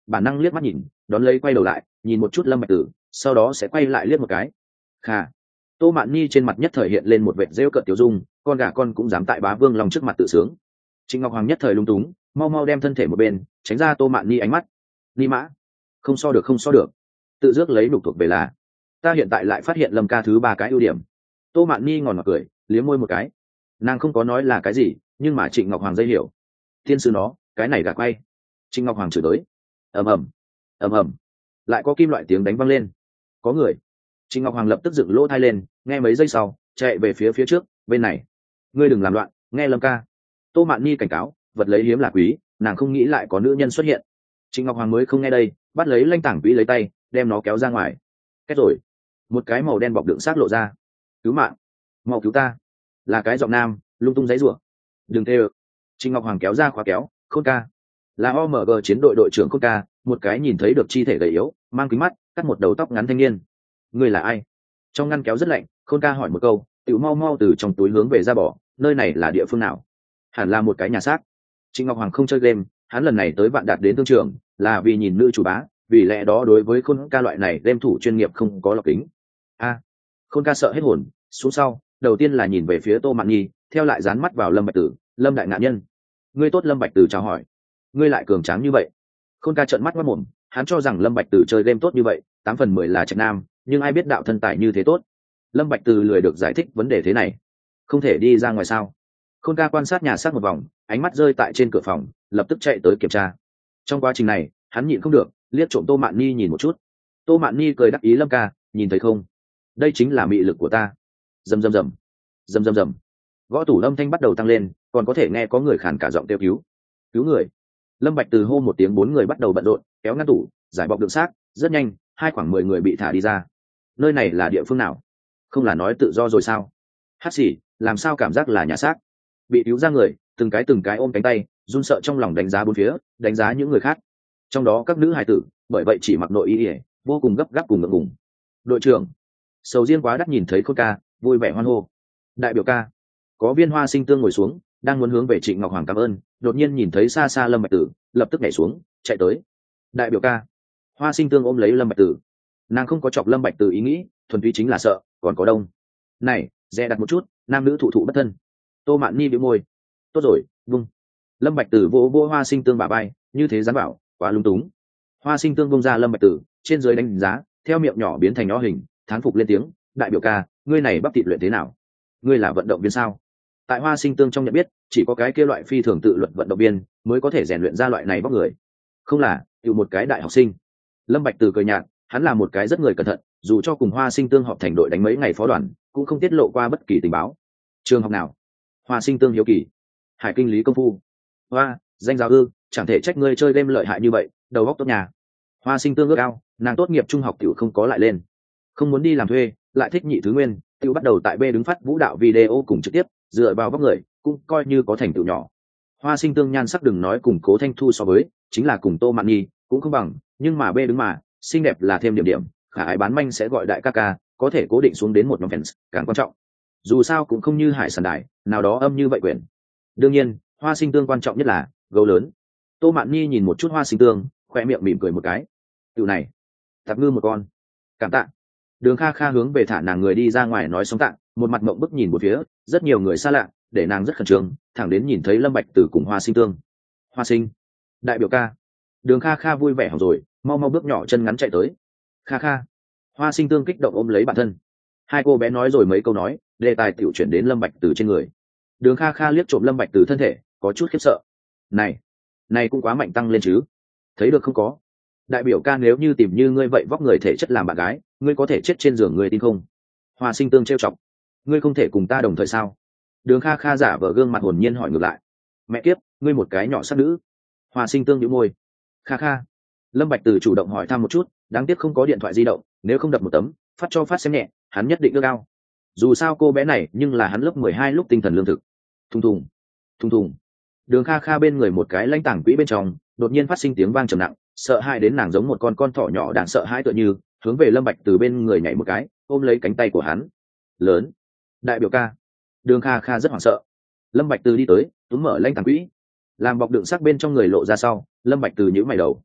Speaker 1: bản năng liếc mắt nhìn, đón lấy quay đầu lại nhìn một chút Lâm Bạch Tử, sau đó sẽ quay lại liếc một cái. Khà. Tô Mạn Nhi trên mặt nhất thời hiện lên một vệt rêu cợt tiểu dung, con gà con cũng dám tại bá vương lòng trước mặt tự sướng. Trịnh Ngọc Hoàng nhất thời lung túng, mau mau đem thân thể một bên, tránh ra Tô Mạn Nhi ánh mắt. Ni mã, không so được không so được, tự dước lấy nục thuộc về là. Ta hiện tại lại phát hiện Lâm ca thứ ba cái ưu điểm. Tô Mạn Nhi ngòn ngọt cười, liếm môi một cái. Nàng không có nói là cái gì, nhưng mà Trịnh Ngọc Hoàng dây hiểu. Thiên sư nó, cái này gà quay. Trịnh Ngọc Hoàng chửi tới. ầm ầm, ầm ầm, lại có kim loại tiếng đánh văng lên. Có người. Trịnh Ngọc Hoàng lập tức dựng lỗ tai lên, nghe mấy giây sau, chạy về phía phía trước, bên này. Ngươi đừng làm loạn, nghe Lâm ca. Tô Mạn Nhi cảnh cáo, vật lấy hiếm là quý, nàng không nghĩ lại có nữ nhân xuất hiện. Trịnh Ngọc Hoàng mới không nghe đây, bắt lấy lanh tảng quỹ lấy tay, đem nó kéo ra ngoài. Kết rồi, một cái màu đen bọc đựng xác lộ ra. Cứu mạng, mau cứu ta. Là cái giọng nam, lung tung giấy rủa. Đừng tê ơ. Trịnh Ngọc Hoàng kéo ra khóa kéo. Khôn ca, là o em giê chiến đội đội trưởng Khôn ca, một cái nhìn thấy được chi thể gầy yếu, mang kính mắt, cắt một đầu tóc ngắn thanh niên. Ngươi là ai? Trong ngăn kéo rất lạnh, Khôn ca hỏi một câu, tiểu mau mau từ trong túi hướng về ra bỏ. Nơi này là địa phương nào? Hẳn là một cái nhà xác. Trịnh Ngọc Hoàng không chơi game, hắn lần này tới Vạn Đạt đến thương trường là vì nhìn nữ chủ bá, vì lẽ đó đối với Khôn ca loại này game thủ chuyên nghiệp không có lọc kính. A, à, Khôn ca sợ hết hồn, xuống sau, đầu tiên là nhìn về phía Tô Mạn Nhi, theo lại dán mắt vào Lâm Bạch Tử. Lâm đại ngạn nhân. Ngươi tốt. Lâm Bạch Tử chào hỏi. Ngươi lại cường tráng như vậy. Khôn ca trợn mắt mắt mồm, hắn cho rằng Lâm Bạch Tử chơi game tốt như vậy, tám phần mười là trạch nam, nhưng ai biết đạo thân tài như thế tốt. Lâm Bạch Tử lười được giải thích vấn đề thế này. Không thể đi ra ngoài sao? Khôn ca quan sát nhà xác một vòng, ánh mắt rơi tại trên cửa phòng, lập tức chạy tới kiểm tra. Trong quá trình này, hắn nhịn không được, liếc trộm Tô Mạn Nhi nhìn một chút. Tô Mạn Nhi cười đắc ý. Lâm ca, nhìn thấy không? Đây chính là mị lực của ta. Rầm rầm rầm, rầm rầm rầm. Gõ tủ âm thanh bắt đầu tăng lên, còn có thể nghe có người khàn cả giọng kêu cứu. Cứu người. Lâm Bạch Từ hô một tiếng, bốn người bắt đầu bận rộn, kéo ngăn tủ, giải bọc đựng xác, rất nhanh, hai khoảng mười người bị thả đi ra. Nơi này là địa phương nào? Không là nói tự do rồi sao? Hát xì, làm sao cảm giác là nhà xác? Bị cứu ra người, từng cái từng cái ôm cánh tay, run sợ trong lòng đánh giá bốn phía, đánh giá những người khác. Trong đó các nữ hài tử, bởi vậy chỉ mặc nội y, vô cùng gấp gáp cùng ngượng ngùng. Đội trưởng, sầu riêng quá đắt nhìn thấy Khôn ca, vui vẻ hoan hô. Đại biểu ca. Có Viên Hoa Sinh Tương ngồi xuống, đang muốn hướng về Trịnh Ngọc Hoàng cảm ơn, đột nhiên nhìn thấy xa xa Lâm Bạch Tử, lập tức nhảy xuống, chạy tới. Đại biểu ca. Hoa Sinh Tương ôm lấy Lâm Bạch Tử. Nàng không có chọc Lâm Bạch Tử ý nghĩ, thuần túy chính là sợ, còn có đông. Này, dè đặt một chút, nam nữ thụ thụ bất thân. Tô Mạn Nhi bĩu môi. Tốt rồi, vung. Lâm Bạch Tử vỗ vỗ Hoa Sinh Tương bả vai, như thế dám bảo, quá lung túng. Hoa Sinh Tương bung ra Lâm Bạch Tử, trên dưới đánh giá, theo miệng nhỏ biến thành nhỏ hình, thán phục lên tiếng. Đại biểu ca, ngươi này bắp thịt luyện thế nào? Ngươi là vận động viên sao? Tại Hoa Sinh Tương trong nhận biết, chỉ có cái kia loại phi thường tự luận vận động viên mới có thể rèn luyện ra loại này vóc người. Không là, tự một cái đại học sinh. Lâm Bạch Từ cười nhạt, hắn là một cái rất người cẩn thận, dù cho cùng Hoa Sinh Tương họp thành đội đánh mấy ngày phó đoàn, cũng không tiết lộ qua bất kỳ tình báo. Trường học nào? Hoa Sinh Tương hiếu kỳ. Hải Kinh Lý Công Phu. Hoa, danh giáo ư, chẳng thể trách ngươi chơi game lợi hại như vậy, đầu óc tốt nhà. Hoa Sinh Tương ước ao, nàng tốt nghiệp trung học tiểu không có lại lên, không muốn đi làm thuê, lại thích nhị thứ nguyên, tiểu bắt đầu tại B đứng phát vũ đạo video cùng trực tiếp, dựa vào vóc người, cũng coi như có thành tựu nhỏ. Hoa Sinh Tương nhan sắc đừng nói cùng Cố Thanh Thu so với, chính là cùng Tô Mạn Nhi cũng không bằng, nhưng mà B đứng mà, xinh đẹp là thêm điểm điểm, khả ái bán manh sẽ gọi đại ca ca, có thể cố định xuống đến một nhóm fans, càng quan trọng. Dù sao cũng không như Hải Sản Đài, nào đó âm như vậy quyển. Đương nhiên, Hoa Sinh Tương quan trọng nhất là gấu lớn. Tô Mạn Nhi nhìn một chút Hoa Sinh Tương, khoe miệng mỉm cười một cái. Tiểu này, tạp ngư một con. Cảm tạ. Đường Kha Kha hướng về thả nàng người đi ra ngoài nói sống tạ, một mặt mộng bức nhìn một phía, rất nhiều người xa lạ, để nàng rất khẩn trương, thẳng đến nhìn thấy Lâm Bạch Tử cùng Hoa Sinh Tương. Hoa Sinh, đại biểu ca. Đường Kha Kha vui vẻ hỏng rồi, mau mau bước nhỏ chân ngắn chạy tới. Kha Kha. Hoa Sinh Tương kích động ôm lấy bản thân. Hai cô bé nói rồi mấy câu nói, đề tài tiểu chuyển đến Lâm Bạch Tử trên người. Đường Kha Kha liếc trộm Lâm Bạch Tử thân thể, có chút khiếp sợ. Này, này cũng quá mạnh tăng lên chứ? Thấy được không có? Đại biểu ca nếu như tìm như ngươi vậy vóc người thể chất làm bạn gái, ngươi có thể chết trên giường ngươi tin không? Hoa Sinh Tương trêu chọc. Ngươi không thể cùng ta đồng thời sao? Đường Kha Kha giả vờ gương mặt hồn nhiên hỏi ngược lại. Mẹ kiếp, ngươi một cái nhỏ sắc nữ. Hoa Sinh Tương nhíu môi. Kha Kha. Lâm Bạch Tử chủ động hỏi thăm một chút, đáng tiếc không có điện thoại di động, nếu không đập một tấm, phát cho phát xem nhẹ, hắn nhất định ước ao. Dù sao cô bé này, nhưng là hắn lớp mười hai lúc tinh thần lương thực. Thùng thùng, thùng thùng. Đường Kha Kha bên người một cái lãnh tảng quỹ bên trong, đột nhiên phát sinh tiếng vang trầm nặng, sợ hãi đến nàng giống một con con thỏ nhỏ đáng sợ hãi tựa như, hướng về Lâm Bạch từ bên người nhảy một cái, ôm lấy cánh tay của hắn. Lớn, đại biểu ca. Đường Kha Kha rất hoảng sợ. Lâm Bạch từ đi tới, túm mở lãnh tảng quỹ, làm bọc đựng xác bên trong người lộ ra sau, Lâm Bạch từ nhíu mày đầu.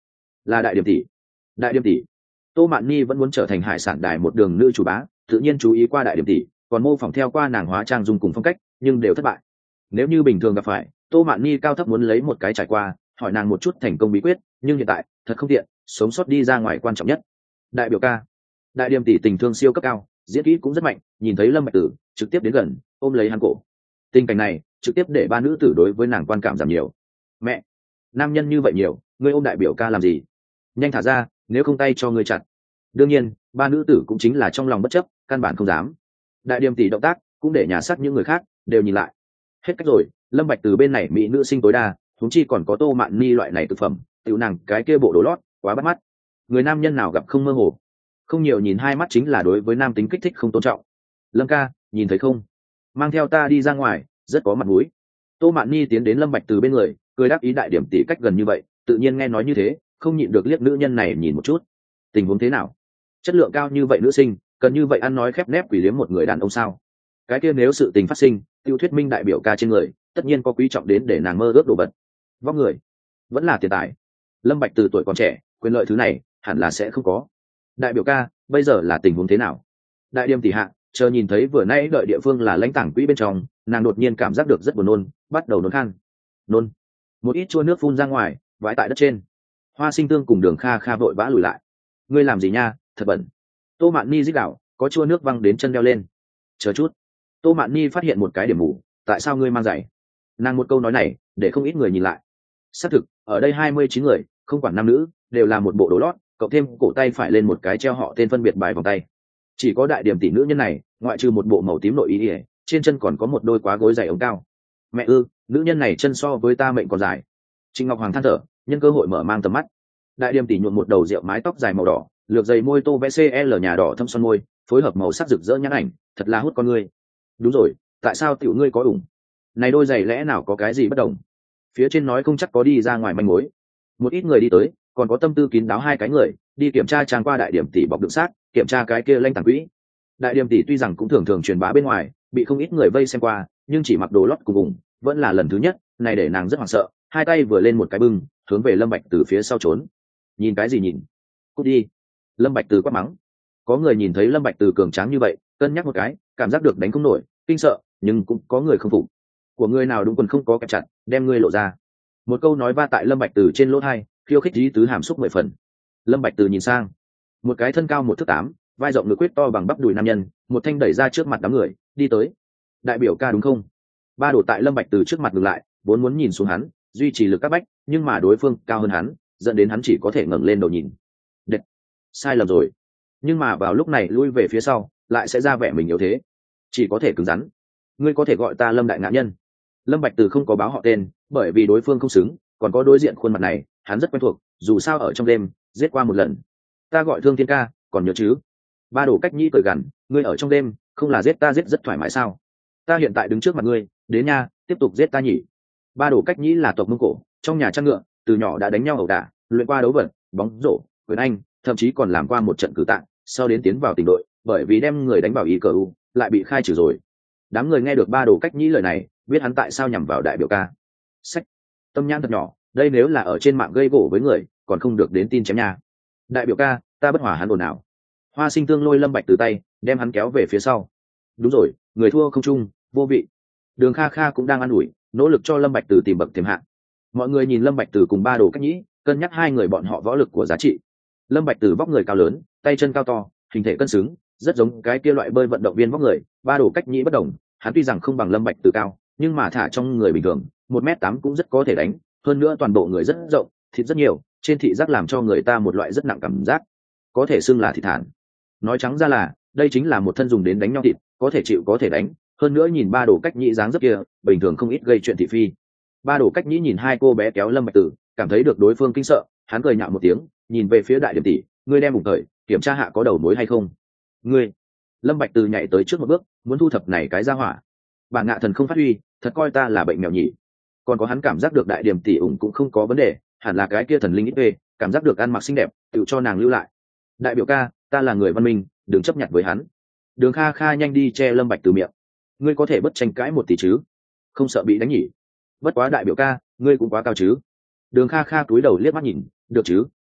Speaker 1: là đại điểm tỷ. Đại điểm tỷ. Tô Mạn Nhi vẫn muốn trở thành hải sản đài một đường nữ chủ bá, tự nhiên chú ý qua đại điểm tỷ, còn mô phỏng theo qua nàng hóa trang dung cùng phong cách, nhưng đều thất bại. Nếu như bình thường gặp phải, Tô Mạn Nhi cao thấp muốn lấy một cái trải qua, hỏi nàng một chút thành công bí quyết, nhưng hiện tại thật không tiện, sống sót đi ra ngoài quan trọng nhất. Đại biểu ca. Đại điểm tỷ tình thương siêu cấp cao, diễn kỹ cũng rất mạnh, nhìn thấy Lâm Bạch Tử trực tiếp đến gần, ôm lấy hắn cổ. Tình cảnh này trực tiếp để ba nữ tử đối với nàng quan cảm giảm nhiều. Mẹ, nam nhân như vậy nhiều, ngươi ôm đại biểu ca làm gì? Nhanh thả ra, nếu không tay cho ngươi chặt. Đương nhiên, ba nữ tử cũng chính là trong lòng bất chấp, căn bản không dám. Đại điểm tỷ động tác cũng để nhà sát những người khác đều nhìn lại. Hết cách rồi, Lâm Bạch Từ bên này mỹ nữ sinh tối đa, huống chi còn có Tô Mạn Ni loại này thực phẩm, tiểu nàng cái kia bộ đồ lót, quá bắt mắt. Người nam nhân nào gặp không mơ hồ. Không nhiều nhìn hai mắt chính là đối với nam tính kích thích không tôn trọng. Lâm ca, nhìn thấy không? Mang theo ta đi ra ngoài, rất có mặt mũi. Tô Mạn Ni tiến đến Lâm Bạch Từ bên người, cười đáp ý đại điểm tỷ cách gần như vậy, tự nhiên nghe nói như thế, không nhịn được liếc nữ nhân này nhìn một chút. Tình huống thế nào? Chất lượng cao như vậy nữ sinh, cần như vậy ăn nói khép nép quỷ liếm một người đàn ông sao? Cái kia nếu sự tình phát sinh, tiêu thuyết minh đại biểu ca trên người, tất nhiên có quý trọng đến để nàng mơ ước đồ vật. Vóc người, vẫn là tiền tài. Lâm Bạch Từ tuổi còn trẻ, quyền lợi thứ này hẳn là sẽ không có. Đại biểu ca, bây giờ là tình huống thế nào? Đại điểm tỷ hạ, chờ nhìn thấy vừa nãy đợi địa phương là lãnh tảng quỹ bên trong, nàng đột nhiên cảm giác được rất buồn nôn, bắt đầu nôn khan. Nôn. Một ít chua nước phun ra ngoài, vãi tại đất trên. Hoa Sinh Tương cùng Đường Kha Kha vội vã lùi lại. Ngươi làm gì nha, thật bẩn. Tô Mạn Ni rít gào, có chua nước văng đến chân đeo lên. Chờ chút. Tô Mạn Ni phát hiện một cái điểm mù, tại sao ngươi mang giày? Nàng một câu nói này, để không ít người nhìn lại. Xác thực, ở đây hai mươi chín người, không quản nam nữ, đều là một bộ đồ lót, cộng thêm cổ tay phải lên một cái treo họ tên phân biệt bài vòng tay. Chỉ có đại điểm tỷ nữ nhân này, ngoại trừ một bộ màu tím nội y, trên chân còn có một đôi quá gối giày ống cao. Mẹ ư, nữ nhân này chân so với ta mệnh còn dài. Trịnh Ngọc Hoàng than thở, nhân cơ hội mở mang tầm mắt. Đại điểm tỷ nhuộm một đầu rượu mái tóc dài màu đỏ, lược dày môi tô vẽ cl nhà đỏ thâm son môi, phối hợp màu sắc rực rỡ nhãn ảnh, thật là hút con ngươi. Đúng rồi, tại sao tiểu ngươi có ủng? Này đôi giày lẽ nào có cái gì bất đồng? Phía trên nói không chắc có đi ra ngoài manh mối. Một ít người đi tới, còn có tâm tư kín đáo hai cái người, đi kiểm tra trang qua đại điểm tỷ bọc đựng xác, kiểm tra cái kia lanh tàng quỹ. Đại điểm tỷ tuy rằng cũng thường thường truyền bá bên ngoài, bị không ít người vây xem qua, nhưng chỉ mặc đồ lót cùng ủng, vẫn là lần thứ nhất, này để nàng rất hoảng sợ, hai tay vừa lên một cái bưng, hướng về Lâm Bạch từ phía sau trốn. Nhìn cái gì nhìn? Cút đi. Lâm Bạch từ quát mắng. Có người nhìn thấy Lâm Bạch từ cường tráng như vậy, cân nhắc một cái, cảm giác được đánh không nổi, kinh sợ, nhưng cũng có người không phục. Của người nào đúng quần không có kẹp chặt, đem ngươi lộ ra. Một câu nói va tại Lâm Bạch từ trên lỗ tai, khiêu khích ý tứ hàm xúc mười phần. Lâm Bạch từ nhìn sang, một cái thân cao một thước tám, vai rộng ngực quyết to bằng bắp đùi nam nhân, một thanh đẩy ra trước mặt đám người, đi tới. Đại biểu ca đúng không? Ba đổ tại Lâm Bạch từ trước mặt ngừng lại, vốn muốn nhìn xuống hắn, duy trì lực các bách, nhưng mà đối phương cao hơn hắn, dẫn đến hắn chỉ có thể ngẩng lên đầu nhìn. Đệt, sai lầm rồi. Nhưng mà vào lúc này lui về phía sau, lại sẽ ra vẻ mình yếu thế, chỉ có thể cứng rắn. Ngươi có thể gọi ta Lâm đại ngạ nhân. Lâm Bạch từ không có báo họ tên, bởi vì đối phương không xứng, còn có đối diện khuôn mặt này, hắn rất quen thuộc, dù sao ở trong đêm giết qua một lần. Ta gọi Thương Thiên ca, còn nhớ chứ? Ba đổ cách nhĩ cười gằn, ngươi ở trong đêm, không là giết ta giết rất thoải mái sao? Ta hiện tại đứng trước mặt ngươi, đến nha, tiếp tục giết ta nhỉ? Ba đổ cách nhĩ là tộc Mông Cổ, trong nhà chăn ngựa, từ nhỏ đã đánh nhau ẩu đả, luyện qua đấu vật, bóng rổ, quyền anh, thậm chí còn làm qua một trận cử tạng, sau đến tiến vào tỉnh đội, bởi vì đem người đánh vào y cờ u, lại bị khai trừ rồi. Đám người nghe được ba đồ cách nhĩ lời này, biết hắn tại sao nhằm vào đại biểu ca. Sách, tâm nhãn thật nhỏ, đây nếu là ở trên mạng gây gổ với người, còn không được đến tin chém nha. Đại biểu ca, ta bất hòa hắn ồn nào. Hoa Sinh Tương lôi Lâm Bạch từ tay, đem hắn kéo về phía sau. Đúng rồi, người thua không chung, vô vị. Đường Kha Kha cũng đang ăn ủi, nỗ lực cho Lâm Bạch từ tìm bậc tiềm hạng. Mọi người nhìn Lâm Bạch từ cùng ba đồ cách nhĩ, cân nhắc hai người bọn họ võ lực của giá trị. Lâm Bạch từ vóc người cao lớn, tay chân cao to, hình thể cân xứng, rất giống cái kia loại bơi vận động viên vóc người. Ba đồ cách nhĩ bất đồng, hắn tuy rằng không bằng Lâm Bạch từ cao, nhưng mà thả trong người bình thường, một mét tám cũng rất có thể đánh, hơn nữa toàn bộ người rất rộng, thịt rất nhiều, trên thị giác làm cho người ta một loại rất nặng cảm giác, có thể xưng là thịt thản. Nói trắng ra là, đây chính là một thân dùng đến đánh nhau thịt, có thể chịu có thể đánh, hơn nữa nhìn ba đồ cách nhĩ dáng dấp kia, bình thường không ít gây chuyện thị phi. Ba đồ cách nhĩ nhìn hai cô bé kéo Lâm Bạch Tử, cảm thấy được đối phương kinh sợ, hắn cười nhạo một tiếng, nhìn về phía đại điểm tỷ, ngươi đem bụng thời, kiểm tra hạ có đầu mối hay không. Ngươi. Lâm Bạch Tử nhảy tới trước một bước, muốn thu thập này cái ra hỏa. Bản ngạ thần không phát huy, thật coi ta là bệnh mèo nhỉ. Còn có hắn cảm giác được đại điểm tỷ ủng cũng không có vấn đề, hẳn là cái kia thần linh ít về, cảm giác được ăn mặc xinh đẹp, tự cho nàng lưu lại. Đại biểu ca, ta là người văn minh, đừng chấp nhận với hắn. Đường Kha Kha nhanh đi che Lâm Bạch Từ miệng. Ngươi có thể bất tranh cãi một tí chứ? Không sợ bị đánh nhỉ? Bất quá đại biểu ca, ngươi cũng quá cao chứ? Đường Kha Kha cúi đầu liếc mắt nhìn, được chứ,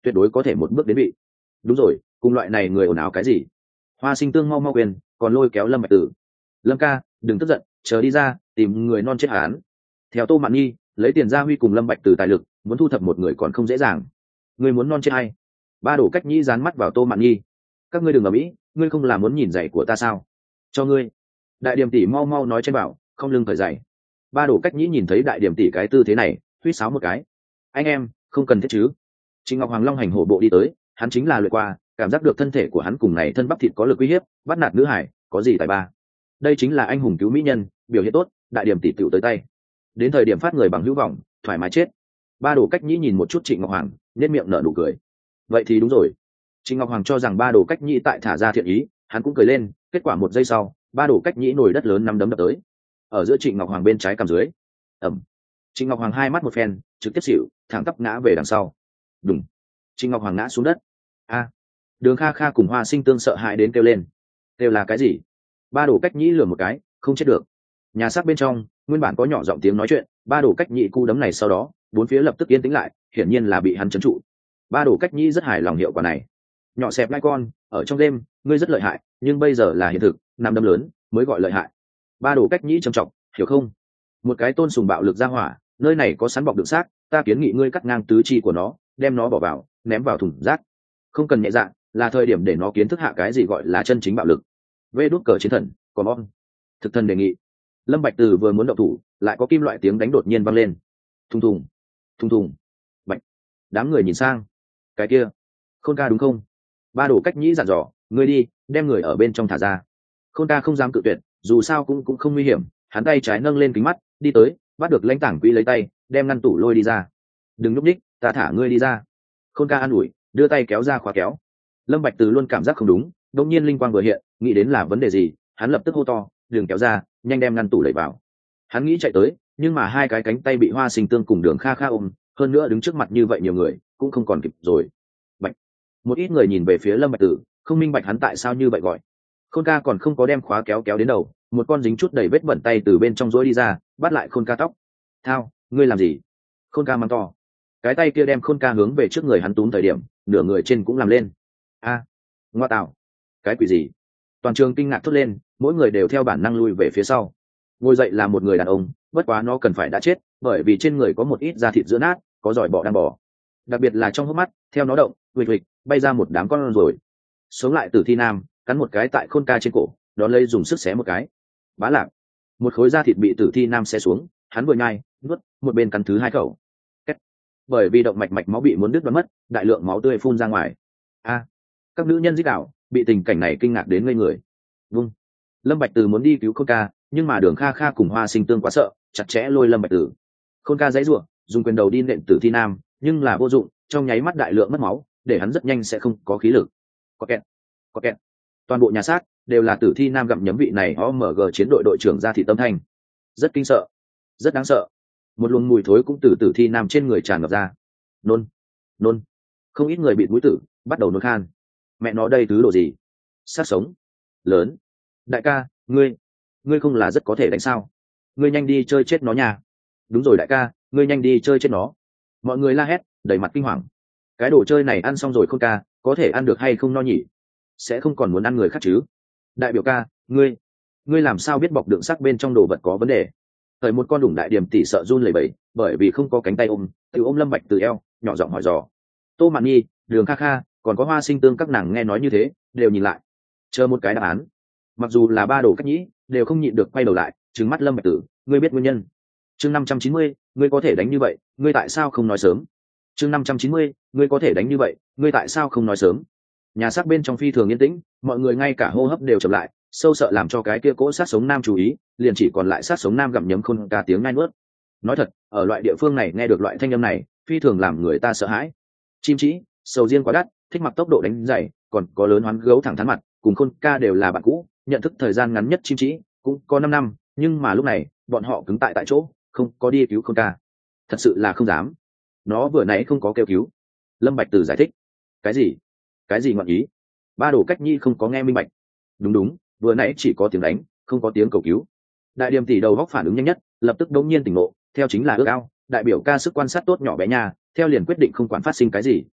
Speaker 1: tuyệt đối có thể một bước đến vị. Đúng rồi, cùng loại này người ồn ào cái gì? Hoa Sinh Tương mau mau quyền, còn lôi kéo Lâm Bạch Tử. Lâm ca, đừng tức giận, chờ đi ra, tìm người non chết hán. Theo Tô Mạn Nhi, lấy tiền gia huy cùng Lâm Bạch Tử tài lực, muốn thu thập một người còn không dễ dàng. Người muốn non chết hay? Ba Đổ Cách Nhĩ dán mắt vào Tô Mạn Nhi. Các ngươi đừng ở mỹ, ngươi không là muốn nhìn giày của ta sao? Cho ngươi. Đại Điểm tỷ mau mau nói trên bảo, không lưng cởi giày. Ba Đổ Cách Nhĩ nhìn thấy Đại Điểm tỷ cái tư thế này, huýt sáo một cái. Anh em, không cần thiết chứ? Trịnh Ngọc Hoàng long hành hổ bộ đi tới, hắn chính là luyện qua, cảm giác được thân thể của hắn cùng này thân bắp thịt có lực uy hiếp, bắt nạt nữ hải, có gì tài ba. Đây chính là anh hùng cứu mỹ nhân, biểu hiện tốt, Đại Điểm tỷ tựu tới tay. Đến thời điểm phát người bằng hữu vọng, thoải mái chết. Ba Đổ Cách Nhĩ nhìn một chút Trịnh Ngọc Hoàng, nhếch miệng nở nụ cười. Vậy thì đúng rồi. Trịnh Ngọc Hoàng cho rằng Ba Đổ Cách Nhĩ tại thả ra thiện ý, hắn cũng cười lên, kết quả một giây sau, Ba Đổ Cách Nhĩ nổi đất lớn năm đấm đập tới. Ở giữa Trịnh Ngọc Hoàng bên trái cầm dưới. Ầm. Trịnh Ngọc Hoàng hai mắt một phen, trực tiếp xỉu, thẳng tắp ngã về đằng sau. Đùng. Trịnh Ngọc Hoàng ngã xuống đất. A. Đường Kha Kha cùng Hoa Sinh Tương sợ hãi đến kêu lên. Kêu là cái gì? Ba Đổ Cách Nhĩ lườm một cái, không chết được. Nhà xác bên trong, nguyên bản có nhỏ giọng tiếng nói chuyện, Ba Đổ Cách Nhĩ cú đấm này sau đó, bốn phía lập tức yên tĩnh lại, hiển nhiên là bị hắn trấn trụ. Ba Đổ Cách Nhĩ rất hài lòng hiệu quả này. Nhỏ xẹp lai con, ở trong đêm, ngươi rất lợi hại, nhưng bây giờ là hiện thực, năm đấm lớn mới gọi lợi hại. Ba Đổ Cách Nhĩ trầm trọng, hiểu không? Một cái tôn sùng bạo lực ra hỏa, nơi này có sắn bọc đựng xác, ta kiến nghị ngươi cắt ngang tứ chi của nó, đem nó bỏ vào, ném vào thùng rác. Không cần nhẹ dạ, là thời điểm để nó kiến thức hạ cái gì gọi là chân chính bạo lực. Vê đút cờ chiến thần, còn on. Thực thần đề nghị. Lâm Bạch Từ vừa muốn động thủ, lại có kim loại tiếng đánh đột nhiên vang lên. Thùng thùng, thùng thùng. Bạch. Đám người nhìn sang. Cái kia, Khôn ca đúng không? Ba Đổ Cách Nhĩ dặn dò, ngươi đi, đem người ở bên trong thả ra. Khôn ca không dám cự tuyệt, dù sao cũng cũng không nguy hiểm, hắn tay trái nâng lên kính mắt, đi tới, bắt được lãnh tảng quỹ lấy tay, đem ngăn tủ lôi đi ra. Đừng núp ních, ta thả ngươi đi ra. Khôn ca an ủi, đưa tay kéo ra khóa kéo. Lâm Bạch Từ luôn cảm giác không đúng, đột nhiên linh quang vừa hiện, nghĩ đến là vấn đề gì, hắn lập tức hô to, đường kéo ra, nhanh đem ngăn tủ đẩy vào. Hắn nghĩ chạy tới, nhưng mà hai cái cánh tay bị Hoa Sinh Tương cùng Đường Kha Kha ôm, hơn nữa đứng trước mặt như vậy nhiều người, cũng không còn kịp rồi. Bạch. Một ít người nhìn về phía Lâm Bạch Tử, không minh bạch hắn tại sao như vậy gọi. Khôn ca còn không có đem khóa kéo kéo đến đầu, một con dính chút đầy vết bẩn tay từ bên trong rối đi ra, bắt lại Khôn ca tóc. Thao, ngươi làm gì? Khôn ca mắng to. Cái tay kia đem Khôn ca hướng về trước người hắn túm thời điểm, nửa người trên cũng làm lên. A, ngoa tạo, cái quỷ gì? Toàn trường kinh ngạc thốt lên, mỗi người đều theo bản năng lui về phía sau. Ngồi dậy là một người đàn ông, bất quá nó cần phải đã chết, bởi vì trên người có một ít da thịt giữa nát, có giỏi bọ đang bò. Đặc biệt là trong hốc mắt, theo nó động, huỵch huỵch, bay ra một đám con rồi. Sống lại Tử Thi Nam, cắn một cái tại Khôn ca trên cổ, đón lấy dùng sức xé một cái. Bá lạc, một khối da thịt bị Tử Thi Nam xé xuống, hắn vừa nhai, nuốt, một bên cắn thứ hai khẩu. Kết. Bởi vì động mạch mạch máu bị muốn đứt đoạn mất, đại lượng máu tươi phun ra ngoài. A, các nữ nhân rít đảo, bị tình cảnh này kinh ngạc đến ngây người. Vung. Lâm Bạch Từ muốn đi cứu Khôn ca, nhưng mà Đường Kha Kha cùng Hoa Sinh Tương quá sợ, chặt chẽ lôi Lâm Bạch Từ. Khôn ca giãy giụa, dùng quyền đầu đi nện Tử Thi Nam, nhưng là vô dụng, trong nháy mắt đại lượng mất máu, để hắn rất nhanh sẽ không có khí lực. Có kẹt, có kẹt. Toàn bộ nhà xác đều là Tử Thi Nam gặm nhấm vị này o em giê chiến đội đội trưởng ra thị tâm thanh. Rất kinh sợ, rất đáng sợ. Một luồng mùi thối cũng từ Tử Thi Nam trên người tràn ngập ra. Nôn, nôn. Không ít người bị mũi tử, bắt đầu nôn khan. Mẹ nó đây thứ đồ gì? Sát sống lớn. Đại ca, ngươi, ngươi không là rất có thể đánh sao? Ngươi nhanh đi chơi chết nó nha. Đúng rồi đại ca, ngươi nhanh đi chơi chết nó. Mọi người la hét, đầy mặt kinh hoàng. Cái đồ chơi này ăn xong rồi Khôn ca, có thể ăn được hay không no nhỉ? Sẽ không còn muốn ăn người khác chứ? Đại biểu ca, ngươi, ngươi làm sao biết bọc đựng sắc bên trong đồ vật có vấn đề? Thời một con đủng đại điểm tỷ sợ run lẩy bẩy, bởi vì không có cánh tay ôm, tự ôm Lâm Bạch Từ eo, nhỏ giọng hỏi dò. Tô Mạn Nhi, Đường Kha Kha, còn có Hoa Sinh Tương các nàng nghe nói như thế, đều nhìn lại, chờ một cái đáp án. Mặc dù là Ba Đồ Cách Nhĩ, đều không nhịn được quay đầu lại, trừng mắt Lâm Bạch Tử, ngươi biết nguyên nhân? Chương năm trăm chín mươi, ngươi có thể đánh như vậy, ngươi tại sao không nói sớm? Chương năm trăm chín mươi, ngươi có thể đánh như vậy, ngươi tại sao không nói sớm? Nhà xác bên trong phi thường yên tĩnh, mọi người ngay cả hô hấp đều chậm lại, sâu sợ làm cho cái kia cỗ sát sống nam chú ý, liền chỉ còn lại sát sống nam gặm nhấm Khôn ca tiếng ngai nuốt. Nói thật, ở loại địa phương này nghe được loại thanh âm này, phi thường làm người ta sợ hãi. Chim chỉ, sầu riêng quá đắt, thích mặc tốc độ đánh dày, còn có lớn hoán gấu thẳng thắn mặt, cùng Khôn ca đều là bạn cũ, nhận thức thời gian ngắn nhất chim chỉ cũng có năm năm, nhưng mà lúc này, bọn họ cứng tại tại chỗ, không có đi cứu Khôn ca. Thật sự là không dám. Nó vừa nãy không có kêu cứu. Lâm Bạch Từ giải thích. Cái gì? Cái gì ngọn ý? Ba Đồ Cách Nhi không có nghe minh bạch. Đúng đúng, vừa nãy chỉ có tiếng đánh, không có tiếng cầu cứu. Đại Điềm tỷ đầu góc phản ứng nhanh nhất, lập tức đống nhiên tỉnh ngộ, theo chính là ước ao, đại biểu ca sức quan sát tốt nhỏ bé nha, theo liền quyết định không quản phát sinh cái gì,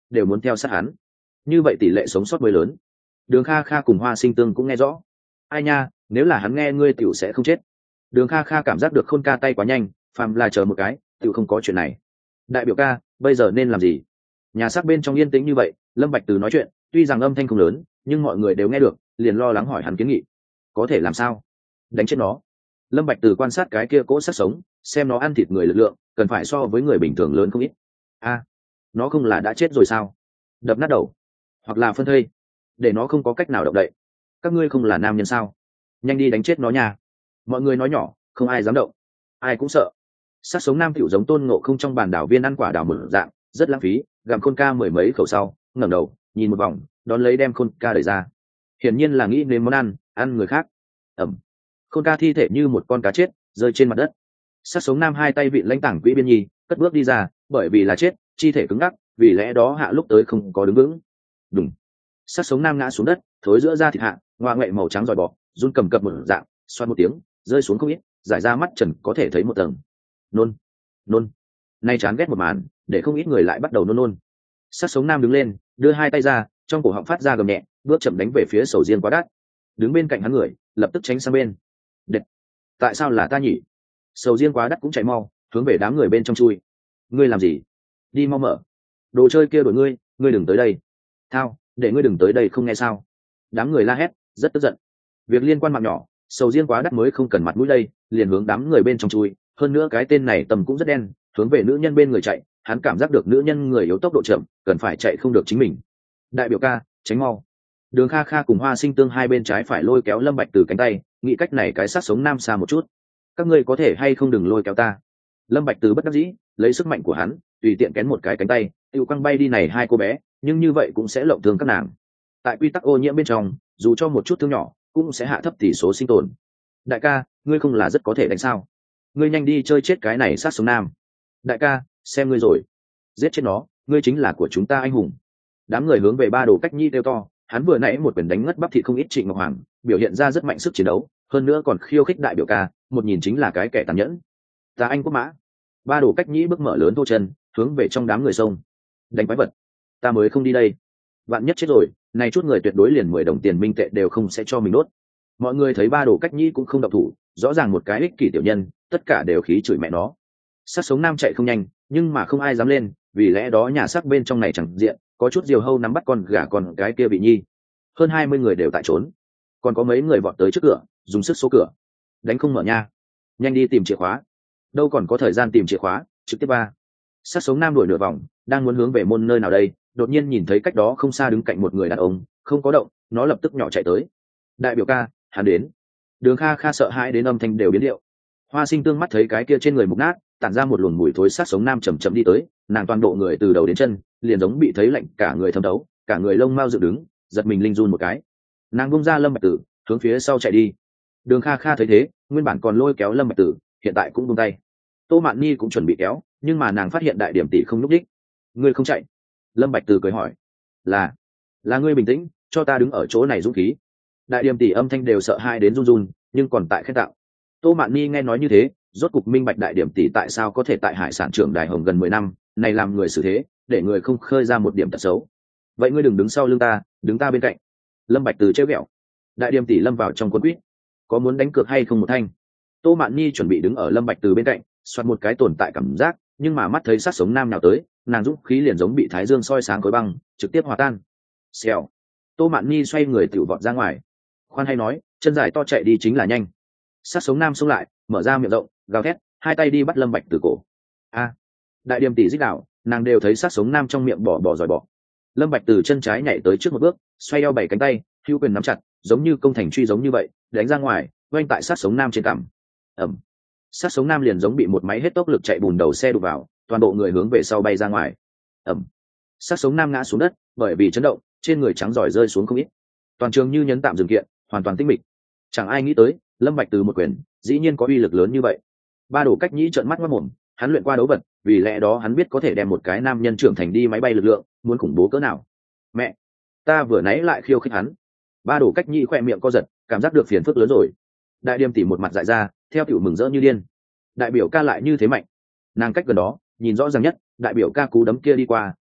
Speaker 1: đều muốn theo sát hắn, như vậy tỷ lệ sống sót mới lớn. Đường Kha Kha cùng Hoa Sinh Tương cũng nghe rõ. Ai nha, nếu là hắn nghe ngươi tiểu sẽ không chết. Đường Kha Kha cảm giác được Khôn ca tay quá nhanh, phàm là chờ một cái tiểu không có chuyện này. Đại biểu ca, bây giờ nên làm gì? Nhà xác bên trong yên tĩnh như vậy, Lâm Bạch Từ nói chuyện, tuy rằng âm thanh không lớn, nhưng mọi người đều nghe được, liền lo lắng hỏi hắn kiến nghị. Có thể làm sao? Đánh chết nó. Lâm Bạch Từ quan sát cái kia cỗ xác sống, xem nó ăn thịt người lực lượng, cần phải so với người bình thường lớn không ít. A, nó không là đã chết rồi sao? Đập nát đầu, hoặc là phân thây, để nó không có cách nào động đậy. Các ngươi không là nam nhân sao? Nhanh đi đánh chết nó nha. Mọi người nói nhỏ, không ai dám động, ai cũng sợ. Sát sống nam tiểu giống Tôn Ngộ Không trong bàn đảo viên ăn quả đào một dạng, rất lãng phí, gặm Khôn ca mười mấy khẩu sau, ngẩng đầu, nhìn một vòng, đón lấy đem Khôn ca đẩy ra. Hiển nhiên là nghĩ đến món ăn, ăn người khác. Ẩm. Khôn ca thi thể như một con cá chết, rơi trên mặt đất. Sát sống nam hai tay vịn lãnh tảng quỹ biên nhi, cất bước đi ra, bởi vì là chết, chi thể cứng ngắc, vì lẽ đó hạ lúc tới không có đứng vững. Đùng. Sát sống nam ngã xuống đất, thối giữa da thịt hạ, ngoa ngoại màu trắng giỏi bọ, run cầm cập một dạng, xoát một tiếng, rơi xuống không ít, giải ra mắt trần có thể thấy một tầng. Nôn, nôn. Nay chán ghét một màn, để không ít người lại bắt đầu nôn nôn. Sát sống nam đứng lên, đưa hai tay ra, trong cổ họng phát ra gầm nhẹ, bước chậm đánh về phía sầu riêng quá đắt. Đứng bên cạnh hắn người, lập tức tránh sang bên. Đệt, tại sao là ta nhỉ? Sầu riêng quá đắt cũng chạy mau, hướng về đám người bên trong chui. Ngươi làm gì? Đi mau mở. Đồ chơi kia đuổi ngươi, ngươi đừng tới đây. Thao, để ngươi đừng tới đây không nghe sao? Đám người la hét, rất tức giận. Việc liên quan mạng nhỏ, sầu riêng quá đắt mới không cần mặt mũi đây, liền hướng đám người bên trong chui. Hơn nữa cái tên này tầm cũng rất đen, hướng về nữ nhân bên người chạy, hắn cảm giác được nữ nhân người yếu tốc độ chậm, cần phải chạy không được chính mình. Đại biểu ca, tránh mau. Đường Kha Kha cùng Hoa Sinh Tương hai bên trái phải lôi kéo Lâm Bạch từ cánh tay, nghĩ cách này cái sát sống nam xa một chút. Các ngươi có thể hay không đừng lôi kéo ta. Lâm Bạch từ bất đắc dĩ, lấy sức mạnh của hắn, tùy tiện kén một cái cánh tay, tiêu quăng bay đi này hai cô bé, nhưng như vậy cũng sẽ lộng thương các nàng. Tại quy tắc ô nhiễm bên trong, dù cho một chút thương nhỏ, cũng sẽ hạ thấp tỷ số sinh tồn. Đại ca, ngươi không là rất có thể đánh sao? Ngươi nhanh đi chơi chết cái này sát sống nam. Đại ca, xem ngươi rồi, giết chết nó, ngươi chính là của chúng ta anh hùng. Đám người hướng về Ba Đồ Cách Nhi kêu to, hắn vừa nãy một quyền đánh ngất bắp thịt không ít Trịnh Ngọc Hoàng, biểu hiện ra rất mạnh sức chiến đấu, hơn nữa còn khiêu khích đại biểu ca, một nhìn chính là cái kẻ tàn nhẫn. Ta anh quốc mã. Ba Đồ Cách Nhĩ bước mở lớn thô chân, hướng về trong đám người xông. Đánh quái vật, ta mới không đi đây. Vạn nhất chết rồi, này chút người tuyệt đối liền mười đồng tiền minh tệ đều không sẽ cho mình đốt. Mọi người thấy Ba Đồ Cách Nhĩ cũng không động thủ, rõ ràng một cái ích kỷ tiểu nhân, tất cả đều khí chửi mẹ nó. Sát sống nam chạy không nhanh, nhưng mà không ai dám lên, vì lẽ đó nhà xác bên trong này chẳng diện, có chút diều hâu nắm bắt con gà con cái kia bị nhi. Hơn hai mươi người đều tại trốn, còn có mấy người vọt tới trước cửa, dùng sức số cửa. Đánh không mở nha, nhanh đi tìm chìa khóa. Đâu còn có thời gian tìm chìa khóa, trực tiếp ba. Sát sống nam đuổi nửa vòng, đang muốn hướng về môn nơi nào đây, đột nhiên nhìn thấy cách đó không xa đứng cạnh một người đàn ông, không có động, nó lập tức nhỏ chạy tới. Đại biểu ca, hắn đến. Đường Kha Kha sợ hãi đến âm thanh đều biến điệu. Hoa Sinh Tương mắt thấy cái kia trên người mục nát, tản ra một luồng mùi thối sát sống nam chậm chậm đi tới, nàng toàn bộ người từ đầu đến chân, liền giống bị thấy lạnh cả người thấm thấu, cả người lông mao dựng đứng, giật mình linh run một cái. Nàng bung ra Lâm Bạch Tử, hướng phía sau chạy đi. Đường Kha Kha thấy thế, nguyên bản còn lôi kéo Lâm Bạch Tử, hiện tại cũng buông tay. Tô Mạn Nhi cũng chuẩn bị kéo, nhưng mà nàng phát hiện đại điểm tỷ không núp đích. Ngươi không chạy? Lâm Bạch Tử cười hỏi. Là, là ngươi bình tĩnh, cho ta đứng ở chỗ này dũng khí. Đại điểm tỷ âm thanh đều sợ hãi đến run run, nhưng còn tại khen tạo. Tô Mạn Nhi nghe nói như thế, rốt cục minh bạch đại điểm tỷ tại sao có thể tại hải sản trưởng đài hồng gần mười năm, này làm người xử thế, để người không khơi ra một điểm tật xấu. Vậy ngươi đừng đứng sau lưng ta, đứng ta bên cạnh. Lâm Bạch Từ trêu ghẹo. Đại điểm tỷ lâm vào trong cuốn quýt, có muốn đánh cược hay không một thanh? Tô Mạn Nhi chuẩn bị đứng ở Lâm Bạch Từ bên cạnh, xoát một cái tồn tại cảm giác, nhưng mà mắt thấy sát sống nam nào tới, nàng dũng khí liền giống bị thái dương soi sáng khối băng, trực tiếp hòa tan. Xèo. Tô Mạn Nhi xoay người tiểu vọt ra ngoài. Khoan hay nói, chân dài to chạy đi chính là nhanh. Sát sống nam xông lại, mở ra miệng rộng, gào thét, hai tay đi bắt Lâm Bạch Từ cổ. A. Đại điểm tỷ rít đảo, nàng đều thấy sát sống nam trong miệng bỏ bỏ giỏi bỏ. Lâm Bạch Từ chân trái nhảy tới trước một bước, xoay eo bảy cánh tay, hữu quyền nắm chặt, giống như công thành truy giống như vậy, đánh ra ngoài, oanh tại sát sống nam trên cằm. Ầm. Sát sống nam liền giống bị một máy hết tốc lực chạy bùn đầu xe đụng vào, toàn bộ người hướng về sau bay ra ngoài. Ầm. Sát sống nam ngã xuống đất, bởi vì chấn động, trên người trắng giỏi rơi xuống không ít. Toàn trường như nhấn tạm dừng kiện, hoàn toàn tĩnh mịch. Chẳng ai nghĩ tới, Lâm Bạch Từ một quyền, dĩ nhiên có uy lực lớn như vậy. Ba Đồ Cách Nhĩ trợn mắt mắt mồm, hắn luyện qua đấu vật, vì lẽ đó hắn biết có thể đem một cái nam nhân trưởng thành đi máy bay lực lượng, muốn khủng bố cỡ nào. Mẹ, ta vừa nãy lại khiêu khích hắn. Ba Đồ Cách Nhĩ khỏe miệng co giật, cảm giác được phiền phức lớn rồi. Đại điềm tỉ một mặt dại ra, theo tiểu mừng rỡ như điên. Đại biểu ca lại như thế mạnh. Nàng cách gần đó, nhìn rõ ràng nhất, đại biểu ca cú đấm kia đi qua,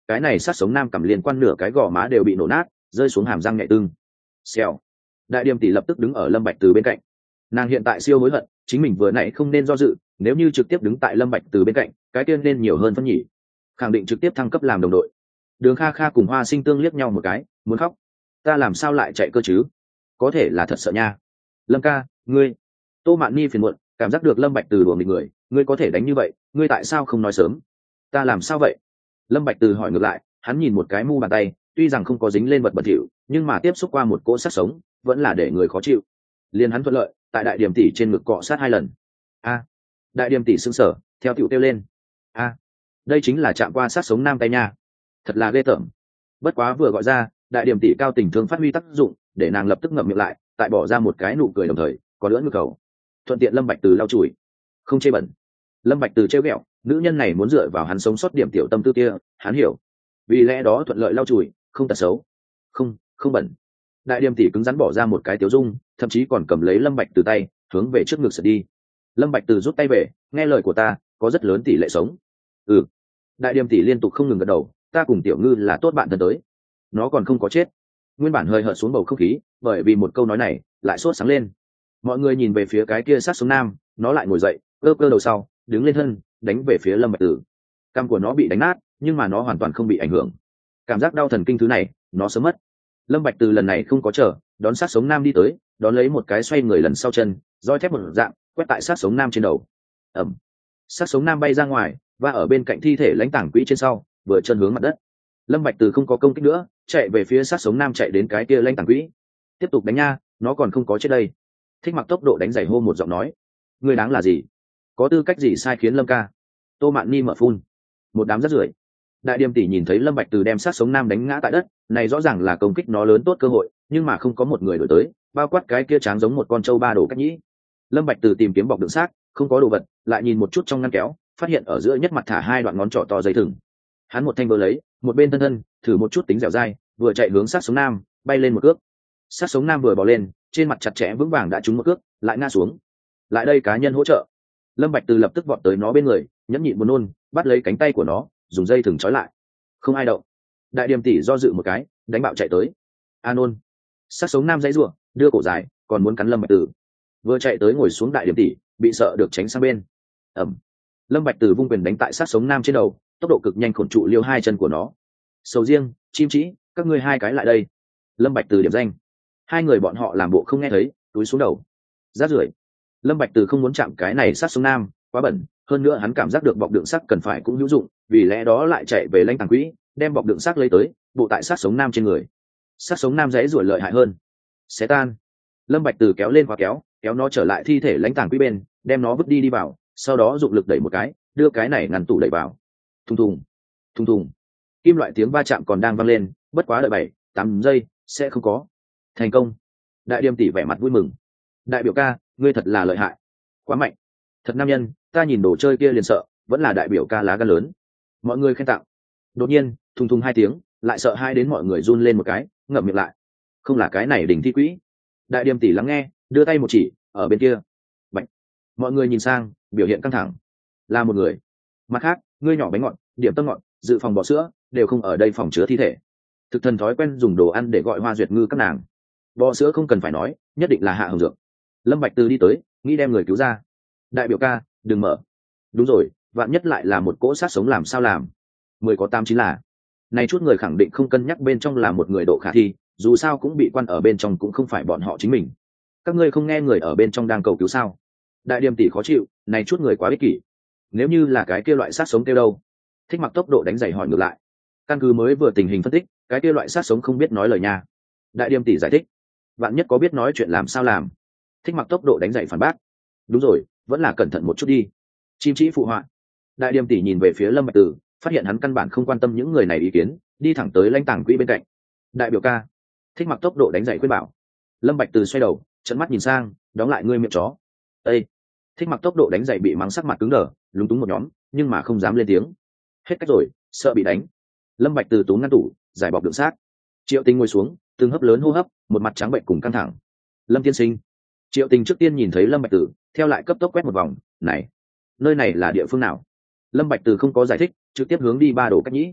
Speaker 1: cái này sát sống nam cầm liên quan nửa cái gò má đều bị nổ nát, rơi xuống hàm răng nhạy tương. Xèo. Đại Điềm tỷ lập tức đứng ở Lâm Bạch Từ bên cạnh. Nàng hiện tại siêu hối hận, chính mình vừa nãy không nên do dự, nếu như trực tiếp đứng tại Lâm Bạch Từ bên cạnh, cái tiên nên nhiều hơn phân nhỉ. Khẳng định trực tiếp thăng cấp làm đồng đội. Đường Kha Kha cùng Hoa Sinh Tương liếc nhau một cái, muốn khóc. Ta làm sao lại chạy cơ chứ? Có thể là thật sợ nha. Lâm ca, ngươi. Tô Mạn Nhi phiền muộn, cảm giác được Lâm Bạch Từ đùa nghịch người, ngươi có thể đánh như vậy, ngươi tại sao không nói sớm? Ta làm sao vậy? Lâm Bạch Từ hỏi ngược lại, hắn nhìn một cái mu bàn tay, tuy rằng không có dính lên vật bẩn thỉu, nhưng mà tiếp xúc qua một cỗ sát sống, vẫn là để người khó chịu. Liên hắn thuận lợi, tại Đại Điềm tỷ trên ngực cọ sát hai lần. A. Đại Điềm tỷ sững sờ, theo tiểu kêu lên. A. Đây chính là chạm qua sát sống nam tay nha. Thật là ghê tởm. Bất quá vừa gọi ra, Đại Điềm tỷ cao tình thương phát huy tác dụng, để nàng lập tức ngậm miệng lại, tại bỏ ra một cái nụ cười đồng thời, có lưỡng ngực cầu. Thuận tiện Lâm Bạch Từ lau chùi. Không chê bẩn. Lâm Bạch Từ trêu ghẹo, nữ nhân này muốn dựa vào hắn sống sót điểm tiểu tâm tư kia, hắn hiểu. Vì lẽ đó thuận lợi lau chùi, không tật xấu. Không, không bẩn. Đại Điềm tỷ cứng rắn bỏ ra một cái tiểu dung, thậm chí còn cầm lấy Lâm Bạch Từ tay, hướng về trước ngực sượt đi. Lâm Bạch Từ rút tay về, nghe lời của ta, có rất lớn tỷ lệ sống. Ừ. Đại Điềm tỷ liên tục không ngừng gật đầu, ta cùng Tiểu Ngư là tốt bạn thân tới. Nó còn không có chết. Nguyên bản hơi hợt xuống bầu không khí, bởi vì một câu nói này, lại sốt sáng lên. Mọi người nhìn về phía cái kia sát sống nam, nó lại ngồi dậy, cơ cơ đầu sau, đứng lên thân, đánh về phía Lâm Bạch Từ. Cằm của nó bị đánh nát, nhưng mà nó hoàn toàn không bị ảnh hưởng. Cảm giác đau thần kinh thứ này, nó sớm mất. Lâm Bạch Từ lần này không có chờ, đón sát sống nam đi tới, đón lấy một cái xoay người lần sau chân, roi thép một dạng, quét tại sát sống nam trên đầu. Ầm. Sát sống nam bay ra ngoài, và ở bên cạnh thi thể lãnh tảng quỹ trên sau, vừa chân hướng mặt đất. Lâm Bạch Từ không có công kích nữa, chạy về phía sát sống nam chạy đến cái kia lãnh tảng quỹ. Tiếp tục đánh nha, nó còn không có chết đây. Thích Mặc tốc độ đánh giày hô một giọng nói. Ngươi đáng là gì? Có tư cách gì sai khiến Lâm ca? Tô Mạn Ni mở phun. Một đám rác rưởi. Đại Điềm tỷ nhìn thấy Lâm Bạch Từ đem sát sống nam đánh ngã tại đất, này rõ ràng là công kích nó lớn tốt cơ hội, nhưng mà không có một người đổi tới, bao quát cái kia tráng giống một con trâu ba đồ cách nhĩ. Lâm Bạch Từ tìm kiếm bọc đựng xác, không có đồ vật, lại nhìn một chút trong ngăn kéo, phát hiện ở giữa nhất mặt thả hai đoạn ngón trỏ to dây thừng. Hắn một thanh vơ lấy, một bên thân thân, thử một chút tính dẻo dai, vừa chạy hướng sát sống nam, bay lên một cước. Sát sống nam vừa bò lên, trên mặt chặt chẽ vững vàng đã trúng một cước, lại ngã xuống. Lại đây cá nhân hỗ trợ. Lâm Bạch Từ lập tức vọt tới nó bên người, nhẫn nhịn buồn nôn, bắt lấy cánh tay của nó, dùng dây thừng trói lại. Không ai động. Đại Điềm tỷ do dự một cái, đánh bạo chạy tới. A nôn. Sát sống nam dãy rủa, đưa cổ dài, còn muốn cắn Lâm Bạch Từ. Vừa chạy tới ngồi xuống Đại Điềm tỷ, bị sợ được tránh sang bên. Ầm. Lâm Bạch Từ vung quyền đánh tại sát sống nam trên đầu, tốc độ cực nhanh khổn trụ liêu hai chân của nó. Sầu riêng, chim trĩ, các ngươi hai cái lại đây. Lâm Bạch Từ điểm danh. Hai người bọn họ làm bộ không nghe thấy, túi xuống đầu. Rát rưởi. Lâm Bạch Từ không muốn chạm cái này sát sống nam, quá bẩn, hơn nữa hắn cảm giác được bọc đựng xác cần phải cũng hữu dụng, vì lẽ đó lại chạy về lãnh tàng quỹ, đem bọc đựng xác lấy tới, bộ tại sát sống nam trên người. Sát sống nam dễ ruồi lợi hại hơn. Xé tan. Lâm Bạch Từ kéo lên khóa kéo, kéo nó trở lại thi thể lãnh tàng quỹ bên, đem nó vứt đi đi vào, sau đó dụng lực đẩy một cái, đưa cái này ngăn tủ đẩy vào. Thùng thùng, thùng thùng. Kim loại tiếng va chạm còn đang vang lên, bất quá đợi bảy, tám giây, sẽ không có. Thành công. Đại Điềm tỷ vẻ mặt vui mừng. Đại biểu ca, ngươi thật là lợi hại. Quá mạnh. Thật nam nhân, ta nhìn đồ chơi kia liền sợ, vẫn là đại biểu ca lá gan lớn. Mọi người khen tặng. Đột nhiên, thùng thùng hai tiếng, lại sợ hai đến mọi người run lên một cái, ngậm miệng lại. Không là cái này đỉnh thi quỹ. Đại Điềm tỷ lắng nghe, đưa tay một chỉ, ở bên kia. Bạch. Mọi người nhìn sang, biểu hiện căng thẳng. Là một người. Mặt khác, ngươi nhỏ bánh ngọt, điểm tâm ngọt, dự phòng bò sữa, đều không ở đây phòng chứa thi thể. Thực thần thói quen dùng đồ ăn để gọi Hoa Duyệt Ngư các nàng. Bò sữa không cần phải nói, nhất định là hạ hồng dược. Lâm Bạch Từ đi tới, nghĩ đem người cứu ra. Đại biểu ca, đừng mở. Đúng rồi, vạn nhất lại là một cỗ sát sống làm sao làm? Mười có tám chín là. Này chút người khẳng định không cân nhắc bên trong là một người độ khả thi, dù sao cũng bị quan ở bên trong cũng không phải bọn họ chính mình. Các ngươi không nghe người ở bên trong đang cầu cứu sao? Đại Điềm tỷ khó chịu, này chút người quá ích kỷ. Nếu như là cái kia loại sát sống kêu đâu? Thích Mặc tốc độ đánh giày hỏi ngược lại. Căn cứ mới vừa tình hình phân tích, cái kia loại sát sống không biết nói lời nha. Đại Điềm tỷ giải thích. Vạn nhất có biết nói chuyện làm sao làm? Thích Mặc tốc độ đánh giày phản bác. Đúng rồi, vẫn là cẩn thận một chút đi. Chim trĩ phụ họa. Đại Điềm tỷ nhìn về phía Lâm Bạch Từ, phát hiện hắn căn bản không quan tâm những người này ý kiến, đi thẳng tới lãnh tàng quỹ bên cạnh. Đại biểu ca. Thích Mặc tốc độ đánh giày khuyên bảo. Lâm Bạch Từ xoay đầu, trợn mắt nhìn sang, đóng lại ngươi miệng chó. Ê! Thích Mặc tốc độ đánh giày bị mắng sắc mặt cứng đờ, lúng túng một nhóm, nhưng mà không dám lên tiếng. Hết cách rồi, sợ bị đánh. Lâm Bạch Từ túm ngăn tủ, giải bọc đựng xác. Triệu Tình ngồi xuống, từng hấp lớn hô hấp, một mặt trắng bệnh cùng căng thẳng. Lâm tiên sinh. Triệu Tình trước tiên nhìn thấy Lâm Bạch Từ, theo lại cấp tốc quét một vòng, này, nơi này là địa phương nào? Lâm Bạch Từ không có giải thích, trực tiếp hướng đi ba đồ cách nhĩ.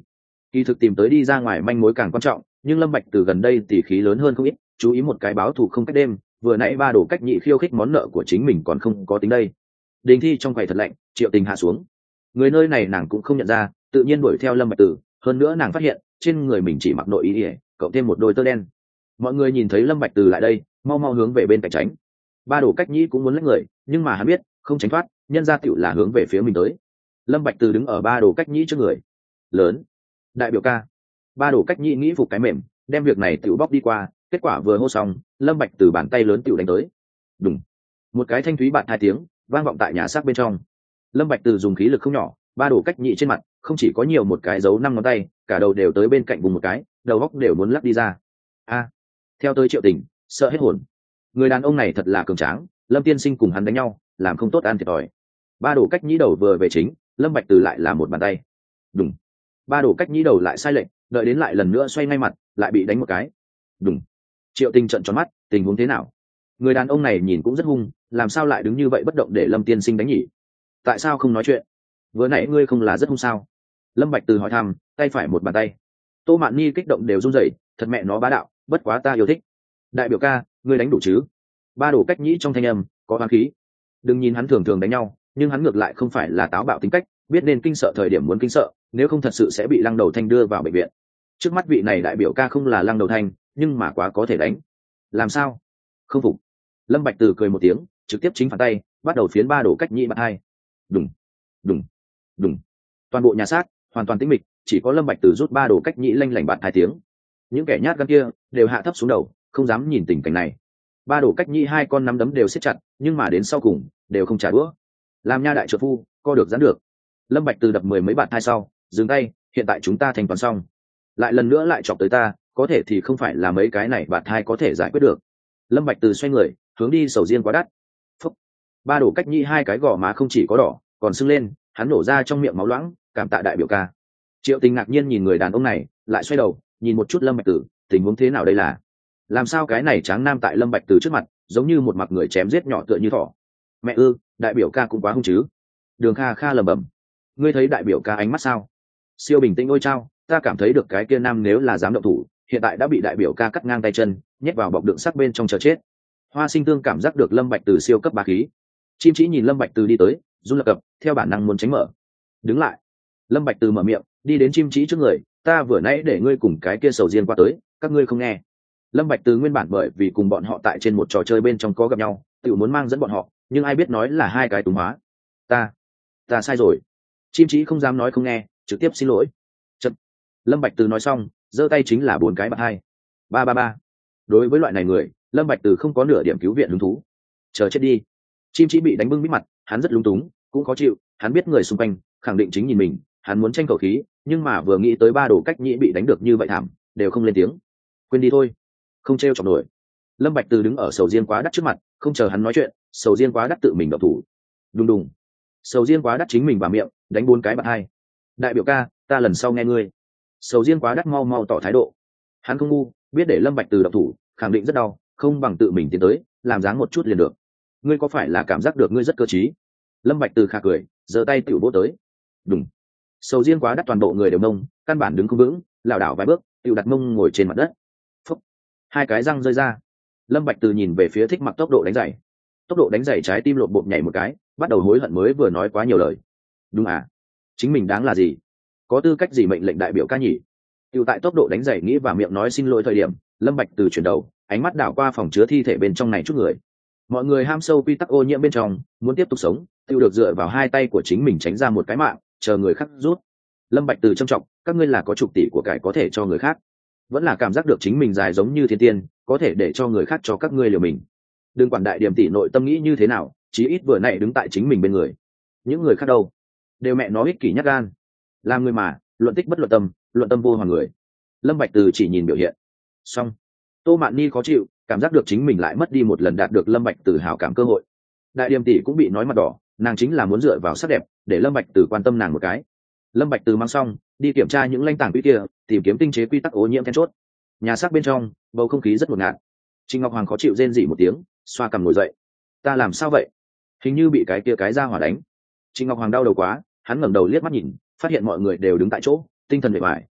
Speaker 1: Kỳ thực tìm tới đi ra ngoài manh mối càng quan trọng, nhưng Lâm Bạch từ gần đây tỉ khí lớn hơn không ít, chú ý một cái báo thù không cách đêm, vừa nãy ba đồ cách nhị khiêu khích món nợ của chính mình còn không có tính đây. Đình Thi trong quầy thật lạnh, Triệu Tình hạ xuống. Người nơi này nàng cũng không nhận ra, tự nhiên đuổi theo Lâm Bạch Từ, hơn nữa nàng phát hiện, trên người mình chỉ mặc nội y, cộng thêm một đôi tơ đen. Mọi người nhìn thấy Lâm Bạch Từ lại đây, mau mau hướng về bên cạnh tránh. Ba đồ cách nhị cũng muốn lấy người, nhưng mà hắn biết, không tránh thoát, nhân ra tiểu là hướng về phía mình tới. Lâm Bạch Từ đứng ở ba đồ cách nhị trước người. Lớn, đại biểu ca. Ba đồ cách nhị nghĩ phục cái mềm, đem việc này tiểu bóc đi qua, kết quả vừa hô xong, Lâm Bạch Từ bàn tay lớn tiểu đánh tới. Đùng, một cái thanh thúy bạt hai tiếng vang vọng tại nhà xác bên trong. Lâm Bạch Từ dùng khí lực không nhỏ, ba đồ cách nhị trên mặt không chỉ có nhiều một cái dấu năm ngón tay, cả đầu đều tới bên cạnh vùng một cái, đầu góc đều muốn lắc đi ra. A, theo tới Triệu Tình, sợ hết hồn. Người đàn ông này thật là cường tráng, Lâm tiên sinh cùng hắn đánh nhau, làm không tốt ăn thiệt thòi. Ba đồ cách nhị đầu vừa về chính, Lâm Bạch Từ lại là một bàn tay. Đùng, ba đồ cách nhị đầu lại sai lệch, đợi đến lại lần nữa xoay ngay mặt, lại bị đánh một cái. Đùng, Triệu Tình trợn tròn mắt, tình huống thế nào? Người đàn ông này nhìn cũng rất hung, làm sao lại đứng như vậy bất động để Lâm tiên sinh đánh nhỉ? Tại sao không nói chuyện? Vừa nãy ngươi không là rất hung sao? Lâm Bạch Từ hỏi thăm, tay phải một bàn tay. Tô Mạn Nhi kích động đều run rẩy, thật mẹ nó bá đạo, bất quá ta yêu thích. Đại biểu ca, ngươi đánh đủ chứ? Ba đồ cách nhĩ trong thanh âm có oán khí. Đừng nhìn hắn thường thường đánh nhau, nhưng hắn ngược lại không phải là táo bạo tính cách, biết nên kinh sợ thời điểm muốn kinh sợ, nếu không thật sự sẽ bị Lăng Đầu Thanh đưa vào bệnh viện. Trước mắt vị này đại biểu ca không là Lăng Đầu Thanh, nhưng mà quá có thể đánh. Làm sao? Không phục. Lâm Bạch Từ cười một tiếng, trực tiếp chính phản tay, bắt đầu phiến ba đồ cách nhĩ bạt hai. Đùng, đùng, đùng. Toàn bộ nhà xác hoàn toàn tĩnh mịch, chỉ có Lâm Bạch Từ rút ba đồ cách nhĩ lanh lảnh bạt hai tiếng. Những kẻ nhát gan kia đều hạ thấp xuống đầu, không dám nhìn tình cảnh này. Ba đồ cách nhĩ hai con nắm đấm đều siết chặt, nhưng mà đến sau cùng đều không trả đũa. Làm nha đại trợ phu, co được giãn được. Lâm Bạch Từ đập mười mấy bạt hai sau, dừng tay, hiện tại chúng ta thành toán xong. Lại lần nữa lại chọc tới ta, có thể thì không phải là mấy cái này bạt hai có thể giải quyết được. Lâm Bạch Từ xoay người, hướng đi sầu riêng quá đắt. Phúc. Ba đồ cách nhĩ hai cái gò má không chỉ có đỏ, còn sưng lên, hắn nổ ra trong miệng máu loãng, cảm tạ đại biểu ca. Triệu Tình ngạc nhiên nhìn người đàn ông này, lại xoay đầu, nhìn một chút Lâm Bạch Từ, tình huống thế nào đây là? Làm sao cái này tráng nam tại Lâm Bạch Từ trước mặt, giống như một mặc người chém giết nhỏ tựa như thỏ. Mẹ ư, đại biểu ca cũng quá hung chứ. Đường Kha Kha lẩm bẩm. Ngươi thấy đại biểu ca ánh mắt sao? Siêu bình tĩnh ôi chao, ta cảm thấy được cái kia nam nếu là dám động thủ, hiện tại đã bị đại biểu ca cắt ngang tay chân, nhét vào bọc đựng sắc bên trong chờ chết. Hoa Sinh Tương cảm giác được Lâm Bạch Từ siêu cấp bá khí. Chim Chỉ nhìn Lâm Bạch Từ đi tới, run lập cập, theo bản năng muốn tránh mở. Đứng lại. Lâm Bạch Từ mở miệng, đi đến Chim Chỉ trước người, ta vừa nãy để ngươi cùng cái kia sầu riêng qua tới, các ngươi không nghe. Lâm Bạch Từ nguyên bản bởi vì cùng bọn họ tại trên một trò chơi bên trong có gặp nhau, tự muốn mang dẫn bọn họ, nhưng ai biết nói là hai cái túng hóa. Ta, ta sai rồi. Chim Chỉ không dám nói không nghe, trực tiếp xin lỗi. Chậm. Lâm Bạch Từ nói xong, giơ tay chính là bốn cái bạt hai. Ba ba ba. Đối với loại này người, Lâm Bạch Từ không có nửa điểm cứu viện hứng thú. Chờ chết đi. Chim Chỉ bị đánh bưng bít mặt, hắn rất lúng túng, cũng khó chịu, hắn biết người xung quanh khẳng định chính nhìn mình, hắn muốn tranh khẩu khí, nhưng mà vừa nghĩ tới ba đồ cách nhĩ bị đánh được như vậy thảm, đều không lên tiếng. Quên đi thôi, không trêu chọc nổi. Lâm Bạch Từ đứng ở sầu riêng quá đắt trước mặt, không chờ hắn nói chuyện, sầu riêng quá đắt tự mình động thủ. Đùng đùng. Sầu riêng quá đắt chính mình vào miệng, đánh bốn cái bạt hai. Đại biểu ca, ta lần sau nghe ngươi. Sầu riêng quá đắt mau mau tỏ thái độ. Hắn không ngu, biết để Lâm Bạch Từ động thủ, khẳng định rất đau, không bằng tự mình tiến tới, làm dáng một chút liền được. Ngươi có phải là cảm giác được ngươi rất cơ trí? Lâm Bạch Từ khà cười, giơ tay tiểu vỗ tới. Đùng. Sầu riêng quá đắt toàn bộ người đều nông, căn bản đứng không vững, lảo đảo vài bước, tiểu đặt mông ngồi trên mặt đất. Phúc. Hai cái răng rơi ra. Lâm Bạch Từ nhìn về phía Thích Mặc tốc độ đánh giày. Tốc độ đánh giày trái tim lộn bộp nhảy một cái, bắt đầu hối hận mới vừa nói quá nhiều lời. Đúng à? Chính mình đáng là gì? Có tư cách gì mệnh lệnh đại biểu ca nhỉ? Tiểu tại tốc độ đánh giày nghĩ và miệng nói xin lỗi thời điểm, Lâm Bạch Từ chuyển đầu, ánh mắt đảo qua phòng chứa thi thể bên trong này chút người. Mọi người ham sâu quy tắc ô nhiễm bên trong, muốn tiếp tục sống, tiêu được dựa vào hai tay của chính mình tránh ra một cái mạng, chờ người khác rút. Lâm Bạch Từ trầm trọng, các ngươi là có chục tỷ của cải có thể cho người khác, vẫn là cảm giác được chính mình dài giống như thiên tiên, có thể để cho người khác cho các ngươi liều mình. Đừng quản đại điểm tỷ nội tâm nghĩ như thế nào, chí ít vừa nãy đứng tại chính mình bên người. Những người khác đâu, đều mẹ nó ích kỷ nhát gan. Làm người mà, luận tích bất luận tâm, luận tâm vô hoàn người. Lâm Bạch Từ chỉ nhìn biểu hiện. Xong. Tô Mạn Nhi khó chịu, cảm giác được chính mình lại mất đi một lần đạt được Lâm Bạch Từ hảo cảm cơ hội. Đại điểm tỷ cũng bị nói mặt đỏ, nàng chính là muốn dựa vào sắc đẹp để Lâm Bạch Từ quan tâm nàng một cái. Lâm Bạch Từ mang xong, đi kiểm tra những lãnh tảng quỹ kia, tìm kiếm tinh chế quy tắc ô nhiễm then chốt. Nhà xác bên trong, bầu không khí rất ngột ngạt. Trình Ngọc Hoàng khó chịu rên rỉ một tiếng, xoa cằm ngồi dậy. Ta làm sao vậy? Hình như bị cái kia cái ra hỏa đánh. Trình Ngọc Hoàng đau đầu quá, hắn ngẩng đầu liếc mắt nhìn, phát hiện mọi người đều đứng tại chỗ, tinh thần bề bại,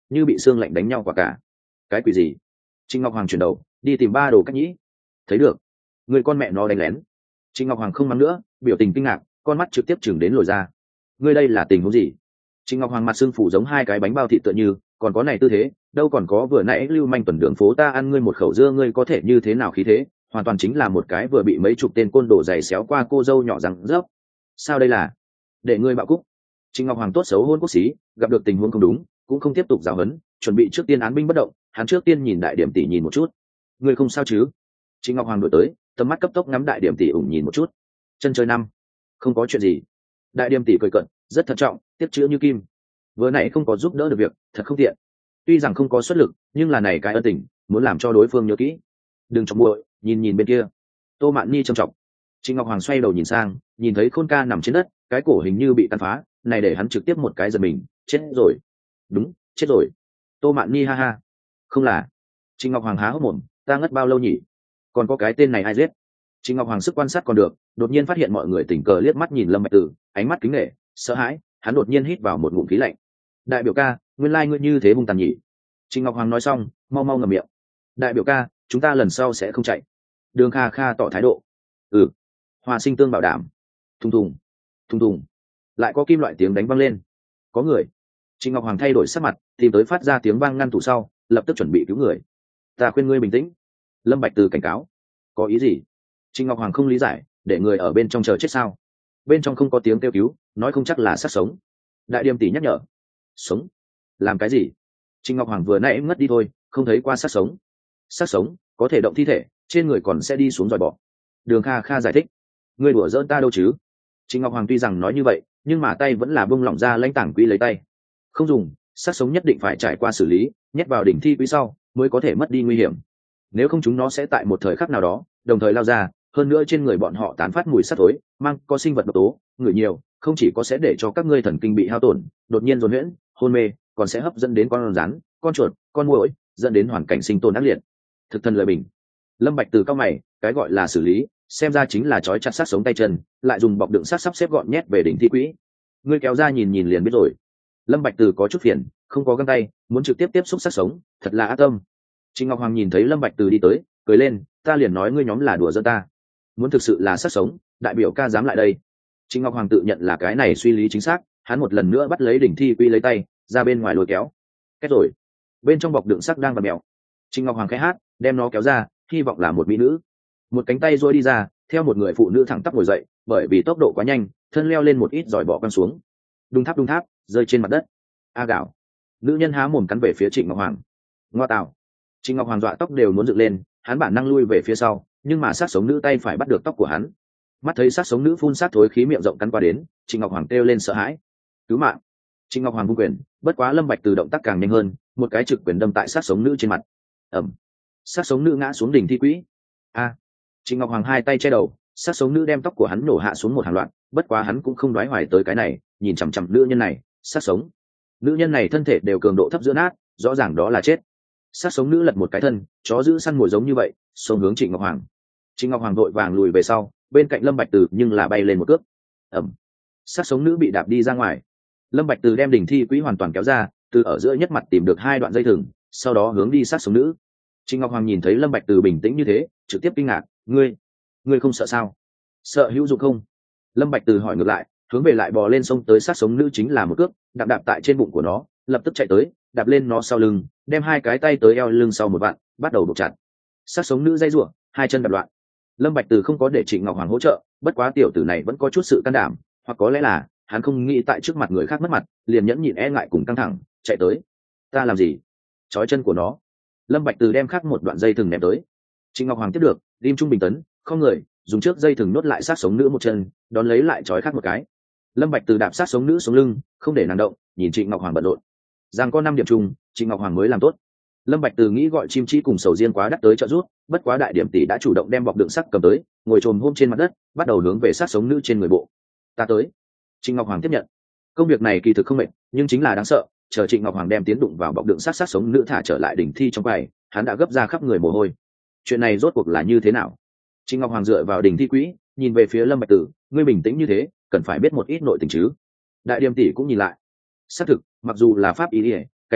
Speaker 1: như bị xương lạnh đánh nhau quả cả. Cái quỷ gì? Trịnh Ngọc Hoàng chuyển đầu đi tìm ba đồ cách nhĩ. Thấy được, người con mẹ nó đánh lén. Trịnh Ngọc Hoàng không mắng nữa, biểu tình kinh ngạc, con mắt trực tiếp chừng đến lồi ra. Ngươi đây là tình huống gì? Trịnh Ngọc Hoàng mặt xương phủ giống hai cái bánh bao thịt tựa như, còn có này tư thế, đâu còn có vừa nãy lưu manh tuần đường phố ta ăn ngươi một khẩu dưa ngươi có thể như thế nào khí thế, hoàn toàn chính là một cái vừa bị mấy chục tên côn đồ giày xéo qua cô dâu nhỏ răng rớp. Sao đây là? Để ngươi bạo cúc. Trịnh Ngọc Hoàng tốt xấu hôn quốc sĩ, gặp được tình huống không đúng, cũng không tiếp tục giáo huấn, chuẩn bị trước tiên án binh bất động, hắn trước tiên nhìn đại điểm tỷ nhìn một chút. Ngươi không sao chứ? Trịnh Ngọc Hoàng đổi tới, tầm mắt cấp tốc ngắm đại điểm tỷ ủng nhìn một chút. Chân trời năm, không có chuyện gì. Đại điểm tỷ cười cận, rất thận trọng, tiếp chữ như kim. Vừa nãy không có giúp đỡ được việc, thật không tiện. Tuy rằng không có xuất lực, nhưng là này cái ân tình, muốn làm cho đối phương nhớ kỹ. Đừng chọc muội, nhìn nhìn bên kia. Tô Mạn Nhi trầm trọng. Trịnh Ngọc Hoàng xoay đầu nhìn sang, nhìn thấy Khôn Ca nằm trên đất, cái cổ hình như bị cắn phá, này để hắn trực tiếp một cái giật mình, chết rồi. Đúng, chết rồi. Tô Mạn Nhi ha ha. Không là. Trịnh Ngọc Hoàng há hốc mồm, ta ngất bao lâu nhỉ? Còn có cái tên này ai giết? Trịnh Ngọc Hoàng sức quan sát còn được, đột nhiên phát hiện mọi người tình cờ liếc mắt nhìn Lâm Bạch Tử, ánh mắt kính nể, sợ hãi, hắn đột nhiên hít vào một ngụm khí lạnh. Đại biểu ca, nguyên lai ngươi như thế hung tàn nhỉ? Trịnh Ngọc Hoàng nói xong, mau mau ngậm miệng. Đại biểu ca, chúng ta lần sau sẽ không chạy. Đường Kha Kha tỏ thái độ. Ừ. Hoa Sinh Tương bảo đảm. Thùng thùng, thùng thùng. Lại có kim loại tiếng đánh vang lên. Có người. Trịnh Ngọc Hoàng thay đổi sắc mặt, tìm tới phát ra tiếng vang ngăn tủ sau, lập tức chuẩn bị cứu người. Ta khuyên ngươi bình tĩnh. Lâm Bạch Từ cảnh cáo. Có ý gì? Trịnh Ngọc Hoàng không lý giải, để người ở bên trong chờ chết sao? Bên trong không có tiếng kêu cứu, nói không chắc là sát sống. Đại Điềm tỷ nhắc nhở. Sống? Làm cái gì? Trịnh Ngọc Hoàng vừa nãy ngất đi thôi, không thấy qua sát sống. Sát sống có thể động thi thể, trên người còn sẽ đi xuống dòi bỏ. Đường Kha Kha giải thích. Ngươi đùa giỡn ta đâu chứ? Trịnh Ngọc Hoàng tuy rằng nói như vậy, nhưng mà tay vẫn là buông lỏng ra lãnh tảng quỹ lấy tay. Không dùng, sát sống nhất định phải trải qua xử lý, nhét vào đỉnh thi quỹ sau mới có thể mất đi nguy hiểm. Nếu không chúng nó sẽ tại một thời khắc nào đó đồng thời lao ra, hơn nữa trên người bọn họ tán phát mùi sắt thối, mang có sinh vật độc tố, ngửi nhiều không chỉ có sẽ để cho các ngươi thần kinh bị hao tổn, đột nhiên rối huyễn, hôn mê, còn sẽ hấp dẫn đến con rắn, con chuột, con muỗi, dẫn đến hoàn cảnh sinh tồn ác liệt. Thực thân lời bình. Lâm Bạch Từ cao mày, cái gọi là xử lý, xem ra chính là trói chặt sát sống tay chân, lại dùng bọc đựng sát sắp xếp gọn nhét về đỉnh thi quỹ. Ngươi kéo ra nhìn nhìn liền biết rồi. Lâm Bạch Từ có chút phiền, không có găng tay, muốn trực tiếp tiếp xúc sát sống, thật là ác tâm. Trịnh Ngọc Hoàng nhìn thấy Lâm Bạch Từ đi tới, cười lên, ta liền nói ngươi nhóm là đùa giỡn ta. Muốn thực sự là sát sống, đại biểu ca dám lại đây. Trịnh Ngọc Hoàng tự nhận là cái này suy lý chính xác, hắn một lần nữa bắt lấy đỉnh thi quy lấy tay, ra bên ngoài lôi kéo. Kết rồi. Bên trong bọc đựng sắc đang vặn mèo. Trịnh Ngọc Hoàng khẽ hát, đem nó kéo ra, hy vọng là một mỹ nữ. Một cánh tay duỗi đi ra, theo một người phụ nữ thẳng tắp ngồi dậy, bởi vì tốc độ quá nhanh, thân leo lên một ít giỏi bỏ quăng xuống. Đung tháp đung tháp, rơi trên mặt đất. A gạo. Nữ nhân há mồm cắn về phía Trịnh Ngọc Hoàng. Ngoa tạo. Trịnh Ngọc Hoàng dọa tóc đều muốn dựng lên, hắn bản năng lui về phía sau, nhưng mà sát sống nữ tay phải bắt được tóc của hắn. Mắt thấy sát sống nữ phun sát thối khí miệng rộng cắn qua đến, Trịnh Ngọc Hoàng kêu lên sợ hãi. Cứu mạng. Trịnh Ngọc Hoàng vung quyền, bất quá Lâm Bạch Từ động tác càng nhanh hơn, một cái trực quyền đâm tại sát sống nữ trên mặt. Ầm. Sát sống nữ ngã xuống đỉnh thi quỹ. A. Trịnh Ngọc Hoàng hai tay che đầu, sát sống nữ đem tóc của hắn nổ hạ xuống một hàng loạt, bất quá hắn cũng không đoái hoài tới cái này, nhìn chằm chằm nữ nhân này, sát sống. Nữ nhân này thân thể đều cường độ thấp giữa nát, rõ ràng đó là chết. Sát sống nữ lật một cái thân, chó giữ săn mồi giống như vậy, xông hướng Trịnh Ngọc Hoàng. Trịnh Ngọc Hoàng vội vàng lùi về sau, bên cạnh Lâm Bạch Từ nhưng là bay lên một cước. Ầm. Sát sống nữ bị đạp đi ra ngoài. Lâm Bạch Từ đem đỉnh thi quỹ hoàn toàn kéo ra, từ ở giữa nhất mặt tìm được hai đoạn dây thừng, sau đó hướng đi sát sống nữ. Trịnh Ngọc Hoàng nhìn thấy Lâm Bạch Từ bình tĩnh như thế, trực tiếp kinh ngạc, "Ngươi, ngươi không sợ sao? Sợ hữu dụng không?" Lâm Bạch Từ hỏi ngược lại, hướng về lại bò lên sông tới sát sống nữ chính là một cước, đạp đạp tại trên bụng của nó, lập tức chạy tới, đạp lên nó sau lưng, đem hai cái tay tới eo lưng sau một vạn, bắt đầu buộc chặt. Sát sống nữ dây rủa, hai chân đạp loạn. Lâm Bạch Từ không có để Trịnh Ngọc Hoàng hỗ trợ, bất quá tiểu tử này vẫn có chút sự can đảm, hoặc có lẽ là hắn không nghĩ tại trước mặt người khác mất mặt, liền nhẫn nhịn e ngại cùng căng thẳng, chạy tới. Ta làm gì? Chói chân của nó. Lâm Bạch Từ đem khác một đoạn dây thừng ném tới. Trịnh Ngọc Hoàng tiếp được, lim trung bình tấn, không người, dùng trước dây thừng nốt lại sát sống nữ một chân, đón lấy lại chói khác một cái. Lâm Bạch Từ đạp sát sống nữ xuống lưng, không để nàng động, nhìn Trịnh Ngọc Hoàng bận rộn. Giang có năm điểm chung, Trịnh Ngọc Hoàng mới làm tốt. Lâm Bạch Từ nghĩ gọi chim chí cùng sầu riêng quá đắt tới trợ giúp, bất quá đại điểm tỷ đã chủ động đem bọc đựng sắt cầm tới, ngồi trồm hôm trên mặt đất, bắt đầu hướng về sát sống nữ trên người bộ. Ta tới. Trịnh Ngọc Hoàng tiếp nhận. Công việc này kỳ thực không mệt, nhưng chính là đáng sợ. Chờ Trịnh Ngọc Hoàng đem tiến đụng vào bọc đựng sắt sát sống nữ thả trở lại đỉnh thi trong quầy, hắn đã gấp ra khắp người mồ hôi. Chuyện này rốt cuộc là như thế nào? Trịnh Ngọc Hoàng dựa vào đỉnh thi quỹ, nhìn về phía Lâm Bạch Từ, ngươi bình tĩnh như thế, cần phải biết một ít nội tình chứ? Đại điểm tỷ cũng nhìn lại. Xác thực, mặc dù là pháp y, cảnh sát,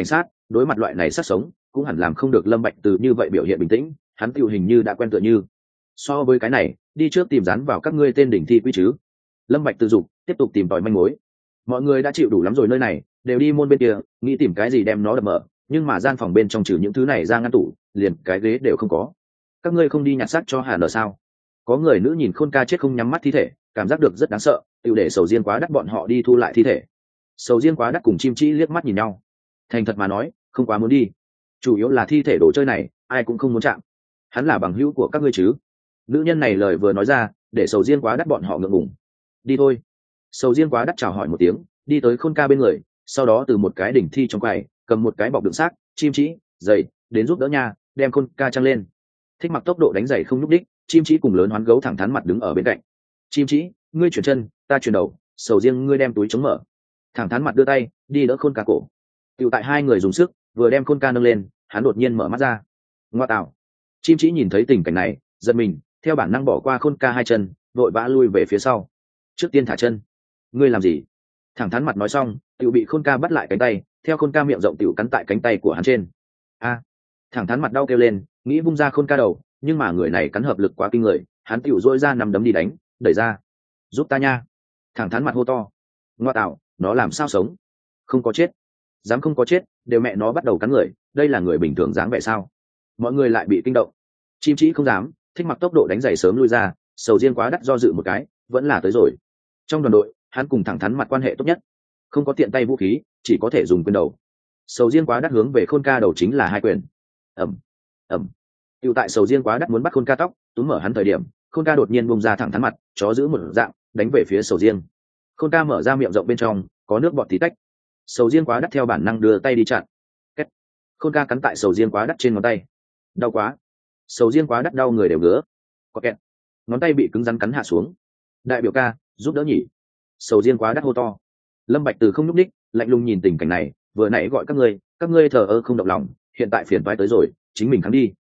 Speaker 1: đối mặt loại này sát sống cũng hẳn làm không được Lâm Bạch Từ như vậy biểu hiện bình tĩnh, hắn tiêu hình như đã quen tựa như. So với cái này, đi trước tìm dán vào các ngươi tên đỉnh thi quý chứ. Lâm Bạch Từ dục tiếp tục tìm tòi manh mối. Mọi người đã chịu đủ lắm rồi, nơi này đều đi môn bên kia, nghĩ tìm cái gì đem nó đập mở, nhưng mà gian phòng bên trong trừ những thứ này ra ngăn tủ, liền cái ghế đều không có. Các ngươi không đi nhặt xác cho Hàn ở sao? Có người nữ nhìn Khôn Ca chết không nhắm mắt thi thể, cảm giác được rất đáng sợ, tiêu để Sầu Diên Quá Đắt bọn họ đi thu lại thi thể. Sầu Diên Quá Đắt cùng Chim Trĩ liếc mắt nhìn nhau. Thành thật mà nói, không quá muốn đi. Chủ yếu là thi thể đồ chơi này, ai cũng không muốn chạm. Hắn là bằng hữu của các ngươi chứ? Nữ nhân này lời vừa nói ra, để Sầu Diên Quá Đắt bọn họ ngượng ngùng. Đi thôi. Sầu Diên Quá Đắt chào hỏi một tiếng, đi tới Khôn Ca bên người, sau đó từ một cái đỉnh thi trong quầy cầm một cái bọc đựng xác, Chim Trĩ, giày, đến giúp đỡ nha, đem Khôn Ca trăng lên. Thích Mặc tốc độ đánh giày không nhúc đích, Chim Trĩ cùng lớn hoán gấu thẳng thắn mặt đứng ở bên cạnh. Chim Trĩ, ngươi chuyển chân, ta chuyển đầu, Sầu Diên ngươi đem túi chống mở. Thẳng thắn mặt đưa tay, đi đỡ Khôn Ca cổ. Tiểu tại hai người dùng sức, vừa đem Khôn Ca nâng lên, hắn đột nhiên mở mắt ra. Ngoa tạo. Chim Trĩ nhìn thấy tình cảnh này, giật mình, theo bản năng bỏ qua Khôn Ca hai chân, vội vã lui về phía sau. Trước tiên thả chân. Ngươi làm gì? Thẳng thắn mặt nói xong, tiểu bị Khôn Ca bắt lại cánh tay, theo Khôn Ca miệng rộng tiểu cắn tại cánh tay của hắn trên. A. Thẳng thắn mặt đau kêu lên, nghĩ vung ra Khôn Ca đầu, nhưng mà người này cắn hợp lực quá kinh người, hắn tiểu dỗi ra nằm đấm đi đánh, đẩy ra. Giúp ta nha. Thẳng thắn mặt hô to. Ngoa tạo, nó làm sao sống? Không có chết. Dám không có chết, đều mẹ nó bắt đầu cắn người, đây là người bình thường dáng vẻ sao? Mọi người lại bị kinh động. Chim Trĩ không dám, Thích Mặc tốc độ đánh giày sớm lui ra, Sầu Diên Quá Đắt do dự một cái, vẫn là tới rồi. Trong đoàn đội, hắn cùng thẳng thắn mặt quan hệ tốt nhất, không có tiện tay vũ khí, chỉ có thể dùng quyền đầu. Sầu Diên Quá Đắt hướng về Khôn Ca đầu chính là hai quyền. Ầm, ầm. Tiểu tại Sầu Diên Quá Đắt muốn bắt Khôn Ca tóc, túm mở hắn thời điểm, Khôn Ca đột nhiên bung ra thẳng thắn mặt, chó giữ một dạng, đánh về phía Sầu Diên. Khôn Ca mở ra miệng rộng bên trong, có nước bọt tí tách. Sầu Diên Quá Đắt theo bản năng đưa tay đi chặn. Kết. Khôn Ca cắn tại Sầu Diên Quá Đắt trên ngón tay. Đau quá. Sầu Diên Quá Đắt đau người đều ngứa. Có kẹt. Ngón tay bị cứng rắn cắn hạ xuống. Đại biểu ca, giúp đỡ nhỉ. Sầu Diên Quá Đắt hô to. Lâm Bạch Từ không nhúc nhích, lạnh lùng nhìn tình cảnh này, vừa nãy gọi các ngươi, các ngươi thờ ơ không động lòng, hiện tại phiền toái tới rồi, chính mình kháng đi.